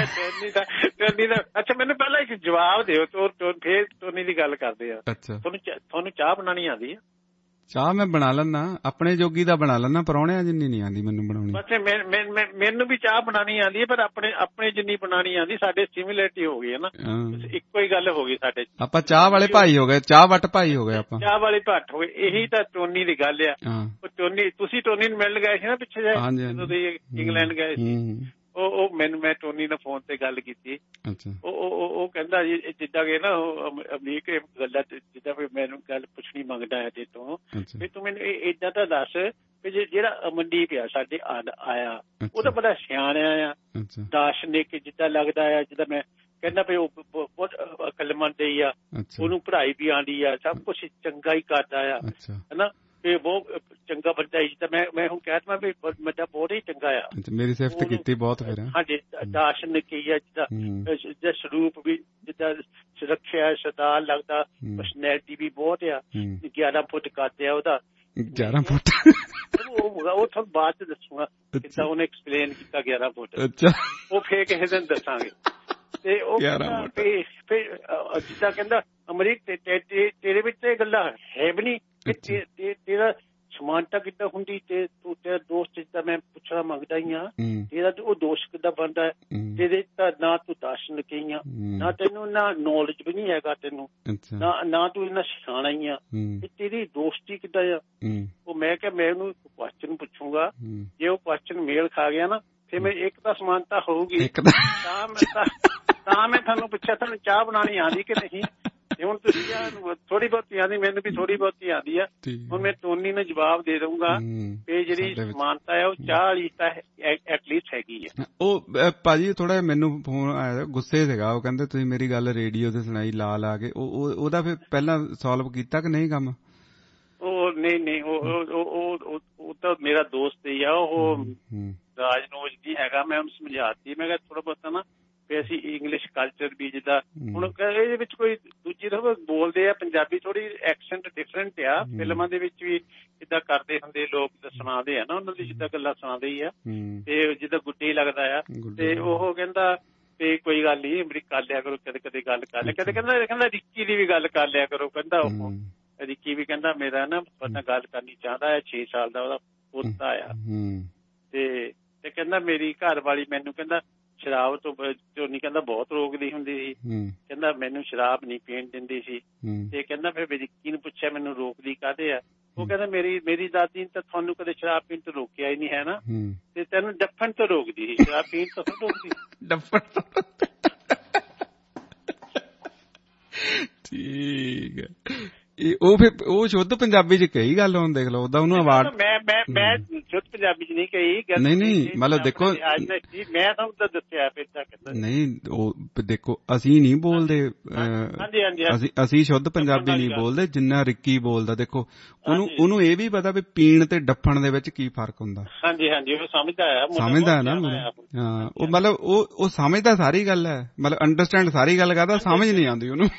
ਟੋਨੀ ਦਾ ਅੱਛਾ, ਮੈਨੂੰ ਪਹਿਲਾਂ ਇੱਕ ਜਵਾਬ ਦਿਓ, ਫੇਰ ਟੋਨੀ ਦੀ ਗੱਲ ਕਰਦੇ ਆ। ਅੱਛਾ, ਤੁਹਾਨੂੰ ਚਾਹ ਬਣਾਉਣੀ ਆਉਂਦੀ ਆ? ਚਾਹ ਮੈਂ ਬਣਾ ਲੈਣਾ, ਆਪਣੇ ਜੋਗੀ ਦਾ ਬਣਾ ਲੈਣਾ, ਪਰੌਣਿਆਂ ਜਿੰਨੀ ਨਹੀਂ ਆਉਂਦੀ ਮੈਨੂੰ ਬਣਾਉਣੀ। ਮੈਨੂੰ ਵੀ ਚਾਹ ਬਣਾਉਣੀ ਆਉਂਦੀ ਹੈ, ਪਰ ਆਪਣੇ ਜਿੰਨੀ ਬਣਾਉਣੀ ਆਉਂਦੀ। ਸਾਡੇ ਸਿਮਿਲਰਿਟੀ ਹੋ ਗਈ ਹੈ ਨਾ, ਇੱਕੋ ਹੀ ਗੱਲ ਹੋ ਗਈ ਸਾਡੇ। ਆਪਾਂ ਚਾਹ ਵਾਲੇ ਭਾਈ ਹੋ ਗਏ, ਚਾਹ ਵੱਟ ਭਾਈ ਹੋ ਗਏ, ਆਪਾਂ ਚਾਹ ਵਾਲੇ ਭੱਟ ਹੋ ਗਏ। ਇਹੀ ਤਾਂ ਟੋਨੀ ਦੀ ਗੱਲ ਆ। ਤੁਸੀਂ ਟੋਨੀ ਨੂੰ ਮਿਲਣ ਗਏ ਸੀ ਨਾ ਪਿੱਛੇ ਜਿਹੇ, ਜਦੋਂ ਤੁਸੀਂ ਇੰਗਲੈਂਡ ਗਏ ਸੀ। ਉਹ ਮੈਂ ਟੋਨੀ ਨਾਲ ਫੋਨ ਤੇ ਗੱਲ ਕੀਤੀ। ਉਹ ਕਹਿੰਦਾ ਜੀ ਜਿੱਦਾਂ ਕਿ ਨਾ ਅਮਰੀਕ ਗੱਲਾਂ, ਜਿੱਦਾਂ ਵੀ ਮੈਨੂੰ ਗੱਲ ਪੁੱਛਣੀ ਮੰਗਦਾ ਹੈ ਤੇ ਤੋਂ ਵੀ ਤੂੰ ਮੈਨੂੰ ਏਦਾਂ ਤਾਂ ਦੱਸ ਵੀ ਜਿਹੜਾ ਅਮਨਦੀਪ ਆ ਸਾਡੇ ਆਇਆ, ਉਹ ਤਾਂ ਬੜਾ ਸਿਆਣਾ ਆ, ਦਾਰਸ਼ਨਿਕ ਜਿੱਦਾਂ ਲੱਗਦਾ ਆ, ਜਿੱਦਾਂ ਮੈਂ ਕਹਿੰਦਾ ਵੀ ਉਹ ਬਹੁਤ ਅਕਲਮੰਦ ਹੀ ਆ, ਉਹਨੂੰ ਪੜ੍ਹਾਈ ਵੀ ਆਉਂਦੀ ਆ, ਸਭ ਕੁਛ ਚੰਗਾ ਹੀ ਕਰਦਾ ਆ, ਹਨਾ, ਤੇ ਬਹੁਤ ਚੰਗਾ ਬੰਦਾ ਹੀ। ਤਾਂ ਮੈਂ ਹੁਣ ਕਹਿ ਦਵਾਂ ਵੀ ਬੰਦਾ ਬਹੁਤ ਹੀ ਚੰਗਾ ਆ। ਮੇਰੀ ਸਿਫਤ ਕੀਤੀ ਬਹੁਤ ਫਿਰ। ਹਾਂਜੀ, ਦਾਰਸ਼ਨਿਕ ਹੀ ਆ, ਜਿੱਦਾਂ ਸਰੂਪ ਵੀ, ਜਿੱਦਾਂ ਸੁਰੱਖਿਆ ਸਰਦਾਰ ਲੱਗਦਾ, ਪਰਸਨੈਲਿਟੀ ਵੀ ਬਹੁਤ ਆ। 11 ਫੁੱਟ ਕੱਦ ਆ ਉਹਦਾ। 11 ਫੁੱਟ ਉਹ ਤੁਹਾਨੂੰ ਬਾਅਦ ਚ ਦੱਸੂਗਾ ਕਿੱਦਾਂ ਉਹਨੇ ਐਕਸਪਲੇਨ ਕੀਤਾ 11 ਫੁੱਟ। ਉਹ ਫੇਰ ਕਿਸੇ ਦਿਨ ਦੱਸਾਂਗੇ। ਤੇ ਉਹ ਫਿਰ ਜਿੱਦਾਂ ਕਹਿੰਦਾ ਅਮਰੀਕ ਤੇਰੇ ਵਿੱਚ ਇਹ ਗੱਲਾਂ ਹੈ ਵੀ ਨਹੀਂ, ਤੇਰਾ ਸਮਾਨਤਾ ਕਿੱਦਾਂ ਹੁੰਦੀ, ਤੇ ਤੂੰ ਤੇਰਾ ਦੋਸਤ ਜਿੱਦਾਂ ਮੈਂ ਪੁੱਛਣਾ ਮੰਗਦਾ ਹੀ ਆ, ਤੇਰਾ ਉਹ ਦੋਸਤ ਕਿੱਦਾਂ ਬਣਦਾ ਹੈ, ਤੇਰੇ ਤਾਂ ਨਾ ਤੂੰ ਦਾਰਸ਼ਨਿਕ ਹੀ ਆ, ਨਾ ਤੈਨੂੰ ਨਾ ਨੌਲੇਜ ਵੀ ਨਹੀਂ ਹੈਗਾ ਤੈਨੂੰ, ਨਾ ਤੂੰ ਇੰਨਾ ਸਿਆਣਾ ਹੀ ਆ, ਤੇਰੀ ਦੋਸਤੀ ਕਿੱਦਾਂ ਆ। ਉਹ ਮੈਂ ਕਿਹਾ ਮੈਂ ਉਹਨੂੰ ਕੁਐਸਚਨ ਪੁੱਛੂੰਗਾ, ਜੇ ਉਹ ਕੁਐਸਚਨ ਮੇਲ ਖਾ ਗਿਆ ਨਾ, ਫਿਰ ਮੈਂ ਇੱਕ ਤਾਂ ਸਮਾਨਤਾ ਹੋਊਗੀ, ਤਾਂ ਮੈਂ ਤੁਹਾਨੂੰ ਪੁੱਛਿਆ ਤੁਹਾਨੂੰ ਚਾਹ ਬਣਾਉਣੀ ਆਉਂਦੀ ਕਿ ਨਹੀਂ। ਹੁਣ ਤੁਸੀਂ ਥੋੜੀ ਬਹੁਤੀ ਆਉਂਦੀ, ਮੈਨੂੰ ਵੀ ਥੋੜੀ ਬਹੁਤੀ ਆਉਂਦੀ ਆ। ਹੁਣ ਮੈਂ ਟੋਨੀ ਨੂੰ ਜਵਾਬ ਦੇ ਦਊਂਗਾ ਇਹ ਜਿਹੜੀ ਸਮਾਨਤਾ ਹੈ ਉਹ ਚਾਹ ਵਾਲੀ ਤਾਂ ਐਟਲੀਸਟ ਹੈਗੀ ਹੈ। ਉਹ ਭਾਜੀ ਥੋੜਾ ਮੈਨੂੰ ਫੋਨ ਆਇਆ, ਗੁੱਸੇ ਸੀਗਾ, ਉਹ ਕਹਿੰਦੇ ਤੁਸੀਂ ਮੇਰੀ ਗੱਲ ਰੇਡੀਓ ਤੇ ਸੁਣਾਈ ਲਾ ਕੇ, ਉਹਦਾ ਫਿਰ ਪਹਿਲਾਂ ਸੋਲਵ ਕੀਤਾ ਕਿ ਨਹੀਂ ਕੰਮ? ਉਹ ਨਹੀਂ ਉਹ ਤਾਂ ਮੇਰਾ ਦੋਸਤ ਹੀ ਆ, ਉਹ ਰਾਜਨੋਜ ਨਹੀਂ ਹੈਗਾ। ਮੈਂ ਉਹਨੂੰ ਸਮਝਾਤੀ, ਮੈਂ ਕਿਹਾ ਥੋੜਾ ਬਹੁਤਾ ਨਾ ਵੀ ਅਸੀਂ ਇੰਗਲਿਸ਼ ਕਲਚਰ ਵੀ ਜਿੱਦਾਂ ਹੁਣ ਇਹਦੇ ਵਿੱਚ ਕੋਈ ਦੂਜੀ ਤਰ੍ਹਾਂ ਬੋਲਦੇ ਆ, ਪੰਜਾਬੀ ਪੰਜਾਬੀ ਥੋੜੀ ਐਕਸੈਂਟ ਡਿਫਰੈਂਟ ਆ। ਫਿਲਮਾਂ ਦੇ ਵਿੱਚ ਵੀ ਜਿੱਦਾਂ ਕਰਦੇ ਹੁੰਦੇ ਲੋਕ ਸੁਣਾਉਂਦੇ ਆ ਨਾ, ਉਹਨਾਂ ਦੀ ਜਿੱਦਾਂ ਗੱਲਾਂ ਸੁਣਾਉਂਦੇ ਹੀ ਆ, ਤੇ ਜਿੱਦਾਂ ਗੁੱਡੀ ਲੱਗਦਾ ਆ, ਤੇ ਉਹ ਕਹਿੰਦਾ ਤੇ ਕੋਈ ਗੱਲ ਨੀ ਮੇਰੀ ਕਰ ਲਿਆ ਕਰੋ, ਕਦੇ ਕਦੇ ਗੱਲ ਕਰ ਲਿਆ, ਕਦੇ ਕਹਿੰਦਾ ਰਿੱਕੀ ਦੀ ਵੀ ਗੱਲ ਕਰ ਲਿਆ ਕਰੋ। ਕਹਿੰਦਾ ਉਹ ਰਿੱਕੀ ਵੀ ਕਹਿੰਦਾ ਮੇਰਾ ਨਾ ਨਾਲ ਗੱਲ ਕਰਨੀ ਚਾਹੁੰਦਾ ਹੈ, 6 ਸਾਲ ਦਾ ਉਹਦਾ ਪੋਤਾ ਆ, ਤੇ ਕਹਿੰਦਾ ਮੇਰੀ ਘਰ ਵਾਲੀ ਮੈਨੂੰ ਕਹਿੰਦਾ ਸ਼ਰਾਬ ਤੋਂ ਨਹੀਂ ਕਹਿੰਦਾ ਬਹੁਤ ਰੋਕਦੀ ਹੁੰਦੀ ਸੀ, ਕਹਿੰਦਾ ਮੈਨੂੰ ਸ਼ਰਾਬ ਨਹੀਂ ਪੀਣ ਦਿੰਦੀ ਸੀ। ਤੇ ਕਹਿੰਦਾ ਫਿਰ ਰਿੱਕੀ ਨੂੰ ਪੁੱਛਿਆ ਮੈਨੂੰ ਰੋਕਦੀ ਕਾਹਦੇ ਆ? ਉਹ ਕਹਿੰਦਾ ਮੇਰੀ ਦਾਦੀ ਨੇ ਤਾਂ ਤੁਹਾਨੂੰ ਕਦੇ ਸ਼ਰਾਬ ਪੀਣ ਤੋਂ ਰੋਕਿਆ ਹੀ ਨਹੀਂ ਹੈ ਨਾ, ਤੇ ਤੈਨੂੰ ਡੱਫਣ ਤੋਂ ਰੋਕਦੀ ਸੀ, ਸ਼ਰਾਬ ਪੀਣ ਤੋਂ ਰੋਕਦੀ ਡੱਫਣ ਤੋਂ। ਠੀਕ ਹੈ, ਉਹ ਫਿਰ ਉਹ ਸ਼ੁੱਧ ਪੰਜਾਬੀ ਚ ਕਹੀ ਗੱਲ ਹੁਣ ਦੇਖ ਲਓ, ਉਹਦਾ ਉਹਨੂੰ ਅਵਾਰਡ ਮੈਂ ਸ਼ੁੱਧ ਪੰਜਾਬੀ ਚ ਨਹੀਂ ਕਹੀ। ਨਹੀਂ ਮਤਲਬ ਦੇਖੋ ਮੈਂ ਤੁਹਾਨੂੰ ਤਾਂ ਦੱਸਿਆ ਨਹੀਂ, ਉਹ ਦੇਖੋ ਅਸੀਂ ਨਹੀਂ ਬੋਲਦੇ, ਅਸੀਂ ਸ਼ੁੱਧ ਪੰਜਾਬੀ ਨਹੀਂ ਬੋਲਦੇ ਜਿੰਨਾ ਰਿੱਕੀ ਬੋਲਦਾ। ਦੇਖੋ ਉਹਨੂੰ ਇਹ ਵੀ ਪਤਾ ਵੀ ਪੀਣ ਤੇ ਡੱਫਣ ਦੇ ਵਿੱਚ ਕੀ ਫਰਕ ਹੁੰਦਾ। ਹਾਂਜੀ ਹਾਂਜੀ, ਉਹ ਸਮਝਦਾ ਹੈ ਨਾ। ਹਾਂ, ਉਹ ਮਤਲਬ ਉਹ ਸਮਝਦਾ ਸਾਰੀ ਗੱਲ ਹੈ, ਮਤਲਬ ਅੰਡਰਸਟੈਂਡ ਸਾਰੀ ਗੱਲ ਕਰਦਾ, ਸਮਝ ਨਹੀਂ ਆਉਂਦੀ ਉਹਨੂੰ।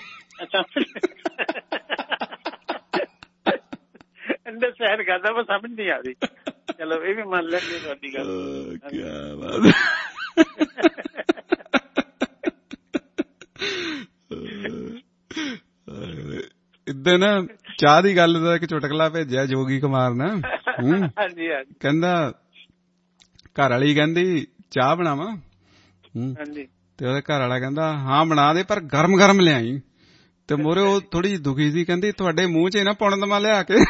ਅੰਡਰਸਟੈਂਡ ਕਰਦਾ ਪਰ ਸਮਝ ਨਹੀਂ ਆਉਂਦੀ। ਚਲੋ ਇਹ ਵੀ ਮੰਨ ਲੈਂਦੇ ਤੁਹਾਡੀ ਗੱਲ। ਕਿਆ ਬਾਤ। ਇੱਦਾਂ ਨਾ ਚਾਹ ਦੀ ਗੱਲ ਦਾ ਇੱਕ ਚੁਟਕਲਾ ਭੇਜਿਆ ਜੋਗੀ ਕੁਮਾਰ ਨੇ। ਹਾਂਜੀ ਹਾਂਜੀ। ਕਹਿੰਦਾ ਘਰ ਵਾਲੀ ਕਹਿੰਦੀ ਚਾਹ ਬਣਾਵਾਂ, ਤੇ ਉਹਦੇ ਘਰ ਵਾਲਾ ਕਹਿੰਦਾ ਹਾਂ ਬਣਾ ਦੇ ਪਰ ਗਰਮ ਗਰਮ ਲਿਆਈ। ਤੇ ਮੋਰੇ ਉਹ ਥੋੜੀ ਜਿਹੀ ਦੁਖੀ ਸੀ, ਕਹਿੰਦੀ ਤੁਹਾਡੇ ਮੂੰਹ ਚ ਨਾ ਪਾਉਣ ਦਮਾ ਲਿਆ ਕੇ।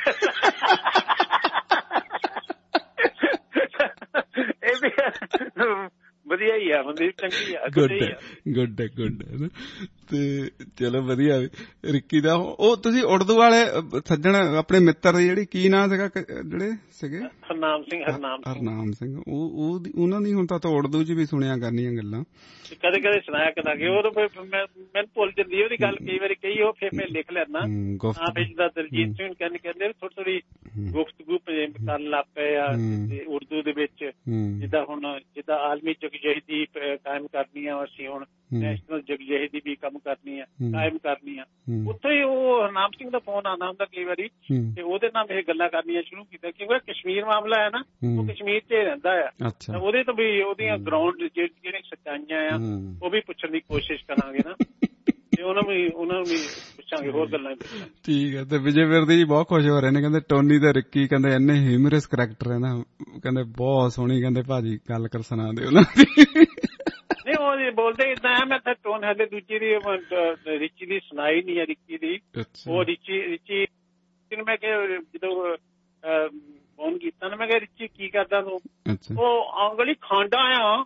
ਵਧੀਆ ਹੀ ਆ, ਚੰਗੀ ਆ, ਗੁੱਡ ਤੇ ਚਲੋ ਵਧੀਆ। ਰਿੱਕੀ ਦਾ ਉਹ ਤੁਸੀਂ ਉਰਦੂ ਵਾਲੇ ਸੱਜਣ ਆਪਣੇ ਮਿੱਤਰ ਦੀ ਜਿਹੜੀ ਕੀ ਨਾਂ ਸੀਗਾ ਜਿਹੜੇ ਸੀਗੇ? ਹਰਨਾਮ ਸਿੰਘ। ਉਹਨਾਂ ਦੀ ਹੁਣ ਤਾਂ ਉਰਦੂ ਚ ਵੀ ਸੁਣਿਆ ਕਰਨੀਆਂ ਗੱਲਾਂ, ਕਦੇ ਕਦੇ ਸੁਣਾਇਆ ਕਰਾਂਗੇ। ਉਹ ਮੈਨੂੰ ਭੁੱਲ ਜਾਂਦੀ ਉਹਦੀ ਗੱਲ, ਕਈ ਵਾਰੀ ਕਹੀ ਉਹ ਫਿਰ ਮੈਂ ਲਿਖ ਲੈਂਦਾ। ਹਾਂ ਵੀ ਜਿੱਦਾਂ ਦਲਜੀਤ ਸਿੰਘ ਕਹਿੰਦੇ ਥੋੜੀ ਥੋੜੀ ਗੁਫ਼ਤਗੂ ਕਰਨ ਲੱਗ ਪਏ ਆ ਉਰਦੂ ਦੇ ਵਿੱਚ। ਜਿੱਦਾਂ ਹੁਣ ਜਿੱਦਾਂ ਆਲਮੀ ਜਗਜਹਿਦੀ ਕਾਇਮ ਕਰਨੀ ਆ, ਅਸੀਂ ਹੁਣ ਨੈਸ਼ਨਲ ਜਗਜਹਿਦੀ ਵੀ ਕੰਮ ਕਰਨੀ ਆ, ਕਾਇਮ ਕਰਨੀ ਆ। ਉੱਥੇ ਹੀ ਉਹ ਹਰਨਾਮ ਸਿੰਘ ਦਾ ਫੋਨ ਆਉਂਦਾ ਹੁੰਦਾ ਕਈ ਵਾਰੀ, ਤੇ ਉਹਦੇ ਨਾਲ ਇਹ ਗੱਲਾਂ ਕਰਨੀਆਂ ਸ਼ੁਰੂ ਕੀਤਾ, ਕਿਉਂਕਿ ਕਸ਼ਮੀਰ ਮਾਮਲਾ ਹੈ ਨਾ, ਉਹ ਕਸ਼ਮੀਰ ਚ ਰਹਿੰਦਾ ਆ। ਉਹਦੇ ਤੋਂ ਵੀ ਉਹਦੀਆਂ ਗਰਾਊਂਡ ਜਿਹੜੀਆਂ ਸੱਚਾਈਆਂ ਆ ਉਹ ਵੀ ਪੁੱਛਣ ਦੀ ਕੋਸ਼ਿਸ਼ ਕਰਾਂਗੇ ਨਾ, ਤੇ ਉਹਨਾਂ ਨੂੰ ਵੀ ਪੁੱਛਾਂਗੇ, ਹੋਰ ਗੱਲਾਂ। ਠੀਕ ਹੈ। ਤੇ ਵਿਜੇ ਵਿਰਦੀ ਜੀ ਬਹੁਤ ਖੁਸ਼ ਹੋ ਰਹੇ ਨੇ, ਕਹਿੰਦੇ ਟੋਨੀ ਤੇ ਰਿੱਕੀ ਕਹਿੰਦੇ ਇੰਨੇ ਹਿਊਮਰਸ ਕਰੈਕਟਰ ਹੈ ਨਾ, ਕਹਿੰਦੇ ਬਹੁਤ ਸੋਹਣੀ, ਕਹਿੰਦੇ ਭਾਜੀ ਗੱਲ ਕਰ ਸੁਣਾ ਦੇ ਉਹਨਾਂ ਦੀ। ਨਹੀਂ ਉਹ ਬੋਲਦੇ ਏਦਾਂ ਆ, ਮੈਂ ਤਾਂ ਟੋਨ ਹਲੇ ਦੂਜੀ ਦੀ ਰਿੱਚੀ ਦੀ ਸੁਣਾਈ ਨਹੀਂ ਹੈ, ਰਿੱਕੀ ਦੀ। ਉਹ ਰਿੱਚੀ ਮੈਂ ਕਿਹਾ ਜਦੋਂ ਫੋਨ ਕੀਤਾ ਨਾ, ਮੈਂ ਕਿਹਾ ਰਿੱਚੀ ਕੀ ਕਰਦਾ ਤੂੰ? ਉਹ ਅੰਗਲੀ ਖਾਂਦਾ ਆ।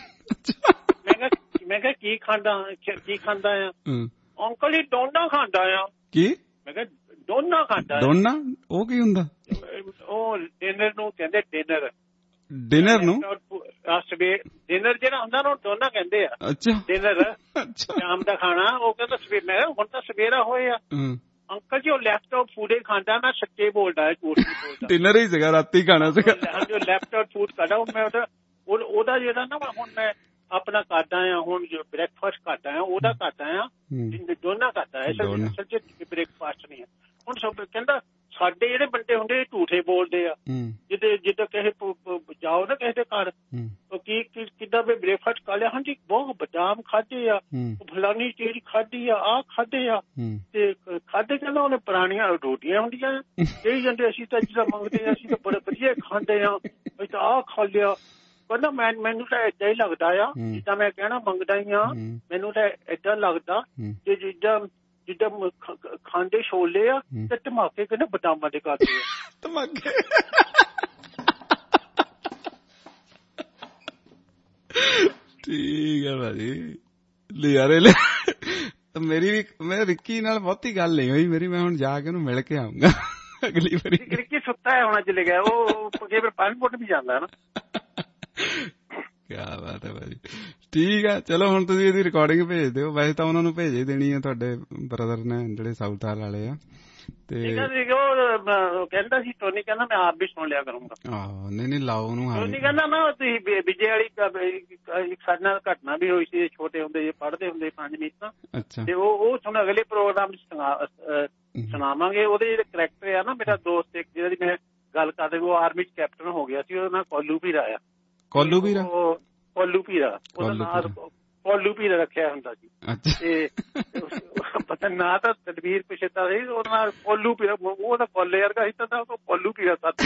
ਮੈਂ ਕਿਹਾ ਕੀ ਖਾਂਦਾ ਆ? ਅੰਕਲ ਹੀ ਡੋਨਾ ਖਾਂਦਾ ਆ। ਕੀ? ਮੈਂ ਕਿਹਾ ਡੋਨਾ ਖਾਂਦਾ। ਡੋਨਾ ਉਹ ਕੀ ਹੁੰਦਾ? ਉਹ ਡਿਨਰ ਨੂੰ ਕਹਿੰਦੇ, ਡਿਨਰ ਨੂੰ ਡਿਨਰ ਜਿਹੜਾ ਹੁੰਦਾ ਨਾ ਡੋਨਾ ਕਹਿੰਦੇ ਆ। ਡਿਨਰ ਸ਼ਾਮ ਦਾ ਖਾਣਾ। ਉਹ ਕਹਿੰਦਾ ਸਵੇਰ, ਮੈਂ ਹੁਣ ਤਾਂ ਸਵੇਰਾ ਹੋਏ ਆ। ਅੰਕਲ ਜੀ ਉਹ ਲੈਪਟਾਪ ਫੂਡ ਖਾਂਦਾ, ਮੈਂ ਸੱਚੇ ਬੋਲਦਾ ਹੈ, ਝੂਠ ਨਹੀਂ ਬੋਲਦਾ। ਡਿਨਰ ਹੀ ਸੀਗਾ, ਰਾਤੀ ਖਾਣਾ ਸੀਗਾ। ਜੋ ਲੈਪਟਾਪ ਫੂਡ ਖਾਂਦਾ ਮੈਂ ਉਹਦਾ ਜਿਹੜਾ ਨਾ ਹੁਣ ਮੈਂ ਆਪਣਾ ਕਰਦਾ ਆ, ਹੁਣ ਜੋ ਬ੍ਰੇਕਫਾਸਟ ਕਰਦਾ ਆ ਉਹਦਾ ਕਰਦਾ ਆ, ਦੋਨਾਂ ਕਰਦਾ ਹੈ। ਅਸਲ ਚ ਬ੍ਰੇਕਫਾਸਟ ਨਹੀਂ ਹੈ। ਹੁਣ ਸਭ ਕਹਿੰਦਾ ਸਾਡੇ ਜਿਹੜੇ ਬੰਦੇ ਹੁੰਦੇ ਝੂਠੇ ਬੋਲਦੇ ਆ। ਜਿੱਦਾਂ ਕਿਸੇ ਜਾਓ ਨਾ ਕਿਸੇ ਦੇ ਘਰ, ਕਿੱਦਾਂ ਵੀ ਬ੍ਰੇਕਫਾਸਟ ਕਰ ਲਿਆ? ਹਾਂਜੀ ਬਹੁਤ ਬਦਾਮ ਖਾਧੇ ਆ, ਫਲਾਨੀ ਚੀਜ਼ ਖਾਧੀ ਆ, ਆਹ ਖਾਧੇ ਆ। ਤੇ ਖਾਧੇ ਕਹਿੰਦਾ ਉਹਨੇ ਪੁਰਾਣੀਆਂ ਰੋਟੀਆਂ ਹੁੰਦੀਆਂ ਕਹੀ ਜਾਂਦੇ, ਅਸੀਂ ਤਾਂ ਜਿੱਦਾਂ ਮੰਗਦੇ ਆ, ਅਸੀਂ ਤਾਂ ਬੜੇ ਵਧੀਆ ਖਾਂਦੇ ਆ, ਅਸੀਂ ਤਾਂ ਆਹ ਖਾ ਲਿਆ। ਕਹਿੰਦਾ ਮੈਨੂੰ ਤਾਂ ਏਦਾਂ ਹੀ ਲੱਗਦਾ ਆ, ਜਿੱਦਾਂ ਮੈਂ ਕਹਿਣਾ ਮੰਗਦਾ ਹੀ ਆ, ਮੈਨੂੰ ਤਾਂ ਏਦਾਂ ਲੱਗਦਾ ਕਿ ਜਿੱਦਾਂ ਖਾਂਦੇ ਛੋਲੇ ਆ ਤੇ ਧਮਾਕੇ ਕਹਿੰਦੇ ਬਦਾਮਾਂ ਦੇ ਕਰਦੇ ਆ। ਧਮਾਕੇ ਠੀਕ ਹੈ ਭਾਜੀ। ਲਿਆਰੇ ਮੇਰੀ ਵੀ ਮੈਂ ਰਿੱਕੀ ਨਾਲ ਬਹੁਤੀ ਗੱਲ ਨਹੀਂ ਹੋਈ ਮੇਰੀ, ਮੈਂ ਹੁਣ ਜਾ ਕੇ ਉਹਨੂੰ ਮਿਲ ਕੇ ਆਊਂਗਾ ਅਗਲੀ ਵਾਰੀ। ਰਿੱਕੀ ਸੁੱਤਾ ਹੈ ਹੁਣ ਚਲੇ ਗਿਆ, ਉਹ ਕਈ ਵਾਰ ਪਾਣੀ ਪੁੱਟ ਵੀ ਜਾਂਦਾ ਨਾ। ਕਿਆ ਬਾਤ ਹੈ ਭਾਜੀ। ਠੀਕ ਹੈ, ਚਲੋ ਹੁਣ ਤੁਸੀਂ ਇਹਦੀ ਰਿਕਾਰਡਿੰਗ ਭੇਜ ਦਿਓ। ਵੈਸੇ ਤਾਂ ਉਹਨਾਂ ਨੂੰ ਭੇਜ ਹੀ ਦੇਣੀ ਹੈ, ਤੁਹਾਡੇ ਬ੍ਰਦਰ ਨੇ ਜਿਹੜੇ ਸਾਊਥ ਵਾਲੇ ਆ। ਤੇ ਕਹਿੰਦਾ ਸੀ ਟੋਨੀ ਕਹਿੰਦਾ ਮੈਂ ਆਪ ਵੀ ਸੁਣ ਲਿਆ ਕਰੂੰਗਾ। ਨਹੀਂ ਲਾਓ ਉਹਨੂੰ। ਟੋਨੀ ਕਹਿੰਦਾ ਨਾ ਤੁਸੀਂ ਵਿਜੇ ਵਾਲੀ ਇੱਕ ਸਾਡੇ ਨਾਲ ਘਟਨਾ ਵੀ ਹੋਈ ਸੀ, ਛੋਟੇ ਹੁੰਦੇ ਜੇ ਪੜ੍ਹਦੇ ਹੁੰਦੇ 5ਵੀਂ ਤਾਂ, ਤੇ ਉਹ ਤੁਹਾਨੂੰ ਅਗਲੇ ਪ੍ਰੋਗਰਾਮ ਚ ਸੁਣਾਵਾਂਗੇ। ਉਹਦੇ ਜਿਹੜੇ ਕਰੈਕਟਰ ਆ ਨਾ, ਮੇਰਾ ਦੋਸਤ ਇੱਕ ਜਿਹਦੀ ਮੈਂ ਗੱਲ ਕਰਦੇ ਉਹ ਆਰਮੀ ਚ ਕੈਪਟਨ ਹੋ ਗਿਆ ਸੀ, ਉਹਦਾ ਨਾਂ ਕੋਲੂ ਭੀਰਾ ਆ। ਕੋਲੂ ਭੀਰਾ ਉਹਦਾ ਨਾਂ ਕੋਲੂ ਭੀਰਾ ਰੱਖਿਆ ਹੁੰਦਾ ਸੀ। ਤੇ ਪਤਾ ਨਾਂ ਤਾਂ ਤਨਵੀਰ ਕੁਛ ਏਦਾਂ ਸੀ, ਉਹਦਾ ਨਾਂ ਕੋਲੂ ਭੀਰਾ, ਉਹਦਾ ਕੋਲੇ ਵਰਗਾ ਸੀ ਤਾਂ ਕੋਲੂ ਭੀਰਾ ਸਾਥ।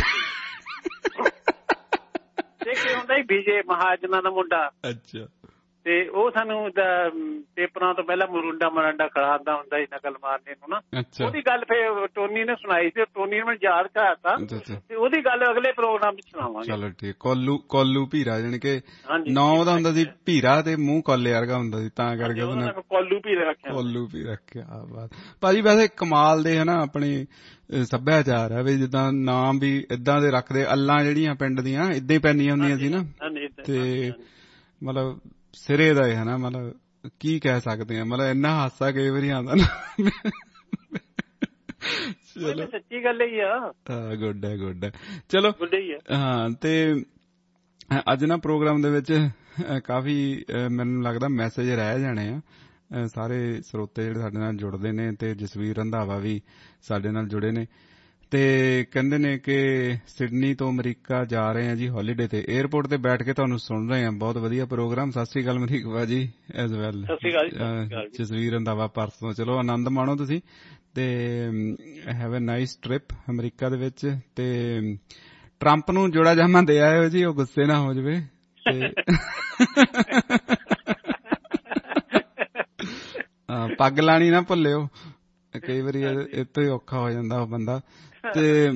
ਇੱਕ ਹੁੰਦਾ ਸੀ ਵਿਜੇ ਮਹਾਜਨਾ ਦਾ ਮੁੰਡਾ। ਅੱਛਾ। ਤੇ ਉਹ ਸਾਨੂੰ ਪੇਪਰਾਂ ਤੋਂ ਪਹਿਲਾਂ ਮਰਾਂਡਾ ਖੜਾਉਂਦਾ ਹੁੰਦਾ ਸੀ ਨਕਲ ਮਾਰਨੇ ਨੂੰ ਨਾ। ਉਹਦੀ ਗੱਲ ਫਿਰ ਟੋਨੀ ਨੇ ਸੁਣਾਈ ਸੀ, ਟੋਨੀ ਨੇ ਮੈਨੂੰ ਯਾਦ ਕਰਾਤਾ, ਤੇ ਉਹਦੀ ਗੱਲ ਅਗਲੇ ਪ੍ਰੋਗਰਾਮ ਵਿੱਚ ਸੁਣਾਵਾਂਗੇ। ਚਲੋ ਠੀਕ। ਕੋਲੂ ਭੀਰਾ ਜਾਣੀ ਕਿ ਨਾਂ ਉਹਦਾ ਹੁੰਦਾ ਸੀ ਭੀਰਾ ਤੇ ਮੂੰਹ ਕੋਲੇ ਵਰਗਾ ਹੁੰਦਾ ਸੀ, ਤਾਂ ਕਰਕੇ ਉਹਦਾ ਕੋਲੂ ਭੀਰਾ ਰੱਖਿਆ। ਕੋਲੂ ਭੀਰਾ ਰੱਖਿਆ। ਬਾਤ ਭਾਜੀ ਵੈਸੇ ਕਮਾਲ ਦੇ ਹਨਾ ਆਪਣੀ ਸੱਭਿਆਚਾਰ ਹੈ ਵੀ ਜਿੱਦਾਂ ਨਾਮ ਵੀ ਏਦਾਂ ਦੇ ਰੱਖਦੇ। ਅੱਲਾਂ ਜਿਹੜੀਆਂ ਪਿੰਡ ਦੀਆਂ ਏਦਾਂ ਹੀ ਪੈਂਦੀਆਂ ਹੁੰਦੀਆਂ ਸੀ ਨਾ, ਤੇ ਮਤਲਬ ਸਿਰੇ ਦਾ ਹੈ ਨਾ, ਮਤਲਬ ਕੀ ਕਹਿ ਸਕਦੇ ਆ, ਮਤਲਬ ਇੰਨਾ ਹਾਸਾ ਕਈ ਵਾਰੀ ਆਉਂਦਾ ਨਾ। ਚਲੋ ਸੱਚੀ ਗੱਲ ਹੀ ਆ। ਹਾਂ ਗੁੱਡ ਹੈ ਚਲੋ। ਹਾਂ ਤੇ ਅੱਜ ਨਾ ਪ੍ਰੋਗਰਾਮ ਦੇ ਵਿੱਚ ਕਾਫੀ ਮੈਨੂੰ ਲੱਗਦਾ ਮੈਸੇਜ ਰਹਿ ਜਾਣੇ ਆ। ਸਾਰੇ ਸਰੋਤੇ ਜਿਹੜੇ ਸਾਡੇ ਨਾਲ ਜੁੜਦੇ ਨੇ, ਤੇ ਜਸਵੀਰ ਰੰਧਾਵਾ ਵੀ ਸਾਡੇ ਨਾਲ ਜੁੜੇ ਨੇ, ਤੇ ਕਹਿੰਦੇ ਨੇ ਕਿ ਸਿਡਨੀ ਤੋਂ ਅਮਰੀਕਾ ਜਾ ਰਹੇ ਆ ਜੀ ਹੌਲੀਡੇ ਤੇ, 에ਅਰਪੋਰਟ ਤੇ ਬੈਠ ਕੇ ਤੁਹਾਨੂੰ ਸੁਣ ਰਹੇ ਆ। ਬਹੁਤ ਵਧੀਆ ਪ੍ਰੋਗਰਾਮ। ਸਤਿ ਸ੍ਰੀ ਅਕਾਲ ਮਰੀਕ ਜੀ ਐਜ਼ ਵੈਲ। ਜਸਵੀਰ ਰੰਧਾਵਾ ਪਰਸ ਤੋਂ। ਚਲੋ ਆਨੰਦ ਮਾਣੋ ਤੁਸੀਂ, ਤੇ have a nice trip America ਦੇ ਵਿੱਚ। ਤੇ ਟਰੰਪ ਨੂੰ ਜੋੜਾ ਜਾਮਾ ਦੇ ਆਇਓ ਜੀ, ਉਹ ਗੁੱਸੇ ਨਾ ਹੋ ਜਾਵੇ। ਪੱਗ ਲਾਣੀ ਨਾ ਭੁੱਲਿਓ, ਕਈ ਵਾਰੀ ਇਹ ਤੋਂ ਹੀ ਔਖਾ ਹੋ ਜਾਂਦਾ ਉਹ ਬੰਦਾ। ਤੇ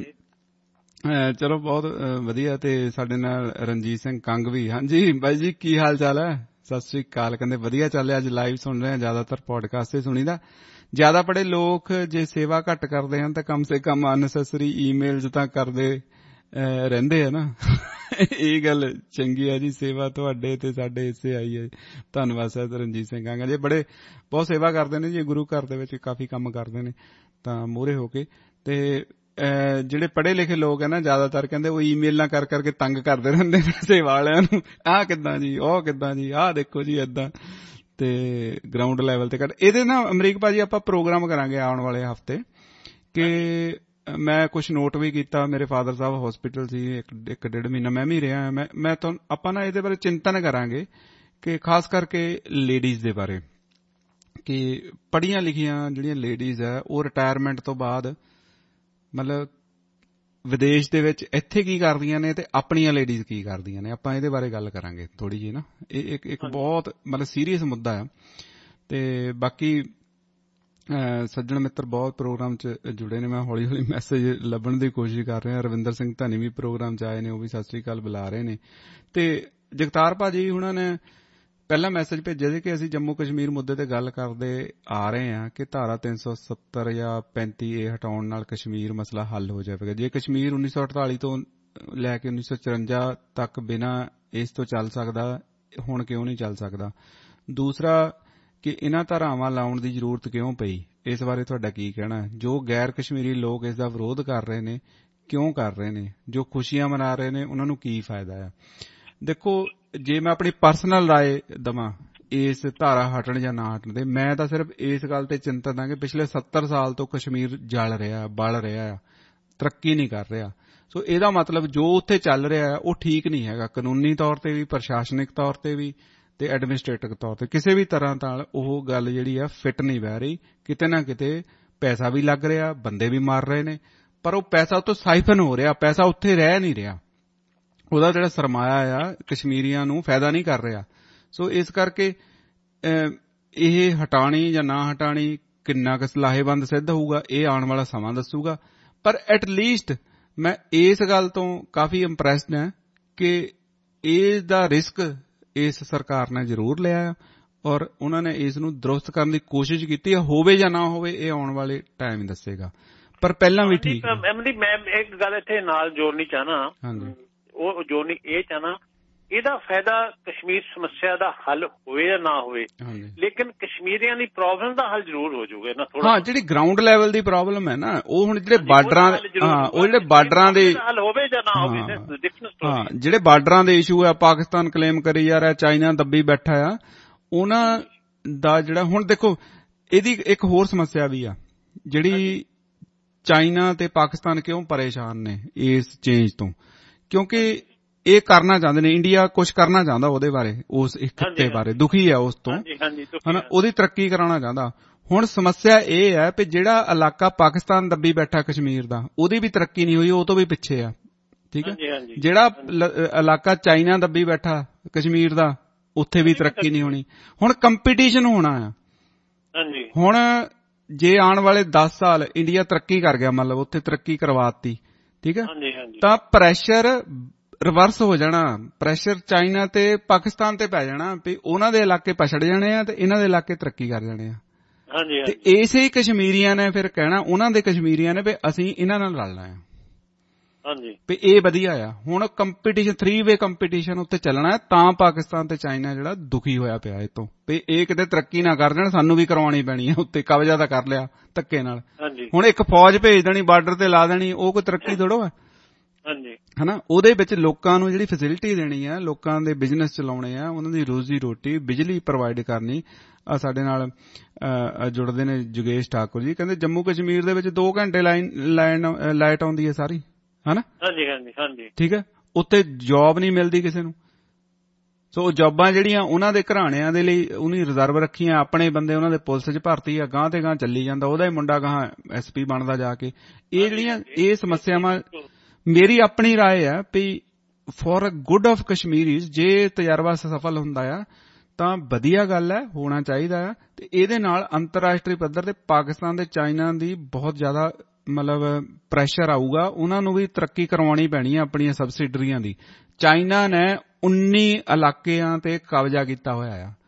ਚਲੋ ਬਹੁਤ ਵਧੀਆ। ਤੇ ਸਾਡੇ ਨਾਲ ਰਣਜੀਤ ਸਿੰਘ ਕੰਗ ਵੀ। ਹਾਂਜੀ ਬਾਈ ਜੀ ਕੀ ਹਾਲ ਚਾਲ ਹੈ? ਸਤਿ ਸ੍ਰੀ ਅਕਾਲ। ਕਹਿੰਦੇ ਵਧੀਆ ਚੱਲ ਰਿਹਾ। ਅੱਜ ਲਾਈਵ ਸੁਣ ਰਹੇ ਆ, ਜ਼ਿਆਦਾਤਰ ਪੋਡਕਾਸਟ ਤੇ ਸੁਣੀਦਾ। ਜ਼ਿਆਦਾ ਪੜ੍ਹੇ ਲੋਕ ਜੇ ਸੇਵਾ ਘੱਟ ਕਰਦੇ ਹਨ ਤਾਂ ਕਮ ਸੇ ਕਮ ਅਨਸੈਸਰੀ ਈਮੇਲਜ਼ ਤਾਂ ਕਰਦੇ ਰਹਿੰਦੇ ਆ ਨਾ। ਇਹ ਗੱਲ ਚੰਗੀ ਹੈ ਜੀ। ਸੇਵਾ ਤੁਹਾਡੇ ਤੇ ਸਾਡੇ ਹਿੱਸੇ ਆਈ ਹੈ। ਧੰਨਵਾਦ ਸਰ ਰਣਜੀਤ ਸਿੰਘ ਕੰਗ ਜੀ, ਬੜੇ ਬਹੁਤ ਸੇਵਾ ਕਰਦੇ ਨੇ ਜੀ, ਗੁਰੂ ਘਰ ਦੇ ਵਿੱਚ ਕਾਫੀ ਕੰਮ ਕਰਦੇ ਨੇ ਤਾਂ ਮੂਹਰੇ ਹੋ ਕੇ। ਤੇ ਜਿਹੜੇ ਪੜ੍ਹੇ ਲਿਖੇ ਲੋਕ ਹੈ ਨਾ, ਜ਼ਿਆਦਾਤਰ ਕਹਿੰਦੇ ਉਹ ਈਮੇਲਾਂ ਕਰ ਕਰਕੇ ਤੰਗ ਕਰਦੇ ਰਹਿੰਦੇ ਨੇ ਸੇਵਾ ਵਾਲਿਆਂ ਨੂੰ। ਆਹ ਕਿੱਦਾਂ ਜੀ, ਉਹ ਕਿੱਦਾਂ ਜੀ, ਆਹ ਦੇਖੋ ਜੀ ਏਦਾਂ। ਤੇ ਗਰਾਊਂਡ ਲੈਵਲ ਤੇ ਇਹਦੇ ਨਾ ਅਮਰੀਕ ਭਾਜੀ ਆਪਾਂ ਪ੍ਰੋਗਰਾਮ ਕਰਾਂਗੇ ਆਉਣ ਵਾਲੇ ਹਫ਼ਤੇ। ਕਿ ਮੈਂ ਕੁਛ ਨੋਟ ਵੀ ਕੀਤਾ, ਮੇਰੇ ਫਾਦਰ ਸਾਹਿਬ ਹੌਸਪੀਟਲ ਸੀ ਇੱਕ ਡੇਢ ਮਹੀਨਾ, ਮੈਂ ਵੀ ਰਿਹਾ। ਮੈਂ ਤੁਹਾਨੂੰ ਆਪਾਂ ਨਾ ਇਹਦੇ ਬਾਰੇ ਚਿੰਤਨ ਕਰਾਂਗੇ ਕਿ ਖਾਸ ਕਰਕੇ ਲੇਡੀਜ਼ ਦੇ ਬਾਰੇ, ਕਿ ਪੜ੍ਹੀਆਂ ਲਿਖੀਆਂ ਜਿਹੜੀਆਂ ਲੇਡੀਜ਼ ਹੈ ਉਹ ਰਿਟਾਇਰਮੈਂਟ ਤੋਂ ਬਾਅਦ ਮਤਲਬ ਵਿਦੇਸ਼ ਦੇ ਵਿੱਚ ਇੱਥੇ ਕੀ ਕਰਦੀਆਂ ਨੇ ਤੇ ਆਪਣੀਆਂ ਲੇਡੀਜ਼ ਕੀ ਕਰਦੀਆਂ ਨੇ। ਆਪਾਂ ਇਹਦੇ ਬਾਰੇ ਗੱਲ ਕਰਾਂਗੇ ਥੋੜ੍ਹੀ ਜਿਹੀ ਨਾ। ਇਹ ਇੱਕ ਬਹੁਤ ਮਤਲਬ ਸੀਰੀਅਸ ਮੁੱਦਾ ਆ। ਤੇ ਬਾਕੀ ਸੱਜਣ ਮਿੱਤਰ ਬਹੁਤ ਪ੍ਰੋਗਰਾਮ 'ਚ ਜੁੜੇ ਨੇ। ਮੈਂ ਹੌਲੀ ਹੌਲੀ ਮੈਸੇਜ ਲੱਭਣ ਦੀ ਕੋਸ਼ਿਸ਼ ਕਰ ਰਿਹਾ। ਰਵਿੰਦਰ ਸਿੰਘ ਧਨੀ ਵੀ ਪ੍ਰੋਗਰਾਮ 'ਚ ਆਏ ਨੇ, ਉਹ ਵੀ ਸਤਿ ਸ੍ਰੀ ਅਕਾਲ ਬੁਲਾ ਰਹੇ ਨੇ। ਤੇ ਜਗਤਾਰ ਭਾਜੀ ਹੁਣਾਂ ਨੇ ਪਹਿਲਾਂ ਮੈਸੇਜ ਭੇਜਿਆ ਸੀ ਕਿ ਅਸੀਂ ਜੰਮੂ ਕਸ਼ਮੀਰ ਮੁੱਦੇ ਤੇ ਗੱਲ ਕਰਦੇ ਆ ਰਹੇ ਹਾਂ ਕਿ ਧਾਰਾ 370 ਜਾਂ 35A ਹਟਾਉਣ ਨਾਲ ਕਸ਼ਮੀਰ ਮਸਲਾ ਹੱਲ ਹੋ ਜਾਵੇਗਾ। ਜੇ ਕਸ਼ਮੀਰ 1948 ਤੋਂ ਲੈ ਕੇ 1954 ਤੱਕ ਬਿਨਾਂ ਇਸ ਤੋਂ ਚੱਲ ਸਕਦਾ, ਹੁਣ ਕਿਉਂ ਨਹੀਂ ਚੱਲ ਸਕਦਾ? ਦੂਸਰਾ ਕਿ ਇਹਨਾਂ ਧਾਰਾਵਾਂ ਲਾਉਣ ਦੀ ਜ਼ਰੂਰਤ ਕਿਉਂ ਪਈ? ਇਸ ਬਾਰੇ ਤੁਹਾਡਾ ਕੀ ਕਹਿਣਾ? ਜੋ ਗੈਰ ਕਸ਼ਮੀਰੀ ਲੋਕ ਇਸ ਦਾ ਵਿਰੋਧ ਕਰ ਰਹੇ ਨੇ, ਕਿਉਂ ਕਰ ਰਹੇ ਨੇ? ਜੋ ਖੁਸ਼ੀਆਂ ਮਨਾ ਰਹੇ ਨੇ, ਉਹਨਾਂ ਨੂੰ ਕੀ ਫਾਇਦਾ ਆ? ਦੇਖੋ, ਜੇ ਮੈਂ ਆਪਣੀ ਪਰਸਨਲ ਰਾਏ ਦੇਵਾਂ ਇਸ ਧਾਰਾ ਹਟਣ ਜਾਂ ਨਾ ਹਟਣ ਦੇ, ਮੈਂ ਤਾਂ ਸਿਰਫ ਇਸ ਗੱਲ ਤੇ ਚਿੰਤਤ ਹਾਂ ਕਿ ਪਿਛਲੇ 70 ਸਾਲ ਤੋਂ ਕਸ਼ਮੀਰ ਜਲ ਰਿਹਾ, ਬਲ ਰਿਹਾ, ਤਰੱਕੀ ਨਹੀਂ ਕਰ ਰਿਹਾ। ਸੋ ਇਹਦਾ ਮਤਲਬ ਜੋ ਉੱਥੇ ਚੱਲ ਰਿਹਾ ਉਹ ਠੀਕ ਨਹੀਂ ਹੈਗਾ, ਕਾਨੂੰਨੀ ਤੌਰ ਤੇ ਵੀ, ਪ੍ਰਸ਼ਾਸਨਿਕ ਤੌਰ ਤੇ ਵੀ ਤੇ ਐਡਮਿਨਿਸਟ੍ਰੇਟਿਵ ਤੌਰ ਤੇ। ਕਿਸੇ ਵੀ ਤਰ੍ਹਾਂ ਨਾਲ ਉਹ ਗੱਲ ਜਿਹੜੀ ਆ ਫਿੱਟ ਨਹੀਂ ਬਹਿ ਰਹੀ। ਕਿਤੇ ਨਾ ਕਿਤੇ ਪੈਸਾ ਵੀ ਲੱਗ ਰਿਹਾ, ਬੰਦੇ ਵੀ ਮਾਰ ਰਹੇ ਨੇ, ਪਰ ਉਹ ਪੈਸਾ ਉੱਥੋਂ ਸਾਈਫਨ ਹੋ ਰਿਹਾ, ਪੈਸਾ ਉੱਥੇ ਰਹਿ ਨਹੀਂ ਰਿਹਾ। ਉਹਦਾ ਜਿਹੜਾ ਸਰਮਾਇਆ ਆ ਕਸ਼ਮੀਰੀਆਂ ਨੂੰ ਫਾਇਦਾ ਨਹੀਂ ਕਰ ਰਿਹਾ। ਸੋ ਇਸ ਕਰਕੇ ਇਹ ਹਟਾਣੀ ਜਾਂ ਨਾ ਹਟਾਣੀ ਕਿੰਨਾ ਕੁ ਲਾਹੇਵੰਦ ਸਿੱਧ ਹੋਊਗਾ ਇਹ ਆਉਣ ਵਾਲਾ ਸਮਾਂ ਦੱਸੂਗਾ। ਪਰ ਐਟ ਲੀਸਟ ਮੈਂ ਇਸ ਗੱਲ ਤੋਂ ਕਾਫੀ ਇੰਪ੍ਰੈਸਡ ਹਾਂ ਕਿ ਇਸ ਦਾ ਰਿਸਕ ਇਸ ਸਰਕਾਰ ਨੇ ਜ਼ਰੂਰ ਲਿਆ ਔਰ ਉਹਨਾਂ ਨੇ ਇਸ ਨੂੰ ਦਰੁਸਤ ਕਰਨ ਦੀ ਕੋਸ਼ਿਸ਼ ਕੀਤੀ ਹੈ। ਹੋਵੇ ਜਾਂ ਨਾ ਹੋਵੇ ਇਹ ਆਉਣ ਵਾਲੇ ਟਾਈਮ ਦੱਸੇਗਾ, ਪਰ ਪਹਿਲਾਂ ਵੀ ਠੀਕ। ਮੈਂ ਇੱਕ ਗੱਲ ਇੱਥੇ ਨਾਲ ਜੋੜਨੀ ਚਾਹਨਾ, ਉਹ ਜੋੜਨੀ ਇਹ ਚਾਹਨਾ ਇਹਦਾ ਫਾਇਦਾ ਕਸ਼ਮੀਰ ਸਮੱਸਿਆ ਦਾ ਹੱਲ ਹੋਵੇ ਜਾਂ ਨਾ ਹੋਵੇ, ਲੇਕਿਨ ਕਸ਼ਮੀਰੀਆਂ ਦੀ ਪ੍ਰੋਬਲਮ ਦਾ ਹੱਲ ਜ਼ਰੂਰ ਹੋ ਜਾਊਗਾ ਨਾ ਥੋੜਾ। ਹਾਂ, ਜਿਹੜੀ ਗਰਾਊਂਡ ਲੈਵਲ ਦੀ ਪ੍ਰੋਬਲਮ ਹੈ ਨਾ, ਉਹ ਹੁਣ ਜਿਹੜੇ ਬਾਰਡਰਾਂ, ਹਾਂ ਉਹ ਜਿਹੜੇ ਬਾਰਡਰਾਂ ਦੇ ਹੱਲ ਹੋਵੇ ਜਾਂ ਨਾ ਹੋਵੇ, ਡਿਫਰੈਂਟ ਸਟੋਰੀ। ਹਾਂ, ਜਿਹੜੇ ਬਾਰਡਰਾਂ ਦੇ ਇਸ਼ੂ ਆ, ਪਾਕਿਸਤਾਨ ਕਲੇਮ ਕਰੀ ਜਾ ਰਿਹਾ, ਚਾਈਨਾ ਦੱਬੀ ਬੈਠਾ ਆ, ਉਹਨਾਂ ਦਾ ਜਿਹੜਾ ਹੁਣ ਦੇਖੋ, ਇਹਦੀ ਇੱਕ ਹੋਰ ਸਮੱਸਿਆ ਵੀ ਆ, ਜਿਹੜੀ ਚਾਈਨਾ ਤੇ ਪਾਕਿਸਤਾਨ ਕਿਉਂ ਪਰੇਸ਼ਾਨ ਨੇ ਇਸ ਚੇਂਜ ਤੋਂ, ਕਿਉਂਕਿ ਇਹ ਕਰਨਾ ਚਾਹੁੰਦੇ ਨੇ, ਇੰਡੀਆ ਕੁਝ ਕਰਨਾ ਚਾਹੁੰਦਾ ਉਹਦੇ ਬਾਰੇ, ਉਸ ਇੱਕ ਖਿੱਤੇ ਬਾਰੇ ਦੁਖੀ ਹੈ ਉਸ ਤੋਂ, ਹਨਾ, ਉਹਦੀ ਤਰੱਕੀ ਕਰਾਉਣਾ ਚਾਹੁੰਦਾ। ਹੁਣ ਸਮੱਸਿਆ ਇਹ ਹੈ ਵੀ ਜਿਹੜਾ ਇਲਾਕਾ ਪਾਕਿਸਤਾਨ ਦੱਬੀ ਬੈਠਾ ਕਸ਼ਮੀਰ ਦਾ, ਉਹਦੀ ਵੀ ਤਰੱਕੀ ਨਹੀਂ ਹੋਈ, ਉਹ ਤੋਂ ਵੀ ਪਿੱਛੇ ਆ, ਠੀਕ ਹੈ। ਜਿਹੜਾ ਇਲਾਕਾ ਚਾਈਨਾ ਦੱਬੀ ਬੈਠਾ ਕਸ਼ਮੀਰ ਦਾ, ਉੱਥੇ ਵੀ ਤਰੱਕੀ ਨਹੀਂ ਹੋਣੀ। ਹੁਣ ਕੰਪੀਟੀਸ਼ਨ ਹੋਣਾ ਆ। ਹੁਣ ਜੇ ਆਉਣ ਵਾਲੇ 10 ਸਾਲ ਇੰਡੀਆ ਤਰੱਕੀ ਕਰ ਗਿਆ, ਮਤਲਬ ਉੱਥੇ ਤਰੱਕੀ ਕਰਵਾਤੀ, ਠੀਕ ਹੈ, ਤਾਂ ਪ੍ਰੈਸ਼ਰ ਰਿਵਰਸ ਹੋ ਜਾਣਾ, ਪ੍ਰੈਸ਼ਰ ਚਾਈਨਾ ਤੇ ਪਾਕਿਸਤਾਨ ਤੇ ਪੈ ਜਾਣਾ ਵੀ ਉਹਨਾਂ ਦੇ ਇਲਾਕੇ ਪਛੜ ਜਾਣੇ ਆ ਤੇ ਇਹਨਾਂ ਦੇ ਇਲਾਕੇ ਤਰੱਕੀ ਕਰ ਜਾਣੇ ਆ। ਤੇ ਇਸੇ ਹੀ ਕਸ਼ਮੀਰੀਆਂ ਨੇ ਫਿਰ ਕਹਿਣਾ, ਉਹਨਾਂ ਦੇ ਕਸ਼ਮੀਰੀਆਂ ਨੇ ਵੀ ਅਸੀਂ ਇਹਨਾਂ ਨਾਲ ਲੜਨਾ ਆ, ਵੀ ਇਹ ਵਧੀਆ ਆ। ਹੁਣ ਕੰਪੀਟੀਸ਼ਨ 3-ਵੇ ਕੰਪੀਟੀਸ਼ਨ ਉੱਤੇ ਚੱਲਣਾ, ਤਾਂ ਪਾਕਿਸਤਾਨ ਤੇ ਚਾਈਨਾ ਜਿਹੜਾ ਦੁਖੀ ਹੋਇਆ ਪਿਆ ਇਹ ਤੋਂ, ਵੀ ਇਹ ਕਿਤੇ ਤਰੱਕੀ ਨਾ ਕਰ ਜਾਣ, ਸਾਨੂੰ ਵੀ ਕਰਵਾਉਣੀ ਪੈਣੀ ਹੈ ਉੱਤੇ, ਕਬਜ਼ਾ ਤਾਂ ਕਰ ਲਿਆ ਧੱਕੇ ਨਾਲ। ਹੁਣ ਇੱਕ ਫੌਜ ਭੇਜ ਦੇਣੀ, ਬਾਰਡਰ ਤੇ ਲਾ ਦੇਣੀ, ਉਹ ਕੋਈ ਤਰੱਕੀ ਥੋੜ੍ਹਾ ਹੈ, ਹਨਾ। ਉਹਦੇ ਵਿੱਚ ਲੋਕਾਂ ਨੂੰ ਜਿਹੜੀ ਫੈਸਿਲਿਟੀ ਦੇਣੀ ਆ, ਲੋਕਾਂ ਦੇ ਬਿਜ਼ਨਸ ਚਲਾਉਣੇ ਆ, ਉਹਨਾਂ ਦੀ ਰੋਜ਼ੀ ਰੋਟੀ, ਬਿਜਲੀ ਪ੍ਰੋਵਾਈਡ ਕਰਨੀ। ਸਾਡੇ ਨਾਲ ਜੁੜਦੇ ਨੇ ਜੋਗੇਸ਼ ਠਾਕੁਰ ਜੀ, ਕਹਿੰਦੇ ਜੰਮੂ ਕਸ਼ਮੀਰ ਦੇ ਵਿੱਚ 2 ਘੰਟੇ ਲਾਈਟ ਆਉਂਦੀ ਹੈ ਸਾਰੀ, ਹਨਾ, ਠੀਕ ਹੈ, ਉੱਥੇ ਜੌਬ ਨਹੀਂ ਮਿਲਦੀ ਕਿਸੇ ਨੂੰ। ਸੋ ਜੌਬਾਂ ਜਿਹੜੀਆਂ ਉਹਨਾਂ ਦੇ ਘਰਾਣਿਆਂ ਦੇ ਲਈ ਉਹਨੇ ਰਿਜ਼ਰਵ ਰੱਖੀਆਂ, ਆਪਣੇ ਬੰਦੇ ਉਹਨਾਂ ਦੇ ਪੁਲਿਸ 'ਚ ਭਰਤੀ ਆ, ਗਾਂਹ ਤੇ ਗਾਂਹ ਚੱਲੀ ਜਾਂਦਾ, ਉਹਦਾ ਹੀ ਮੁੰਡਾ ਗਾਂਹ SP ਬਣਦਾ ਜਾ ਕੇ। ਇਹ ਜਿਹੜੀਆਂ ਇਹ ਸਮੱਸਿਆਵਾਂ, ਮੇਰੀ ਆਪਣੀ ਰਾਏ ਆ ਵੀ ਫॉर ਗੁੱਡ ਆਫ ਕਸ਼ਮੀਰੀਜ਼, ਜੇ ਤਜਰਬਾ ਸਫਲ ਹੁੰਦਾ ਆ ਤਾਂ ਵਧੀਆ ਗੱਲ ਹੈ, ਹੋਣਾ ਚਾਹੀਦਾ ਆ। ਤੇ ਇਹਦੇ ਨਾਲ ਅੰਤਰਰਾਸ਼ਟਰੀ ਪੱਧਰ ਤੇ ਪਾਕਿਸਤਾਨ ਤੇ ਚਾਈਨਾ ਦੀ ਬਹੁਤ ਜ਼ਿਆਦਾ ਮਤਲਬ ਪ੍ਰੈਸ਼ਰ ਆਊਗਾ, ਉਹਨਾਂ ਨੂੰ ਵੀ ਤਰੱਕੀ ਕਰਵਾਉਣੀ ਪੈਣੀ ਹੈ ਆਪਣੀਆਂ ਸਬਸਿਡਰੀਆਂ ਦੀ। ਚਾਈਨਾ ਨੇ 19 ਇਲਾਕਿਆਂ ਤੇ ਕਬਜ਼ਾ ਕੀਤਾ ਹੋਇਆ ਆ।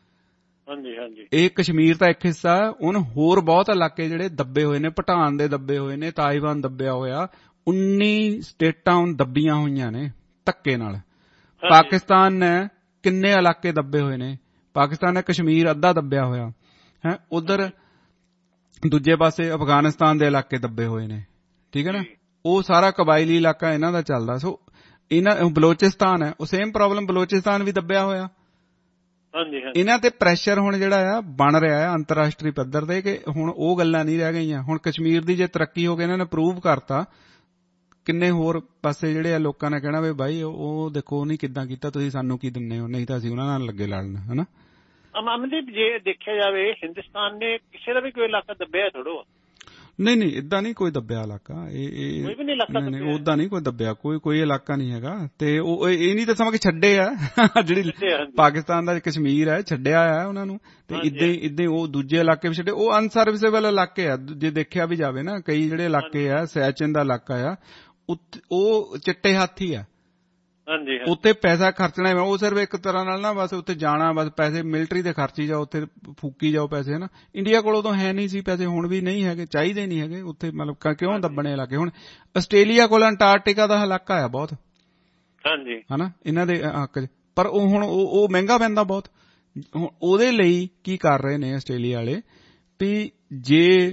ਇਹ ਕਸ਼ਮੀਰ ਦਾ ਇੱਕ ਹਿੱਸਾ, ਹੁਣ ਹੋਰ ਬਹੁਤ ਇਲਾਕੇ ਜਿਹੜੇ ਦੱਬੇ ਹੋਏ ਨੇ, ਭੂਟਾਨ ਦੇ ਦੱਬੇ ਹੋਏ ਨੇ, ਤਾਇਵਾਨ ਦੱਬਿਆ ਹੋਇਆ, 19 ਸਟੇਟਾਂ ਹੁਣ ਦੱਬੀਆਂ ਹੋਈਆਂ ਨੇ ਧੱਕੇ ਨਾਲ। ਪਾਕਿਸਤਾਨ ਨੇ ਕਿੰਨੇ ਇਲਾਕੇ ਦੱਬੇ ਹੋਏ ਨੇ, ਪਾਕਿਸਤਾਨ ਨੇ ਕਸ਼ਮੀਰ ਅੱਧਾ ਦੱਬਿਆ ਹੋਇਆ ਹੈ, ਉਧਰ ਦੂਜੇ ਪਾਸੇ ਅਫਗਾਨਿਸਤਾਨ ਦੇ ਇਲਾਕੇ ਦੱਬੇ ਹੋਏ ਨੇ, ਠੀਕ ਹੈ ਨਾ, ਉਹ ਸਾਰਾ ਕਬਾਇਲੀ ਇਲਾਕਾ ਇਹਨਾਂ ਦਾ ਚੱਲਦਾ। ਸੋ ਇਹਨਾਂ ਬਲੋਚਿਸਤਾਨ ਹੈ, ਉਹ ਸੇਮ ਪ੍ਰੋਬਲਮ, ਬਲੋਚਿਸਤਾਨ ਵੀ ਦੱਬਿਆ ਹੋਇਆ। ਇਹਨਾਂ ਤੇ ਪ੍ਰੈਸ਼ਰ ਹੁਣ ਜਿਹੜਾ ਆ ਬਣ ਰਿਹਾ ਹੈ ਅੰਤਰਰਾਸ਼ਟਰੀ ਪੱਧਰ ਤੇ, ਕਿ ਹੁਣ ਉਹ ਗੱਲਾਂ ਨਹੀਂ ਰਹਿ ਗਈਆਂ। ਹੁਣ ਕਸ਼ਮੀਰ ਦੀ ਜੇ ਤਰੱਕੀ ਹੋ ਗਈ, ਇਹਨਾਂ ਨੇ ਪ੍ਰੂਵ ਕਰਤਾ, ਕਿੰਨੇ ਹੋਰ ਪਾਸੇ ਜਿਹੜੇ ਆ ਲੋਕਾਂ ਨੇ ਕਹਿਣਾ ਵੀ ਬਾਈ ਉਹ ਦੇਖੋ ਨਹੀਂ ਕਿੱਦਾਂ ਕੀਤਾ, ਤੁਸੀਂ ਸਾਨੂੰ ਕੀ ਦਿੰਦੇ ਹੋ, ਨਹੀਂ ਤਾਂ ਅਸੀਂ ਉਹਨਾਂ ਨਾਲ ਲੱਗੇ ਲੜਨਾ, ਹਨਾ। ਅਮਨਦੀਪ, ਜੇ ਦੇਖਿਆ ਜਾਵੇ ਹਿੰਦੁਸਤਾਨ ਨੇ ਕਿਸੇ ਦਾ ਵੀ ਕੋਈ ਇਲਾਕਾ ਦੱਬਿਆ ਥੋੜੋ? ਨਹੀਂ, ਏਦਾਂ ਨਹੀਂ ਕੋਈ ਦੱਬਿਆ ਇਲਾਕਾ, ਨਹੀਂ ਓਦਾਂ ਨਹੀਂ ਕੋਈ ਦੱਬਿਆ, ਕੋਈ ਇਲਾਕਾ ਨਹੀਂ ਹੈਗਾ। ਤੇ ਉਹ ਇਹ ਨਹੀਂ ਦੱਸਾਂ ਕਿ ਛੱਡੇ ਆ, ਜਿਹੜੀ ਪਾਕਿਸਤਾਨ ਦਾ ਕਸ਼ਮੀਰ ਹੈ ਛੱਡਿਆ ਆ ਉਹਨਾਂ ਨੂੰ, ਤੇ ਇੱਦਾਂ ਉਹ ਦੂਜੇ ਇਲਾਕੇ ਵੀ ਛੱਡੇ। ਉਹ ਅਨਸਰਵਿਸੇਬਲ ਇਲਾਕੇ ਆ, ਜੇ ਦੇਖਿਆ ਵੀ ਜਾਵੇ ਨਾ, ਕਈ ਜਿਹੜੇ ਇਲਾਕੇ ਆ, ਸਿਆਚਿਨ ਦਾ ਇਲਾਕਾ ਆ, ਉਹ ਚਿੱਟੇ ਹਾਥੀ ਆ, ਉੱਥੇ ਪੈਸਾ ਖਰਚਣਾ, ਉਹ ਸਿਰਫ ਇੱਕ ਤਰ੍ਹਾਂ ਨਾਲ ਨਾ ਬਸ ਉੱਥੇ ਜਾਣਾ, ਬਸ ਪੈਸੇ ਮਿਲਟਰੀ ਦੇ ਖਰਚੀ ਜਾਓ, ਉੱਥੇ ਫੂਕੀ ਜਾਓ ਪੈਸੇ, ਹਨਾ। ਇੰਡੀਆ ਕੋਲ ਉਦੋਂ ਹੈ ਨਹੀਂ ਸੀ ਪੈਸੇ, ਹੁਣ ਵੀ ਨਹੀਂ ਹੈਗੇ, ਚਾਹੀਦੇ ਨਹੀਂ ਹੈਗੇ ਉੱਥੇ, ਮਤਲਬ ਕਿਉਂ ਦੱਬਣੇ ਇਲਾਕੇ। ਹੁਣ ਆਸਟ੍ਰੇਲੀਆ ਕੋਲ ਅੰਟਾਰਕਟਿਕਾ ਦਾ ਇਲਾਕਾ ਆ ਬਹੁਤ, ਹਨਾ, ਇਹਨਾਂ ਦੇ ਹੱਕ 'ਚ, ਪਰ ਉਹ ਹੁਣ ਉਹ ਮਹਿੰਗਾ ਪੈਂਦਾ ਬਹੁਤ। ਹੁਣ ਉਹਦੇ ਲਈ ਕੀ ਕਰ ਰਹੇ ਨੇ ਆਸਟ੍ਰੇਲੀਆ ਵਾਲੇ ਵੀ ਜੇ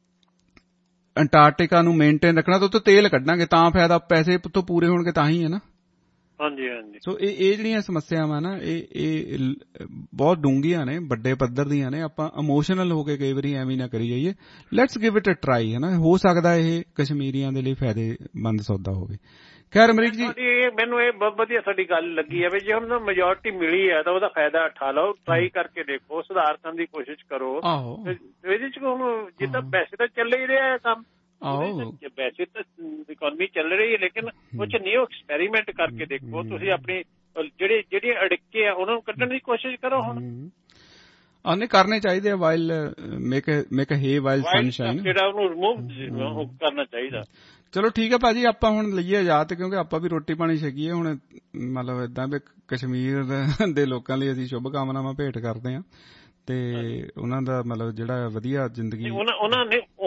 ਅੰਟਾਰਕਟਿਕਾ ਨੂੰ ਮੇਨਟੇਨ ਰੱਖਣਾ ਤਾਂ ਉੱਥੇ ਤੇਲ ਕੱਢਾਂਗੇ ਤਾਂ ਫਾਇਦਾ, ਪੈਸੇ ਤੋਂ ਪੂਰੇ ਹੋਣਗੇ ਤਾਂ ਹੀ ਹੈ ਨਾ। ਸੋ ਇਹ ਜਿਹੜੀਆਂ ਸਮੱਸਿਆਵਾਂ ਨਾ, ਇਹ ਬਹੁਤ ਡੂੰਘੀਆਂ ਨੇ, ਵੱਡੇ ਪੱਧਰ ਦੀਆਂ ਨੇ। ਆਪਾਂ ਇਮੋਸ਼ਨਲ ਹੋ ਕੇ ਕਈ ਵਾਰੀ ਐਵੇਂ ਨਾ ਕਰੀ ਜਾਈਏ, let's give it a try, ਹੈ ਨਾ। ਹੋ ਸਕਦਾ ਇਹ ਕਸ਼ਮੀਰੀਆਂ ਦੇ ਲਈ ਫਾਇਦੇਮੰਦ ਸੌਦਾ ਹੋਵੇ। ਖੈਰ ਅਮਰੀਕ ਜੀ, ਮੈਨੂੰ ਇਹ ਬਹੁਤ ਵਧੀਆ ਸਾਡੀ ਗੱਲ ਲੱਗੀ ਹੈ ਵੀ ਜੇ ਹੁਣ ਮੈਜੋਰਟੀ ਮਿਲੀ ਹੈ ਤਾਂ ਉਹਦਾ ਫਾਇਦਾ ਉਠਾ ਲਓ, ਟਰਾਈ ਕਰਕੇ ਦੇਖੋ, ਸੁਧਾਰ ਕਰਨ ਦੀ ਕੋਸ਼ਿਸ਼ ਕਰੋ। ਇਹਦੇ ਚ ਜਿੱਦਾਂ ਵੈਸੇ ਤਾਂ ਚੱਲ ਹੀ ਰਿਹਾ ਕੰਮ, ਵੈਸੇ ਤਾਂ ਇਕਨੋਮੀ ਚੱਲ ਰਹੀ ਹੈ, ਲੇਕਿਨ ਉਹ ਚ ਨਿਊ ਐਕਸਪੈਰੀਮੈਂਟ ਕਰਕੇ ਦੇਖੋ। ਤੁਸੀਂ ਆਪਣੀ ਜਿਹੜੇ ਅੜਿੱਕੇ ਆ ਉਹਨਾਂ ਨੂੰ ਕੱਢਣ ਦੀ ਕੋਸ਼ਿਸ਼ ਕਰੋ। ਹੁਣ ਉਹਨੇ ਕਰਨੇ ਚਾਹੀਦੇ ਆ, while make hay while sunshine, ਜਿਹੜਾ ਉਹਨੂੰ ਰਿਮੂਵ ਕਰਨਾ ਚਾਹੀਦਾ। ਚਲੋ ਠੀਕ ਹੈ ਭਾਜੀ, ਆਪਾਂ ਹੁਣ ਲਈਏ ਇਜਾਜ਼ਤ, ਕਿਉਂਕਿ ਆਪਾਂ ਵੀ ਰੋਟੀ ਪਾਣੀ ਛਕੀਏ ਹੁਣ। ਮਤਲਬ ਏਦਾਂ ਵੀ ਕਸ਼ਮੀਰ ਦੇ ਲੋਕਾਂ ਲਈ ਅਸੀਂ ਸ਼ੁਭ ਕਾਮਨਾਵਾਂ ਭੇਟ ਕਰਦੇ ਹਾਂ। ਤੇ ਉਹਨਾਂ ਦਾ ਮਤਲਬ ਜਿਹੜਾ ਵਧੀਆ ਜ਼ਿੰਦਗੀ ਉਹਨਾਂ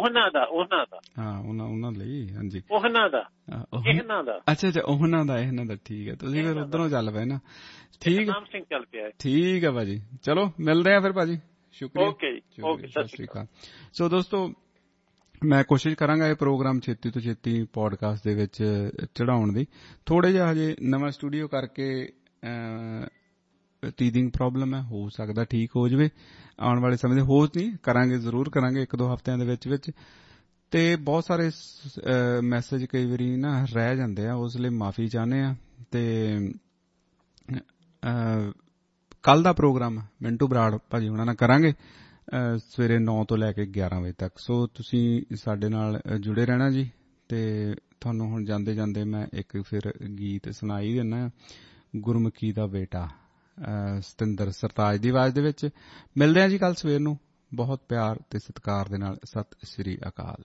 ਲਈ ਹਾਂਜੀ ਇਹਨਾਂ ਦਾ ਅੱਛਾ ਉਹਨਾਂ ਦਾ ਇਹਨਾਂ ਦਾ ਠੀਕ ਹੈ। ਤੁਸੀਂ ਫਿਰ ਉਧਰੋਂ ਚੱਲ ਪਏ ਨਾ। ਠੀਕ ਠੀਕ ਹੈ ਭਾਜੀ, ਚਲੋ ਮਿਲਦੇ ਆ ਫਿਰ ਭਾਜੀ। ਸ਼ੁਕਰੀਆ, ਸਤਿ ਸ਼੍ਰੀ ਅਕਾਲ। ਸੋ ਦੋਸਤੋ, ਮੈਂ ਕੋਸ਼ਿਸ਼ ਕਰਾਂਗਾ ਇਹ ਪ੍ਰੋਗਰਾਮ ਛੇਤੀ ਤੋਂ ਛੇਤੀ ਪੋਡਕਾਸਟ ਦੇ ਵਿੱਚ ਚੜਾਉਣ ਦੀ। ਥੋੜੇ ਜਿਹਾ ਹਜੇ ਨਵਾਂ ਸਟੂਡੀਓ ਕਰਕੇ ਟੀਥਿੰਗ ਪ੍ਰੋਬਲਮ ਹੈ, ਹੋ ਸਕਦਾ ਠੀਕ ਹੋ ਜਾਵੇ ਆਉਣ ਵਾਲੇ ਸਮੇਂ ਦੇ। ਹੋ ਨਹੀਂ ਕਰਾਂਗੇ, ਜ਼ਰੂਰ ਕਰਾਂਗੇ 1-2 ਹਫ਼ਤਿਆਂ ਦੇ ਵਿੱਚ। ਤੇ ਬਹੁਤ ਸਾਰੇ ਮੈਸੇਜ ਕਈ ਵਾਰੀ ਨਾ ਰਹਿ ਜਾਂਦੇ ਆ, ਉਸ ਲਈ ਮਾਫੀ ਚਾਹੁੰਦੇ ਆ। ਤੇ ਕੱਲ ਦਾ ਪ੍ਰੋਗਰਾਮ ਮਿੰਟੂ ਬਰਾੜ ਭਾਜੀ ਉਹਨਾਂ ਨਾਲ ਕਰਾਂਗੇ ਸਵੇਰੇ 9 ਤੋਂ ਲੈ ਕੇ 11 ਵਜੇ ਤੱਕ। ਸੋ ਤੁਸੀਂ ਸਾਡੇ ਨਾਲ ਜੁੜੇ ਰਹਿਣਾ ਜੀ। ਤੇ ਤੁਹਾਨੂੰ ਹੁਣ ਜਾਂਦੇ ਜਾਂਦੇ ਮੈਂ ਇੱਕ ਫਿਰ ਗੀਤ ਸੁਣਾਈ ਦਿੰਦਾ, ਗੁਰਮੁਖੀ ਦਾ ਬੇਟਾ, ਸਤਿੰਦਰ ਸਰਤਾਜ ਦੀ ਆਵਾਜ਼ ਦੇ ਵਿੱਚ। ਮਿਲਦੇ ਹਾਂ ਜੀ ਕੱਲ ਸਵੇਰ ਨੂੰ, ਬਹੁਤ ਪਿਆਰ ਤੇ ਸਤਿਕਾਰ ਦੇ ਨਾਲ। ਸਤਿ ਸ੍ਰੀ ਅਕਾਲ।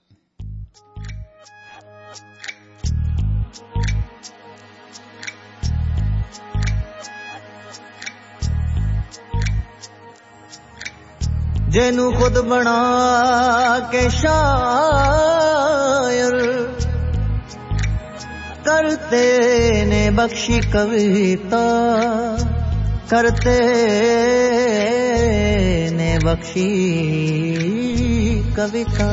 ਜਿਹਨੂੰ ਖੁਦ ਬਣਾ ਕੇ ਸ਼ਾਇਰ ਕਰਤੇ ਨੇ ਬਖਸ਼ੀ ਕਵਿਤਾ, ਕਰਤੇ ਨੇ ਬਖਸ਼ੀ ਕਵਿਤਾ।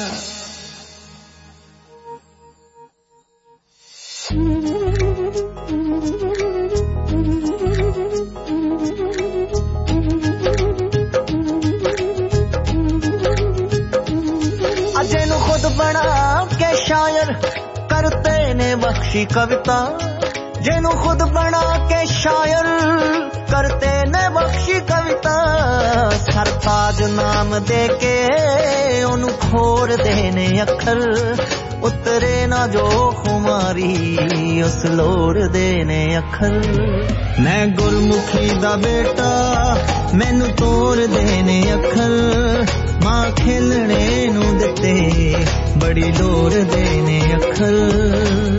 ਜਿਹਨੂੰ ਖੁਦ ਬਣਾ ਕੇ ਸ਼ਾਇਰ ਕਰਤੇ ਨੇ ਬਖਸ਼ੀ ਕਵਿਤਾ, ਜਿਹਨੂੰ ਖੁਦ ਬਣਾ ਕੇ ਸ਼ਾਇਰ ਕਰਤੇ ਨੇ ਬਖਸ਼ੀ ਕਵਿਤਾ। ਸਰਤਾਜ ਨਾਮ ਦੇ ਕੇ ਉਹਨੂੰ ਖੋਰਦੇ ਨੇ ਅੱਖਰ, ਉਤਰੇ ਨਾ ਜੋ ਖੁਮਾਰੀ ਉਸ ਲੋੜਦੇ ਨੇ ਅੱਖਰ। ਮੈਂ ਗੁਰਮੁਖੀ ਦਾ ਬੇਟਾ ਮੈਨੂੰ ਤੋਰਦੇ ਨੇ ਅੱਖਰ, ਮਾਂ ਖੇਲਣੇ ਨੂੰ ਦਿੱਤੇ ਬੜੀ ਲੋੜਦੇ ਨੇ ਅੱਖਰ।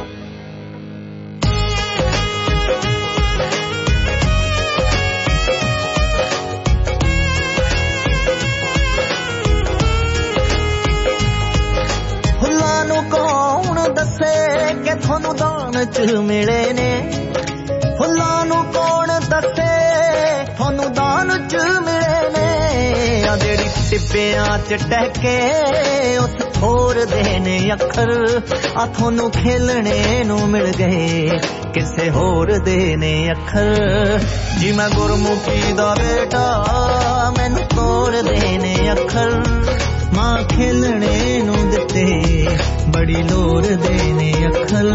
ਫੁੱਲਾਂ ਨੂੰ ਕੌਣ ਦੱਸੇ ਕਿ ਤੁਹਾਨੂੰ ਦਾਨ ਚ ਮਿਲੇ ਨੇ, ਫੁੱਲਾਂ ਨੂੰ ਕੌਣ ਦੱਸੇ ਤੁਹਾਨੂੰ ਦਾਨ ਚ ਮਿਲੇ ਨੇ। ਆ ਜਿਹੜੀ ਟਿੱਬਿਆਂ ਚ ਟਹਿਕੇ ਉਸ ਖੋਰਦੇ ਨੇ ਅੱਖਰ, ਆ ਤੁਹਾਨੂੰ ਖੇਲਣੇ ਨੂੰ ਮਿਲ ਗਏ ਕਿਸੇ ਹੋਰ ਦੇ ਨੇ ਅੱਖਰ। ਜੀ ਮੈਂ ਗੁਰਮੁਖੀ ਦਾ ਬੇਟਾ ਮੈਨੂੰ ਤੋਰਦੇ ਨੇ ਅੱਖਰ, ਮਾਂ ਖੇਲਣੇ ਨੂੰ ਦਿੱਤੇ ਬੜੀ ਲੋੜਦੇ ਨੇ ਅੱਖਰ।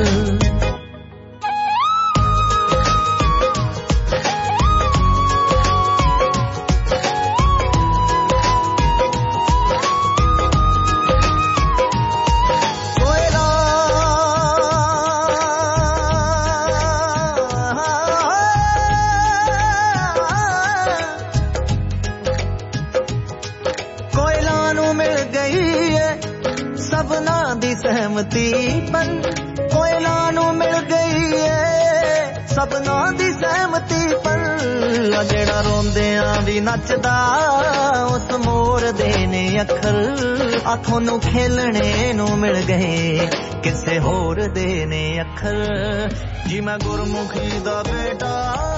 ਸਹਿਮਤੀ ਪਰ ਕੋਇਲਾਂ ਨੂੰ ਮਿਲ ਗਈ ਏ ਸਭਨਾਂ ਦੀ ਸਹਿਮਤੀ ਪਰ। ਜਿਹੜਾ ਰੋਂਦਿਆਂ ਵੀ ਨੱਚਦਾ ਉਸ ਮੋਰਦੇ ਨੇ ਅੱਖਰ, ਆ ਤੁਹਾਨੂੰ ਖੇਲਣੇ ਨੂੰ ਮਿਲ ਗਏ ਕਿਸੇ ਹੋਰ ਦੇ ਨੇ ਅੱਖਰ। ਜੀ ਮੈਂ ਗੁਰਮੁਖੀ ਦਾ ਬੇਟਾ